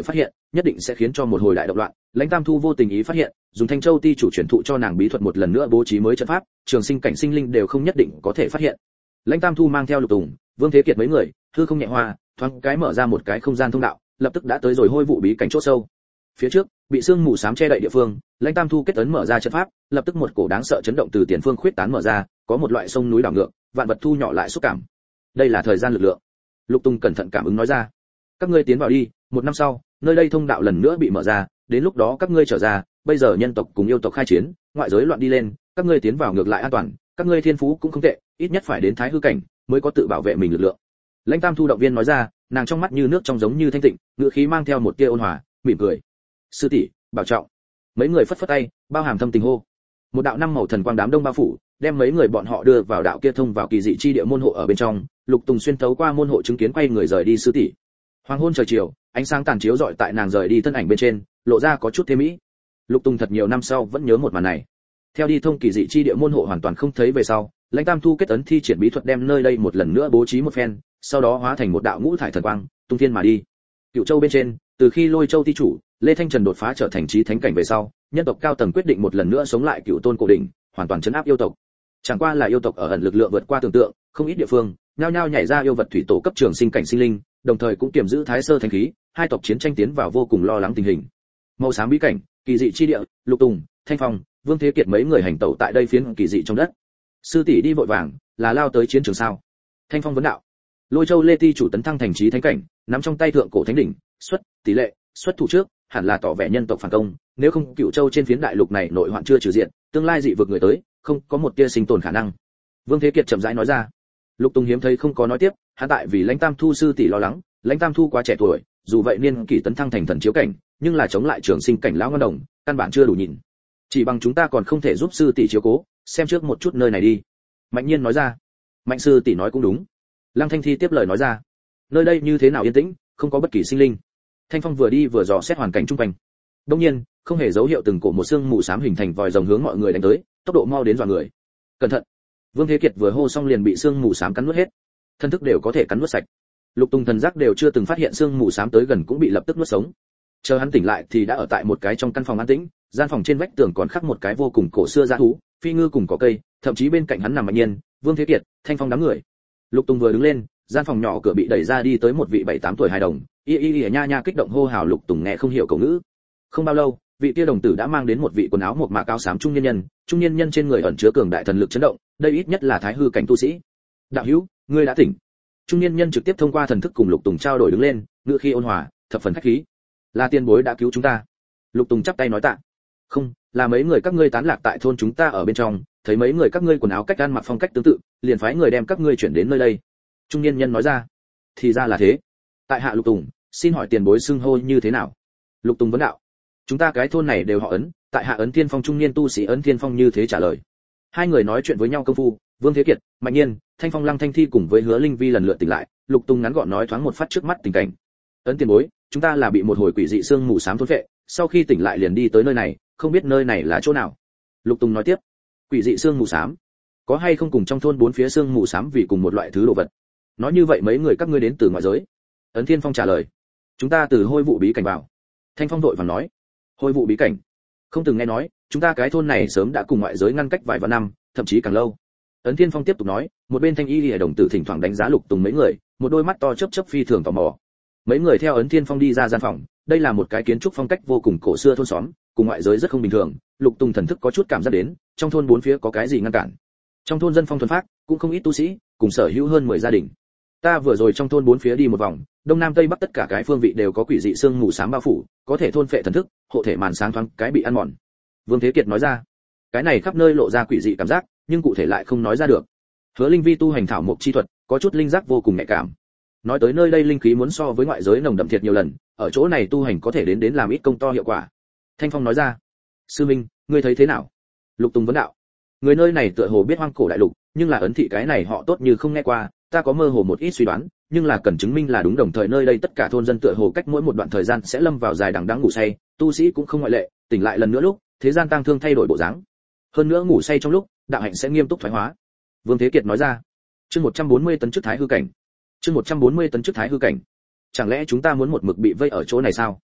nhất định sẽ khiến cho một hồi đại động loạn. Lãnh Tam Thu vô tình ý phát hiện, dùng Thanh Châu ti chủ truyền thụ cho nàng bí thuật một lần nữa bố trí mới trận pháp, trường sinh cảnh sinh linh đều không nhất định có thể phát hiện. Lãnh Tam Thu mang theo Lục Tùng, Vương Thế Kiệt mấy người, hư không nhẹ hoa, thoáng cái mở ra một cái không gian thông đạo, lập tức đã tới rồi hôi vụ bí cảnh chỗ sâu. Phía trước, bị sương mù xám che đậy địa phương, Lãnh Tam Thu kết ấn mở ra trận pháp, lập tức một cổ đáng sợ chấn động từ tiền phương khuyết tán mở ra, có một loại sông núi đảo ngược, vạn vật thu nhỏ lại xúc cảm. Đây là thời gian lực lượng. Lục Tùng cẩn thận cảm ứng nói ra. Các ngươi tiến vào đi, một năm sau, nơi đây thông đạo lần nữa bị mở ra, đến lúc đó các ngươi trở ra, bây giờ nhân tộc cùng yêu tộc khai chiến, ngoại giới loạn đi lên, các ngươi tiến vào ngược lại an toàn, các ngươi thiên phú cũng không tệ, ít nhất phải đến thái hư cảnh mới có tự bảo vệ mình lực lượng. Lãnh Tam Thu động viên nói ra, nàng trong mắt như nước trong giống như thanh tịnh, ngữ khí mang theo một tia ôn hòa, mỉm cười. Sư tỷ, bảo trọng. Mấy người phất phất tay, bao hàm thâm tình hô. Một đạo năm màu thần quang đám đông bao phủ, đem mấy người bọn họ đưa vào đạo kia thông vào kỳ dị chi địa môn hộ ở bên trong. Lục Tùng xuyên thấu qua môn hộ chứng kiến quay người rời đi sư tỷ. Hoàng hôn trời chiều, ánh sáng tàn chiếu rọi tại nàng rời đi thân ảnh bên trên, lộ ra có chút thêm mỹ. Lục Tùng thật nhiều năm sau vẫn nhớ một màn này. Theo đi thông kỳ dị chi địa môn hộ hoàn toàn không thấy về sau, Lãnh Tam Thu kết ấn thi triển bí thuật đem nơi đây một lần nữa bố trí một phen, sau đó hóa thành một đạo ngũ thải thần quang, tung thiên mà đi. Cựu Châu bên trên, từ khi Lôi Châu ti chủ Lê Thanh Trần đột phá trở thành chí thánh cảnh về sau, nhân tộc cao tầng quyết định một lần nữa sống lại Cựu Tôn cổ đỉnh, hoàn toàn chấn áp yêu tộc. Chẳng qua là yêu tộc ở ẩn lực lượng vượt qua tưởng tượng, không ít địa phương, nhao nhao nhảy ra yêu vật thủy tổ cấp trường sinh cảnh sinh linh, đồng thời cũng kiềm giữ thái sơ thánh khí, hai tộc chiến tranh tiến vào vô cùng lo lắng tình hình. Màu xám bí cảnh, kỳ dị chi địa, Lục Tùng, Thanh Phong, Vương Thế Kiệt mấy người hành tẩu tại đây phiến kỳ dị trong đất. Sư tỷ đi vội vàng, là lao tới chiến trường sao? Thanh Phong vấn đạo. Lôi Châu Lê Ti chủ tấn thăng thành chí thánh cảnh, nắm trong tay thượng cổ thánh đỉnh, xuất tỷ lệ, xuất thủ trước, hẳn là tỏ vẻ nhân tộc phản công, nếu không Cựu Châu trên phiến đại lục này nội hoạn chưa trừ diện, tương lai dị vực người tới, không có một tia sinh tồn khả năng. Vương Thế Kiệt chậm rãi nói ra. Lục Tùng hiếm thấy không có nói tiếp, hắn tại vì Lãnh Tam Thu sư tỷ lo lắng, Lãnh Tam Thu quá trẻ tuổi, dù vậy niên kỷ tấn thăng thành thần chiếu cảnh, nhưng là chống lại trường sinh cảnh lão ngân đồng, căn bản chưa đủ nhìn. Chỉ bằng chúng ta còn không thể giúp sư tỷ chiếu cố, xem trước một chút nơi này đi. Mạnh Nhiên nói ra. Mạnh sư tỷ nói cũng đúng. Lăng Thanh Thi tiếp lời nói ra. Nơi đây như thế nào yên tĩnh, không có bất kỳ sinh linh. Thanh Phong vừa đi vừa dò xét hoàn cảnh xung quanh. Đương nhiên, không hề dấu hiệu từng cổ một xương mù xám hình thành vòi rồng hướng mọi người đánh tới, tốc độ mau đến dọa người. Cẩn thận. Vương Thế Kiệt vừa hô xong liền bị xương mù xám cắn nuốt hết. Thân thức đều có thể cắn nuốt sạch. Lục Tùng thần giác đều chưa từng phát hiện xương mù xám tới gần cũng bị lập tức nuốt sống. Chờ hắn tỉnh lại thì đã ở tại một cái trong căn phòng an tĩnh, gian phòng trên vách tường còn khắc một cái vô cùng cổ xưa dã thú, phi ngư cùng cỏ cây, thậm chí bên cạnh hắn nằm Mạnh Nhiên, Vương Thế Kiệt, Thanh Phong đám người. Lục Tùng vừa đứng lên, gian phòng nhỏ cửa bị đẩy ra đi tới một vị bảy tám tuổi hài đồng, y y y nha nha kích động hô hào. Lục Tùng nghe không hiểu cầu ngữ. Không bao lâu, vị kia đồng tử đã mang đến một vị quần áo một mạc áo xám trung niên nhân, trung niên nhân trên người ẩn chứa cường đại thần lực chấn động, đây ít nhất là thái hư cảnh tu sĩ. Đạo hữu, ngươi đã tỉnh. Trung niên nhân trực tiếp thông qua thần thức cùng Lục Tùng trao đổi đứng lên, ngữ khí ôn hòa, thập phần khách khí. Là tiền bối đã cứu chúng ta. Lục Tùng chắp tay nói tạ. Không, là mấy người các ngươi tán lạc tại thôn chúng ta ở bên trong, thấy mấy người các ngươi quần áo cách ăn mặc phong cách tương tự, liền phái người đem các ngươi chuyển đến nơi đây. Trung niên nhân nói ra. Thì ra là thế. Tại hạ Lục Tùng, xin hỏi tiền bối xưng hô như thế nào? Lục Tùng vấn đạo. Chúng ta cái thôn này đều họ Ấn, tại hạ Ấn Thiên Phong trung niên tu sĩ Ấn Thiên Phong như thế trả lời. Hai người nói chuyện với nhau công phu, Vương Thế Kiệt, Mạnh Nhiên, Thanh Phong Lăng Thanh Thi cùng với Hứa Linh Vi lần lượt tỉnh lại, Lục Tùng ngắn gọn nói thoáng một phát trước mắt tình cảnh. Ấn tiền bối, chúng ta là bị một hồi quỷ dị xương mù xám thôn phệ, sau khi tỉnh lại liền đi tới nơi này, không biết nơi này là chỗ nào. Lục Tùng nói tiếp. Quỷ dị xương mù xám, có hay không cùng trong thôn bốn phía xương mù xám vì cùng một loại thứ đồ vật? Nói như vậy mấy người các ngươi đến từ ngoại giới? Ấn Thiên Phong trả lời. Chúng ta từ hôi vụ bí cảnh vào. Thanh Phong vội vàng nói. Hôi vụ bí cảnh? Không từng nghe nói, chúng ta cái thôn này sớm đã cùng ngoại giới ngăn cách vài vạn năm, thậm chí càng lâu. Ấn Thiên Phong tiếp tục nói, một bên Thanh Y Lìa đồng tử thỉnh thoảng đánh giá Lục Tùng mấy người, một đôi mắt to chớp chớp phi thường tò mò. Mấy người theo Ấn Thiên Phong đi ra gian phòng, đây là một cái kiến trúc phong cách vô cùng cổ xưa thôn xóm, cùng ngoại giới rất không bình thường. Lục Tùng thần thức có chút cảm giác đến, trong thôn bốn phía có cái gì ngăn cản. Trong thôn dân phong thuần phác, cũng không ít tu sĩ, cùng sở hữu hơn mười gia đình. Ta vừa rồi trong thôn bốn phía đi một vòng, đông nam tây bắc tất cả cái phương vị đều có quỷ dị xương mù xám bao phủ, có thể thôn phệ thần thức, hộ thể màn sáng thoáng cái bị ăn mòn. Vương Thế Kiệt nói ra. Cái này khắp nơi lộ ra quỷ dị cảm giác, nhưng cụ thể lại không nói ra được. Hứa Linh Vi tu hành thảo mộc chi thuật, có chút linh giác vô cùng nhạy cảm. Nói tới nơi đây linh khí muốn so với ngoại giới nồng đậm thiệt nhiều lần, ở chỗ này tu hành có thể đến đến làm ít công to hiệu quả. Thanh Phong nói ra. Sư Minh, ngươi thấy thế nào? Lục Tùng vấn đạo. Người nơi này tựa hồ biết hoang cổ đại lục, nhưng là Ấn thị cái này họ tốt như không nghe qua, ta có mơ hồ một ít suy đoán, nhưng là cần chứng minh là đúng. Đồng thời nơi đây tất cả thôn dân tựa hồ cách mỗi một đoạn thời gian sẽ lâm vào dài đằng đẵng ngủ say, tu sĩ cũng không ngoại lệ, tỉnh lại lần nữa lúc, thế gian tang thương thay đổi bộ dáng. Hơn nữa ngủ say trong lúc, đạo hạnh sẽ nghiêm túc thoái hóa. Vương Thế Kiệt nói ra. Chương một trăm bốn mươi tấn chức thái hư cảnh. Chương một trăm bốn mươi tấn chức thái hư cảnh. Chẳng lẽ chúng ta muốn một mực bị vây ở chỗ này sao?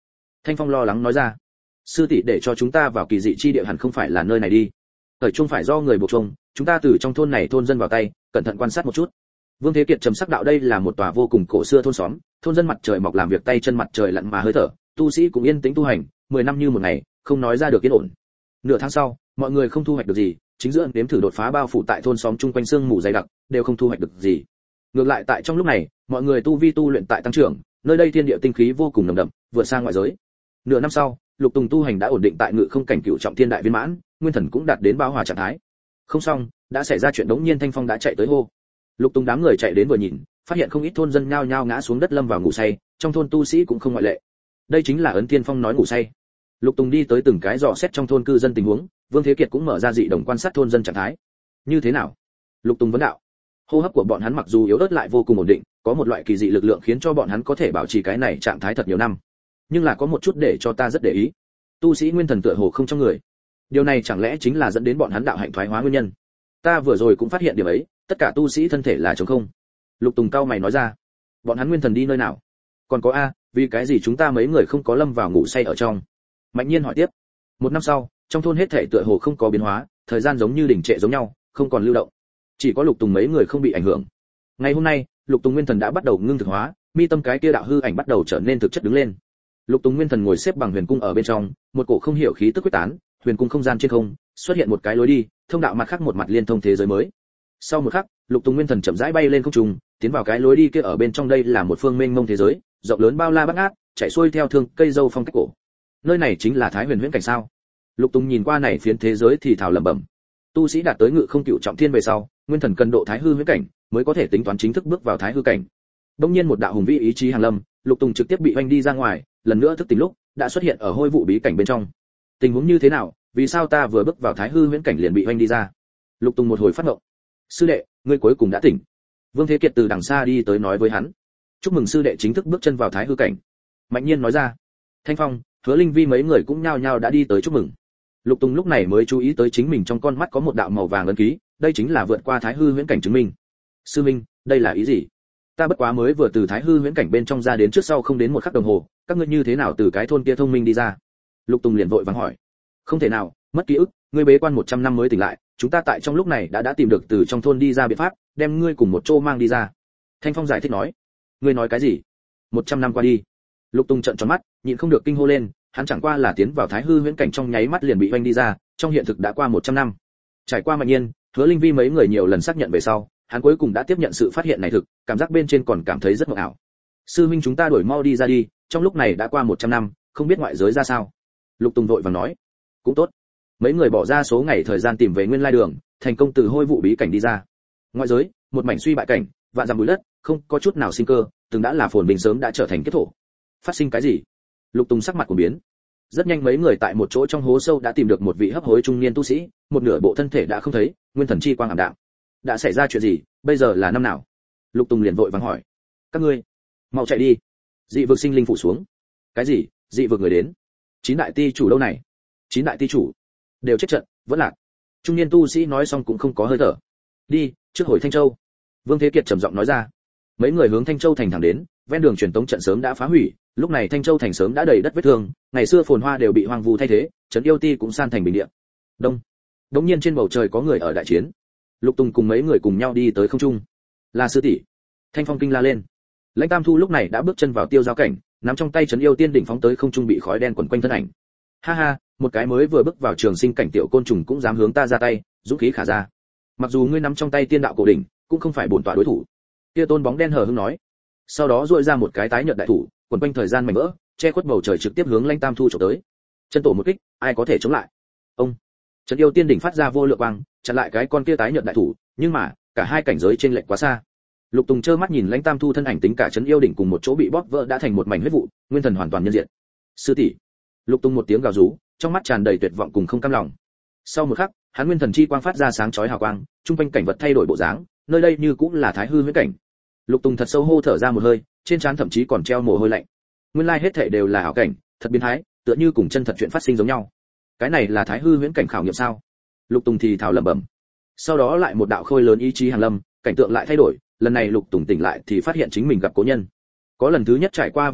Thanh Phong lo lắng nói ra. Sư tỷ để cho chúng ta vào kỳ dị chi địa hẳn không phải là nơi này đi. Thời trung phải do người buộc chung, chúng ta từ trong thôn này thôn dân vào tay, cẩn thận quan sát một chút. Vương Thế Kiệt trầm sắc đạo đây là một tòa vô cùng cổ xưa thôn xóm, thôn dân mặt trời mọc làm việc tay chân mặt trời lặn mà hơi thở, tu sĩ cũng yên tĩnh tu hành, mười năm như một ngày, không nói ra được yên ổn. Nửa tháng sau, mọi người không thu hoạch được gì, chính giữa đếm thử đột phá bao phủ tại thôn xóm chung quanh sương mù dày đặc, đều không thu hoạch được gì. Ngược lại tại trong lúc này, mọi người tu vi tu luyện tại tăng trưởng, nơi đây thiên địa tinh khí vô cùng nồng đậm, vượt sang ngoại giới. Nửa năm sau, Lục Tùng tu hành đã ổn định tại ngự không cảnh cửu trọng thiên đại viên mãn, nguyên thần cũng đạt đến bão hòa trạng thái. Không xong, đã xảy ra chuyện đống nhiên Thanh Phong đã chạy tới hô. Lục Tùng đám người chạy đến vừa nhìn, phát hiện không ít thôn dân nhao nhao ngã xuống đất lâm vào ngủ say, trong thôn tu sĩ cũng không ngoại lệ. Đây chính là Ấn Tiên Phong nói ngủ say. Lục Tùng đi tới từng cái dò xét trong thôn cư dân tình huống, Vương Thế Kiệt cũng mở ra dị đồng quan sát thôn dân trạng thái. Như thế nào? Lục Tùng vấn đạo. Hô hấp của bọn hắn mặc dù yếu ớt lại vô cùng ổn định, có một loại kỳ dị lực lượng khiến cho bọn hắn có thể bảo trì cái này trạng thái thật nhiều năm. Nhưng là có một chút để cho ta rất để ý. Tu sĩ nguyên thần tựa hồ không trong người. Điều này chẳng lẽ chính là dẫn đến bọn hắn đạo hạnh thoái hóa nguyên nhân? Ta vừa rồi cũng phát hiện điểm ấy, tất cả tu sĩ thân thể là trống không. Lục Tùng cao mày nói ra. Bọn hắn nguyên thần đi nơi nào? Còn có a, vì cái gì chúng ta mấy người không có lâm vào ngủ say ở trong? Mạnh Nhiên hỏi tiếp. Một năm sau, trong thôn hết thảy tựa hồ không có biến hóa, thời gian giống như đình trệ giống nhau, không còn lưu động. Chỉ có Lục Tùng mấy người không bị ảnh hưởng. Ngày hôm nay, Lục Tùng nguyên thần đã bắt đầu ngưng thực hóa, mi tâm cái kia đạo hư ảnh bắt đầu trở nên thực chất đứng lên. Lục Tùng nguyên thần ngồi xếp bằng huyền cung ở bên trong, một cổ không hiểu khí tức quyết tán, huyền cung không gian trên không, xuất hiện một cái lối đi, thông đạo mặt khác một mặt liên thông thế giới mới. Sau một khắc, Lục Tùng nguyên thần chậm rãi bay lên không trung, tiến vào cái lối đi kia ở bên trong đây là một phương mênh mông thế giới, rộng lớn bao la bát ngát, chảy xuôi theo thương cây dâu phong cách cổ. Nơi này chính là Thái Huyền Huyễn cảnh sao? Lục Tùng nhìn qua này phiến thế giới thì thào lẩm bẩm. Tu sĩ đạt tới ngự không cửu trọng thiên về sau, nguyên thần cần độ Thái Hư Huyễn cảnh, mới có thể tính toán chính thức bước vào Thái Hư cảnh. Đương nhiên một đạo hùng vĩ ý chí hàng lâm, Lục Tùng trực tiếp bị oanh đi ra ngoài, lần nữa thức tỉnh lúc, đã xuất hiện ở hôi vụ bí cảnh bên trong. Tình huống như thế nào, vì sao ta vừa bước vào Thái Hư Huyễn cảnh liền bị oanh đi ra? Lục Tùng một hồi phát ngộng. Sư đệ, ngươi cuối cùng đã tỉnh. Vương Thế Kiệt từ đằng xa đi tới nói với hắn. Chúc mừng sư đệ chính thức bước chân vào Thái Hư cảnh. Mạnh Nhiên nói ra. Thanh Phong, Hứa Linh Vi mấy người cũng nhao nhao đã đi tới chúc mừng. Lục Tùng lúc này mới chú ý tới chính mình trong con mắt có một đạo màu vàng ấn ký, đây chính là vượt qua Thái Hư Huyễn cảnh chứng minh. Sư minh, đây là ý gì? Ta bất quá mới vừa từ Thái Hư Huyễn cảnh bên trong ra đến trước sau không đến một khắc đồng hồ, các ngươi như thế nào từ cái thôn kia thông minh đi ra? Lục Tùng liền vội vàng hỏi. Không thể nào, mất ký ức, ngươi bế quan một trăm năm mới tỉnh lại, chúng ta tại trong lúc này đã đã tìm được từ trong thôn đi ra biện pháp, đem ngươi cùng một chỗ mang đi ra. Thanh Phong giải thích nói. Ngươi nói cái gì? một trăm năm qua đi. Lục Tùng trợn tròn mắt, nhịn không được kinh hô lên, hắn chẳng qua là tiến vào Thái Hư Huyễn cảnh trong nháy mắt liền bị oanh đi ra, trong hiện thực đã qua một trăm năm. Trải qua Mạnh Nhiên, Hứa Linh Vi mấy người nhiều lần xác nhận về sau, hắn cuối cùng đã tiếp nhận sự phát hiện này thực, cảm giác bên trên còn cảm thấy rất mộng ảo. Sư huynh chúng ta đổi mau đi ra đi, trong lúc này đã qua một trăm năm, không biết ngoại giới ra sao. Lục Tùng vội vàng nói. Cũng tốt. Mấy người bỏ ra số ngày thời gian tìm về nguyên lai đường, thành công từ hôi vụ bí cảnh đi ra. Ngoại giới, một mảnh suy bại cảnh, vạn dặm bụi đất, không có chút nào sinh cơ, từng đã là phồn bình sớm đã trở thành kết thổ. Phát sinh cái gì? Lục Tùng sắc mặt của biến. Rất nhanh mấy người tại một chỗ trong hố sâu đã tìm được một vị hấp hối trung niên tu sĩ, một nửa bộ thân thể đã không thấy, nguyên thần chi quang ảm đạm. Đã xảy ra chuyện gì, bây giờ là năm nào? Lục Tùng liền vội vàng hỏi. Các ngươi, mau chạy đi. Dị vực sinh linh phủ xuống. Cái gì? Dị vực người đến? Chín đại ti chủ đâu này? Chín đại ti chủ đều chết trận, vẫn lạc. Trung niên tu sĩ nói xong cũng không có hơi thở. Đi, trước hồi Thanh Châu. Vương Thế Kiệt trầm giọng nói ra. Mấy người hướng Thanh Châu thành thẳng đến, ven đường truyền tống trận sớm đã phá hủy, lúc này Thanh Châu thành sớm đã đầy đất vết thương, ngày xưa phồn hoa đều bị hoang vu thay thế, trấn yêu ti cũng san thành bình địa. Đông, đống nhiên trên bầu trời có người ở đại chiến. Lục Tùng cùng mấy người cùng nhau đi tới không trung. Là sư tỷ. Thanh Phong kinh la lên. Lãnh Tam Thu lúc này đã bước chân vào tiêu giao cảnh, nắm trong tay trấn yêu tiên đỉnh phóng tới không trung bị khói đen quấn quanh thân ảnh. Ha ha, một cái mới vừa bước vào trường sinh cảnh tiểu côn trùng cũng dám hướng ta ra tay, dũng khí khả ra. Mặc dù ngươi nắm trong tay tiên đạo cổ đỉnh, cũng không phải bổn tọa đối thủ. Kia tôn bóng đen hờ hững nói. Sau đó duỗi ra một cái tái nhợt đại thủ, quấn quanh thời gian mảnh vỡ, che khuất bầu trời trực tiếp hướng Lãnh Tam Thu chụp tới. Chân tổ một kích, ai có thể chống lại? Ông. Trấn yêu tiên đỉnh phát ra vô lượng quang, chặn lại cái con kia tái nhợt đại thủ, nhưng mà, cả hai cảnh giới trên lệch quá xa. Lục Tùng trơ mắt nhìn Lãnh Tam Thu thân ảnh tính cả trấn yêu đỉnh cùng một chỗ bị bóp vỡ đã thành một mảnh huyết vụ, nguyên thần hoàn toàn nhân diện. Sư tỷ. Lục Tùng một tiếng gào rú, trong mắt tràn đầy tuyệt vọng cùng không cam lòng. Sau một khắc, hắn nguyên thần chi quang phát ra sáng chói hào quang, trung quanh cảnh vật thay đổi bộ dáng, nơi đây như cũng là Thái Hư Huyễn cảnh. Lục Tùng thật sâu hô thở ra một hơi, trên trán thậm chí còn treo mồ hôi lạnh. Nguyên lai hết thảy đều là ảo cảnh, thật biến thái, tựa như cùng chân thật chuyện phát sinh giống nhau. Cái này là Thái Hư Huyễn cảnh khảo nghiệm sao? Lục Tùng thì thào lẩm bẩm. Sau đó lại một đạo khôi lớn ý chí hàng lâm, cảnh tượng lại thay đổi, lần này Lục Tùng tỉnh lại thì phát hiện chính mình gặp cố nhân. Có lần thứ nhất trải qua về sau,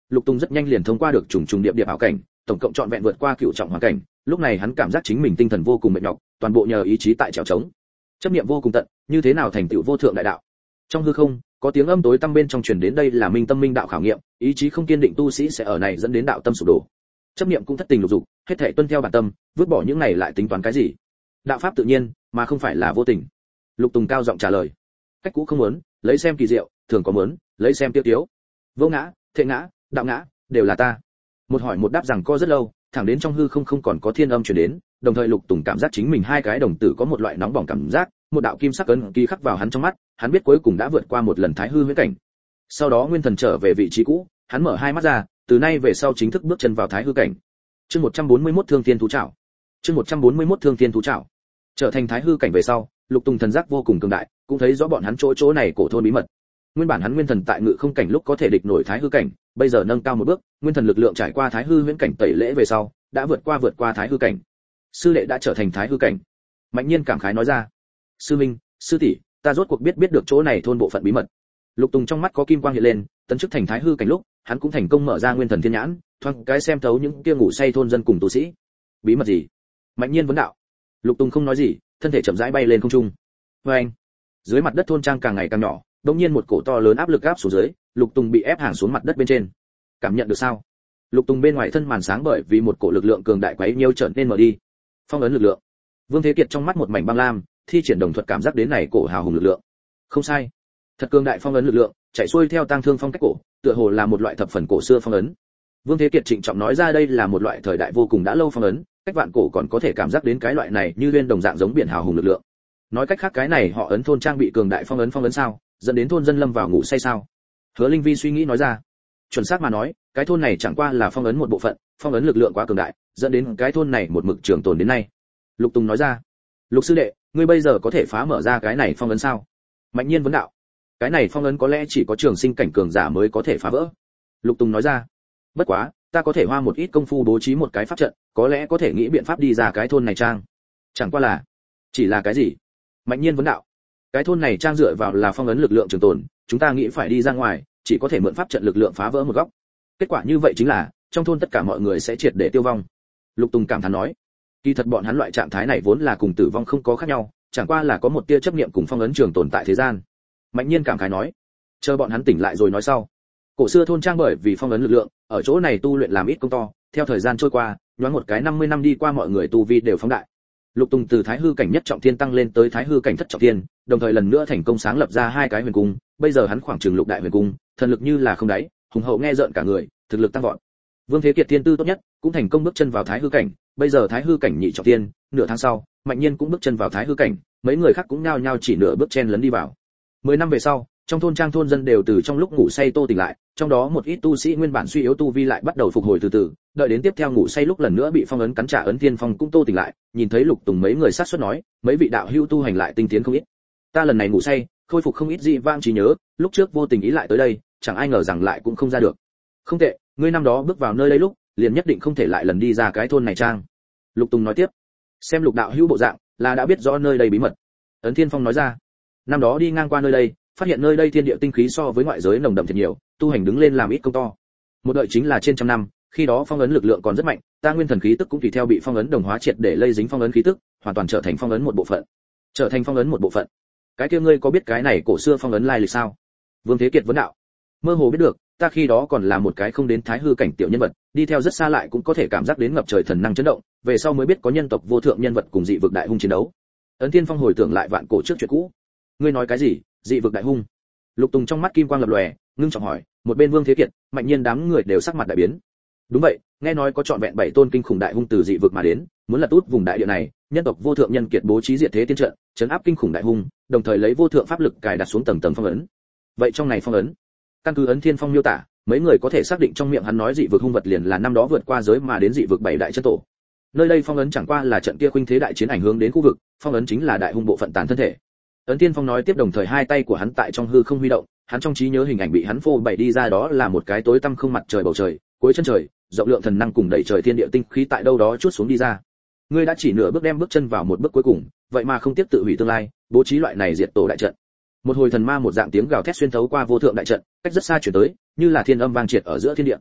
Lục Tùng rất nhanh liền thông qua được trùng trùng điệp điệp ảo cảnh, tổng cộng trọn vẹn vượt qua cửu trọng hoàn cảnh, lúc này hắn cảm giác chính mình tinh thần vô cùng mệt nhọc, toàn bộ nhờ ý chí tại trèo trống. Chấp niệm vô cùng tận, như thế nào thành tựu vô thượng đại đạo. Trong hư không, có tiếng âm tối tăm bên trong truyền đến, đây là minh tâm minh đạo khảo nghiệm, ý chí không kiên định tu sĩ sẽ ở này dẫn đến đạo tâm sụp đổ. Chấp niệm cũng thất tình lục dục, hết thảy tuân theo bản tâm, vứt bỏ những này lại tính toán cái gì? Đạo pháp tự nhiên, mà không phải là vô tình. Lục Tùng cao giọng trả lời. Cách cũ không muốn, lấy xem kỳ diệu, thường có muốn, lấy xem tiêu tiếu. Vô ngã, thệ ngã, đạo ngã, đều là ta. Một hỏi một đáp rằng co rất lâu, thẳng đến trong hư không không còn có thiên âm truyền đến, đồng thời Lục Tùng cảm giác chính mình hai cái đồng tử có một loại nóng bỏng cảm giác, một đạo kim sắc ấn ký khắc vào hắn trong mắt, hắn biết cuối cùng đã vượt qua một lần thái hư huyễn cảnh. Sau đó nguyên thần trở về vị trí cũ, hắn mở hai mắt ra, từ nay về sau chính thức bước chân vào thái hư cảnh. Chương một trăm bốn mươi mốt Thương Thiên Thú Trảo. Chương một trăm bốn mươi mốt Thương Thiên Thú Trảo. Trở thành thái hư cảnh về sau, Lục Tùng thần giác vô cùng cường đại, cũng thấy rõ bọn hắn chỗ chỗ này cổ thôn bí mật. Nguyên bản hắn nguyên thần tại ngự không cảnh lúc có thể địch nổi thái hư cảnh, bây giờ nâng cao một bước, nguyên thần lực lượng trải qua thái hư huyễn cảnh tẩy lễ về sau, đã vượt qua vượt qua thái hư cảnh. Sư đệ đã trở thành thái hư cảnh. Mạnh Nhiên cảm khái nói ra. Sư minh, sư tỷ, ta rốt cuộc biết biết được chỗ này thôn bộ phận bí mật. Lục Tùng trong mắt có kim quang hiện lên, tấn chức thành thái hư cảnh lúc, hắn cũng thành công mở ra nguyên thần thiên nhãn, thoáng cái xem thấu những kia ngủ say thôn dân cùng tu sĩ. Bí mật gì? Mạnh Nhiên vấn đạo. Lục Tùng không nói gì, thân thể chậm rãi bay lên không trung. Oeng! Dưới mặt đất thôn trang càng ngày càng nhỏ, đột nhiên một cổ to lớn áp lực áp xuống dưới, Lục Tùng bị ép hàng xuống mặt đất bên trên. Cảm nhận được sao? Lục Tùng bên ngoài thân màn sáng bởi vì một cổ lực lượng cường đại quấy nhiễu trở nên mở đi. Phong ấn lực lượng. Vương Thế Kiệt trong mắt một mảnh băng lam, thi triển đồng thuật cảm giác đến này cổ hào hùng lực lượng. Không sai, thật cường đại phong ấn lực lượng, chạy xuôi theo tang thương phong cách cổ, tựa hồ là một loại thập phần cổ xưa phong ấn. Vương Thế Kiệt trịnh trọng nói ra đây là một loại thời đại vô cùng đã lâu phong ấn, cách vạn cổ còn có thể cảm giác đến cái loại này như liên đồng dạng giống biển hào hùng lực lượng. Nói cách khác cái này họ ấn thôn trang bị cường đại phong ấn phong ấn sao, dẫn đến thôn dân lâm vào ngủ say sao? Hứa Linh Vi suy nghĩ nói ra. Chuẩn xác mà nói, cái thôn này chẳng qua là phong ấn một bộ phận, phong ấn lực lượng quá cường đại, dẫn đến cái thôn này một mực trường tồn đến nay. Lục Tùng nói ra. Lục sư đệ, ngươi bây giờ có thể phá mở ra cái này phong ấn sao? Mạnh Nhiên vấn đạo. Cái này phong ấn có lẽ chỉ có trường sinh cảnh cường giả mới có thể phá vỡ. Lục Tùng nói ra. Bất quá, ta có thể hoa một ít công phu bố trí một cái pháp trận, có lẽ có thể nghĩ biện pháp đi ra cái thôn này trang. Chẳng qua là, chỉ là cái gì? Mạnh Nhiên vấn đạo. Cái thôn này trang dựa vào là phong ấn lực lượng trường tồn, chúng ta nghĩ phải đi ra ngoài, chỉ có thể mượn pháp trận lực lượng phá vỡ một góc. Kết quả như vậy chính là, trong thôn tất cả mọi người sẽ triệt để tiêu vong. Lục Tùng cảm thán nói. Kỳ thật bọn hắn loại trạng thái này vốn là cùng tử vong không có khác nhau, chẳng qua là có một tia chấp niệm cùng phong ấn trường tồn tại thế gian. Mạnh Nhiên cảm khái nói. Chờ bọn hắn tỉnh lại rồi nói sau. Cổ xưa thôn trang bởi vì phong ấn lực lượng, ở chỗ này tu luyện làm ít công to, theo thời gian trôi qua, nhoáng một cái năm mươi năm đi qua mọi người tu vi đều phóng đại. Lục Tùng từ thái hư cảnh nhất trọng thiên tăng lên tới thái hư cảnh thất trọng thiên, đồng thời lần nữa thành công sáng lập ra hai cái huyền cung, bây giờ hắn khoảng chừng lục đại huyền cung, thần lực như là không đáy, hùng hậu nghe rợn cả người, thực lực tăng vọt. Vương Thế Kiệt thiên tư tốt nhất, cũng thành công bước chân vào thái hư cảnh, bây giờ thái hư cảnh nhị trọng thiên, nửa tháng sau, Mạnh Nhiên cũng bước chân vào thái hư cảnh, mấy người khác cũng nhao nhao chỉ nửa bước chen lấn đi vào. Mười năm về sau, trong thôn trang thôn dân đều từ trong lúc ngủ say tô tỉnh lại, trong đó một ít tu sĩ nguyên bản suy yếu tu vi lại bắt đầu phục hồi từ từ, đợi đến tiếp theo ngủ say lúc lần nữa bị phong ấn cắn trả ấn thiên phong cũng tô tỉnh lại, nhìn thấy Lục Tùng mấy người sát xuất nói, mấy vị đạo hữu tu hành lại tinh tiến không ít. Ta lần này ngủ say, khôi phục không ít dị vang trí nhớ, lúc trước vô tình ý lại tới đây, chẳng ai ngờ rằng lại cũng không ra được. Không tệ, ngươi năm đó bước vào nơi đây lúc, liền nhất định không thể lại lần đi ra cái thôn này trang. Lục Tùng nói tiếp. Xem Lục đạo hữu bộ dạng, là đã biết rõ nơi đây bí mật. Ấn Thiên Phong nói ra. Năm đó đi ngang qua nơi đây, phát hiện nơi đây thiên địa tinh khí so với ngoại giới nồng đậm thiệt nhiều, tu hành đứng lên làm ít công to. Một đợi chính là trên trăm năm, khi đó phong ấn lực lượng còn rất mạnh, ta nguyên thần khí tức cũng tùy theo bị phong ấn đồng hóa triệt để lây dính phong ấn khí tức, hoàn toàn trở thành phong ấn một bộ phận. Trở thành phong ấn một bộ phận. Cái kia ngươi có biết cái này cổ xưa phong ấn lai lịch sao? Vương Thế Kiệt vấn đạo. Mơ hồ biết được, ta khi đó còn là một cái không đến thái hư cảnh tiểu nhân vật, đi theo rất xa lại cũng có thể cảm giác đến ngập trời thần năng chấn động, về sau mới biết có nhân tộc vô thượng nhân vật cùng dị vực đại hung chiến đấu. Ấn Thiên Phong hồi tưởng lại vạn cổ trước chuyện cũ. Ngươi nói cái gì? Dị vực đại hung? Lục Tùng trong mắt kim quang lập lòe, ngưng trọng hỏi, một bên Vương Thế Kiệt, Mạnh Nhiên đám người đều sắc mặt đại biến. Đúng vậy, nghe nói có trọn vẹn bảy tôn kinh khủng đại hung từ dị vực mà đến, muốn lật út vùng đại địa này, nhân tộc vô thượng nhân kiệt bố trí diệt thế tiên trận, trấn áp kinh khủng đại hung, đồng thời lấy vô thượng pháp lực cài đặt xuống tầng tầng phong ấn. Vậy trong này phong ấn, căn cứ Ấn Thiên Phong miêu tả, mấy người có thể xác định trong miệng hắn nói dị vực hung vật liền là năm đó vượt qua giới mà đến dị vực bảy đại chân tổ. Nơi đây phong ấn chẳng qua là trận kia khuynh thế đại chiến ảnh hưởng đến khu vực, phong ấn chính là đại hung bộ phận tàn thân thể. Ấn Thiên Phong nói tiếp, đồng thời hai tay của hắn tại trong hư không huy động, hắn trong trí nhớ hình ảnh bị hắn phô bày đi ra, đó là một cái tối tăm không mặt trời bầu trời, cuối chân trời, rộng lượng thần năng cùng đẩy trời thiên địa tinh khí tại đâu đó chuốt xuống đi ra. Ngươi đã chỉ nửa bước đem bước chân vào một bước cuối cùng, vậy mà không tiếp tự hủy tương lai, bố trí loại này diệt tổ đại trận. Một hồi thần ma một dạng tiếng gào thét xuyên thấu qua vô thượng đại trận, cách rất xa truyền tới, như là thiên âm vang triệt ở giữa thiên địa.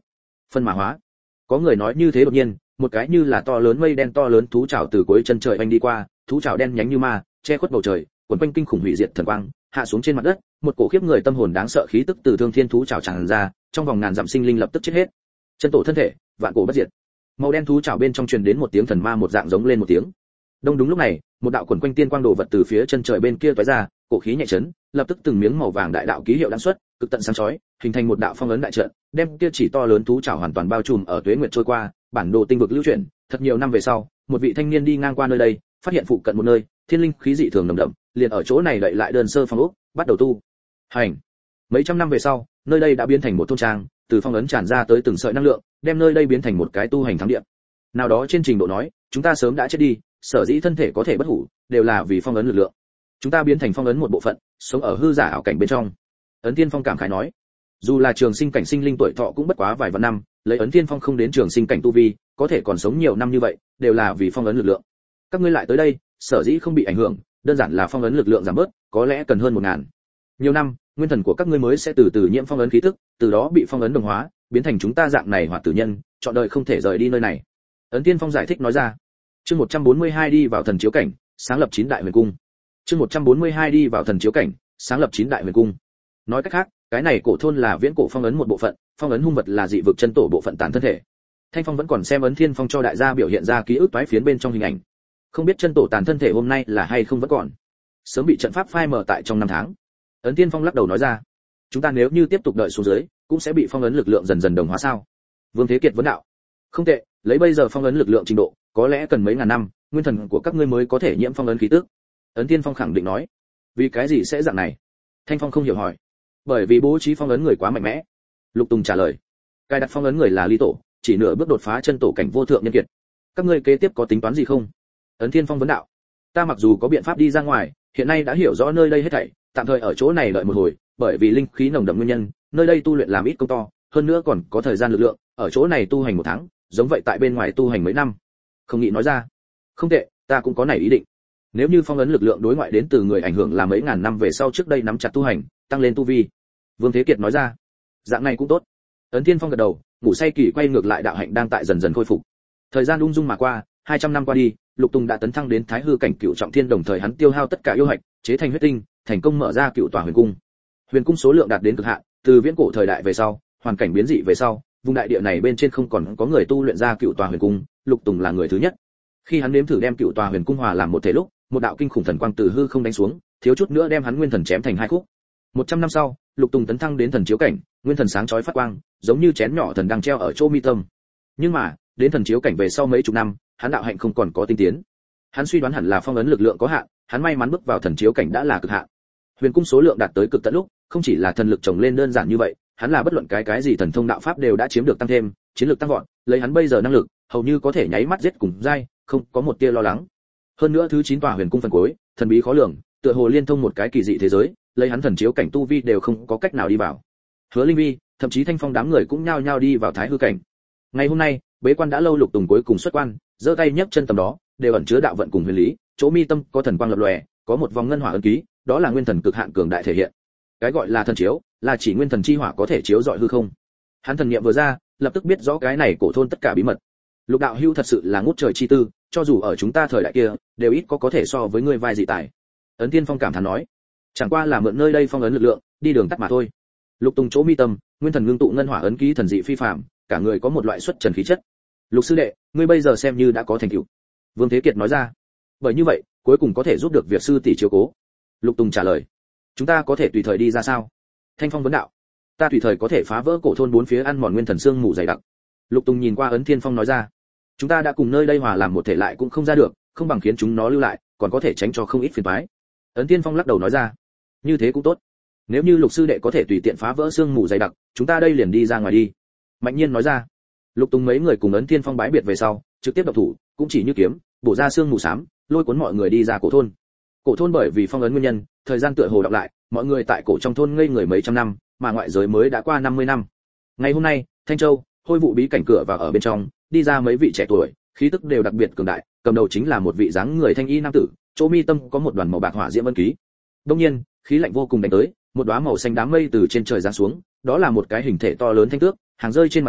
Phân mà hóa. Có người nói như thế đột nhiên, một cái như là to lớn mây đen to lớn thú trảo từ cuối chân trời anh đi qua, thú trảo đen nhánh như ma, che khuất bầu trời, quấn quanh kinh khủng hủy diệt thần quang, hạ xuống trên mặt đất, một cổ khiếp người tâm hồn đáng sợ khí tức từ thương thiên thú trảo tràn ra, trong vòng ngàn dặm sinh linh lập tức chết hết. Chân tổ thân thể, vạn cổ bất diệt. Màu đen thú trảo bên trong truyền đến một tiếng thần ma một dạng giống lên một tiếng. Đông đúng lúc này, một đạo quần quanh tiên quang đồ vật từ phía chân trời bên kia tóe ra, cổ khí nhẹ chấn, lập tức từng miếng màu vàng đại đạo ký hiệu đang xuất, cực tận sáng chói, hình thành một đạo phong ấn đại trận, đem kia chỉ to lớn thú trảo hoàn toàn bao trùm ở tuế nguyệt trôi qua, bản đồ tinh vực lưu chuyển, thật nhiều năm về sau, một vị thanh niên đi ngang qua nơi đây, phát hiện phụ cận một nơi, thiên linh khí dị thường nồng đậm, liền ở chỗ này đậy lại đơn sơ phong ốc, bắt đầu tu hành. Mấy trăm năm về sau, nơi đây đã biến thành một thôn trang, từ phong ấn tràn ra tới từng sợi năng lượng, đem nơi đây biến thành một cái tu hành thắng địa. Nào đó trên trình độ nói, chúng ta sớm đã chết đi, sở dĩ thân thể có thể bất hủ, đều là vì phong ấn lực lượng. Chúng ta biến thành phong ấn một bộ phận, sống ở hư giả ảo cảnh bên trong. Ấn Tiên Phong cảm khái nói, dù là trường sinh cảnh sinh linh tuổi thọ cũng bất quá vài vạn năm, lấy Ấn Tiên Phong không đến trường sinh cảnh tu vi, có thể còn sống nhiều năm như vậy, đều là vì phong ấn lực lượng. Các ngươi lại tới đây, sở dĩ không bị ảnh hưởng, đơn giản là phong ấn lực lượng giảm bớt, có lẽ cần hơn một ngàn nhiều năm, nguyên thần của các ngươi mới sẽ từ từ nhiễm phong ấn khí tức, từ đó bị phong ấn đồng hóa, biến thành chúng ta dạng này hoạt tử nhân, chọn đời không thể rời đi nơi này. Ấn Tiên Phong giải thích nói ra. Chương một trăm bốn mươi hai đi vào thần chiếu cảnh, sáng lập chín đại huyền cung. Chương một trăm bốn mươi hai đi vào thần chiếu cảnh, sáng lập chín đại huyền cung. Nói cách khác, cái này cổ thôn là viễn cổ phong ấn một bộ phận, phong ấn hung vật là dị vực chân tổ bộ phận tàn thân thể. Thanh Phong vẫn còn xem Ấn Thiên Phong cho đại gia biểu hiện ra ký ức toái phiến bên trong hình ảnh. Không biết chân tổ tàn thân thể hôm nay là hay không vẫn còn. Sớm bị trận pháp phai mờ tại trong năm tháng. Ấn Thiên Phong lắc đầu nói ra, chúng ta nếu như tiếp tục đợi xuống dưới, cũng sẽ bị phong ấn lực lượng dần dần đồng hóa sao? Vương Thế Kiệt vấn đạo. Không tệ, lấy bây giờ phong ấn lực lượng trình độ, có lẽ cần mấy ngàn năm, nguyên thần của các ngươi mới có thể nhiễm phong ấn khí tức. Ấn Thiên Phong khẳng định nói. Vì cái gì sẽ dạng này? Thanh Phong không hiểu hỏi. Bởi vì bố trí phong ấn người quá mạnh mẽ. Lục Tùng trả lời. Cài đặt phong ấn người là Ly Tổ, chỉ nửa bước đột phá chân tổ cảnh vô thượng nhân kiệt. Các ngươi kế tiếp có tính toán gì không? Ấn Thiên Phong vấn đạo. Ta mặc dù có biện pháp đi ra ngoài, hiện nay đã hiểu rõ nơi đây hết thảy, tạm thời ở chỗ này đợi một hồi, bởi vì linh khí nồng đậm nguyên nhân, nơi đây tu luyện làm ít công to, hơn nữa còn có thời gian lực lượng, ở chỗ này tu hành một tháng, giống vậy tại bên ngoài tu hành mấy năm. Không nghĩ nói ra. Không tệ, ta cũng có này ý định. Nếu như phong ấn lực lượng đối ngoại đến từ người ảnh hưởng là mấy ngàn năm về sau trước đây nắm chặt tu hành, tăng lên tu vi. Vương Thế Kiệt nói ra. Dạng này cũng tốt. Ấn Thiên Phong gật đầu, ngủ say kỳ quay ngược lại đạo hạnh đang tại dần dần khôi phục. Thời gian ung dung mà qua, hai trăm năm qua đi, Lục Tùng đã tấn thăng đến Thái hư cảnh cựu trọng thiên, đồng thời hắn tiêu hao tất cả yêu hạch, chế thành huyết tinh, thành công mở ra cựu tòa huyền cung. Huyền cung số lượng đạt đến cực hạn, từ viễn cổ thời đại về sau, hoàn cảnh biến dị về sau, vùng đại địa này bên trên không còn có người tu luyện ra cựu tòa huyền cung, Lục Tùng là người thứ nhất. Khi hắn nếm thử đem cựu tòa huyền cung hòa làm một thể lúc, một đạo kinh khủng thần quang từ hư không đánh xuống, thiếu chút nữa đem hắn nguyên thần chém thành hai khúc. một trăm năm sau, Lục Tùng tấn thăng đến thần chiếu cảnh, nguyên thần sáng chói phát quang, giống như chén nhỏ thần đang treo ở chỗ mi tâm. Nhưng mà, đến thần chiếu cảnh về sau mấy chục năm, hắn đạo hạnh không còn có tinh tiến. Hắn suy đoán hẳn là phong ấn lực lượng có hạn, hắn may mắn bước vào thần chiếu cảnh đã là cực hạn. Huyền cung số lượng đạt tới cực tận lúc, không chỉ là thần lực chồng lên đơn giản như vậy, hắn là bất luận cái cái gì thần thông đạo pháp đều đã chiếm được tăng thêm, chiến lược tăng vọt, lấy hắn bây giờ năng lực, hầu như có thể nháy mắt giết cùng giai, không có một tia lo lắng. Hơn nữa thứ chín tòa huyền cung phần cuối, thần bí khó lường, tựa hồ liên thông một cái kỳ dị thế giới, lấy hắn thần chiếu cảnh tu vi đều không có cách nào đi vào. Hứa Linh Vi, thậm chí Thanh Phong đám người cũng nhao nhao đi vào thái hư cảnh. Ngày hôm nay, bế quan đã lâu, Lục Tùng cuối cùng xuất quan, giơ tay nhấc chân tầm đó, đều ẩn chứa đạo vận cùng huyền lý, chỗ mi tâm có thần quang lập lòe, có một vòng ngân hỏa ấn ký, đó là nguyên thần cực hạn cường đại thể hiện. Cái gọi là thần chiếu, là chỉ nguyên thần chi hỏa có thể chiếu rọi hư không. Hắn thần niệm vừa ra, lập tức biết rõ cái này cổ thôn tất cả bí mật. Lục đạo hưu thật sự là ngút trời chi tư, cho dù ở chúng ta thời đại kia, đều ít có có thể so với ngươi vai dị tài. Ấn Tiên Phong cảm thán nói, chẳng qua là mượn nơi đây phong ấn lực lượng, đi đường tắt mà thôi. Lục Tùng chỗ mi tâm, nguyên thần ngưng tụ ngân hỏa ấn ký thần dị phi phàm, cả người có một loại xuất trần khí chất. Lục sư đệ, ngươi bây giờ xem như đã có thành tựu. Vương Thế Kiệt nói ra. Bởi như vậy, cuối cùng có thể giúp được việc sư tỷ chiếu cố. Lục Tùng trả lời. Chúng ta có thể tùy thời đi ra sao? Thanh Phong vấn đạo. Ta tùy thời có thể phá vỡ cổ thôn bốn phía ăn mòn nguyên thần xương mù dày đặc. Lục Tùng nhìn qua Ấn Thiên Phong nói ra. Chúng ta đã cùng nơi đây hòa làm một thể lại cũng không ra được, không bằng khiến chúng nó lưu lại, còn có thể tránh cho không ít phiền toái. Ấn Thiên Phong lắc đầu nói ra. Như thế cũng tốt. Nếu như Lục sư đệ có thể tùy tiện phá vỡ xương mù dày đặc, chúng ta đây liền đi ra ngoài đi. Mạnh Nhiên nói ra. Lục Tùng mấy người cùng Ấn Thiên Phong bái biệt về sau, trực tiếp động thủ, cũng chỉ như kiếm, bổ ra xương mù xám, lôi cuốn mọi người đi ra cổ thôn. Cổ thôn bởi vì phong ấn nguyên nhân, thời gian tựa hồ đọc lại, mọi người tại cổ trong thôn ngây người mấy trăm năm, mà ngoại giới mới đã qua năm mươi năm. Ngày hôm nay, Thanh Châu, Hôi vụ bí cảnh cửa và ở bên trong, đi ra mấy vị trẻ tuổi, khí tức đều đặc biệt cường đại, cầm đầu chính là một vị dáng người thanh y nam tử, chỗ mi tâm có một đoàn màu bạc hỏa diễm ấn ký. Đương nhiên, khí lạnh vô cùng đánh tới, một đóa màu xanh đám mây từ trên trời giáng xuống, đó là một cái hình thể to lớn thanh tước, hàng rơi trên mặt đất,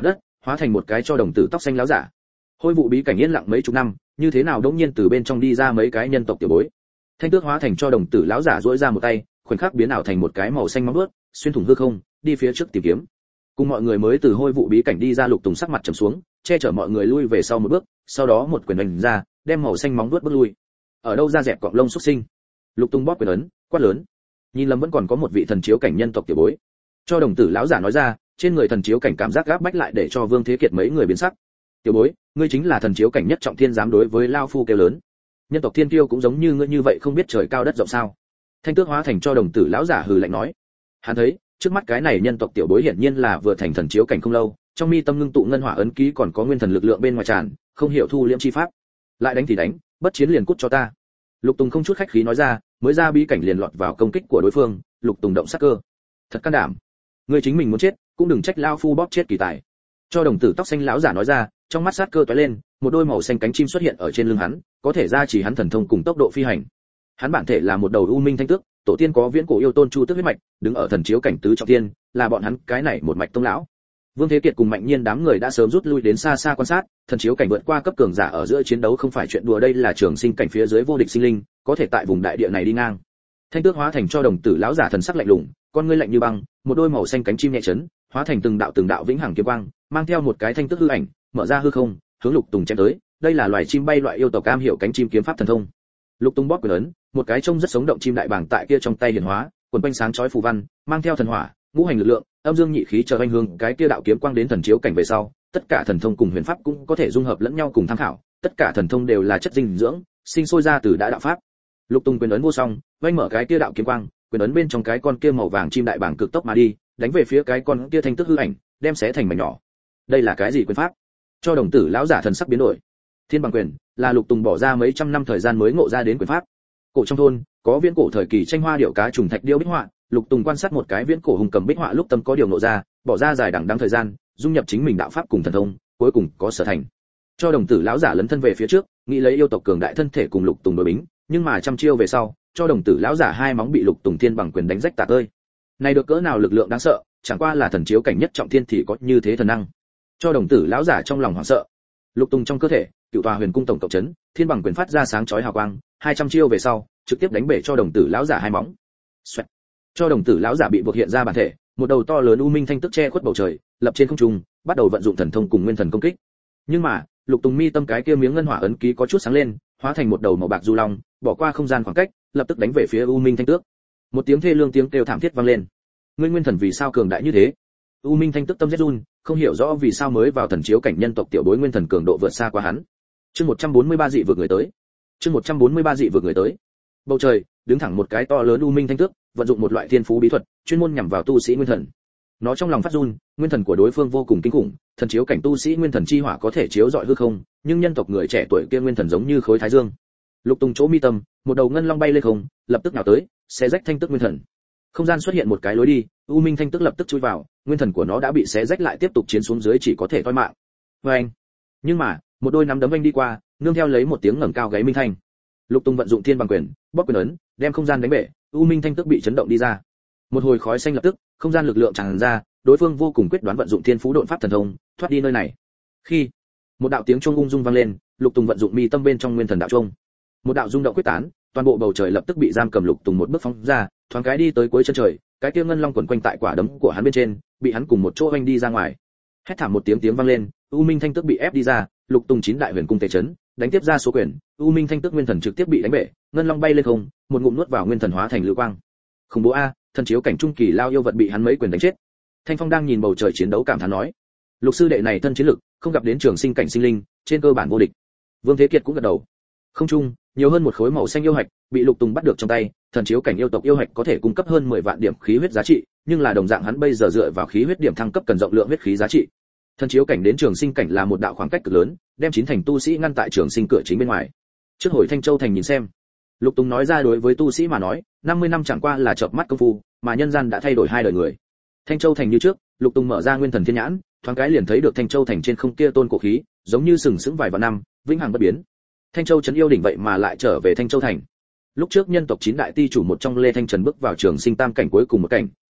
hóa thành một cái cho đồng tử tóc xanh láo giả. Hôi vụ bí cảnh yên lặng mấy chục năm, như thế nào đống nhiên từ bên trong đi ra mấy cái nhân tộc tiểu bối. Thanh tước hóa thành cho đồng tử láo giả duỗi ra một tay, khoảnh khắc biến ảo thành một cái màu xanh móng vuốt, xuyên thủng hư không, đi phía trước tìm kiếm. Cùng mọi người mới từ hôi vụ bí cảnh đi ra, Lục Tùng sắc mặt trầm xuống, che chở mọi người lui về sau một bước, sau đó một quyền đánh ra, đem màu xanh móng vuốt bước lui. Ở đâu ra dẹp cọng lông xuất sinh. Lục Tùng bóp quyền ấn, quát lớn. Nhìn Lâm vẫn còn có một vị thần chiếu cảnh nhân tộc tiểu bối. Cho đồng tử lão giả nói ra, trên người thần chiếu cảnh cảm giác gáp bách lại để cho Vương Thế Kiệt mấy người biến sắc. Tiểu bối, ngươi chính là thần chiếu cảnh nhất trọng thiên, dám đối với lao phu kêu lớn. Nhân tộc thiên tiêu cũng giống như ngươi như vậy không biết trời cao đất rộng sao? Thanh tước hóa thành cho đồng tử lão giả hừ lạnh nói. Hắn thấy, trước mắt cái này nhân tộc tiểu bối hiển nhiên là vừa thành thần chiếu cảnh không lâu, trong mi tâm ngưng tụ ngân hỏa ấn ký còn có nguyên thần lực lượng bên ngoài tràn, không hiểu thu liễm chi pháp. Lại đánh thì đánh, bất chiến liền cút cho ta. Lục Tùng không chút khách khí nói ra, mới ra bí cảnh liền lọt vào công kích của đối phương. Lục Tùng động sát cơ, thật can đảm. Ngươi chính mình muốn chết, cũng đừng trách lao phu bóp chết kỳ tài. Cho đồng tử tóc xanh lão giả nói ra, trong mắt sát cơ tóe lên, một đôi màu xanh cánh chim xuất hiện ở trên lưng hắn, có thể ra chỉ hắn thần thông cùng tốc độ phi hành. Hắn bản thể là một đầu u minh thanh tước, tổ tiên có viễn cổ yêu tôn chu tước huyết mạch, đứng ở thần chiếu cảnh tứ trọng thiên, là bọn hắn cái này một mạch tông lão. Vương Thế Kiệt cùng Mạnh Nhiên đám người đã sớm rút lui đến xa xa quan sát, thần chiếu cảnh vượt qua cấp cường giả ở giữa chiến đấu không phải chuyện đùa, đây là trường sinh cảnh phía dưới vô địch sinh linh, có thể tại vùng đại địa này đi ngang. Thanh tước hóa thành cho đồng tử lão giả thần sắc lạnh lùng, con ngươi lạnh như băng, một đôi màu xanh cánh chim nhẹ chấn, hóa thành từng đạo từng đạo vĩnh hằng kiếm quang, mang theo một cái thanh tước hư ảnh, mở ra hư không, hướng Lục Tùng chém tới. Đây là loài chim bay loại yêu tộc cam hiểu cánh chim kiếm pháp thần thông. Lục Tùng bóp quyền ấn, một cái trông rất sống động chim đại bàng tại kia trong tay hiển hóa, quần quanh sáng chói phù văn, mang theo thần hỏa, ngũ hành lực lượng, âm dương nhị khí chờ anh hương, cái kia đạo kiếm quang đến thần chiếu cảnh về sau, tất cả thần thông cùng huyền pháp cũng có thể dung hợp lẫn nhau cùng tham khảo, tất cả thần thông đều là chất dinh dưỡng, sinh sôi ra từ đã đạo pháp. Lục Tùng quyền ấn vô song, vênh mở cái kia đạo kiếm quang, quyền ấn bên trong cái con kia màu vàng chim đại bàng cực tốc mà đi, đánh về phía cái con kia thanh tức hư ảnh, đem xé thành mảnh nhỏ. Đây là cái gì quyền pháp? Cho đồng tử lão giả thần sắc biến đổi. Thiên bằng quyền là Lục Tùng bỏ ra mấy trăm năm thời gian mới ngộ ra đến quyền pháp. Cổ trong thôn có viễn cổ thời kỳ tranh hoa điệu cá trùng thạch điêu bích họa, Lục Tùng quan sát một cái viễn cổ hùng cầm bích họa lúc tâm có điều ngộ ra, bỏ ra dài đằng đẵng thời gian, dung nhập chính mình đạo pháp cùng thần thông, cuối cùng có sở thành. Cho đồng tử lão giả lấn thân về phía trước, nghĩ lấy yêu tộc cường đại thân thể cùng Lục Tùng đối bính, nhưng mà trăm chiêu về sau, cho đồng tử lão giả hai móng bị Lục Tùng thiên bằng quyền đánh rách tả tơi. Này được cỡ nào lực lượng đáng sợ, chẳng qua là thần chiếu cảnh nhất trọng thiên thì có như thế thần năng. Cho đồng tử lão giả trong lòng hoảng sợ. Lục Tùng trong cơ thể, Cửu Tòa Huyền Cung tổng cộng chấn, thiên bằng quyền phát ra sáng chói hào quang, hai trăm chiêu về sau, trực tiếp đánh bể cho đồng tử lão giả hai móng. Xoẹt. Cho đồng tử lão giả bị buộc hiện ra bản thể, một đầu to lớn u minh thanh tức che khuất bầu trời, lập trên không trung, bắt đầu vận dụng thần thông cùng nguyên thần công kích. Nhưng mà, Lục Tùng mi tâm cái kia miếng ngân hỏa ấn ký có chút sáng lên, hóa thành một đầu màu bạc du long, bỏ qua không gian khoảng cách, lập tức đánh về phía u minh thanh tước. Một tiếng thê lương tiếng kêu thảm thiết vang lên. Ngươi nguyên thần vì sao cường đại như thế? U minh thanh tước tâm rét run, không hiểu rõ vì sao mới vào thần chiếu cảnh nhân tộc tiểu bối nguyên thần cường độ vượt xa qua hắn. Chương một trăm bốn mươi ba dị vượt người tới. Chương một trăm bốn mươi ba dị vượt người tới. Bầu trời, đứng thẳng một cái to lớn u minh thanh tước, vận dụng một loại thiên phú bí thuật, chuyên môn nhằm vào tu sĩ nguyên thần. Nó trong lòng phát run, nguyên thần của đối phương vô cùng kinh khủng, thần chiếu cảnh tu sĩ nguyên thần chi hỏa có thể chiếu rọi hư không, nhưng nhân tộc người trẻ tuổi kia nguyên thần giống như khối thái dương. Lục Tùng chỗ mi tâm, một đầu ngân long bay lên không, lập tức nào tới, xé rách thanh tức nguyên thần. Không gian xuất hiện một cái lối đi, u minh thanh tức lập tức chui vào, nguyên thần của nó đã bị xé rách lại tiếp tục chiến xuống dưới chỉ có thể toi mạng. Oeng! Nhưng mà, một đôi nắm đấm vênh đi qua, nương theo lấy một tiếng ngẩng cao gáy minh thanh. Lục Tùng vận dụng thiên bằng quyền, bóp quyền ấn, đem không gian đánh bể, u minh thanh tức bị chấn động đi ra. Một hồi khói xanh lập tức, không gian lực lượng tràn ra, đối phương vô cùng quyết đoán vận dụng thiên phú độn pháp thần thông, thoát đi nơi này. Khi một đạo tiếng chuông ung dung vang lên, Lục Tùng vận dụng mi tâm bên trong nguyên thần đạo chuông. Một đạo rung động quyết tán, toàn bộ bầu trời lập tức bị giam cầm. Lục Tùng một bước phóng ra, thoáng cái đi tới cuối chân trời, cái kia ngân long quấn quanh tại quả đấm của hắn bên trên, bị hắn cùng một chỗ vênh đi ra ngoài. Hét thảm một tiếng tiếng vang lên, u minh thanh tức bị ép đi ra, Lục Tùng chín đại huyền cung tề chấn, đánh tiếp ra số quyền, u minh thanh tức nguyên thần trực tiếp bị đánh bể, ngân long bay lên không, một ngụm nuốt vào nguyên thần hóa thành lưu quang. Khủng bố a, thần chiếu cảnh trung kỳ lao yêu vật bị hắn mấy quyền đánh chết. Thanh Phong đang nhìn bầu trời chiến đấu cảm thán nói, Lục sư đệ này thân chiến lực, không gặp đến trường sinh cảnh sinh linh, trên cơ bản vô địch. Vương Thế Kiệt cũng gật đầu. Không trung, nhiều hơn một khối màu xanh yêu hạch, bị Lục Tùng bắt được trong tay, thần chiếu cảnh yêu tộc yêu hạch có thể cung cấp hơn mười vạn điểm khí huyết giá trị, nhưng là đồng dạng hắn bây giờ dựa vào khí huyết điểm thăng cấp cần rộng lượng huyết khí giá trị. Thần chiếu cảnh đến trường sinh cảnh là một đạo khoảng cách cực lớn, đem chín thành tu sĩ ngăn tại trường sinh cửa chính bên ngoài. Trước hồi Thanh Châu thành nhìn xem. Lục Tùng nói ra, đối với tu sĩ mà nói, năm mươi năm chẳng qua là chợp mắt công phu, mà nhân gian đã thay đổi hai đời người. Thanh Châu thành như trước, Lục Tùng mở ra nguyên thần thiên nhãn, thoáng cái liền thấy được Thanh Châu thành trên không kia tôn cổ khí, giống như sừng sững vài vạn năm, vĩnh hằng bất biến. Thanh Châu trấn yêu đỉnh vậy mà lại trở về Thanh Châu thành. Lúc trước nhân tộc chín đại ti chủ một trong Lê Thanh Trần bước vào trường sinh tam cảnh cuối cùng một cảnh,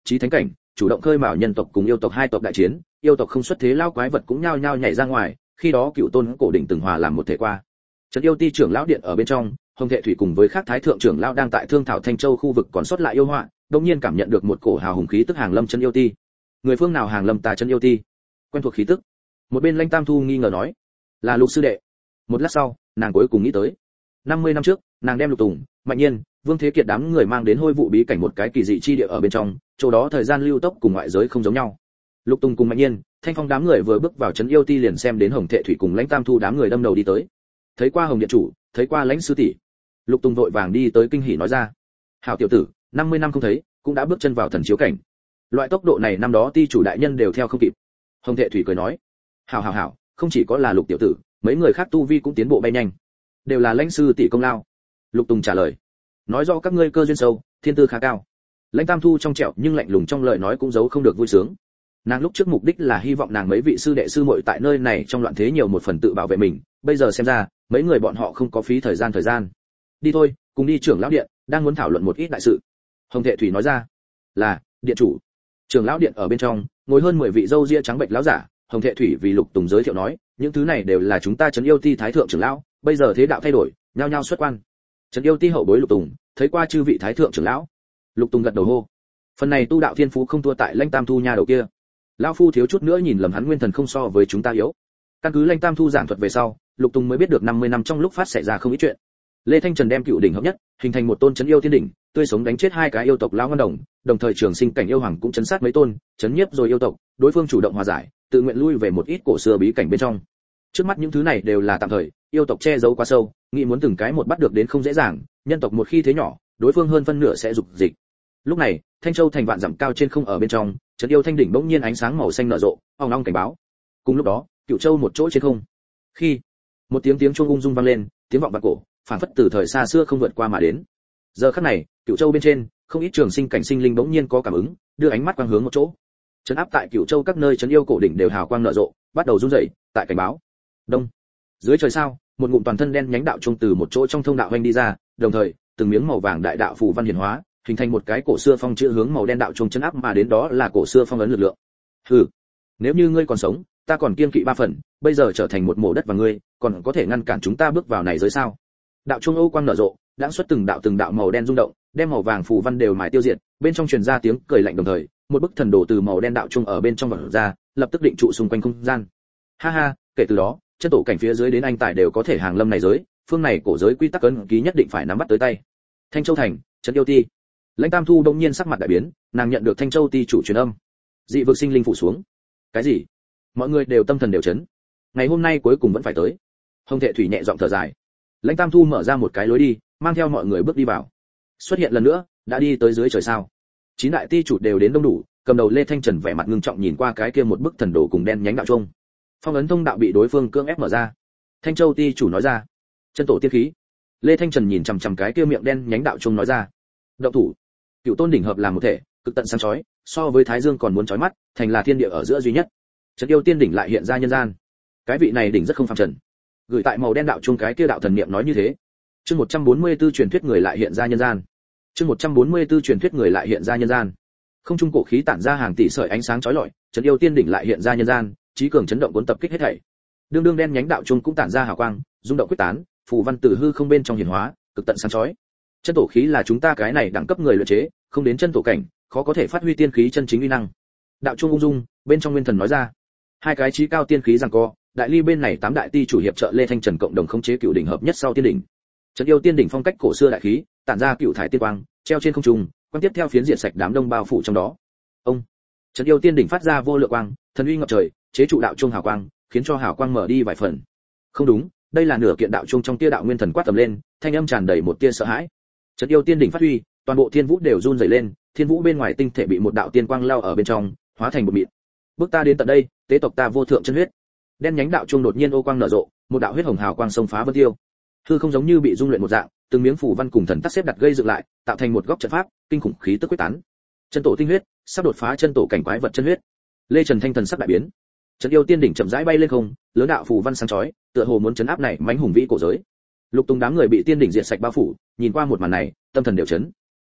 chí thánh cảnh, chủ động khơi mào nhân tộc cùng yêu tộc hai tộc đại chiến, yêu tộc không xuất thế lao quái vật cũng nhao nhao nhảy ra ngoài, khi đó cựu tôn cổ đỉnh từng hòa làm một thể qua. Trấn Yêu Ti trưởng lão điện ở bên trong, Hồng Thệ Thủy cùng với các thái thượng trưởng lão đang tại thương thảo Thanh Châu khu vực còn sót lại yêu họa, đột nhiên cảm nhận được một cổ hào hùng khí tức hàng lâm Trấn Yêu Ti. Người phương nào hàng lâm ta Trấn Yêu Ti? Quen thuộc khí tức. Một bên Lãnh Tam Thu nghi ngờ nói, là Lục sư đệ. Một lát sau, nàng cuối cùng nghĩ tới. năm mươi năm trước, nàng đem Lục Tùng, Mạnh Nhiên, Vương Thế Kiệt đám người mang đến Hôi Vụ bí cảnh một cái kỳ dị chi địa ở bên trong, chỗ đó thời gian lưu tốc cùng ngoại giới không giống nhau. Lục Tùng cùng Mạnh Nhiên, Thanh Phong đám người vừa bước vào Trấn Yêu Ti liền xem đến Hồng Thệ Thủy cùng Lãnh Tam Thu đám người đâm đầu đi tới. Thấy qua Hồng điện chủ, thấy qua Lãnh sư tỷ. Lục Tùng vội vàng đi tới kinh hỉ nói ra, hảo tiểu tử, năm mươi năm không thấy, cũng đã bước chân vào thần chiếu cảnh. Loại tốc độ này năm đó ti chủ đại nhân đều theo không kịp. Hồng Thệ Thủy cười nói, hảo hảo hảo, không chỉ có là Lục tiểu tử, mấy người khác tu vi cũng tiến bộ bay nhanh, đều là Lãnh sư tỷ công lao. Lục Tùng trả lời, nói rõ các ngươi cơ duyên sâu, thiên tư khá cao. Lãnh Tam Thu trong trẻo nhưng lạnh lùng trong lời nói cũng giấu không được vui sướng. Nàng lúc trước mục đích là hy vọng nàng mấy vị sư đệ sư muội tại nơi này trong loạn thế nhiều một phần tự bảo vệ mình, bây giờ xem ra, mấy người bọn họ không có phí thời gian thời gian. Đi thôi, cùng đi trưởng lão điện, đang muốn thảo luận một ít đại sự. Hồng Thệ Thủy nói ra, là điện chủ. Trưởng lão điện ở bên trong, ngồi hơn mười vị râu ria trắng bệch lão giả. Hồng Thệ Thủy vì Lục Tùng giới thiệu nói, những thứ này đều là chúng ta Trấn Yêu Ti thái thượng trưởng lão, bây giờ thế đạo thay đổi, nhao nhao xuất quan. Trấn Yêu Ti hậu bối Lục Tùng, thấy qua chư vị thái thượng trưởng lão. Lục Tùng gật đầu hô, phần này tu đạo thiên phú không thua tại Lãnh Tam Thu nha đầu kia. Lão phu thiếu chút nữa nhìn lầm hắn nguyên thần không so với chúng ta yếu. Căn cứ Lãnh Tam Thu giảng thuật về sau, Lục Tùng mới biết được năm mươi năm trong lúc phát xảy ra không ít chuyện. Lê Thanh Trần đem cựu đỉnh hợp nhất, hình thành một tôn Trấn Yêu Thiên đỉnh, tươi sống đánh chết hai cái yêu tộc lão ngân đồng, đồng thời trường sinh cảnh yêu hoàng cũng chấn sát mấy tôn, chấn nhiếp rồi yêu tộc, đối phương chủ động hòa giải, tự nguyện lui về một ít cổ xưa bí cảnh bên trong. Trước mắt những thứ này đều là tạm thời, yêu tộc che giấu quá sâu, nghĩ muốn từng cái một bắt được đến không dễ dàng, nhân tộc một khi thế nhỏ, đối phương hơn phân nửa sẽ dục dịch. Lúc này, Thanh Châu thành vạn dặm cao trên không ở bên trong, Trấn Yêu Thanh đỉnh bỗng nhiên ánh sáng màu xanh nở rộ, ong ong cảnh báo. Cùng lúc đó, Cửu Châu một chỗ trên không. Khi một tiếng tiếng chuông ung dung vang lên, tiếng vọng vạn cổ, phản phất từ thời xa xưa không vượt qua mà đến. Giờ khắc này, Cửu Châu bên trên, không ít trường sinh cảnh sinh linh bỗng nhiên có cảm ứng, đưa ánh mắt quang hướng một chỗ. Trấn áp tại Cửu Châu các nơi Trấn Yêu cổ đỉnh đều hào quang nở rộ, bắt đầu rung rẩy, tại cảnh báo. Đông. Dưới trời sao, một ngụm toàn thân đen nhánh đạo trung từ một chỗ trong thông đạo hoành đi ra, đồng thời, từng miếng màu vàng đại đạo phù văn hiển hóa, hình thành một cái cổ xưa phong chữ hướng màu đen đạo trung chấn áp mà đến, đó là cổ xưa phong ấn lực lượng. Hừ, nếu như ngươi còn sống, ta còn kiêng kỵ ba phần, bây giờ trở thành một mổ đất và ngươi, còn có thể ngăn cản chúng ta bước vào này giới sao? Đạo trung ô quang nở rộ, đã xuất từng đạo từng đạo màu đen rung động, đem màu vàng phù văn đều mài tiêu diệt, bên trong truyền ra tiếng cười lạnh đồng thời, một bức thần đồ từ màu đen đạo trung ở bên trong vọt ra, lập tức định trụ xung quanh không gian. Ha ha, kể từ đó, chân tổ cảnh phía dưới đến anh tài đều có thể hàng lâm này giới, phương này cổ giới quy tắc ấn ký nhất định phải nắm bắt tới tay. Thanh Châu thành, Trấn Yêu Ti. Lãnh Tam Thu đông nhiên sắc mặt đại biến, nàng nhận được Thanh Châu Ti chủ truyền âm. Dị vực sinh linh phủ xuống. Cái gì? Mọi người đều tâm thần đều chấn. Ngày hôm nay cuối cùng vẫn phải tới. Hồng Thệ Thủy nhẹ giọng thở dài. Lãnh Tam Thu mở ra một cái lối đi, mang theo mọi người bước đi vào. Xuất hiện lần nữa, đã đi tới dưới trời sao. Chín đại ti chủ đều đến đông đủ, cầm đầu Lê Thanh Trần vẻ mặt ngưng trọng nhìn qua cái kia một bức thần đồ cùng đen nhánh đạo trung. Phong ấn thông đạo bị đối phương cưỡng ép mở ra. Thanh Châu Ti chủ nói ra, chân tổ tiên khí. Lê Thanh Trần nhìn chằm chằm cái kia miệng đen nhánh đạo trung nói ra, động thủ. Cựu tôn đỉnh hợp làm một thể, cực tận sáng chói, so với thái dương còn muốn chói mắt, thành là thiên địa ở giữa duy nhất. Trấn Yêu Tiên đỉnh lại hiện ra nhân gian. Cái vị này đỉnh rất không phàm trần. Gửi tại màu đen đạo trung cái kia đạo thần niệm nói như thế. Chương một trăm bốn mươi tư truyền thuyết người lại hiện ra nhân gian. Chương một trăm bốn mươi tư truyền thuyết người lại hiện ra nhân gian. Không trung cổ khí tản ra hàng tỷ sợi ánh sáng chói lọi, Trấn Yêu Tiên đỉnh lại hiện ra nhân gian, trí cường chấn động cuốn tập kích hết thảy. Đương đương đen nhánh đạo trung cũng tản ra hào quang, rung động quyết tán, phù văn từ hư không bên trong hiển hóa, cực tận sáng chói. Chân tổ khí là chúng ta cái này đẳng cấp người luyện chế, không đến chân tổ cảnh, khó có thể phát huy tiên khí chân chính uy năng. Đạo trung ung dung, bên trong nguyên thần nói ra. Hai cái chí cao tiên khí giằng co, đại ly bên này tám đại ti chủ hiệp trợ Lê Thanh Trần cộng đồng khống chế cựu đỉnh hợp nhất sau tiên đỉnh. Trấn Yêu Tiên đỉnh phong cách cổ xưa đại khí, tản ra cựu thải tiên quang, treo trên không trung, quang tiếp theo phiến diện sạch đám đông bao phủ trong đó. Ông. Trấn Yêu Tiên đỉnh phát ra vô lượng quang, thần uy ngập trời, chế trụ đạo trung hào quang, khiến cho hào quang mở đi vài phần. Không đúng, đây là nửa kiện đạo trung trong tia đạo nguyên thần quát tầm lên, thanh âm tràn đầy một tia sợ hãi. Trấn Yêu Tiên đỉnh phát huy, toàn bộ thiên vũ đều run rẩy lên, thiên vũ bên ngoài tinh thể bị một đạo tiên quang lao ở bên trong, hóa thành một mịn. Bước ta đến tận đây, tế tộc ta vô thượng chân huyết. Đen nhánh đạo trung đột nhiên ô quang nở rộ, một đạo huyết hồng hào quang xông phá vân tiêu. Hư không giống như bị dung luyện một dạng, từng miếng phù văn cùng thần tắc xếp đặt gây dựng lại, tạo thành một góc trận pháp, kinh khủng khí tức quyết tán. Chân tổ tinh huyết, sắp đột phá chân tổ cảnh quái vật chân huyết. Lê Trần Thanh thần sắc đại biến. Trấn Yêu Tiên đỉnh chậm rãi bay lên không, lớn đạo phù văn sáng chói, tựa hồ muốn chấn áp này mãnh hùng vĩ cổ giới. Lục Tùng đám người bị tiên đỉnh diệt sạch bao phủ, nhìn qua một màn này, tâm thần đều chấn.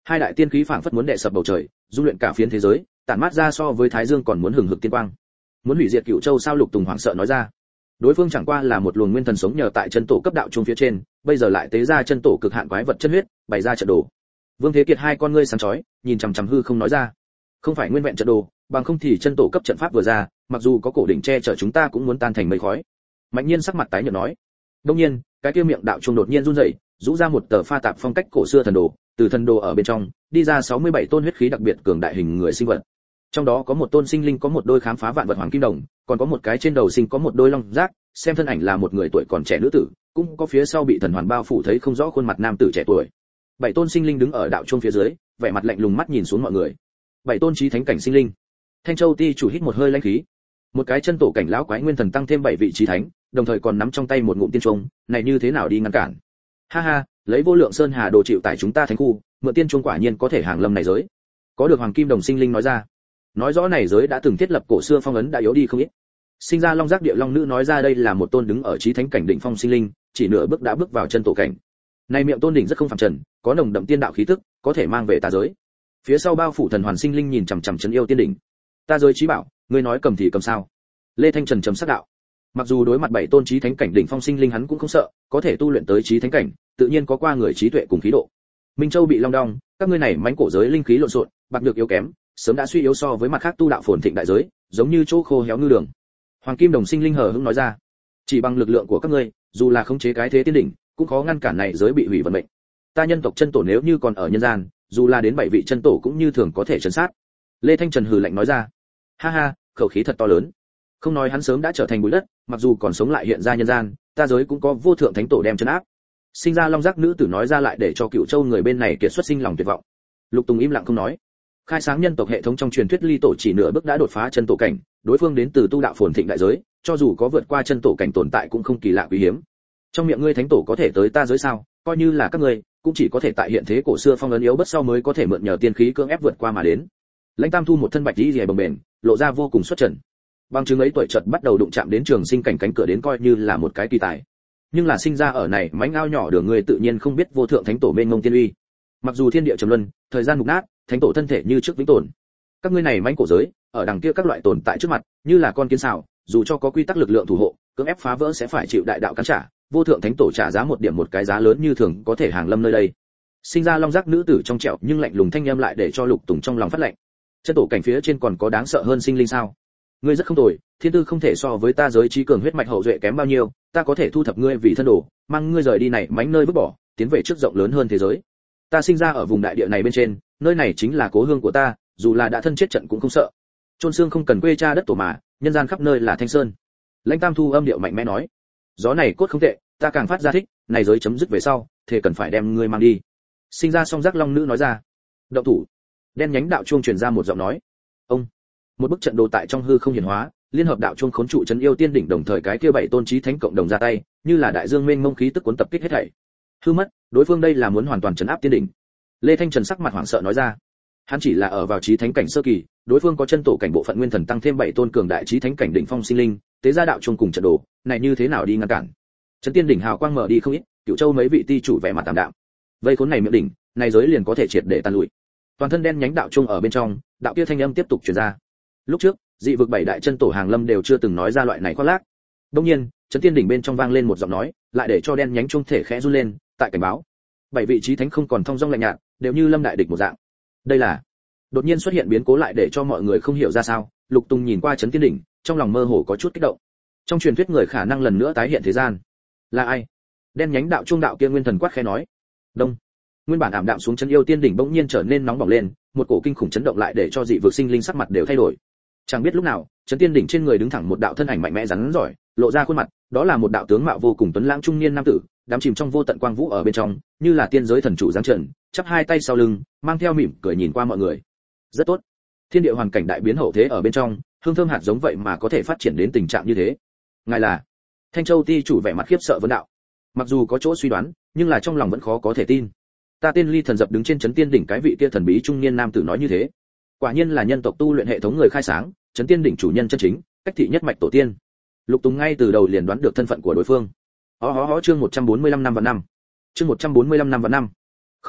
Hai đại tiên khí phảng phất muốn đè sập bầu trời, dung luyện cả phiến thế giới, tản mát ra so với thái dương còn muốn hừng hực tiên quang. Muốn hủy diệt Cửu Châu sao? Lục Tùng hoảng sợ nói ra. Đối phương chẳng qua là một luồng nguyên thần sống nhờ tại chân tổ cấp đạo trung phía trên, bây giờ lại tế ra chân tổ cực hạn quái vật chân huyết, bày ra trận đồ. Vương Thế Kiệt hai con ngươi sáng chói, nhìn chằm chằm hư không nói ra. Không phải nguyên vẹn trận đồ, bằng không thì chân tổ cấp trận pháp vừa ra, mặc dù có cổ đỉnh che chở chúng ta cũng muốn tan thành mây khói. Mạnh Nhiên sắc mặt tái nhợt nói. Đương nhiên, cái kia miệng đạo trung đột nhiên run rẩy, rũ ra một tờ pha tạp phong cách cổ xưa thần đồ, từ thần đồ ở bên trong đi ra sáu mươi bảy tôn huyết khí đặc biệt cường đại hình người sinh vật. Trong đó có một tôn sinh linh có một đôi khám phá vạn vật hoàng kim đồng, còn có một cái trên đầu sinh có một đôi long giác, xem thân ảnh là một người tuổi còn trẻ nữ tử, cũng có phía sau bị thần hoàn bao phủ thấy không rõ khuôn mặt nam tử trẻ tuổi. Bảy tôn sinh linh đứng ở đạo trung phía dưới, vẻ mặt lạnh lùng mắt nhìn xuống mọi người. Bảy tôn chí thánh cảnh sinh linh. Thanh Châu ti chủ hít một hơi lãnh khí. Một cái chân tổ cảnh lão quái nguyên thần tăng thêm bảy vị chí thánh, đồng thời còn nắm trong tay một ngụm tiên trung, này như thế nào đi ngăn cản? Ha ha, lấy vô lượng sơn hà đồ chịu tại chúng ta thánh khu, mượn tiên trung quả nhiên có thể hàng lâm này giới. Có được hoàng kim đồng sinh linh nói ra. Nói rõ này giới đã từng thiết lập cổ xưa phong ấn đã yếu đi không ít. Sinh ra long giác địa long nữ nói ra đây là một tôn đứng ở chí thánh cảnh đỉnh phong sinh linh, chỉ nửa bước đã bước vào chân tổ cảnh. Này miệng tôn đỉnh rất không phàm trần, có nồng đậm tiên đạo khí tức, có thể mang về tà giới. Phía sau bao phủ thần hoàn sinh linh nhìn chằm chằm trấn yêu tiên đỉnh. Ta giới chí bảo, ngươi nói cầm thì cầm sao? Lê Thanh Trần trầm sắc đạo. Mặc dù đối mặt bảy tôn chí thánh cảnh đỉnh phong sinh linh hắn cũng không sợ, có thể tu luyện tới chí thánh cảnh, tự nhiên có qua người trí tuệ cùng khí độ. Minh Châu bị long đong, các ngươi này mánh cổ giới linh khí lộn xộn, bạc được yếu kém, sớm đã suy yếu so với mặt khác tu đạo phồn thịnh đại giới, giống như chỗ khô héo ngư đường. Hoàng kim đồng sinh linh hờ hững nói ra, chỉ bằng lực lượng của các ngươi, dù là khống chế cái thế tiên đỉnh, cũng khó ngăn cản này giới bị hủy vận mệnh. Ta nhân tộc chân tổ nếu như còn ở nhân gian, dù là đến bảy vị chân tổ cũng như thường có thể trấn sát. Lê Thanh Trần hừ lạnh nói ra, ha ha, khẩu khí thật to lớn. Không nói hắn sớm đã trở thành bụi đất, mặc dù còn sống lại hiện ra nhân gian, ta giới cũng có vô thượng thánh tổ đem trấn áp. Sinh ra long giác nữ tử nói ra lại để cho Cửu Châu người bên này kiệt xuất sinh lòng tuyệt vọng. Lục Tùng im lặng không nói. Khai sáng nhân tộc hệ thống trong truyền thuyết ly tổ chỉ nửa bước đã đột phá chân tổ cảnh, đối phương đến từ tu đạo phồn thịnh đại giới, cho dù có vượt qua chân tổ cảnh tồn tại cũng không kỳ lạ quý hiếm. Trong miệng ngươi thánh tổ có thể tới ta giới sao? Coi như là các ngươi, cũng chỉ có thể tại hiện thế cổ xưa phong ấn yếu bất sau mới có thể mượn nhờ tiên khí cưỡng ép vượt qua mà đến. Lãnh Tam Thu một thân bạch y liễu bồng bềnh, lộ ra vô cùng xuất trần. Bằng chứng ấy tuổi chợt bắt đầu đụng chạm đến trường sinh cảnh cánh cửa đến coi như là một cái kỳ tài. Nhưng là sinh ra ở này mánh ao nhỏ đường người tự nhiên không biết vô thượng thánh tổ mênh mông tiên uy. Mặc dù thiên địa trầm luân, thời gian mục nát, thánh tổ thân thể như trước vĩnh tồn. Các ngươi này mánh cổ giới, ở đằng kia các loại tồn tại trước mặt, như là con kiến sào, dù cho có quy tắc lực lượng thủ hộ, cưỡng ép phá vỡ sẽ phải chịu đại đạo cắn trả, vô thượng thánh tổ trả giá một điểm một cái giá lớn như thường có thể hàng lâm nơi đây. Sinh ra long giác nữ tử trong trẻo nhưng lạnh lùng thanh âm lại để cho Lục Tùng trong lòng phát lạnh. Chân tổ cảnh phía trên còn có đáng sợ hơn sinh linh sao? Ngươi rất không tồi, thiên tư không thể so với ta giới trí cường huyết mạch hậu duệ kém bao nhiêu, ta có thể thu thập ngươi vì thân đồ, mang ngươi rời đi này mánh nơi vứt bỏ, tiến về trước rộng lớn hơn thế giới. Ta sinh ra ở vùng đại địa này bên trên, nơi này chính là cố hương của ta, dù là đã thân chết trận cũng không sợ. Chôn xương không cần quê cha đất tổ mà, nhân gian khắp nơi là thanh sơn. Lãnh Tam Thu âm điệu mạnh mẽ nói, gió này cốt không tệ, ta càng phát ra thích, này giới chấm dứt về sau, thì cần phải đem ngươi mang đi. Sinh ra song giác long nữ nói ra. Động thủ. Đen nhánh đạo chuông truyền ra một giọng nói. Ông. Một bức trận đồ tại trong hư không hiển hóa, liên hợp đạo chuông khốn trụ trấn yêu tiên đỉnh đồng thời cái kia bảy tôn chí thánh cộng đồng ra tay, như là đại dương mênh mông khí tức cuốn tập kích hết thảy. Hư mất, đối phương đây là muốn hoàn toàn trấn áp tiên đỉnh. Lê Thanh Trần sắc mặt hoảng sợ nói ra. Hắn chỉ là ở vào chí thánh cảnh sơ kỳ, đối phương có chân tổ cảnh bộ phận nguyên thần tăng thêm bảy tôn cường đại chí thánh cảnh đỉnh phong sinh linh, tế gia đạo chuông cùng trận đồ, này như thế nào đi ngăn cản? Trấn tiên đỉnh hào quang mở đi không ít, Cửu Châu mấy vị ti chủ vẻ mặt tạm đạm. Vây khốn này miệng đỉnh, này giới liền có thể triệt để tan lụi. Toàn thân đen nhánh đạo chuông ở bên trong, đạo kia thanh âm tiếp tục truyền ra. Lúc trước, dị vực bảy đại chân tổ hàng lâm đều chưa từng nói ra loại này khoác lác. Đương nhiên, trấn tiên đỉnh bên trong vang lên một giọng nói, lại để cho đen nhánh chuông thể khẽ run lên, tại cảnh báo. Bảy vị chí thánh không còn thông dong lạnh nhạt, đều như lâm đại địch một dạng. Đây là đột nhiên xuất hiện biến cố lại để cho mọi người không hiểu ra sao. Lục Tùng nhìn qua trấn tiên đỉnh, trong lòng mơ hồ có chút kích động. Trong truyền thuyết người khả năng lần nữa tái hiện thế gian. Là ai? Đen nhánh đạo chuông đạo kia nguyên thần quát khẽ nói. Đông. Nguyên bản ảm đạm xuống chân yêu tiên đỉnh bỗng nhiên trở nên nóng bỏng lên, một cổ kinh khủng chấn động lại để cho dị vực sinh linh sắc mặt đều thay đổi. Chẳng biết lúc nào, chấn tiên đỉnh trên người đứng thẳng một đạo thân ảnh mạnh mẽ rắn giỏi, lộ ra khuôn mặt, đó là một đạo tướng mạo vô cùng tuấn lãng trung niên nam tử, đắm chìm trong vô tận quang vũ ở bên trong, như là tiên giới thần chủ giáng trần, chắp hai tay sau lưng, mang theo mỉm cười nhìn qua mọi người. Rất tốt. Thiên địa hoàn cảnh đại biến hậu thế ở bên trong, hương thơm hạt giống vậy mà có thể phát triển đến tình trạng như thế. Ngài là? Thanh Châu ti chủ vẻ mặt khiếp sợ vấn đạo. Mặc dù có chỗ suy đoán, nhưng là trong lòng vẫn khó có thể tin. Ta tên Ly Thần Dập đứng trên chấn tiên đỉnh cái vị kia thần bí trung niên nam tử nói như thế. Quả nhiên là nhân tộc tu luyện hệ thống người khai sáng, chấn tiên đỉnh chủ nhân chân chính, cách thị nhất mạch tổ tiên. Lục Tùng ngay từ đầu liền đoán được thân phận của đối phương. Hó hó hó chương một trăm bốn mươi lăm năm và năm. Chương một trăm bốn mươi lăm năm và năm. Không trung,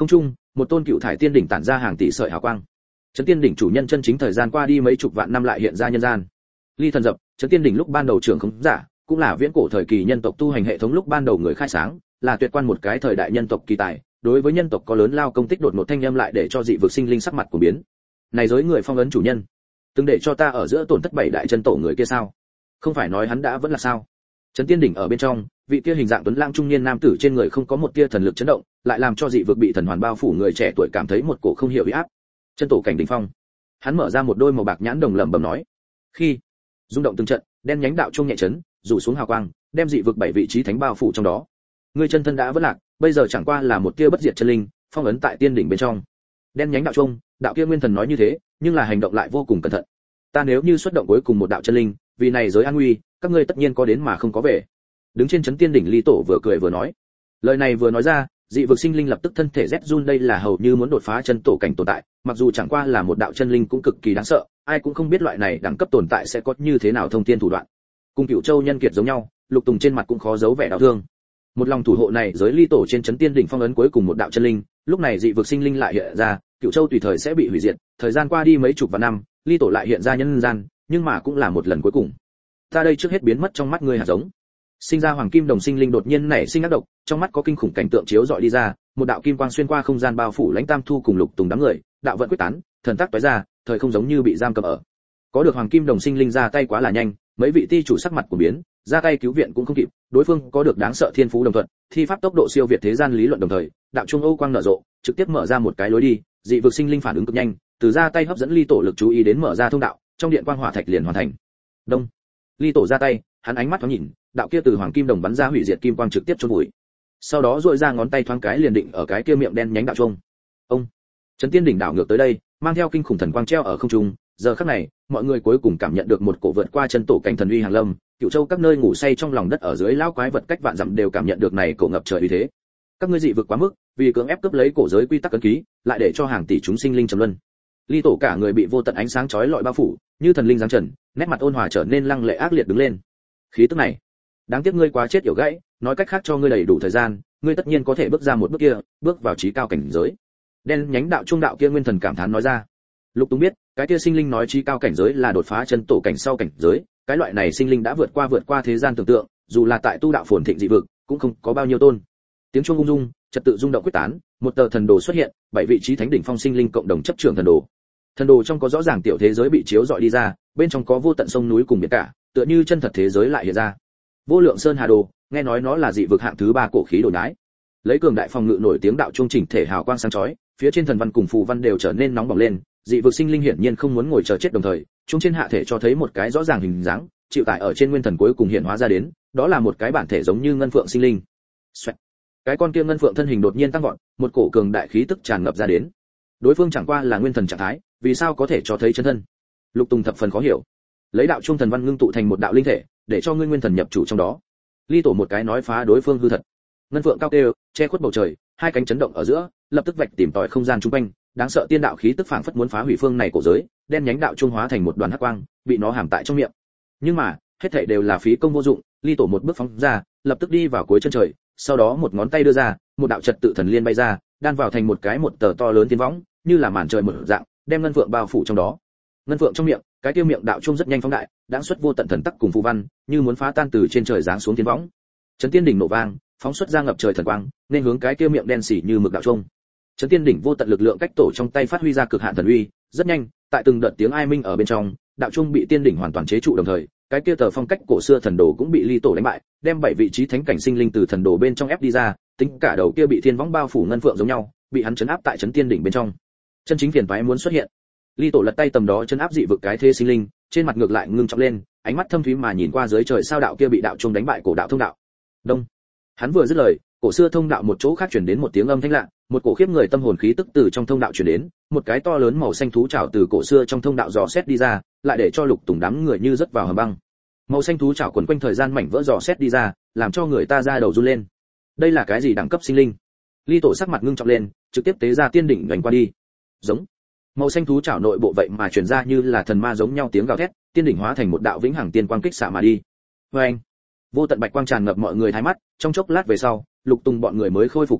một tôn cựu thải tiên đỉnh tản ra hàng tỷ sợi hào quang. Chấn tiên đỉnh chủ nhân chân chính thời gian qua đi mấy chục vạn năm lại hiện ra nhân gian. Ly thần dập, chấn tiên đỉnh lúc ban đầu trưởng không giả, cũng là viễn cổ thời kỳ nhân tộc tu hành hệ thống lúc ban đầu người khai sáng, là tuyệt quan một cái thời đại nhân tộc kỳ tài, đối với nhân tộc có lớn lao công tích đột ngột thanh âm lại để cho dị vực sinh linh sắc mặt của biến. Này giới người phong ấn chủ nhân, từng để cho ta ở giữa tổn thất bảy đại chân tổ người kia sao? Không phải nói hắn đã vẫn là sao? Chấn tiên đỉnh ở bên trong, vị kia hình dạng tuấn lãng trung niên nam tử trên người không có một tia thần lực chấn động, lại làm cho dị vực bị thần hoàn bao phủ người trẻ tuổi cảm thấy một cổ không hiểu uy áp. Chân tổ cảnh đỉnh phong. Hắn mở ra một đôi màu bạc nhãn đồng lẩm bẩm nói. Khi rung động từng trận, đen nhánh đạo trung nhẹ chấn, rủ xuống hào quang, đem dị vực bảy vị trí thánh bao phủ trong đó. Ngươi chân thân đã vỡ lạc, bây giờ chẳng qua là một tia bất diệt chân linh, phong ấn tại tiên đỉnh bên trong. Đen nhánh đạo trung, đạo kia nguyên thần nói như thế, nhưng là hành động lại vô cùng cẩn thận. Ta nếu như xuất động cuối cùng một đạo chân linh, vì này giới an nguy, các ngươi tất nhiên có đến mà không có về. Đứng trên chấn tiên đỉnh Ly Tổ vừa cười vừa nói. Lời này vừa nói ra, dị vực sinh linh lập tức thân thể rét run, đây là hầu như muốn đột phá chân tổ cảnh tồn tại, mặc dù chẳng qua là một đạo chân linh cũng cực kỳ đáng sợ, ai cũng không biết loại này đẳng cấp tồn tại sẽ có như thế nào thông thiên thủ đoạn. Cùng Cửu Châu nhân kiệt giống nhau, Lục Tùng trên mặt cũng khó giấu vẻ đau thương. Một lòng thủ hộ này giới Ly Tổ trên chấn tiên đỉnh phong ấn cuối cùng một đạo chân linh, lúc này dị vực sinh linh lại hiện ra, Cửu Châu tùy thời sẽ bị hủy diệt, thời gian qua đi mấy chục vạn năm, Ly Tổ lại hiện ra nhân gian, nhưng mà cũng là một lần cuối cùng. Ta đây trước hết biến mất trong mắt ngươi hạt giống. Sinh ra hoàng kim đồng sinh linh đột nhiên nảy sinh ác độc, trong mắt có kinh khủng cảnh tượng chiếu rọi đi ra, một đạo kim quang xuyên qua không gian bao phủ Lãnh Tam Thu cùng Lục Tùng đám người, đạo vận quyết tán, thần tác tóe ra, thời không giống như bị giam cầm ở. Có được hoàng kim đồng sinh linh ra tay quá là nhanh, mấy vị ti chủ sắc mặt của biến, ra tay cứu viện cũng không kịp, đối phương có được đáng sợ thiên phú đồng thuận, thi pháp tốc độ siêu việt thế gian lý luận đồng thời, đạo trung Âu quang nở rộ, trực tiếp mở ra một cái lối đi, dị vực sinh linh phản ứng cực nhanh, từ ra tay hấp dẫn Ly Tổ lực chú ý đến mở ra thông đạo, trong điện quang hỏa thạch liền hoàn thành. Đông. Ly Tổ ra tay, hắn ánh mắt thoáng nhìn, đạo kia từ hoàng kim đồng bắn ra hủy diệt kim quang trực tiếp chôn vùi. Sau đó duỗi ra ngón tay thoáng cái liền định ở cái kia miệng đen nhánh đạo trung. Ông. Chấn tiên đỉnh đảo ngược tới đây, mang theo kinh khủng thần quang treo ở không trung, giờ khắc này, mọi người cuối cùng cảm nhận được một cổ vượt qua chân tổ cảnh thần uy hàng lâm, Cửu Châu các nơi ngủ say trong lòng đất ở dưới lão quái vật cách vạn dặm đều cảm nhận được này cổ ngập trời uy thế. Các ngươi dị vực quá mức, vì cưỡng ép cướp lấy cổ giới quy tắc ấn ký, lại để cho hàng tỷ chúng sinh linh trầm luân. Ly Tổ cả người bị vô tận ánh sáng chói lọi bao phủ, như thần linh giáng trần, nét mặt ôn hòa trở nên lăng lệ ác liệt đứng lên. Khí tức này, đáng tiếc ngươi quá chết yểu gãy, nói cách khác cho ngươi đầy đủ thời gian, ngươi tất nhiên có thể bước ra một bước kia, bước vào trí cao cảnh giới. Đen nhánh đạo trung đạo kia nguyên thần cảm thán nói ra. Lục Tùng biết, cái kia sinh linh nói trí cao cảnh giới là đột phá chân tổ cảnh sau cảnh giới, cái loại này sinh linh đã vượt qua vượt qua thế gian tưởng tượng, dù là tại tu đạo phồn thịnh dị vực, cũng không có bao nhiêu tôn. Tiếng chuông ung dung, trật tự rung động quyết tán, một tờ thần đồ xuất hiện, bảy vị trí thánh đỉnh phong sinh linh cộng đồng chấp trưởng thần đồ. Thần đồ trong có rõ ràng tiểu thế giới bị chiếu rọi đi ra, bên trong có vô tận sông núi cùng biển cả, tựa như chân thật thế giới lại hiện ra. Vô lượng sơn hà đồ, nghe nói nó là dị vực hạng thứ ba cổ khí đồ nhái. Lấy cường đại phòng ngự nổi tiếng đạo trung chỉnh thể hào quang sáng chói, phía trên thần văn cùng phù văn đều trở nên nóng bỏng lên, dị vực sinh linh hiển nhiên không muốn ngồi chờ chết đồng thời, chúng trên hạ thể cho thấy một cái rõ ràng hình dáng, chịu tải ở trên nguyên thần cuối cùng hiện hóa ra đến, đó là một cái bản thể giống như ngân phượng sinh linh. Xoẹt. Cái con kia ngân phượng thân hình đột nhiên tăng vọt, một cổ cường đại khí tức tràn ngập ra đến. Đối phương chẳng qua là nguyên thần trạng thái, vì sao có thể cho thấy chân thân? Lục Tùng thập phần khó hiểu. Lấy đạo trung thần văn ngưng tụ thành một đạo linh thể, để cho ngươi nguyên thần nhập chủ trong đó. Ly Tổ một cái nói phá đối phương hư thật. Ngân phượng cao kêu, che khuất bầu trời, hai cánh chấn động ở giữa, lập tức vạch tìm tòi không gian trung quanh, đáng sợ tiên đạo khí tức phảng phất muốn phá hủy phương này cổ giới, đen nhánh đạo trung hóa thành một đoàn hắc quang, bị nó hàm tại trong miệng. Nhưng mà, hết thảy đều là phí công vô dụng, Ly Tổ một bước phóng ra, lập tức đi vào cuối chân trời, sau đó một ngón tay đưa ra, một đạo trật tự thần liên bay ra, đan vào thành một cái một tờ to lớn tiên võng, như là màn trời mở dạng, đem ngân phượng bao phủ trong đó. Ngân phượng trong miệng, cái tiêu miệng đạo trung rất nhanh phóng đại, đã xuất vô tận thần tắc cùng phù văn, như muốn phá tan từ trên trời giáng xuống tiên võng. Chấn tiên đỉnh nổ vang, phóng xuất ra ngập trời thần quang, nên hướng cái kia miệng đen xỉ như mực đạo trung. Chấn tiên đỉnh vô tận lực lượng cách tổ trong tay phát huy ra cực hạn thần uy, rất nhanh, tại từng đợt tiếng ai minh ở bên trong, đạo trung bị tiên đỉnh hoàn toàn chế trụ đồng thời, cái kia tờ phong cách cổ xưa thần đồ cũng bị Ly Tổ đánh bại, đem bảy vị trí thánh cảnh sinh linh từ thần đồ bên trong ép đi ra, tính cả đầu kia bị thiên võng bao phủ ngân phượng giống nhau, bị hắn chấn áp tại chấn tiên đỉnh bên trong. Chân chính phiền toái muốn xuất hiện. Ly Tổ lật tay tầm đó chấn áp dị vực cái thế sinh linh, trên mặt ngược lại ngưng trọng lên, ánh mắt thâm thúy mà nhìn qua dưới trời sao đạo kia bị đạo trung đánh bại cổ đạo thông đạo. Đông. Hắn vừa dứt lời, cổ xưa thông đạo một chỗ khác truyền đến một tiếng âm thanh lạ, một cổ khiếp người tâm hồn khí tức từ trong thông đạo truyền đến, một cái to lớn màu xanh thú trảo từ cổ xưa trong thông đạo dò xét đi ra, lại để cho Lục Tùng đám người như rớt vào hầm băng. Màu xanh thú trảo quấn quanh thời gian mảnh vỡ dò xét đi ra, làm cho người ta da đầu run lên. Đây là cái gì đẳng cấp sinh linh? Ly Tổ sắc mặt ngưng trọng lên, trực tiếp tế ra tiên đỉnh đánh qua đi. Giống. Màu xanh thú trảo nội bộ vậy mà truyền ra như là thần ma giống nhau tiếng gào thét, tiên đỉnh hóa thành một đạo vĩnh hằng tiên quang kích xạ mà đi. Oeng. Vô tận bạch quang tràn ngập mọi người thái mắt, trong chốc lát về sau, Lục Tùng bọn người mới khôi phục ý thức,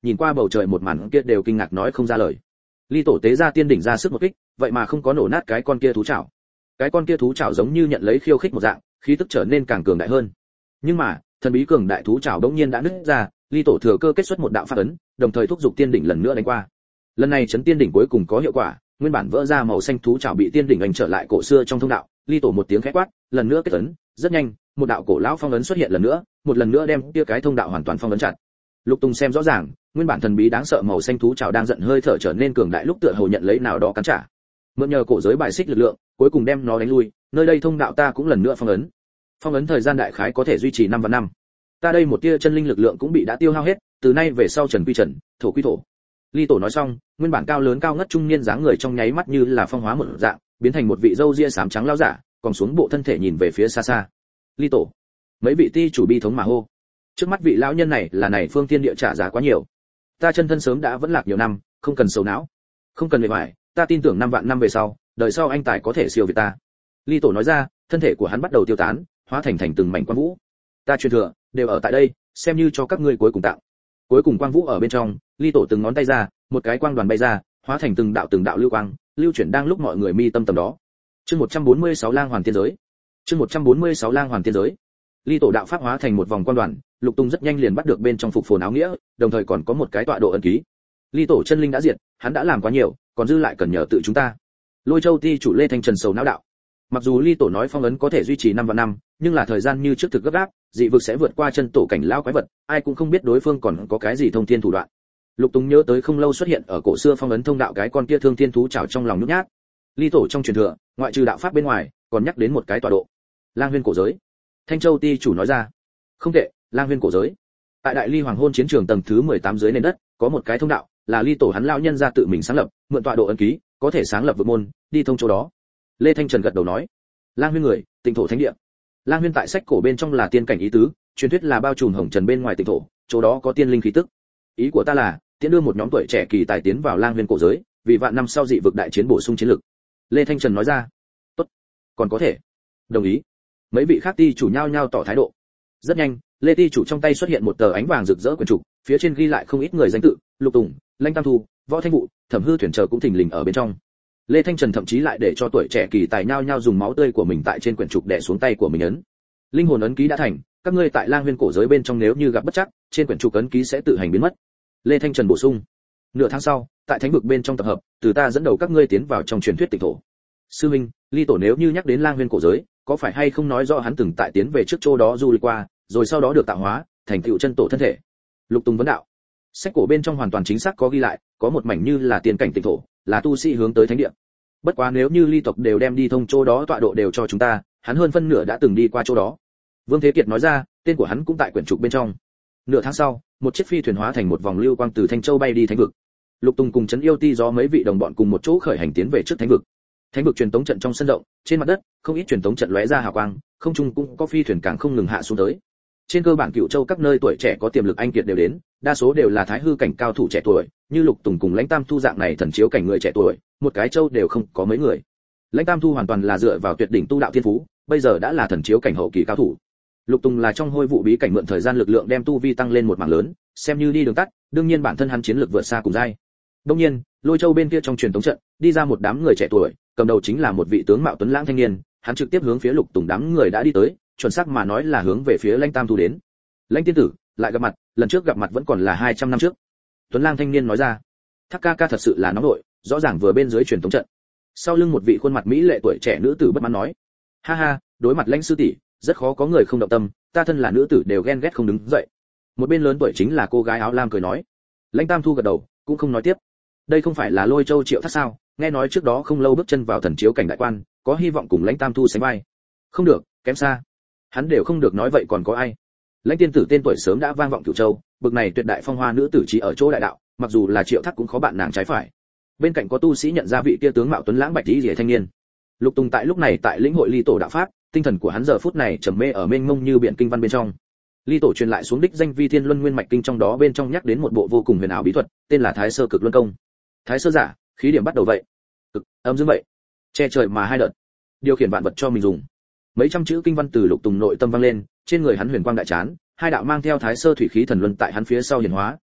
nhìn qua bầu trời một màn kia đều kinh ngạc nói không ra lời. Ly tổ tế ra tiên đỉnh ra sức một kích, vậy mà không có nổ nát cái con kia thú chảo. Cái con kia thú chảo giống như nhận lấy khiêu khích một dạng, khí tức trở nên càng cường đại hơn. Nhưng mà, thần bí cường đại thú chảo đống nhiên đã nứt ra, Ly tổ thừa cơ kết xuất một đạo pháp ấn, đồng thời thúc giục tiên đỉnh lần nữa đánh qua. Lần này chấn tiên đỉnh cuối cùng có hiệu quả, nguyên bản vỡ ra màu xanh thú chảo bị tiên đỉnh ảnh trở lại cổ xưa trong thông đạo. Ly tổ một tiếng khẽ quát, lần nữa kết ấn, rất nhanh, một đạo cổ lão phong ấn xuất hiện lần nữa, một lần nữa đem kia cái thông đạo hoàn toàn phong ấn chặt. Lục Tùng xem rõ ràng, nguyên bản thần bí đáng sợ màu xanh thú chảo đang giận hơi thở trở nên cường đại lúc tựa hồ nhận lấy nào đó cắn trả. Mượn nhờ cổ giới bài xích lực lượng, cuối cùng đem nó đánh lui, nơi đây thông đạo ta cũng lần nữa phong ấn. Phong ấn thời gian đại khái có thể duy trì năm và năm. Ta đây một tia chân linh lực lượng cũng bị đã tiêu hao hết, từ nay về sau trần quy trần, thổ quy thổ. Ly tổ nói xong, nguyên bản cao lớn cao ngất trung niên dáng người trong nháy mắt như là phong hóa một dạng, biến thành một vị râu ria xám trắng lão giả, còn xuống bộ thân thể nhìn về phía xa xa. Ly tổ, mấy vị ti chủ bi thống mà hô. Trước mắt vị lão nhân này là này phương tiên địa trả giá quá nhiều. Ta chân thân sớm đã vẫn lạc nhiều năm, không cần sầu não, không cần bề ngoài, ta tin tưởng năm vạn năm về sau, đời sau anh tài có thể siêu việt ta. Ly tổ nói ra, thân thể của hắn bắt đầu tiêu tán, hóa thành thành từng mảnh quang vũ. Ta truyền thừa đều ở tại đây, xem như cho các ngươi cuối cùng tạo. Cuối cùng quang vũ ở bên trong, Ly tổ từng ngón tay ra, một cái quang đoàn bay ra, hóa thành từng đạo từng đạo lưu quang, lưu chuyển đang lúc mọi người mi tâm tầm đó. Chương một trăm bốn mươi sáu Lang Hoàn Tiên Giới. Chương một trăm bốn mươi sáu Lang Hoàn Tiên Giới. Ly tổ đạo pháp hóa thành một vòng quang đoàn, Lục Tung rất nhanh liền bắt được bên trong phục phồn áo nghĩa, đồng thời còn có một cái tọa độ ấn ký. Ly tổ chân linh đã diệt, hắn đã làm quá nhiều, còn dư lại cần nhờ tự chúng ta. Lôi Châu ti chủ Lê Thanh Trần sầu não đạo. Mặc dù Ly tổ nói phong ấn có thể duy trì năm và năm, nhưng là thời gian như trước thực gấp gáp, dị vực sẽ vượt qua chân tổ cảnh lao quái vật, ai cũng không biết đối phương còn có cái gì thông thiên thủ đoạn. Lục Tùng nhớ tới không lâu xuất hiện ở cổ xưa phong ấn thông đạo cái con kia thương thiên thú trảo trong lòng nhút nhát. Ly tổ trong truyền thừa, ngoại trừ đạo pháp bên ngoài, còn nhắc đến một cái tọa độ. Lang Huyên cổ giới. Thanh Châu ti chủ nói ra. Không tệ, Lang Huyên cổ giới. Tại Đại Ly Hoàng hôn chiến trường tầng thứ mười tám dưới nền đất, có một cái thông đạo, là Ly tổ hắn lão nhân ra tự mình sáng lập, mượn tọa độ ấn ký, có thể sáng lập vực môn, đi thông chỗ đó. Lê Thanh Trần gật đầu nói. Lang Huyên người, Tịnh thổ thánh địa. Lang Huyên tại sách cổ bên trong là tiên cảnh ý tứ, truyền thuyết là bao trùm hồng trần bên ngoài Tịnh thổ, chỗ đó có tiên linh khí tức. Ý của ta là, tiến đưa một nhóm tuổi trẻ kỳ tài tiến vào Lang Huyên cổ giới, vì vạn năm sau dị vực đại chiến bổ sung chiến lực. Lê Thanh Trần nói ra. Tốt, còn có thể. Đồng ý. Mấy vị khác ti chủ nhau nhau tỏ thái độ. Rất nhanh, Lê ti chủ trong tay xuất hiện một tờ ánh vàng rực rỡ quyển trục, phía trên ghi lại không ít người danh tự, Lục Tùng, Lãnh Tam Thu, Võ Thanh Vũ, Thẩm Hư Thuyền chờ cũng thình lình ở bên trong. Lê Thanh Trần thậm chí lại để cho tuổi trẻ kỳ tài nhau nhau dùng máu tươi của mình tại trên quyển trục đè xuống tay của mình ấn. Linh hồn ấn ký đã thành, các ngươi tại Lang Huyên cổ giới bên trong nếu như gặp bất trắc, trên quyển trục ấn ký sẽ tự hành biến mất. Lê Thanh Trần bổ sung. Nửa tháng sau, tại thánh vực bên trong tập hợp, từ ta dẫn đầu các ngươi tiến vào trong truyền thuyết Tịnh thổ. Sư huynh, Ly tổ nếu như nhắc đến Lang Huyên cổ giới, có phải hay không nói rõ hắn từng tại tiến về trước chỗ đó du lịch qua, rồi sau đó được tạo hóa, thành tựu chân tổ thân thể? Lục Tùng vấn đạo. Sách cổ bên trong hoàn toàn chính xác có ghi lại, có một mảnh như là tiên cảnh Tịnh thổ, là tu sĩ hướng tới thánh địa. Bất quá nếu như Ly tộc đều đem đi thông chỗ đó tọa độ đều cho chúng ta, hắn hơn phân nửa đã từng đi qua chỗ đó. Vương Thế Kiệt nói ra, tên của hắn cũng tại quyển trục bên trong. Nửa tháng sau, một chiếc phi thuyền hóa thành một vòng lưu quang từ Thanh Châu bay đi thánh vực. Lục Tùng cùng Trấn Yêu Ti do mấy vị đồng bọn cùng một chỗ khởi hành tiến về trước thánh vực. Thánh vực truyền tống trận trong sân rộng, trên mặt đất, không ít truyền tống trận lóe ra hào quang, không trung cũng có phi thuyền càng không ngừng hạ xuống tới. Trên cơ bản Cựu Châu các nơi tuổi trẻ có tiềm lực anh kiệt đều đến, đa số đều là thái hư cảnh cao thủ trẻ tuổi, như Lục Tùng cùng Lãnh Tam Thu dạng này thần chiếu cảnh người trẻ tuổi, một cái châu đều không có mấy người. Lãnh Tam Thu hoàn toàn là dựa vào tuyệt đỉnh tu đạo thiên phú, bây giờ đã là thần chiếu cảnh hậu kỳ cao thủ. Lục Tùng là trong hôi vụ bí cảnh mượn thời gian lực lượng đem tu vi tăng lên một mảng lớn, xem như đi đường tắt, đương nhiên bản thân hắn chiến lược vượt xa cùng giai. Đương nhiên, Lôi Châu bên kia trong truyền tống trận, đi ra một đám người trẻ tuổi, cầm đầu chính là một vị tướng mạo tuấn lãng thanh niên, hắn trực tiếp hướng phía Lục Tùng đám người đã đi tới, chuẩn xác mà nói là hướng về phía Lãnh Tam Thu đến. Lãnh tiên tử, lại gặp mặt, lần trước gặp mặt vẫn còn là hai trăm năm trước. Tuấn Lang thanh niên nói ra. Thác ca ca thật sự là nóng nội, rõ ràng vừa bên dưới truyền tống trận. Sau lưng một vị khuôn mặt mỹ lệ tuổi trẻ nữ tử bất mãn nói. Ha ha, đối mặt Lãnh sư tỷ, rất khó có người không động tâm, ta thân là nữ tử đều ghen ghét không đứng dậy. Một bên lớn tuổi chính là cô gái áo lam cười nói. Lãnh Tam Thu gật đầu, cũng không nói tiếp. Đây không phải là Lôi Châu Triệu Thác sao? Nghe nói trước đó không lâu bước chân vào thần chiếu cảnh đại quan, có hy vọng cùng Lãnh Tam Thu sánh vai. Không được, kém xa. Hắn đều không được nói vậy còn có ai? Lãnh tiên tử tên tuổi sớm đã vang vọng Cửu Châu, bực này tuyệt đại phong hoa nữ tử chỉ ở chỗ đại đạo, mặc dù là Triệu Thác cũng khó bạn nàng trái phải. Bên cạnh có tu sĩ nhận ra vị kia tướng mạo tuấn lãng bạch y rìa thanh niên. Lục Tùng tại lúc này tại lĩnh hội Ly tổ đạo pháp, tinh thần của hắn giờ phút này trầm mê ở mênh mông như biển kinh văn bên trong. Ly tổ truyền lại xuống đích danh Vi Thiên Luân Nguyên mạch kinh trong đó bên trong nhắc đến một bộ vô cùng huyền ảo bí thuật, tên là Thái Sơ Cực Luân Công. Thái sơ giả, khí điểm bắt đầu vậy. Cực, âm dương vậy. Che trời mà hai đợt. Điều khiển vạn vật cho mình dùng. Mấy trăm chữ kinh văn từ Lục Tùng nội tâm vang lên, trên người hắn huyền quang đại chán, hai đạo mang theo Thái Sơ thủy khí thần luân tại hắn phía sau hiển hóa,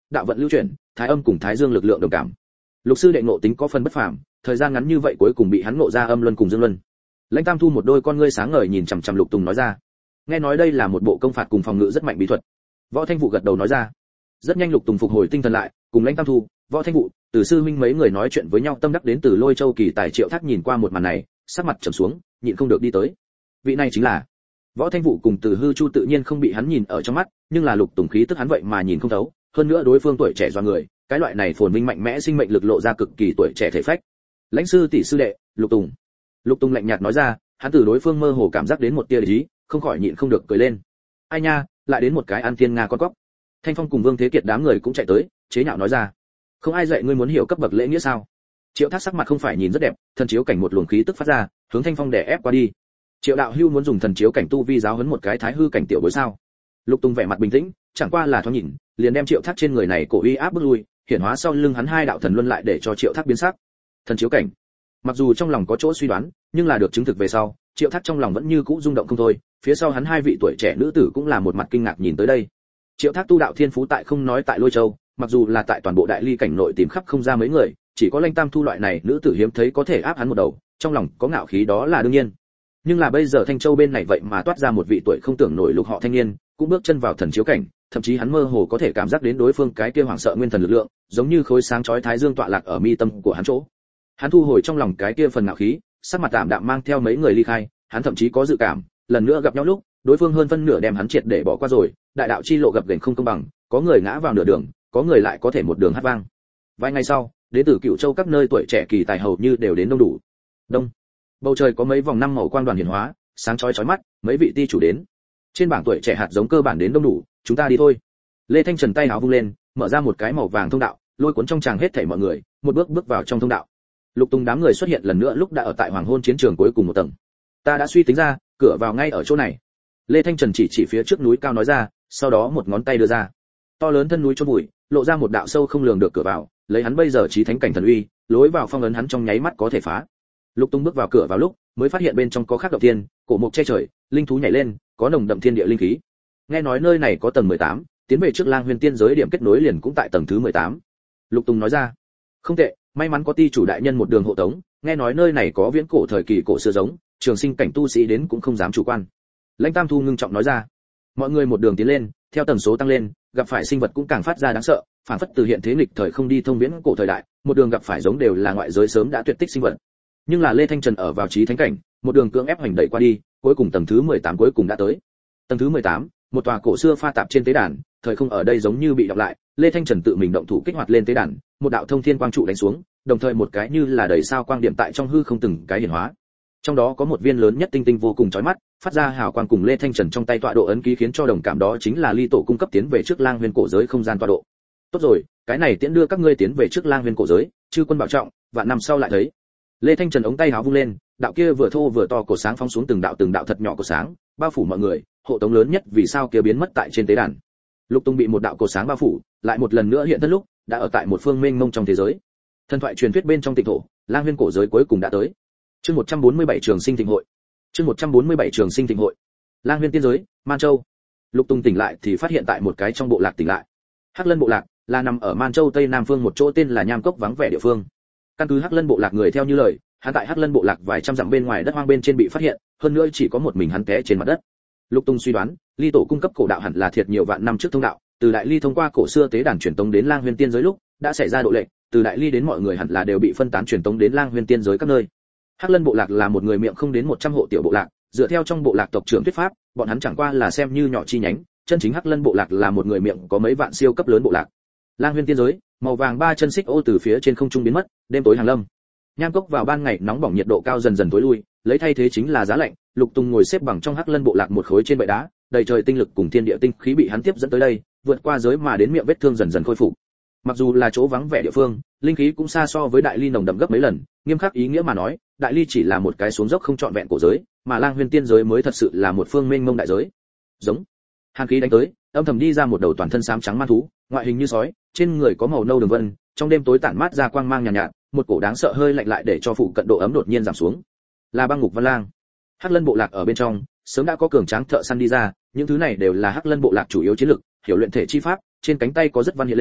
đạo vận lưu chuyển, thái âm cùng thái dương lực lượng đồng cảm. Lục sư đệ ngộ tính có phần bất phàm, thời gian ngắn như vậy cuối cùng bị hắn ngộ ra âm luân cùng dương luân. Lãnh Tam Thu một đôi con ngươi sáng ngời nhìn chằm chằm Lục Tùng nói ra. Nghe nói đây là một bộ công phạt cùng phòng ngự rất mạnh bí thuật. Võ Thanh Vũ gật đầu nói ra. Rất nhanh Lục Tùng phục hồi tinh thần lại, cùng Lãnh Tam Thu, Võ Thanh Vũ, Từ sư huynh mấy người nói chuyện với nhau, tâm đắc đến từ Lôi Châu kỳ tài Triệu Thác nhìn qua một màn này, sắc mặt trầm xuống, nhịn không được đi tới. Vị này chính là Võ Thanh Vũ cùng Từ Hư Chu tự nhiên không bị hắn nhìn ở trong mắt, nhưng là Lục Tùng khí tức hắn vậy mà nhìn không thấu, hơn nữa đối phương tuổi trẻ do người, cái loại này phồn vinh mạnh mẽ sinh mệnh lực lộ ra cực kỳ tuổi trẻ thể phách. Lãnh sư tỷ sư đệ, Lục Tùng. Lục Tùng lạnh nhạt nói ra, hắn từ đối phương mơ hồ cảm giác đến một tia lý, không khỏi nhịn không được cười lên. Ai nha, lại đến một cái ăn tiên nga con cóc. Thanh Phong cùng Vương Thế Kiệt đám người cũng chạy tới, chế nhạo nói ra. Không ai dạy ngươi muốn hiểu cấp bậc lễ nghĩa sao? Triệu Thác sắc mặt không phải nhìn rất đẹp, thần chiếu cảnh một luồng khí tức phát ra, hướng Thanh Phong đè ép qua đi. Triệu đạo hưu muốn dùng thần chiếu cảnh tu vi giáo huấn một cái thái hư cảnh tiểu bối sao? Lục Tùng vẻ mặt bình tĩnh, chẳng qua là thoáng nhìn, liền đem Triệu Thác trên người này cổ uy áp bước lui, hiển hóa sau lưng hắn hai đạo thần luân lại để cho Triệu Thác biến sắc. Thần chiếu cảnh. Mặc dù trong lòng có chỗ suy đoán, nhưng là được chứng thực về sau, Triệu Thác trong lòng vẫn như cũ rung động không thôi, phía sau hắn hai vị tuổi trẻ nữ tử cũng là một mặt kinh ngạc nhìn tới đây. Triệu Thác tu đạo thiên phú tại không nói tại Lôi Châu, mặc dù là tại toàn bộ đại ly cảnh nội tìm khắp không ra mấy người, chỉ có Lãnh Tam Thu loại này nữ tử hiếm thấy có thể áp hắn một đầu, trong lòng có ngạo khí đó là đương nhiên. Nhưng là bây giờ Thanh Châu bên này vậy mà toát ra một vị tuổi không tưởng nổi lục họ thanh niên, cũng bước chân vào thần chiếu cảnh, thậm chí hắn mơ hồ có thể cảm giác đến đối phương cái kia hoảng sợ nguyên thần lực lượng, giống như khối sáng chói thái dương tọa lạc ở mi tâm của hắn chỗ. Hắn thu hồi trong lòng cái kia phần ngạo khí, sắc mặt tạm đạm mang theo mấy người ly khai, hắn thậm chí có dự cảm, lần nữa gặp nhau lúc, đối phương hơn phân nửa đem hắn triệt để bỏ qua rồi, đại đạo chi lộ gặp gềnh không công bằng, có người ngã vào nửa đường, có người lại có thể một đường hát vang. Vài ngày sau, đến từ Cửu Châu các nơi tuổi trẻ kỳ tài hầu như đều đến đông đủ. Đông, bầu trời có mấy vòng năm màu quang đoàn hiển hóa, sáng chói chói mắt, mấy vị ti chủ đến. Trên bảng tuổi trẻ hạt giống cơ bản đến đông đủ, chúng ta đi thôi. Lê Thanh Trần tay áo vung lên, mở ra một cái màu vàng thông đạo, lôi cuốn trong tràng hết thảy mọi người, một bước bước vào trong thông đạo. Lục Tùng đám người xuất hiện lần nữa lúc đã ở tại hoàng hôn chiến trường cuối cùng một tầng. Ta đã suy tính ra, cửa vào ngay ở chỗ này. Lê Thanh Trần chỉ chỉ phía trước núi cao nói ra, sau đó một ngón tay đưa ra. To lớn thân núi chôn bụi, lộ ra một đạo sâu không lường được cửa vào, lấy hắn bây giờ chí thánh cảnh thần uy, lối vào phong ấn hắn trong nháy mắt có thể phá. Lục Tùng bước vào cửa vào lúc, mới phát hiện bên trong có khắc động thiên, cổ mục che trời, linh thú nhảy lên, có nồng đậm thiên địa linh khí. Nghe nói nơi này có tầng mười tám, tiến về trước Lang Huyền Tiên giới điểm kết nối liền cũng tại tầng thứ mười tám. Lục Tùng nói ra. Không tệ, may mắn có ti chủ đại nhân một đường hộ tống, nghe nói nơi này có viễn cổ thời kỳ cổ xưa giống, trường sinh cảnh tu sĩ đến cũng không dám chủ quan. Lãnh Tam Thu ngưng trọng nói ra. Mọi người một đường tiến lên, theo tần số tăng lên, gặp phải sinh vật cũng càng phát ra đáng sợ, phản phất từ hiện thế nghịch thời không đi thông viễn cổ thời đại, một đường gặp phải giống đều là ngoại giới sớm đã tuyệt tích sinh vật. Nhưng là Lê Thanh Trần ở vào chí thánh cảnh, một đường cưỡng ép hành đẩy qua đi, cuối cùng tầng thứ mười tám cuối cùng đã tới. Tầng thứ mười tám, một tòa cổ xưa pha tạp trên tế đàn, thời không ở đây giống như bị đọc lại, Lê Thanh Trần tự mình động thủ kích hoạt lên tế đàn, một đạo thông thiên quang trụ đánh xuống, đồng thời một cái như là đầy sao quang điểm tại trong hư không từng cái hiển hóa. Trong đó có một viên lớn nhất tinh tinh vô cùng chói mắt, phát ra hào quang cùng Lê Thanh Trần trong tay tọa độ ấn ký khiến cho đồng cảm đó chính là ly tổ cung cấp tiến về trước Lang Huyền cổ giới không gian tọa độ. Tốt rồi, cái này tiễn đưa các ngươi tiến về trước Lang Huyền cổ giới, chư quân bảo trọng, vạn năm sau lại thấy. Lê Thanh Trần ống tay háo vung lên, đạo kia vừa thô vừa to cổ sáng phóng xuống từng đạo từng đạo thật nhỏ cổ sáng, bao phủ mọi người, hộ tống lớn nhất vì sao kia biến mất tại trên tế đàn. Lục Tung bị một đạo cổ sáng bao phủ, lại một lần nữa hiện thân lúc, đã ở tại một phương mênh mông trong thế giới. Thần thoại truyền thuyết bên trong tịnh thổ, Lang Huyền cổ giới cuối cùng đã tới. Chương một trăm bốn mươi bảy Trường Sinh Thịnh hội. Chương một trăm bốn mươi bảy Trường Sinh Thịnh hội. Lang Huyền tiên giới, Man Châu. Lục Tung tỉnh lại thì phát hiện tại một cái trong bộ lạc tỉnh lại. Hắc Lân bộ lạc là nằm ở Man Châu tây nam phương một chỗ tên là Nham Cốc vắng vẻ địa phương. Căn cứ Hắc Lân bộ lạc người theo như lời, hắn tại Hắc Lân bộ lạc vài trăm dặm bên ngoài đất hoang bên trên bị phát hiện, hơn nữa chỉ có một mình hắn té trên mặt đất. Lục Tung suy đoán, Ly tổ cung cấp cổ đạo hẳn là thiệt nhiều vạn năm trước thông đạo, từ Đại Ly thông qua cổ xưa tế đàn truyền tống đến Lang Huyền tiên giới lúc, đã xảy ra độ lệch, từ Đại Ly đến mọi người hẳn là đều bị phân tán truyền tống đến Lang Huyền tiên giới các nơi. Hắc Lân bộ lạc là một người miệng không đến một trăm hộ tiểu bộ lạc, dựa theo trong bộ lạc tộc trưởng thuyết pháp, bọn hắn chẳng qua là xem như nhỏ chi nhánh, chân chính Hắc Lân bộ lạc là một người miệng có mấy vạn siêu cấp lớn bộ lạc. Lang Huyền tiên giới, màu vàng ba chân xích ô từ phía trên không trung biến mất, đêm tối hàng lâm. Nham Cốc vào ban ngày nóng bỏng nhiệt độ cao dần dần tối lui, lấy thay thế chính là giá lạnh. Lục Tung ngồi xếp bằng trong Hắc Lân bộ lạc một khối trên bệ đá, đầy trời tinh lực cùng thiên địa tinh khí bị hắn tiếp dẫn tới đây, vượt qua giới mà đến miệng vết thương dần dần khôi phục. Mặc dù là chỗ vắng vẻ địa phương, linh khí cũng xa so với Đại Ly nồng đậm gấp mấy lần, nghiêm khắc ý nghĩa mà nói, Đại Ly chỉ là một cái xuống dốc không trọn vẹn cổ giới, mà Lang Huyền tiên giới mới thật sự là một phương mênh mông đại giới. Giống. Hàn khí đánh tới, âm thầm đi ra một đầu toàn thân xám trắng man thú, ngoại hình như sói, trên người có màu nâu đường vân, trong đêm tối tản mát ra quang mang nhàn nhạt, nhạt, một cổ đáng sợ hơi lạnh lại để cho phụ cận độ ấm đột nhiên giảm xuống. Là băng ngục văn lang. Hắc Lân bộ lạc ở bên trong, sớm đã có cường tráng thợ săn đi ra, những thứ này đều là Hắc Lân bộ lạc chủ yếu chiến lực, hiểu luyện thể chi pháp, trên cánh tay có rất văn hiện lên,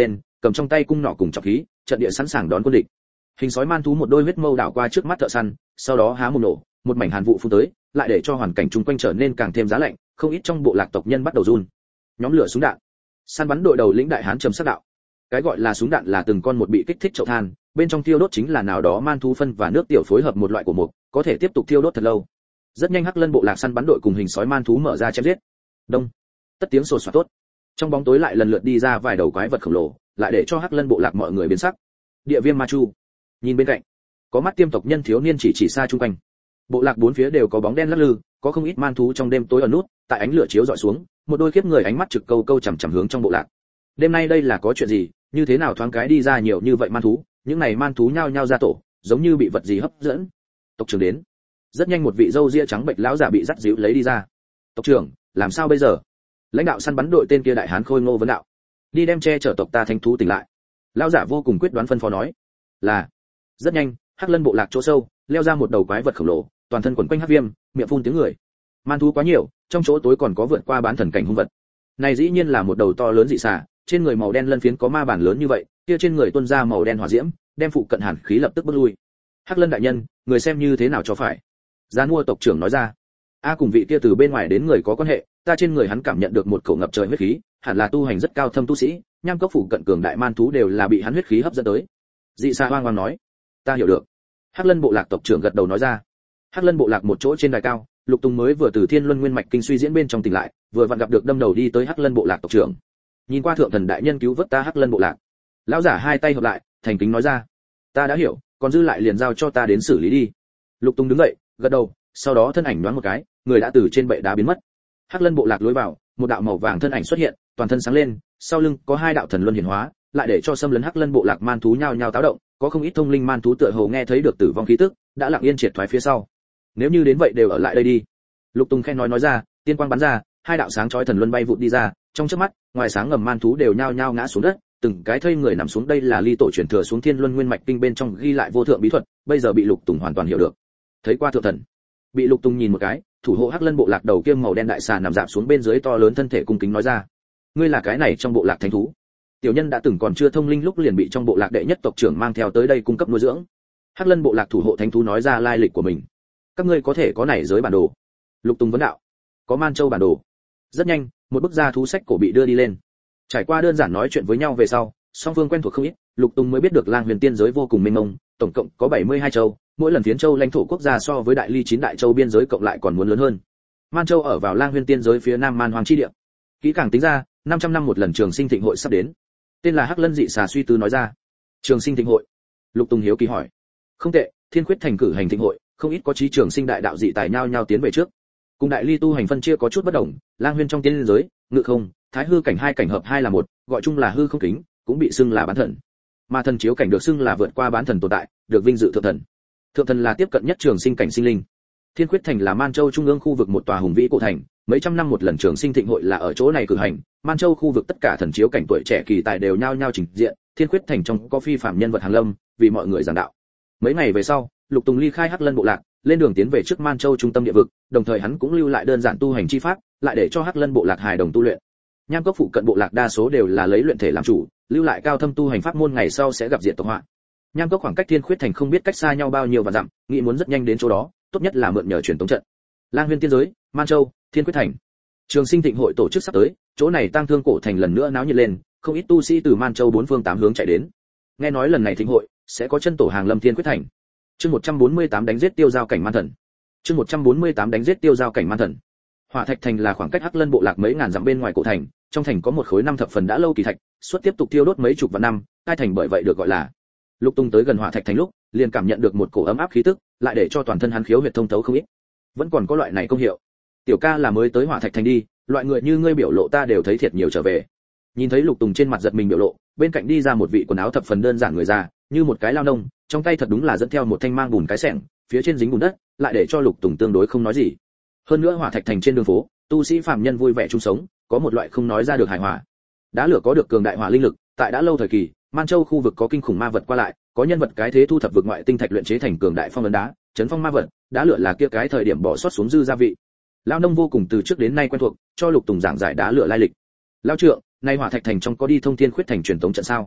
cầm trong tay cung nỏ cùng trọng khí, trận địa sẵn sàng đón quân địch. Hình sói man thú một đôi huyết mâu đảo qua trước mắt thợ săn, sau đó há mồm nổ, một mảnh hàn vụ phun tới, lại để cho hoàn cảnh chung quanh trở nên càng thêm giá lạnh, không ít trong bộ lạc tộc nhân bắt đầu run. Nhóm lửa súng đạn. Săn bắn đội đầu lĩnh đại hán trầm sắc đạo. Cái gọi là súng đạn là từng con một bị kích thích chậu than, bên trong thiêu đốt chính là nào đó man thú phân và nước tiểu phối hợp một loại của mục, có thể tiếp tục thiêu đốt thật lâu. Rất nhanh Hắc Lân bộ lạc săn bắn đội cùng hình sói man thú mở ra chém giết. Đông. Tất tiếng sột soạt tốt. Trong bóng tối lại lần lượt đi ra vài đầu quái vật khổng lồ, lại để cho Hắc Lân bộ lạc mọi người biến sắc. Địa viêm ma chu. Nhìn bên cạnh, có mắt tiêm tộc nhân thiếu niên chỉ chỉ xa chung quanh. Bộ lạc bốn phía đều có bóng đen lắc lư, có không ít man thú trong đêm tối ẩn nút, tại ánh lửa chiếu dọi xuống, một đôi kiếp người ánh mắt trực câu câu chằm chằm hướng trong bộ lạc. Đêm nay đây là có chuyện gì, như thế nào thoáng cái đi ra nhiều như vậy man thú, những này man thú nhao nhao ra tổ, giống như bị vật gì hấp dẫn. Tộc trưởng đến. Rất nhanh một vị râu ria trắng bệch lão giả bị dắt dịu lấy đi ra. Tộc trưởng, làm sao bây giờ? Lãnh đạo săn bắn đội tên kia đại hán khôi ngô vấn đạo. Đi đem che chở tộc ta thánh thú tỉnh lại. Lão giả vô cùng quyết đoán phân phó nói. Là. Rất nhanh, Hắc Lân bộ lạc chỗ sâu, leo ra một đầu quái vật khổng lồ, toàn thân quấn quanh hắc viêm, miệng phun tiếng người. Man thú quá nhiều, trong chỗ tối còn có vượt qua bán thần cảnh hung vật. Này dĩ nhiên là một đầu to lớn dị xà, trên người màu đen lân phiến có ma bản lớn như vậy, kia trên người tuôn ra màu đen hỏa diễm, đem phụ cận hàn khí lập tức bước lui. Hắc Lân đại nhân, người xem như thế nào cho phải? Gián mua tộc trưởng nói ra. A cùng vị kia từ bên ngoài đến người có quan hệ, ta trên người hắn cảm nhận được một cổ ngập trời huyết khí, hẳn là tu hành rất cao thâm tu sĩ, nham cốc phủ cận cường đại man thú đều là bị hắn huyết khí hấp dẫn tới. Dị xà hoang hoang nói. Ta hiểu được. Hắc Lân bộ lạc tộc trưởng gật đầu nói ra. Hắc Lân bộ lạc một chỗ trên đài cao, Lục Tùng mới vừa từ Thiên Luân Nguyên mạch kinh suy diễn bên trong tỉnh lại, vừa vặn gặp được đâm đầu đi tới Hắc Lân bộ lạc tộc trưởng. Nhìn qua thượng thần đại nhân cứu vớt ta Hắc Lân bộ lạc. Lão giả hai tay hợp lại, thành kính nói ra. Ta đã hiểu, còn dư lại liền giao cho ta đến xử lý đi. Lục Tùng đứng dậy, gật đầu, sau đó thân ảnh nhoáng một cái, người đã từ trên bệ đá biến mất. Hắc Lân bộ lạc lối vào, một đạo màu vàng thân ảnh xuất hiện, toàn thân sáng lên, sau lưng có hai đạo thần luân hiển hóa, lại để cho xâm lấn Hắc Lân bộ lạc man thú nhao nhao táo động, có không ít thông linh man thú tựa hồ nghe thấy được tử vong khí tức, đã lặng yên triệt thoái phía sau. Nếu như đến vậy đều ở lại đây đi. Lục Tùng khen nói nói ra, tiên quang bắn ra, hai đạo sáng chói thần luân bay vụt đi ra, trong chớp mắt, ngoài sáng ngầm man thú đều nhao nhao ngã xuống đất, từng cái thây người nằm xuống. Đây là ly tổ truyền thừa xuống Thiên Luân Nguyên mạch kinh bên trong ghi lại vô thượng bí thuật, bây giờ bị Lục Tùng hoàn toàn hiểu được. Thấy qua thượng thần, bị Lục Tùng nhìn một cái, thủ hộ Hắc Lân bộ lạc đầu kia màu đen đại xà nằm rạp xuống bên dưới to lớn thân thể cung kính nói ra, ngươi là cái này trong bộ lạc thánh thú. Tiểu nhân đã từng còn chưa thông linh lúc liền bị trong bộ lạc đệ nhất tộc trưởng mang theo tới đây cung cấp nuôi dưỡng. Hắc Lân bộ lạc thủ hộ thánh thú nói ra lai lịch của mình. Các ngươi có thể có này giới bản đồ? Lục Tùng vấn đạo. Có Man Châu bản đồ. Rất nhanh, một bức gia thú sách cổ bị đưa đi lên. Trải qua đơn giản nói chuyện với nhau về sau, song phương quen thuộc không ít, Lục Tùng mới biết được Lang Huyền tiên giới vô cùng mênh mông, tổng cộng có bảy mươi hai châu, mỗi lần phiến châu lãnh thổ quốc gia so với đại ly chín đại châu biên giới cộng lại còn muốn lớn hơn. Man Châu ở vào Lang Huyền tiên giới phía nam Man Hoang chi địa. Kỹ càng tính ra, năm trăm năm một lần Trường Sinh Thịnh hội sắp đến. Tên là Hắc Lân dị xà suy tư nói ra. Trường Sinh Thịnh hội. Lục Tùng hiếu kỳ hỏi. Không tệ, Thiên Khuyết thành cử hành thịnh hội, không ít có chí trường sinh đại đạo dị tài nhau nhau tiến về trước. Cùng đại ly tu hành phân chia có chút bất đồng, Lang Huyên trong tiên giới, ngự không, thái hư cảnh hai cảnh hợp hai là một, gọi chung là hư không kính, cũng bị xưng là bán thần. Mà thần chiếu cảnh được xưng là vượt qua bán thần tồn tại, được vinh dự thượng thần. Thượng thần là tiếp cận nhất trường sinh cảnh sinh linh. Thiên Khuyết thành là Man Châu trung ương khu vực một tòa hùng vĩ cổ thành, mấy trăm năm một lần trường sinh thịnh hội là ở chỗ này cử hành, Man Châu khu vực tất cả thần chiếu cảnh tuổi trẻ kỳ tài đều nhao nhao trình diện, Thiên Khuyết thành trong có phi phàm nhân vật hàng lâm, vì mọi người giảng đạo. Mấy ngày về sau, Lục Tùng ly khai Hắc Lân bộ lạc, lên đường tiến về trước Man Châu trung tâm địa vực, đồng thời hắn cũng lưu lại đơn giản tu hành chi pháp, lại để cho Hắc Lân bộ lạc hài đồng tu luyện. Nham cốc phụ cận bộ lạc đa số đều là lấy luyện thể làm chủ, lưu lại cao thâm tu hành pháp môn ngày sau sẽ gặp diệt tộc họa. Nham cốc khoảng cách Thiên Khuyết thành không biết cách xa nhau bao nhiêu và dặm, nghĩ muốn rất nhanh đến chỗ đó, tốt nhất là mượn nhờ truyền tống trận. Lang Huyên tiên giới, Man Châu, Thiên Khuyết thành. Trường Sinh Thịnh hội tổ chức sắp tới, chỗ này tang thương cổ thành lần nữa náo nhiệt lên, không ít tu sĩ từ Man Châu bốn phương tám hướng chạy đến. Nghe nói lần này thịnh hội sẽ có chân tổ hàng lâm Thiên Khuyết thành. Chương một trăm bốn mươi tám đánh giết tiêu giao cảnh man thần. Chương một trăm bốn mươi tám đánh giết tiêu giao cảnh man thần. Hỏa Thạch thành là khoảng cách Hắc Lân bộ lạc mấy ngàn dặm bên ngoài cổ thành, trong thành có một khối năm thập phần đã lâu kỳ thạch, suốt tiếp tục tiêu đốt mấy chục vạn năm, hai thành bởi vậy được gọi là. Lục Tung tới gần Hỏa Thạch thành lúc, liền cảm nhận được một cổ ấm áp khí tức, lại để cho toàn thân hắn khiếu huyệt thông thấu không ít. Vẫn còn có loại này công hiệu. Tiểu ca là mới tới Hỏa Thạch thành đi, loại người như ngươi biểu lộ ta đều thấy thiệt nhiều trở về. Nhìn thấy Lục Tùng trên mặt giật mình biểu lộ, bên cạnh đi ra một vị quần áo thập phần đơn giản người già, như một cái lao nông, trong tay thật đúng là dẫn theo một thanh mang bùn cái xẻng, phía trên dính bùn đất, lại để cho Lục Tùng tương đối không nói gì. Hơn nữa Hỏa Thạch thành trên đường phố, tu sĩ phàm nhân vui vẻ chung sống, có một loại không nói ra được hài hòa. Đá lửa có được cường đại hỏa linh lực, tại đã lâu thời kỳ, Man Châu khu vực có kinh khủng ma vật qua lại, có nhân vật cái thế thu thập vực ngoại tinh thạch luyện chế thành cường đại phong ấn đá, chấn phong ma vật, đá lửa là kia cái thời điểm bỏ sót xuống dư gia vị. Lão nông vô cùng từ trước đến nay quen thuộc, cho Lục Tùng giảng giải đá lửa lai lịch. Lão trượng, nay Hỏa Thạch thành trong có đi thông Thiên Khuyết thành truyền tống trận sao?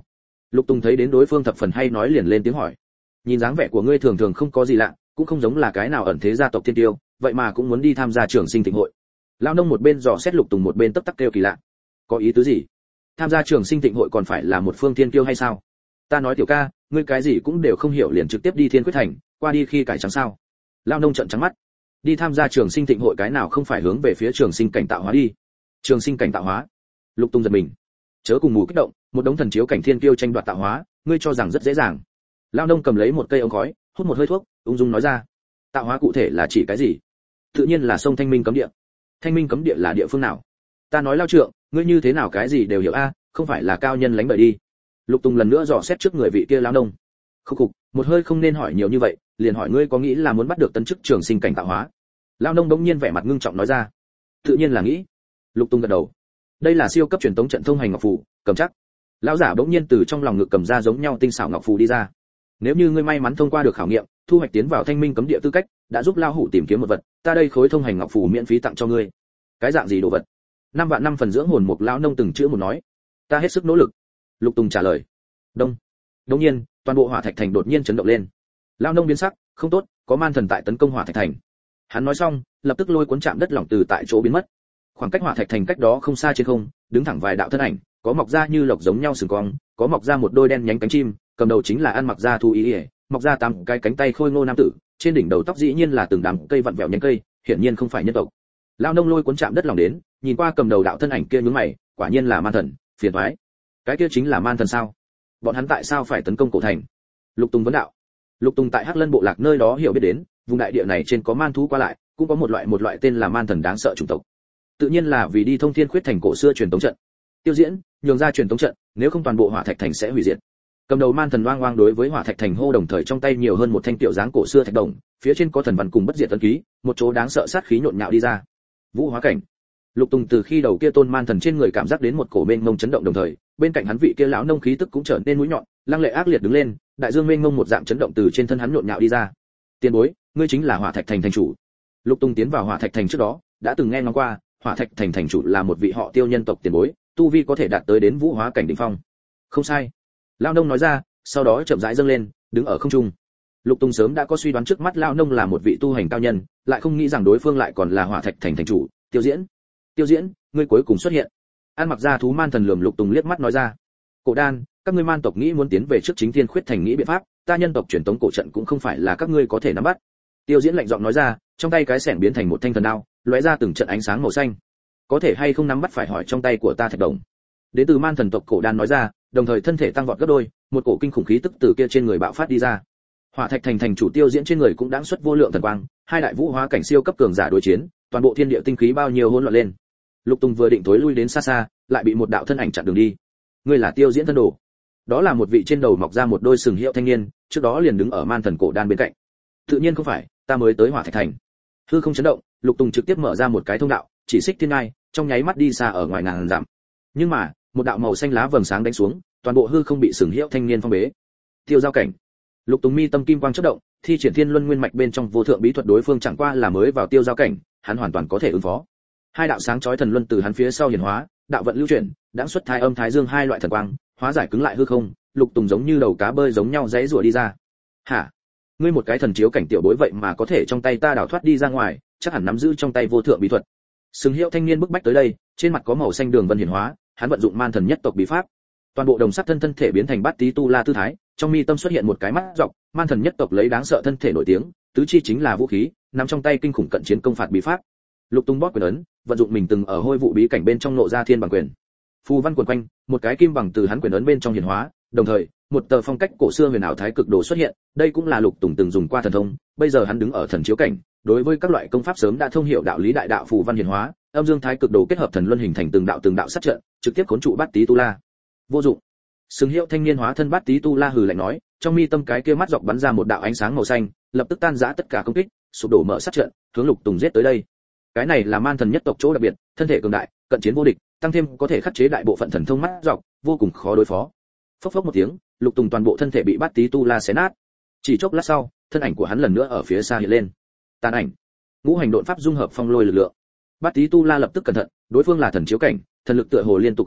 Lục Tùng thấy đến đối phương thập phần hay nói liền lên tiếng hỏi. Nhìn dáng vẻ của ngươi thường thường không có gì lạ, cũng không giống là cái nào ẩn thế gia tộc thiên tiêu, vậy mà cũng muốn đi tham gia trường sinh thịnh hội. Lão nông một bên dò xét Lục Tùng một bên tấp tắc kêu kỳ lạ. Có ý tứ gì? Tham gia trường sinh thịnh hội còn phải là một phương thiên tiêu hay sao? Ta nói tiểu ca, ngươi cái gì cũng đều không hiểu liền trực tiếp đi Thiên Quyết Thành, qua đi khi cải trắng sao? Lão nông trợn trắng mắt. Đi tham gia trường sinh thịnh hội cái nào không phải hướng về phía trường sinh cảnh tạo hóa đi? Trường sinh cảnh tạo hóa? Lục Tùng giật mình. Chớ cùng mù kích động, một đống thần chiếu cảnh thiên kiêu tranh đoạt tạo hóa, ngươi cho rằng rất dễ dàng? Lão nông cầm lấy một cây ống khói, hút một hơi thuốc, ung dung nói ra. Tạo hóa cụ thể là chỉ cái gì? Tự nhiên là sông Thanh Minh cấm địa. Thanh Minh cấm địa là địa phương nào? Ta nói Lao trượng, ngươi như thế nào cái gì đều hiểu a, không phải là cao nhân lánh bậy đi. Lục Tùng lần nữa dò xét trước người vị kia lão nông. Khúc khục, một hơi không nên hỏi nhiều như vậy, liền hỏi ngươi có nghĩ là muốn bắt được tân chức trường sinh cảnh tạo hóa? Lão nông đống nhiên vẻ mặt ngưng trọng nói ra. Tự nhiên là nghĩ. Lục Tùng gật đầu. Đây là siêu cấp truyền tống trận thông hành ngọc phù, cầm chắc. Lão giả bỗng nhiên từ trong lòng ngực cầm ra giống nhau tinh xảo ngọc phù đi ra. Nếu như ngươi may mắn thông qua được khảo nghiệm, thu hoạch tiến vào Thanh Minh cấm địa tư cách, đã giúp lão hủ tìm kiếm một vật, ta đây khối thông hành ngọc phù miễn phí tặng cho ngươi. Cái dạng gì đồ vật? Năm vạn năm phần dưỡng hồn mục lão nông từng chữ một nói. Ta hết sức nỗ lực. Lục Tùng trả lời. Đông. Đột nhiên, toàn bộ Hỏa Thạch Thành đột nhiên chấn động lên. Lão nông biến sắc, không tốt, có man thần tại tấn công Hỏa Thạch Thành. Hắn nói xong, lập tức lôi cuốn chạm đất lỏng từ tại chỗ biến mất. Khoảng cách Hỏa Thạch Thành cách đó không xa trên không, đứng thẳng vài đạo thân ảnh, có mọc ra như lộc giống nhau sừng cong, có mọc ra một đôi đen nhánh cánh chim, cầm đầu chính là ăn mặc da thu ý, ý mọc ra tám cái cánh tay khôi ngô nam tử, trên đỉnh đầu tóc dĩ nhiên là từng đám cây vặn vẹo nhánh cây, hiển nhiên không phải nhân tộc. Lão nông lôi cuốn chạm đất lỏng đến, nhìn qua cầm đầu đạo thân ảnh kia nhướng mày, quả nhiên là man thần, phiền toái. Cái kia chính là man thần sao? Bọn hắn tại sao phải tấn công cổ thành? Lục Tùng vấn đạo. Lục Tùng tại Hắc Lân bộ lạc nơi đó hiểu biết đến, vùng đại địa này trên có man thú qua lại, cũng có một loại một loại tên là man thần đáng sợ chủng tộc. Tự nhiên là vì đi thông Thiên Khuyết Thành cổ xưa truyền tống trận. Tiêu Diễn, nhường ra truyền tống trận, nếu không toàn bộ Hỏa Thạch Thành sẽ hủy diệt. Cầm đầu man thần oang oang đối với Hỏa Thạch Thành hô, đồng thời trong tay nhiều hơn một thanh tiểu dáng cổ xưa thạch đồng, phía trên có thần văn cùng bất diệt ấn ký, một chỗ đáng sợ sát khí nhộn nhạo đi ra. Vũ hóa cảnh. Lục Tùng từ khi đầu kia tôn man thần trên người cảm giác đến một cổ mênh mông chấn động, đồng thời bên cạnh hắn vị kia lão nông khí tức cũng trở nên mũi nhọn, lăng lệ ác liệt đứng lên, đại dương mênh mông một dạng chấn động từ trên thân hắn nhộn nhạo đi ra. Tiền bối, ngươi chính là Hỏa Thạch Thành thành chủ. Lục Tùng tiến vào Hỏa Thạch Thành trước đó, đã từng nghe nói qua, Hỏa Thạch Thành thành chủ là một vị họ Tiêu nhân tộc tiền bối, tu vi có thể đạt tới đến vũ hóa cảnh đỉnh phong. Không sai. Lão nông nói ra, sau đó chậm rãi dâng lên, đứng ở không trung. Lục Tùng sớm đã có suy đoán trước mắt lão nông là một vị tu hành cao nhân, lại không nghĩ rằng đối phương lại còn là Hỏa Thạch Thành thành chủ, Tiêu Diễn. Tiêu Diễn, ngươi cuối cùng xuất hiện. An mặc ra thú man thần lườm Lục Tùng liếc mắt nói ra. Cổ đan, các ngươi man tộc nghĩ muốn tiến về trước chính Thiên Khuyết Thành nghĩ biện pháp, ta nhân tộc truyền tống cổ trận cũng không phải là các ngươi có thể nắm bắt. Tiêu Diễn lạnh giọng nói ra, trong tay cái xẻng biến thành một thanh thần đao, lóe ra từng trận ánh sáng màu xanh. Có thể hay không nắm bắt phải hỏi trong tay của ta thạch đồng. Đến từ man thần tộc cổ đan nói ra, đồng thời thân thể tăng vọt gấp đôi, một cổ kinh khủng khí tức từ kia trên người bạo phát đi ra. Hỏa Thạch Thành thành chủ Tiêu Diễn trên người cũng đãng xuất vô lượng thần quang, hai đại vũ hóa cảnh siêu cấp cường giả đối chiến, toàn bộ thiên địa tinh khí bao nhiêu hỗn loạn lên. Lục Tùng vừa định tối lui đến xa xa, lại bị một đạo thân ảnh chặn đường đi. Ngươi là Tiêu Diễn thân đồ? Đó là một vị trên đầu mọc ra một đôi sừng hiệu thanh niên, trước đó liền đứng ở man thần cổ đan bên cạnh. Tự nhiên không phải, ta mới tới Hỏa Thạch Thành. Hư không chấn động, Lục Tùng trực tiếp mở ra một cái thông đạo, chỉ xích thiên ngai, trong nháy mắt đi xa ở ngoài ngàn dặm. Nhưng mà, một đạo màu xanh lá vầng sáng đánh xuống, toàn bộ hư không bị sừng hiệu thanh niên phong bế. Tiêu giao cảnh. Lục Tùng mi tâm kim quang chớp động, thi triển Thiên Luân Nguyên mạch bên trong vô thượng bí thuật, đối phương chẳng qua là mới vào tiêu giao cảnh, hắn hoàn toàn có thể ứng phó. Hai đạo sáng chói thần luân từ hắn phía sau hiển hóa, đạo vận lưu chuyển, đãng xuất thai âm thái dương hai loại thần quang, hóa giải cứng lại hư không. Lục Tùng giống như đầu cá bơi giống nhau rẽ rủa đi ra. Hả? Ngươi một cái thần chiếu cảnh tiểu bối vậy mà có thể trong tay ta đào thoát đi ra ngoài, chắc hẳn nắm giữ trong tay vô thượng bí thuật. Sừng hiệu thanh niên bức bách tới đây, trên mặt có màu xanh đường vân hiển hóa, hắn vận dụng man thần nhất tộc bí pháp, toàn bộ đồng sắc thân thân thể biến thành bát tí tu la tư thái, trong mi tâm xuất hiện một cái mắt dọc, man thần nhất tộc lấy đáng sợ thân thể nổi tiếng, tứ chi chính là vũ khí, nắm trong tay kinh khủng cận chiến công phạt bí pháp. Lục Tùng bóp quyền ấn, vận dụng mình từng ở hôi vụ bí cảnh bên trong nộ ra thiên bằng quyền. Phù văn quần quanh, một cái kim bằng từ hắn quyền ấn bên trong hiển hóa, đồng thời, một tờ phong cách cổ xưa huyền ảo thái cực đồ xuất hiện, đây cũng là Lục Tùng từng dùng qua thần thông, bây giờ hắn đứng ở thần chiếu cảnh, đối với các loại công pháp sớm đã thông hiểu đạo lý đại đạo phù văn hiển hóa, âm dương thái cực đồ kết hợp thần luân hình thành từng đạo từng đạo sát trận, trực tiếp khốn trụ bát tí tu la. Vô dụng. Sừng hiệu thanh niên hóa thân bát tí tu la hừ lạnh nói, trong mi tâm cái kia mắt dọc bắn ra một đạo ánh sáng màu xanh, lập tức tan rã tất cả công kích, sụp đổ mở sát trận, hướng Lục Tùng giết tới đây. Cái này là man thần nhất tộc chỗ đặc biệt, thân thể cường đại, cận chiến vô địch, tăng thêm có thể khắc chế đại bộ phận thần thông mắt dọc, vô cùng khó đối phó. Phốc phốc một tiếng, Lục Tùng toàn bộ thân thể bị bát tí tu la xé nát. Chỉ chốc lát sau, thân ảnh của hắn lần nữa ở phía xa hiện lên. Tàn ảnh. Ngũ hành độn pháp dung hợp phong lôi lực lượng. Bát tí tu la lập tức cẩn thận, đối phương là thần chiếu cảnh, thần lực tựa hồ liên tục không ngừng,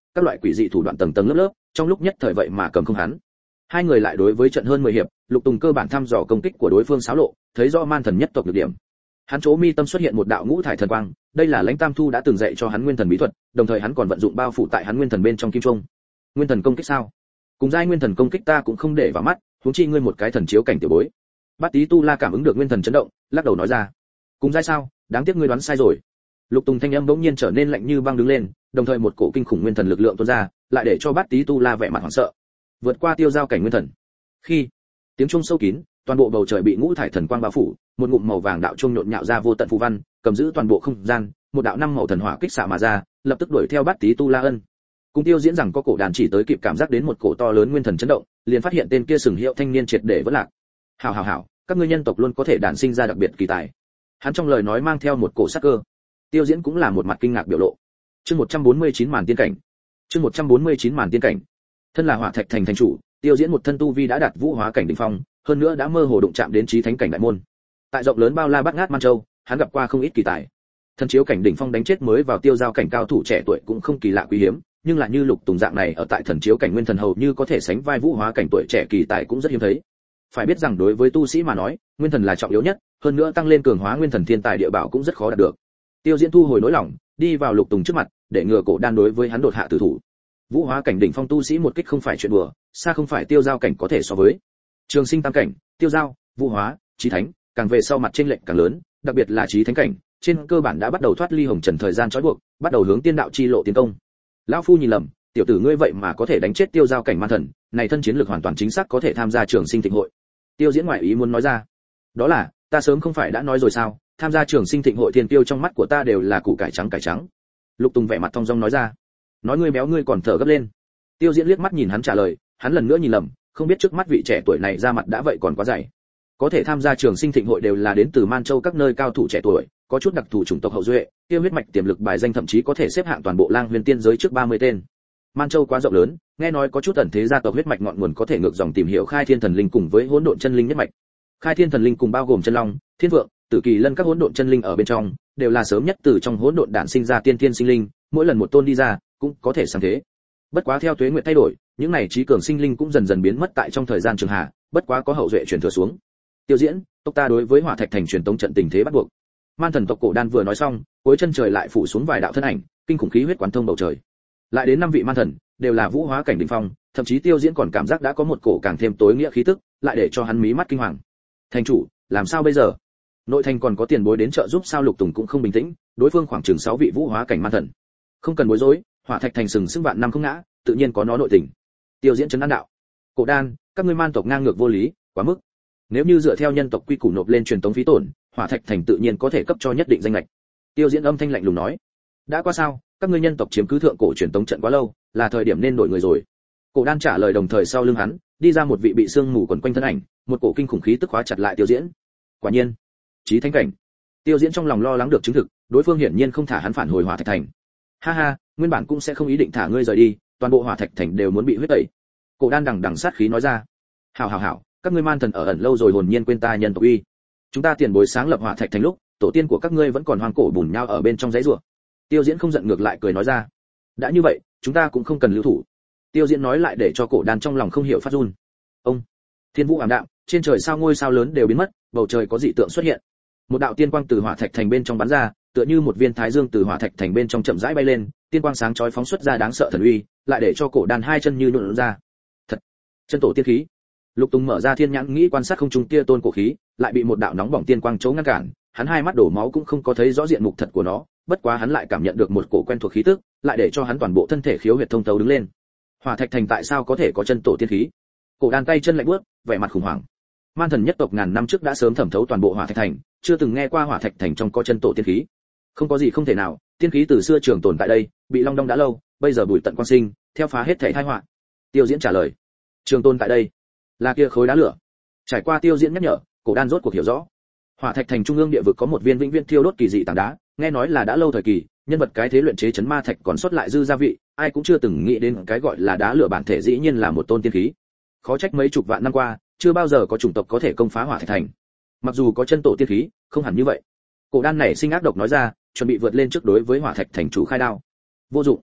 các loại quỷ dị thủ đoạn tầng tầng lớp lớp, trong lúc nhất thời vậy mà cầm không hắn. Hai người lại đối với trận hơn mười hiệp, Lục Tùng cơ bản thăm dò công kích của đối phương xáo lộ, thấy rõ man thần nhất tộc nhược điểm. Hắn chỗ mi tâm xuất hiện một đạo ngũ thải thần quang, đây là Lãnh Tam Thu đã từng dạy cho hắn nguyên thần bí thuật, đồng thời hắn còn vận dụng bao phủ tại hắn nguyên thần bên trong kim trung. Nguyên thần công kích sao? Cùng giai nguyên thần công kích ta cũng không để vào mắt, huống chi ngươi một cái thần chiếu cảnh tiểu bối. Bát Tí Tu La cảm ứng được nguyên thần chấn động, lắc đầu nói ra. Cùng giai sao? Đáng tiếc ngươi đoán sai rồi. Lục Tùng thanh âm bỗng nhiên trở nên lạnh như băng đứng lên, đồng thời một cổ kinh khủng nguyên thần lực lượng tuôn ra, lại để cho Bát Tí Tu La vẻ mặt hoảng sợ. Vượt qua tiêu giao cảnh nguyên thần. Khi tiếng chuông sâu kín, toàn bộ bầu trời bị ngũ thải thần quang bao phủ, một ngụm màu vàng đạo chuông nhộn nhạo ra vô tận phù văn, cầm giữ toàn bộ không gian, một đạo năm màu thần hỏa kích xạ mà ra, lập tức đuổi theo Bát Tí Tu La ân. Cùng Tiêu Diễn rằng có cổ đàn chỉ tới kịp cảm giác đến một cổ to lớn nguyên thần chấn động, liền phát hiện tên kia sừng hiệu thanh niên triệt để vỡ lạc. Hảo hảo hảo, các ngươi nhân tộc luôn có thể đản sinh ra đặc biệt kỳ tài. Hắn trong lời nói mang theo một cổ sắc cơ. Tiêu Diễn cũng là một mặt kinh ngạc biểu lộ. Chương một trăm bốn mươi chín màn tiên cảnh. Chương một trăm bốn mươi chín màn tiên cảnh. Thân là Hỏa Thạch thành thành chủ, Tiêu Diễn một thân tu vi đã đạt vũ hóa cảnh đỉnh phong, hơn nữa đã mơ hồ đụng chạm đến chí thánh cảnh đại môn. Tại rộng lớn bao la bát ngát Man Châu, hắn gặp qua không ít kỳ tài. Thần chiếu cảnh đỉnh phong đánh chết mới vào tiêu giao cảnh cao thủ trẻ tuổi cũng không kỳ lạ quý hiếm, nhưng là như Lục Tùng dạng này ở tại thần chiếu cảnh nguyên thần hầu như có thể sánh vai vũ hóa cảnh tuổi trẻ kỳ tài cũng rất hiếm thấy. Phải biết rằng đối với tu sĩ mà nói, nguyên thần là trọng yếu nhất, hơn nữa tăng lên cường hóa nguyên thần thiên tài địa bảo cũng rất khó đạt được. Tiêu Diễn thu hồi nỗi lòng, đi vào Lục Tùng trước mặt, để ngừa cổ đan đối với hắn đột hạ tử thủ. Vũ hóa cảnh đỉnh phong tu sĩ một kích không phải chuyện đùa, xa không phải tiêu giao cảnh có thể so với. Trường sinh tam cảnh, tiêu giao, vũ hóa, chí thánh, càng về sau mặt chênh lệch càng lớn, đặc biệt là chí thánh cảnh, trên cơ bản đã bắt đầu thoát ly hồng trần thời gian trói buộc, bắt đầu hướng tiên đạo chi lộ tiến công. Lão phu nhìn lầm, tiểu tử ngươi vậy mà có thể đánh chết tiêu giao cảnh man thần, này thân chiến lược hoàn toàn chính xác có thể tham gia trường sinh thịnh hội. Tiêu Diễn ngoại ý muốn nói ra. Đó là, ta sớm không phải đã nói rồi sao, tham gia trường sinh thịnh hội thiên tiêu trong mắt của ta đều là củ cải trắng cải trắng. Lục Tùng vẻ mặt thong dong nói ra. Nói ngươi béo ngươi còn thở gấp lên. Tiêu Diễn liếc mắt nhìn hắn trả lời, hắn lần nữa nhìn lầm, không biết trước mắt vị trẻ tuổi này ra mặt đã vậy còn quá dày. Có thể tham gia trường sinh thịnh hội đều là đến từ Man Châu các nơi cao thủ trẻ tuổi, có chút đặc thù chủng tộc hậu duệ, tiêu huyết mạch tiềm lực bài danh thậm chí có thể xếp hạng toàn bộ Lang Huyền tiên giới trước ba mươi tên. Man Châu quá rộng lớn, nghe nói có chút ẩn thế gia tộc huyết mạch ngọn nguồn có thể ngược dòng tìm hiểu Khai Thiên thần linh cùng với hỗn độn chân linh nhất mạch. Khai Thiên thần linh cùng bao gồm chân long, thiên vượng, tử kỳ lân các hỗn độn chân linh ở bên trong, đều là sớm nhất từ trong hỗn độn đản sinh ra tiên thiên sinh linh, mỗi lần một tôn đi ra, cũng có thể sáng thế. Bất quá theo tuế nguyện thay đổi, những này trí cường sinh linh cũng dần dần biến mất tại trong thời gian trường hạ, bất quá có hậu duệ truyền thừa xuống. Tiêu Diễn, tộc ta đối với Hỏa Thạch thành truyền tống trận tình thế bắt buộc. Man thần tộc cổ đan vừa nói xong, cuối chân trời lại phủ xuống vài đạo thân ảnh, kinh khủng khí huyết quán thông bầu trời. Lại đến năm vị man thần, đều là vũ hóa cảnh đỉnh phong, thậm chí Tiêu Diễn còn cảm giác đã có một cổ càng thêm tối nghĩa khí tức, lại để cho hắn mí mắt kinh hoàng. Thành chủ, làm sao bây giờ? Nội thành còn có tiền bối đến trợ giúp sao? Lục Tùng cũng không bình tĩnh, đối phương khoảng chừng sáu vị vũ hóa cảnh man thần. Không cần bối rối, Hỏa Thạch thành sừng sững vạn năm không ngã, tự nhiên có nó nội tình. Tiêu Diễn trấn an đạo. Cổ đan, các ngươi man tộc ngang ngược vô lý, quá mức. Nếu như dựa theo nhân tộc quy củ nộp lên truyền tống phí tổn, Hỏa Thạch thành tự nhiên có thể cấp cho nhất định danh lệch. Tiêu Diễn âm thanh lạnh lùng nói. Đã qua sao, các ngươi nhân tộc chiếm cứ thượng cổ truyền tống trận quá lâu, là thời điểm nên đổi người rồi. Cổ đan trả lời, đồng thời sau lưng hắn đi ra một vị bị sương mù quấn quanh thân ảnh, một cổ kinh khủng khí tức khóa chặt lại Tiêu Diễn. Quả nhiên, chí thánh cảnh. Tiêu Diễn trong lòng lo lắng được chứng thực, đối phương hiển nhiên không thả hắn phản hồi Hỏa Thạch thành. Ha ha, nguyên bản cũng sẽ không ý định thả ngươi rời đi, toàn bộ Hỏa Thạch thành đều muốn bị huyết tẩy. Cổ đan đằng đằng sát khí nói ra. Hảo hảo hảo, các ngươi man thần ở ẩn lâu rồi hồn nhiên quên ta nhân tộc uy. Chúng ta tiền bối sáng lập Hỏa Thạch thành lúc, tổ tiên của các ngươi vẫn còn hoang cổ bùn nhau ở bên trong dãy rùa. Tiêu Diễn không giận ngược lại cười nói ra. Đã như vậy, chúng ta cũng không cần lưu thủ. Tiêu Diễn nói lại để cho cổ đan trong lòng không hiểu phát run. Ông, thiên vũ ảm đạm, trên trời sao ngôi sao lớn đều biến mất, bầu trời có dị tượng xuất hiện. Một đạo tiên quang từ Hỏa Thạch thành bên trong bắn ra, tựa như một viên thái dương từ Hỏa Thạch thành bên trong chậm rãi bay lên, tiên quang sáng chói phóng xuất ra đáng sợ thần uy, lại để cho cổ đan hai chân như nhũn ra. Thật, chân tổ tiên khí. Lục Tùng mở ra thiên nhãn nghĩ quan sát không trung kia tôn cổ khí, lại bị một đạo nóng bỏng tiên quang chấu ngăn cản, hắn hai mắt đổ máu cũng không có thấy rõ diện mục thật của nó, bất quá hắn lại cảm nhận được một cổ quen thuộc khí tức, lại để cho hắn toàn bộ thân thể khiếu huyệt thông thấu đứng lên. Hỏa Thạch thành tại sao có thể có chân tổ tiên khí? Cổ đan tay chân lạnh buốt, vẻ mặt khủng hoảng. Man thần nhất tộc ngàn năm trước đã sớm thẩm thấu toàn bộ Hỏa Thạch thành, chưa từng nghe qua Hỏa Thạch thành trong có chân tổ tiên khí. Không có gì không thể nào, tiên khí từ xưa trường tồn tại đây, bị long đong đã lâu, bây giờ bụi tận quang sinh, theo phá hết thảy tai họa. Tiêu Diễn trả lời. Trường tồn tại đây, là kia khối đá lửa. Trải qua Tiêu Diễn nhắc nhở, cổ đan rốt cuộc hiểu rõ. Hỏa Thạch thành trung ương địa vực có một viên vĩnh viễn thiêu đốt kỳ dị tảng đá, nghe nói là đã lâu thời kỳ, nhân vật cái thế luyện chế chấn ma thạch còn sót lại dư gia vị, ai cũng chưa từng nghĩ đến cái gọi là đá lửa bản thể dĩ nhiên là một tôn tiên khí. Khó trách mấy chục vạn năm qua, chưa bao giờ có chủng tộc có thể công phá Hỏa Thạch thành. Mặc dù có chân tổ tiên khí, không hẳn như vậy. Cổ đan này sinh ác độc nói ra, chuẩn bị vượt lên trước đối với Hỏa Thạch thành chủ khai đao. Vô dụng.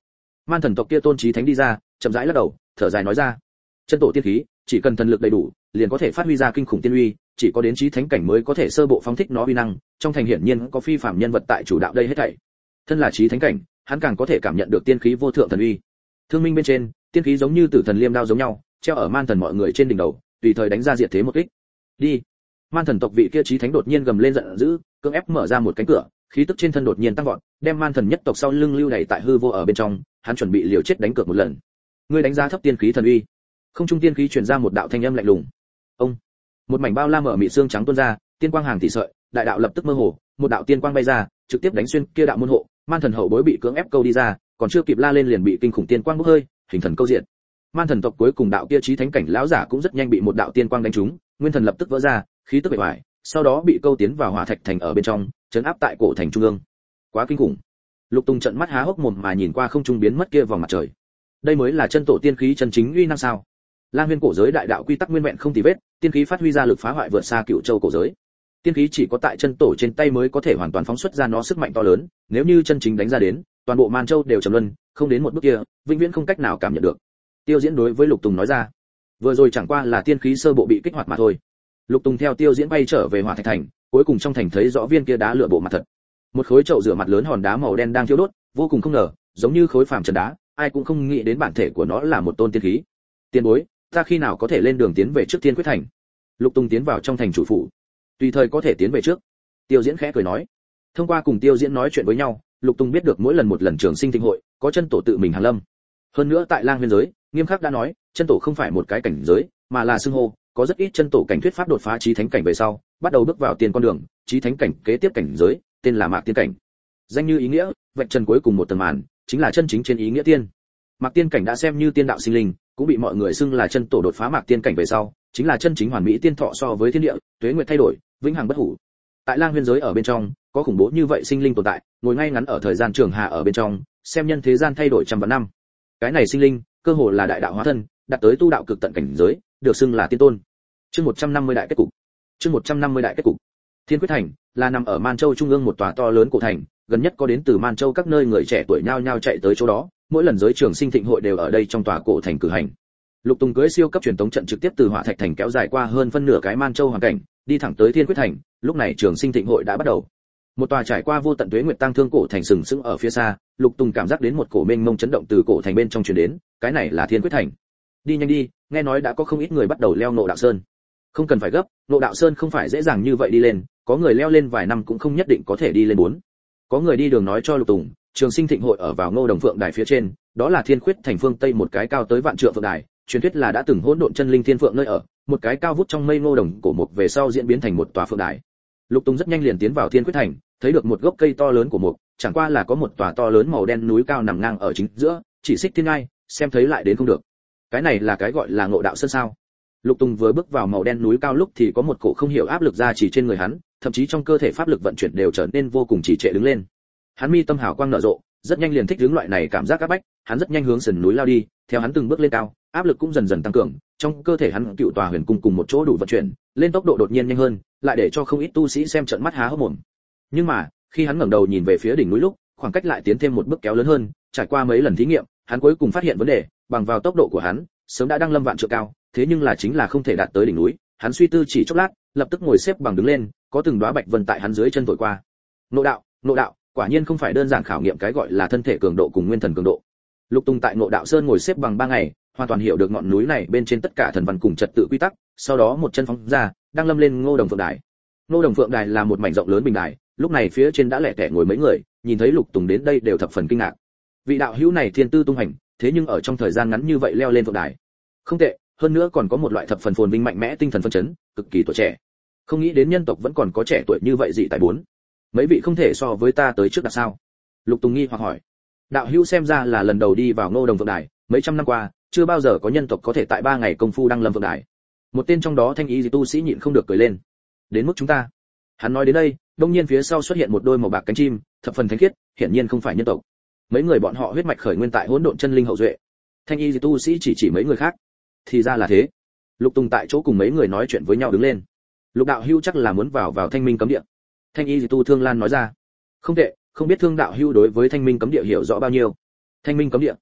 Man thần tộc kia tôn trí thánh đi ra, chậm rãi lắc đầu, thở dài nói ra: chân tổ tiên khí, chỉ cần thần lực đầy đủ, liền có thể phát huy ra kinh khủng tiên uy, chỉ có đến trí thánh cảnh mới có thể sơ bộ phóng thích nó uy năng, trong thành hiển nhiên có phi phàm nhân vật tại chủ đạo đây hết thảy. Thân là trí thánh cảnh, hắn càng có thể cảm nhận được tiên khí vô thượng thần uy. Thương minh bên trên, tiên khí giống như tử thần liêm đao giống nhau, treo ở man thần mọi người trên đỉnh đầu, tùy thời đánh ra diệt thế một kích. Đi. Man thần tộc vị kia trí thánh đột nhiên gầm lên giận dữ, cưỡng ép mở ra một cánh cửa, khí tức trên thân đột nhiên tăng vọt, đem man thần nhất tộc sau lưng lưu đày tại hư vô ở bên trong, hắn chuẩn bị liều chết đánh cược một lần. Ngươi đánh giá thấp tiên khí thần uy. Không trung tiên khí truyền ra một đạo thanh âm lạnh lùng. Ông. Một mảnh bao la mở mị xương trắng tuôn ra, tiên quang hàng tỷ sợi, đại đạo lập tức mơ hồ, một đạo tiên quang bay ra, trực tiếp đánh xuyên kia đạo môn hộ, man thần hậu bối bị cưỡng ép câu đi ra, còn chưa kịp la lên liền bị kinh khủng tiên quang bốc hơi, hình thần câu diện. Man thần tộc cuối cùng đạo kia chí thánh cảnh lão giả cũng rất nhanh bị một đạo tiên quang đánh trúng, nguyên thần lập tức vỡ ra, khí tức bề ngoài, sau đó bị câu tiến vào hỏa thạch thành ở bên trong, trấn áp tại cổ thành trung ương. Quá kinh khủng. Lục Tùng trợn mắt há hốc mồm mà nhìn qua không trung biến mất kia vòng mặt trời. Đây mới là chân tổ tiên khí chân chính uy năng sao? Lang Nguyên cổ giới đại đạo quy tắc nguyên vẹn không tì vết, tiên khí phát huy ra lực phá hoại vượt xa Cựu Châu cổ giới. Tiên khí chỉ có tại chân tổ trên tay mới có thể hoàn toàn phóng xuất ra nó sức mạnh to lớn, nếu như chân chính đánh ra đến, toàn bộ Man Châu đều trầm luân, không đến một bước kia, vĩnh viễn không cách nào cảm nhận được. Tiêu Diễn đối với Lục Tùng nói ra, vừa rồi chẳng qua là tiên khí sơ bộ bị kích hoạt mà thôi. Lục Tùng theo Tiêu Diễn bay trở về Hỏa Thạch thành, cuối cùng trong thành thấy rõ viên kia đá lửa bộ mặt thật. Một khối chậu rửa mặt lớn hòn đá màu đen đang thiêu đốt, vô cùng không ngờ, giống như khối phàm trần đá, ai cũng không nghĩ đến bản thể của nó là một tôn tiên khí. Tiên bối, ta khi nào có thể lên đường tiến về trước Tiên Quyết thành? Lục Tùng tiến vào trong thành chủ phủ. Tùy thời có thể tiến về trước. Tiêu Diễn khẽ cười nói. Thông qua cùng Tiêu Diễn nói chuyện với nhau, Lục Tùng biết được mỗi lần một lần trường sinh thịnh hội, có chân tổ tự mình hàng lâm. Hơn nữa tại Lang Nguyên giới, nghiêm khắc đã nói, chân tổ không phải một cái cảnh giới, mà là xưng hô, có rất ít chân tổ cảnh thuyết pháp đột phá chí thánh cảnh về sau, bắt đầu bước vào tiền con đường, chí thánh cảnh kế tiếp cảnh giới, tên là Mạc Tiên cảnh. Danh như ý nghĩa, vạch trần cuối cùng một tầng màn, chính là chân chính trên ý nghĩa tiên. Mạc Tiên cảnh đã xem như tiên đạo sinh linh, cũng bị mọi người xưng là chân tổ đột phá Mạc Tiên cảnh về sau, chính là chân chính hoàn mỹ tiên thọ so với thiên địa, tuế nguyệt thay đổi, vĩnh hằng bất hủ. Tại Lang Nguyên giới ở bên trong, có khủng bố như vậy sinh linh tồn tại, ngồi ngay ngắn ở thời gian trường hà ở bên trong, xem nhân thế gian thay đổi trăm vạn năm. Cái này sinh linh, cơ hồ là đại đạo hóa thân, đạt tới tu đạo cực tận cảnh giới, được xưng là tiên tôn. Chương một trăm năm mươi đại kết cục. Chương một trăm năm mươi đại kết cục. Thiên Quyết thành là nằm ở Man Châu trung ương một tòa to lớn cổ thành, gần nhất có đến từ Man Châu các nơi người trẻ tuổi nhao nhao chạy tới chỗ đó, mỗi lần giới trường sinh thịnh hội đều ở đây trong tòa cổ thành cử hành. Lục Tùng cưỡi siêu cấp truyền tống trận trực tiếp từ Hỏa Thạch thành kéo dài qua hơn phân nửa cái Man Châu hoàn cảnh, đi thẳng tới Thiên Quyết thành, lúc này trường sinh thịnh hội đã bắt đầu. Một tòa trải qua vô tận tuế nguyệt tăng thương cổ thành sừng sững ở phía xa, Lục Tùng cảm giác đến một cổ mênh mông chấn động từ cổ thành bên trong truyền đến, cái này là Thiên Quyết thành. Đi nhanh đi, nghe nói đã có không ít người bắt đầu leo Ngộ Đạo Sơn. Không cần phải gấp, Ngộ Đạo Sơn không phải dễ dàng như vậy đi lên, có người leo lên vài năm cũng không nhất định có thể đi lên bốn. Có người đi đường nói cho Lục Tùng, trường sinh thịnh hội ở vào Ngô Đồng Phượng đài phía trên, đó là Thiên Quyết thành phương tây một cái cao tới vạn trượng phượng đài, truyền thuyết là đã từng hỗn độn chân linh thiên phượng nơi ở, một cái cao vút trong mây ngô đồng cổ mục về sau diễn biến thành một tòa phượng đài. Lục Tùng rất nhanh liền tiến vào Thiên Quyết thành, thấy được một gốc cây to lớn của mục, chẳng qua là có một tòa to lớn màu đen núi cao nằm ngang ở chính giữa, chỉ xích thiên ngai, xem thấy lại đến không được. Cái này là cái gọi là Ngộ Đạo Sơn sao? Lục Tùng vừa bước vào màu đen núi cao lúc thì có một cổ không hiểu áp lực ra chỉ trên người hắn, thậm chí trong cơ thể pháp lực vận chuyển đều trở nên vô cùng trì trệ đứng lên. Hắn mi tâm hào quang nở rộ, rất nhanh liền thích ứng loại này cảm giác áp bách, hắn rất nhanh hướng sườn núi lao đi, theo hắn từng bước lên cao, áp lực cũng dần dần tăng cường, trong cơ thể hắn cựu tòa huyền cung cùng một chỗ đủ vận chuyển, lên tốc độ đột nhiên nhanh hơn, lại để cho không ít tu sĩ xem trợn mắt há hốc mồm. Nhưng mà, khi hắn ngẩng đầu nhìn về phía đỉnh núi lúc, khoảng cách lại tiến thêm một bước kéo lớn hơn, trải qua mấy lần thí nghiệm, hắn cuối cùng phát hiện vấn đề, bằng vào tốc độ của hắn, sớm đã đăng lâm vạn trượng cao, thế nhưng là chính là không thể đạt tới đỉnh núi, hắn suy tư chỉ chốc lát, lập tức ngồi xếp bằng đứng lên, có từng đóa bạch vân tại hắn dưới chân thổi qua. Ngộ đạo, ngộ đạo, quả nhiên không phải đơn giản khảo nghiệm cái gọi là thân thể cường độ cùng nguyên thần cường độ. Lục Tùng tại Ngộ Đạo Sơn ngồi xếp bằng ba ngày, hoàn toàn hiểu được ngọn núi này bên trên tất cả thần văn cùng trật tự quy tắc, sau đó một chân phóng ra, đang lâm lên Ngô Đồng Phượng đài. Ngô Đồng Phượng đài là một mảnh rộng lớn bình đài, lúc này phía trên đã lẻ tẻ ngồi mấy người, nhìn thấy Lục Tùng đến đây đều thập phần kinh ngạc. Vị đạo hữu này thiên tư tung hành, thế nhưng ở trong thời gian ngắn như vậy leo lên Phượng đài. Không tệ, hơn nữa còn có một loại thập phần phồn vinh mạnh mẽ tinh thần phấn chấn, cực kỳ tuổi trẻ. Không nghĩ đến nhân tộc vẫn còn có trẻ tuổi như vậy dị tại bốn. Mấy vị không thể so với ta tới trước đã sao? Lục Tùng nghi hoặc hỏi. Đạo hữu xem ra là lần đầu đi vào Ngô Đồng Phượng đài, mấy trăm năm qua, chưa bao giờ có nhân tộc có thể tại ba ngày công phu đăng lâm Phượng đài. Một tên trong đó thanh ý tu sĩ nhịn không được cười lên. Đến mức chúng ta. Hắn nói đến đây, đột nhiên phía sau xuất hiện một đôi màu bạc cánh chim, thập phần thánh khiết, hiển nhiên không phải nhân tộc. Mấy người bọn họ huyết mạch khởi nguyên tại hỗn độn chân linh hậu duệ. Thanh y tu sĩ chỉ chỉ mấy người khác. Thì ra là thế. Lục Tùng tại chỗ cùng mấy người nói chuyện với nhau đứng lên. Lục đạo hữu chắc là muốn vào vào Thanh Minh cấm địa. Thanh y tu Thương Lan nói ra. Không tệ, không biết Thương đạo hữu đối với Thanh Minh cấm địa hiểu rõ bao nhiêu. Thanh Minh cấm địa.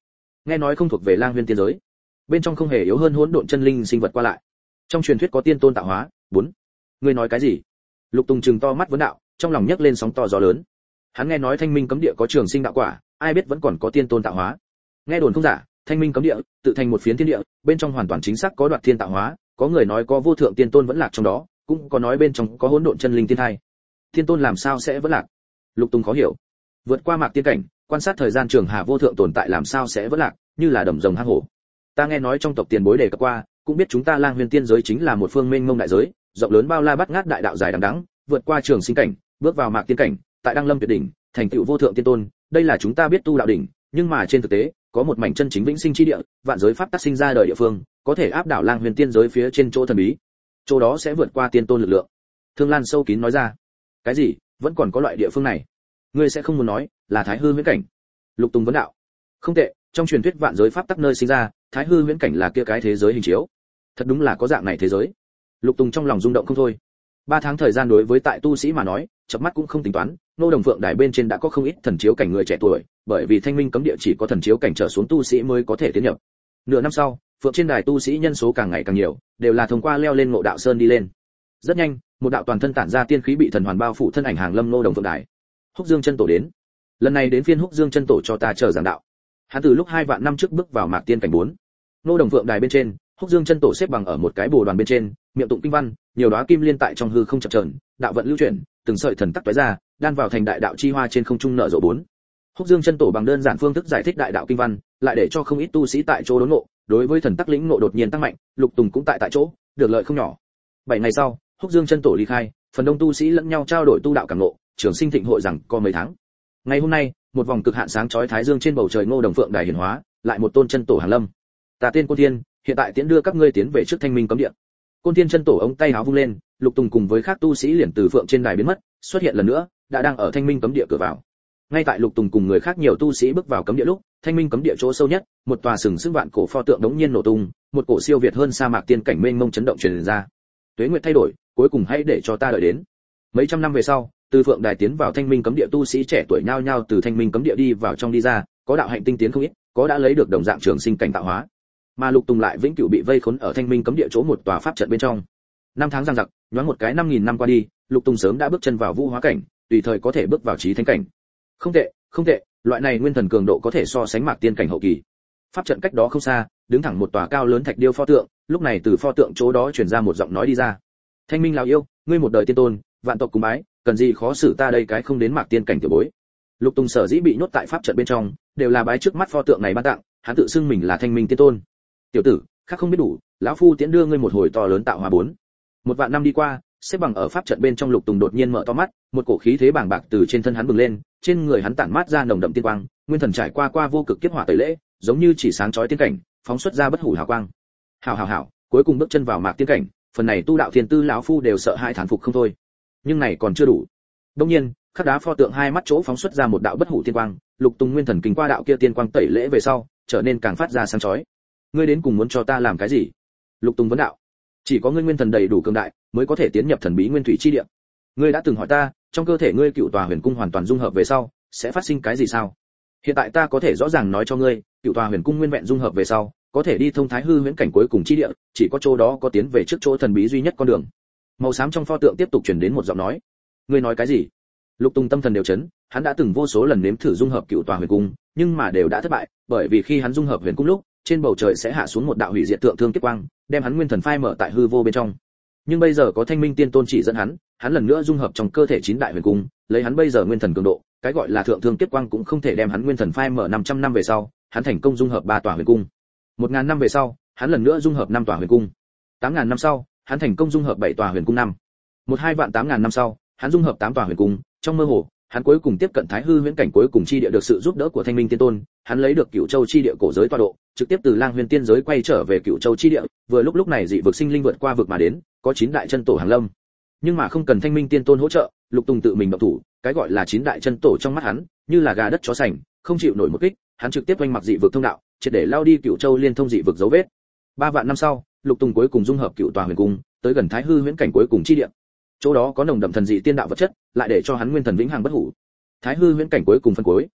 nghe nói không thuộc về Lang Huyên tiên giới, bên trong không hề yếu hơn hỗn độn chân linh sinh vật qua lại. Trong truyền thuyết có tiên tôn tạo hóa. Bốn. Ngươi nói cái gì? Lục Tùng trừng to mắt vấn đạo, trong lòng nhấc lên sóng to gió lớn. Hắn nghe nói Thanh Minh cấm địa có trường sinh đạo quả, ai biết vẫn còn có tiên tôn tạo hóa. Nghe đồn không giả, Thanh Minh cấm địa tự thành một phiến thiên địa, bên trong hoàn toàn chính xác có đoạt thiên tạo hóa, có người nói có vô thượng tiên tôn vẫn lạc trong đó, cũng có nói bên trong có hỗn độn chân linh tiên thai. Tiên tôn làm sao sẽ vẫn lạc? Lục Tùng khó hiểu. Vượt qua mạc tiên cảnh, quan sát thời gian trường hà vô thượng tồn tại làm sao sẽ vẫn lạc, như là đầm rồng hang hổ. Ta nghe nói trong tộc tiền bối đề cập qua, cũng biết chúng ta Lang Huyền tiên giới chính là một phương mênh mông đại giới, rộng lớn bao la bát ngát đại đạo dài đằng đẵng, vượt qua trường sinh cảnh, bước vào mạc tiên cảnh, tại đăng lâm tuyệt đỉnh, thành tựu vô thượng tiên tôn, đây là chúng ta biết tu đạo đỉnh, nhưng mà trên thực tế, có một mảnh chân chính vĩnh sinh chi địa, vạn giới pháp tắc sinh ra đời địa phương, có thể áp đảo Lang Huyền tiên giới phía trên chỗ thần bí. Chỗ đó sẽ vượt qua tiên tôn lực lượng. Thương Lan sâu kín nói ra. Cái gì? Vẫn còn có loại địa phương này? Ngươi sẽ không muốn nói là Thái Hư Huyễn cảnh? Lục Tùng vấn đạo. Không tệ, trong truyền thuyết vạn giới pháp tắc nơi sinh ra, Thái Hư Huyễn cảnh là kia cái thế giới hình chiếu. Thật đúng là có dạng này thế giới. Lục Tùng trong lòng rung động không thôi. Ba tháng thời gian đối với tại tu sĩ mà nói, chớp mắt cũng không tính toán, nô đồng phượng đài bên trên đã có không ít thần chiếu cảnh người trẻ tuổi, bởi vì Thanh Minh cấm địa chỉ có thần chiếu cảnh trở xuống tu sĩ mới có thể tiến nhập. Nửa năm sau, phượng trên đài tu sĩ nhân số càng ngày càng nhiều, đều là thông qua leo lên Ngộ Đạo Sơn đi lên. Rất nhanh, một đạo toàn thân tản ra tiên khí bị thần hoàn bao phủ thân ảnh hàng lâm nô đồng phượng đài. Húc Dương chân tổ đến. Lần này đến phiên Húc Dương chân tổ cho ta chờ giảng đạo. Hắn từ lúc hai vạn năm trước bước vào mạc tiên cảnh bốn. Nô đồng phượng đài bên trên, Húc Dương chân tổ xếp bằng ở một cái bồ đoàn bên trên, miệng tụng kinh văn, nhiều đóa kim liên tại trong hư không chập chờn, đạo vận lưu chuyển, từng sợi thần tắc tóe ra, đan vào thành đại đạo chi hoa trên không trung nở rộ bốn. Húc Dương chân tổ bằng đơn giản phương thức giải thích đại đạo kinh văn, lại để cho không ít tu sĩ tại chỗ đốn ngộ, đối với thần tắc lĩnh ngộ đột nhiên tăng mạnh, Lục Tùng cũng tại tại chỗ, được lợi không nhỏ. Bảy ngày sau, Húc Dương chân tổ ly khai, phần đông tu sĩ lẫn nhau trao đổi tu đạo cảm ngộ, trường sinh thịnh hội rằng có mấy tháng. Ngày hôm nay, một vòng cực hạn sáng chói thái dương trên bầu trời Ngô Đồng Phượng đài hiển hóa, lại một tôn chân tổ hàng lâm. Ta tên Côn Thiên, hiện tại tiễn đưa các ngươi tiến về trước Thanh Minh cấm địa. Côn Thiên chân tổ ống tay áo vung lên, Lục Tùng cùng với các tu sĩ liền từ phượng trên đài biến mất, xuất hiện lần nữa, đã đang ở Thanh Minh cấm địa cửa vào. Ngay tại Lục Tùng cùng người khác nhiều tu sĩ bước vào cấm địa lúc, Thanh Minh cấm địa chỗ sâu nhất, một tòa sừng sững vạn cổ pho tượng đống nhiên nổ tung, một cổ siêu việt hơn sa mạc tiên cảnh mênh mông chấn động truyền ra. Tuế nguyệt thay đổi, cuối cùng hãy để cho ta đợi đến. Mấy trăm năm về sau, từ phượng đài tiến vào Thanh Minh cấm địa tu sĩ trẻ tuổi nhao nhao từ Thanh Minh cấm địa đi vào trong đi ra, có đạo hạnh tinh tiến không ít, có đã lấy được đồng dạng trường sinh cảnh tạo hóa. Mà Lục Tùng lại vĩnh cửu bị vây khốn ở Thanh Minh cấm địa chỗ một tòa pháp trận bên trong. Năm tháng giằng giặc, nhoáng một cái năm nghìn năm qua đi, Lục Tùng sớm đã bước chân vào vũ hóa cảnh, tùy thời có thể bước vào chí thánh cảnh. Không tệ, không tệ, loại này nguyên thần cường độ có thể so sánh mạc tiên cảnh hậu kỳ. Pháp trận cách đó không xa, đứng thẳng một tòa cao lớn thạch điêu pho tượng, lúc này từ pho tượng chỗ đó truyền ra một giọng nói đi ra. Thanh Minh lão yêu, ngươi một đời tiên tôn, vạn tộc cúng bái, cần gì khó xử ta đây cái không đến mạc tiên cảnh tiểu bối. Lục Tùng sở dĩ bị nhốt tại pháp trận bên trong, đều là bái trước mắt pho tượng này ban tặng, hắn tự xưng mình là Thanh Minh tiên tôn. Tiểu tử, khác không biết đủ, lão phu tiễn đưa ngươi một hồi to lớn tạo hóa bốn. Một vạn năm đi qua, xếp bằng ở pháp trận bên trong Lục Tùng đột nhiên mở to mắt, một cổ khí thế bàng bạc từ trên thân hắn bừng lên, trên người hắn tản mát ra nồng đậm tiên quang, nguyên thần trải qua qua vô cực kiếp hỏa tẩy lễ, giống như chỉ sáng chói tiên cảnh, phóng xuất ra bất hủ hào quang. Hào hào hào, cuối cùng bước chân vào mạc tiên cảnh, phần này tu đạo thiên tư lão phu đều sợ hãi thán phục không thôi. Nhưng này còn chưa đủ. Đương nhiên, khắc đá pho tượng hai mắt chỗ phóng xuất ra một đạo bất hủ tiên quang, Lục Tùng nguyên thần kinh qua đạo kia tiên quang tẩy lễ về sau, trở nên càng phát ra sáng chói. Ngươi đến cùng muốn cho ta làm cái gì? Lục Tùng vấn đạo. Chỉ có ngươi nguyên thần đầy đủ cường đại, mới có thể tiến nhập thần bí nguyên thủy chi địa. Ngươi đã từng hỏi ta, trong cơ thể ngươi cựu tòa huyền cung hoàn toàn dung hợp về sau, sẽ phát sinh cái gì sao? Hiện tại ta có thể rõ ràng nói cho ngươi, cựu tòa huyền cung nguyên vẹn dung hợp về sau, có thể đi thông Thái Hư Huyễn cảnh cuối cùng chi địa, chỉ có chỗ đó có tiến về trước chỗ thần bí duy nhất con đường. Màu xám trong pho tượng tiếp tục truyền đến một giọng nói. Ngươi nói cái gì? Lục Tùng tâm thần đều chấn, hắn đã từng vô số lần nếm thử dung hợp cựu tòa huyền cung, nhưng mà đều đã thất bại, bởi vì khi hắn dung hợp huyền cung lúc, trên bầu trời sẽ hạ xuống một đạo hủy diệt tượng thương kiếp quang, đem hắn nguyên thần phai mở tại hư vô bên trong. Nhưng bây giờ có Thanh Minh tiên tôn chỉ dẫn hắn, hắn lần nữa dung hợp trong cơ thể chín đại huyền cung, lấy hắn bây giờ nguyên thần cường độ, cái gọi là thượng thương kiếp quang cũng không thể đem hắn nguyên thần phai mở năm trăm năm về sau, hắn thành công dung hợp ba tòa huyền cung. một nghìn năm về sau, hắn lần nữa dung hợp năm tòa huyền cung. tám nghìn năm sau, hắn thành công dung hợp bảy tòa huyền cung năm. một hai vạn tám nghìn năm sau, hắn dung hợp tám tòa huyền cung, trong mơ hồ, hắn cuối cùng tiếp cận Thái Hư Huyễn cảnh cuối cùng chi địa được sự giúp đỡ của Thanh Minh tiên tôn, hắn lấy được Cửu Châu chi địa cổ giới tọa độ, trực tiếp từ Lang Huyền tiên giới quay trở về Cửu Châu chi địa, vừa lúc lúc này dị vực sinh linh vượt qua vực mà đến, có chín đại chân tổ hàng lâm. Nhưng mà không cần Thanh Minh tiên tôn hỗ trợ, Lục Tùng tự mình động thủ, cái gọi là chín đại chân tổ trong mắt hắn, như là gà đất chó sành, không chịu nổi một kích, hắn trực tiếp oanh mặc dị vực thông đạo, triệt để lao đi Cửu Châu liên thông dị vực dấu vết. Ba vạn năm sau, Lục Tùng cuối cùng dung hợp Cửu tòa huyền cung, tới gần Thái Hư Huyễn cảnh cuối cùng chi địa. Chỗ đó có nồng đậm thần dị tiên đạo vật chất, lại để cho hắn nguyên thần vĩnh hằng bất hủ. Thái Hư Huyễn cảnh cuối cùng phân cuối,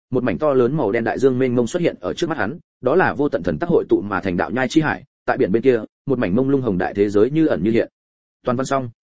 một mảnh to lớn màu đen đại dương mênh mông xuất hiện ở trước mắt hắn, đó là vô tận thần tắc hội tụ mà thành đạo nhai chi hải, tại biển bên kia, một mảnh mông lung hồng đại thế giới như ẩn như hiện. Toàn văn xong.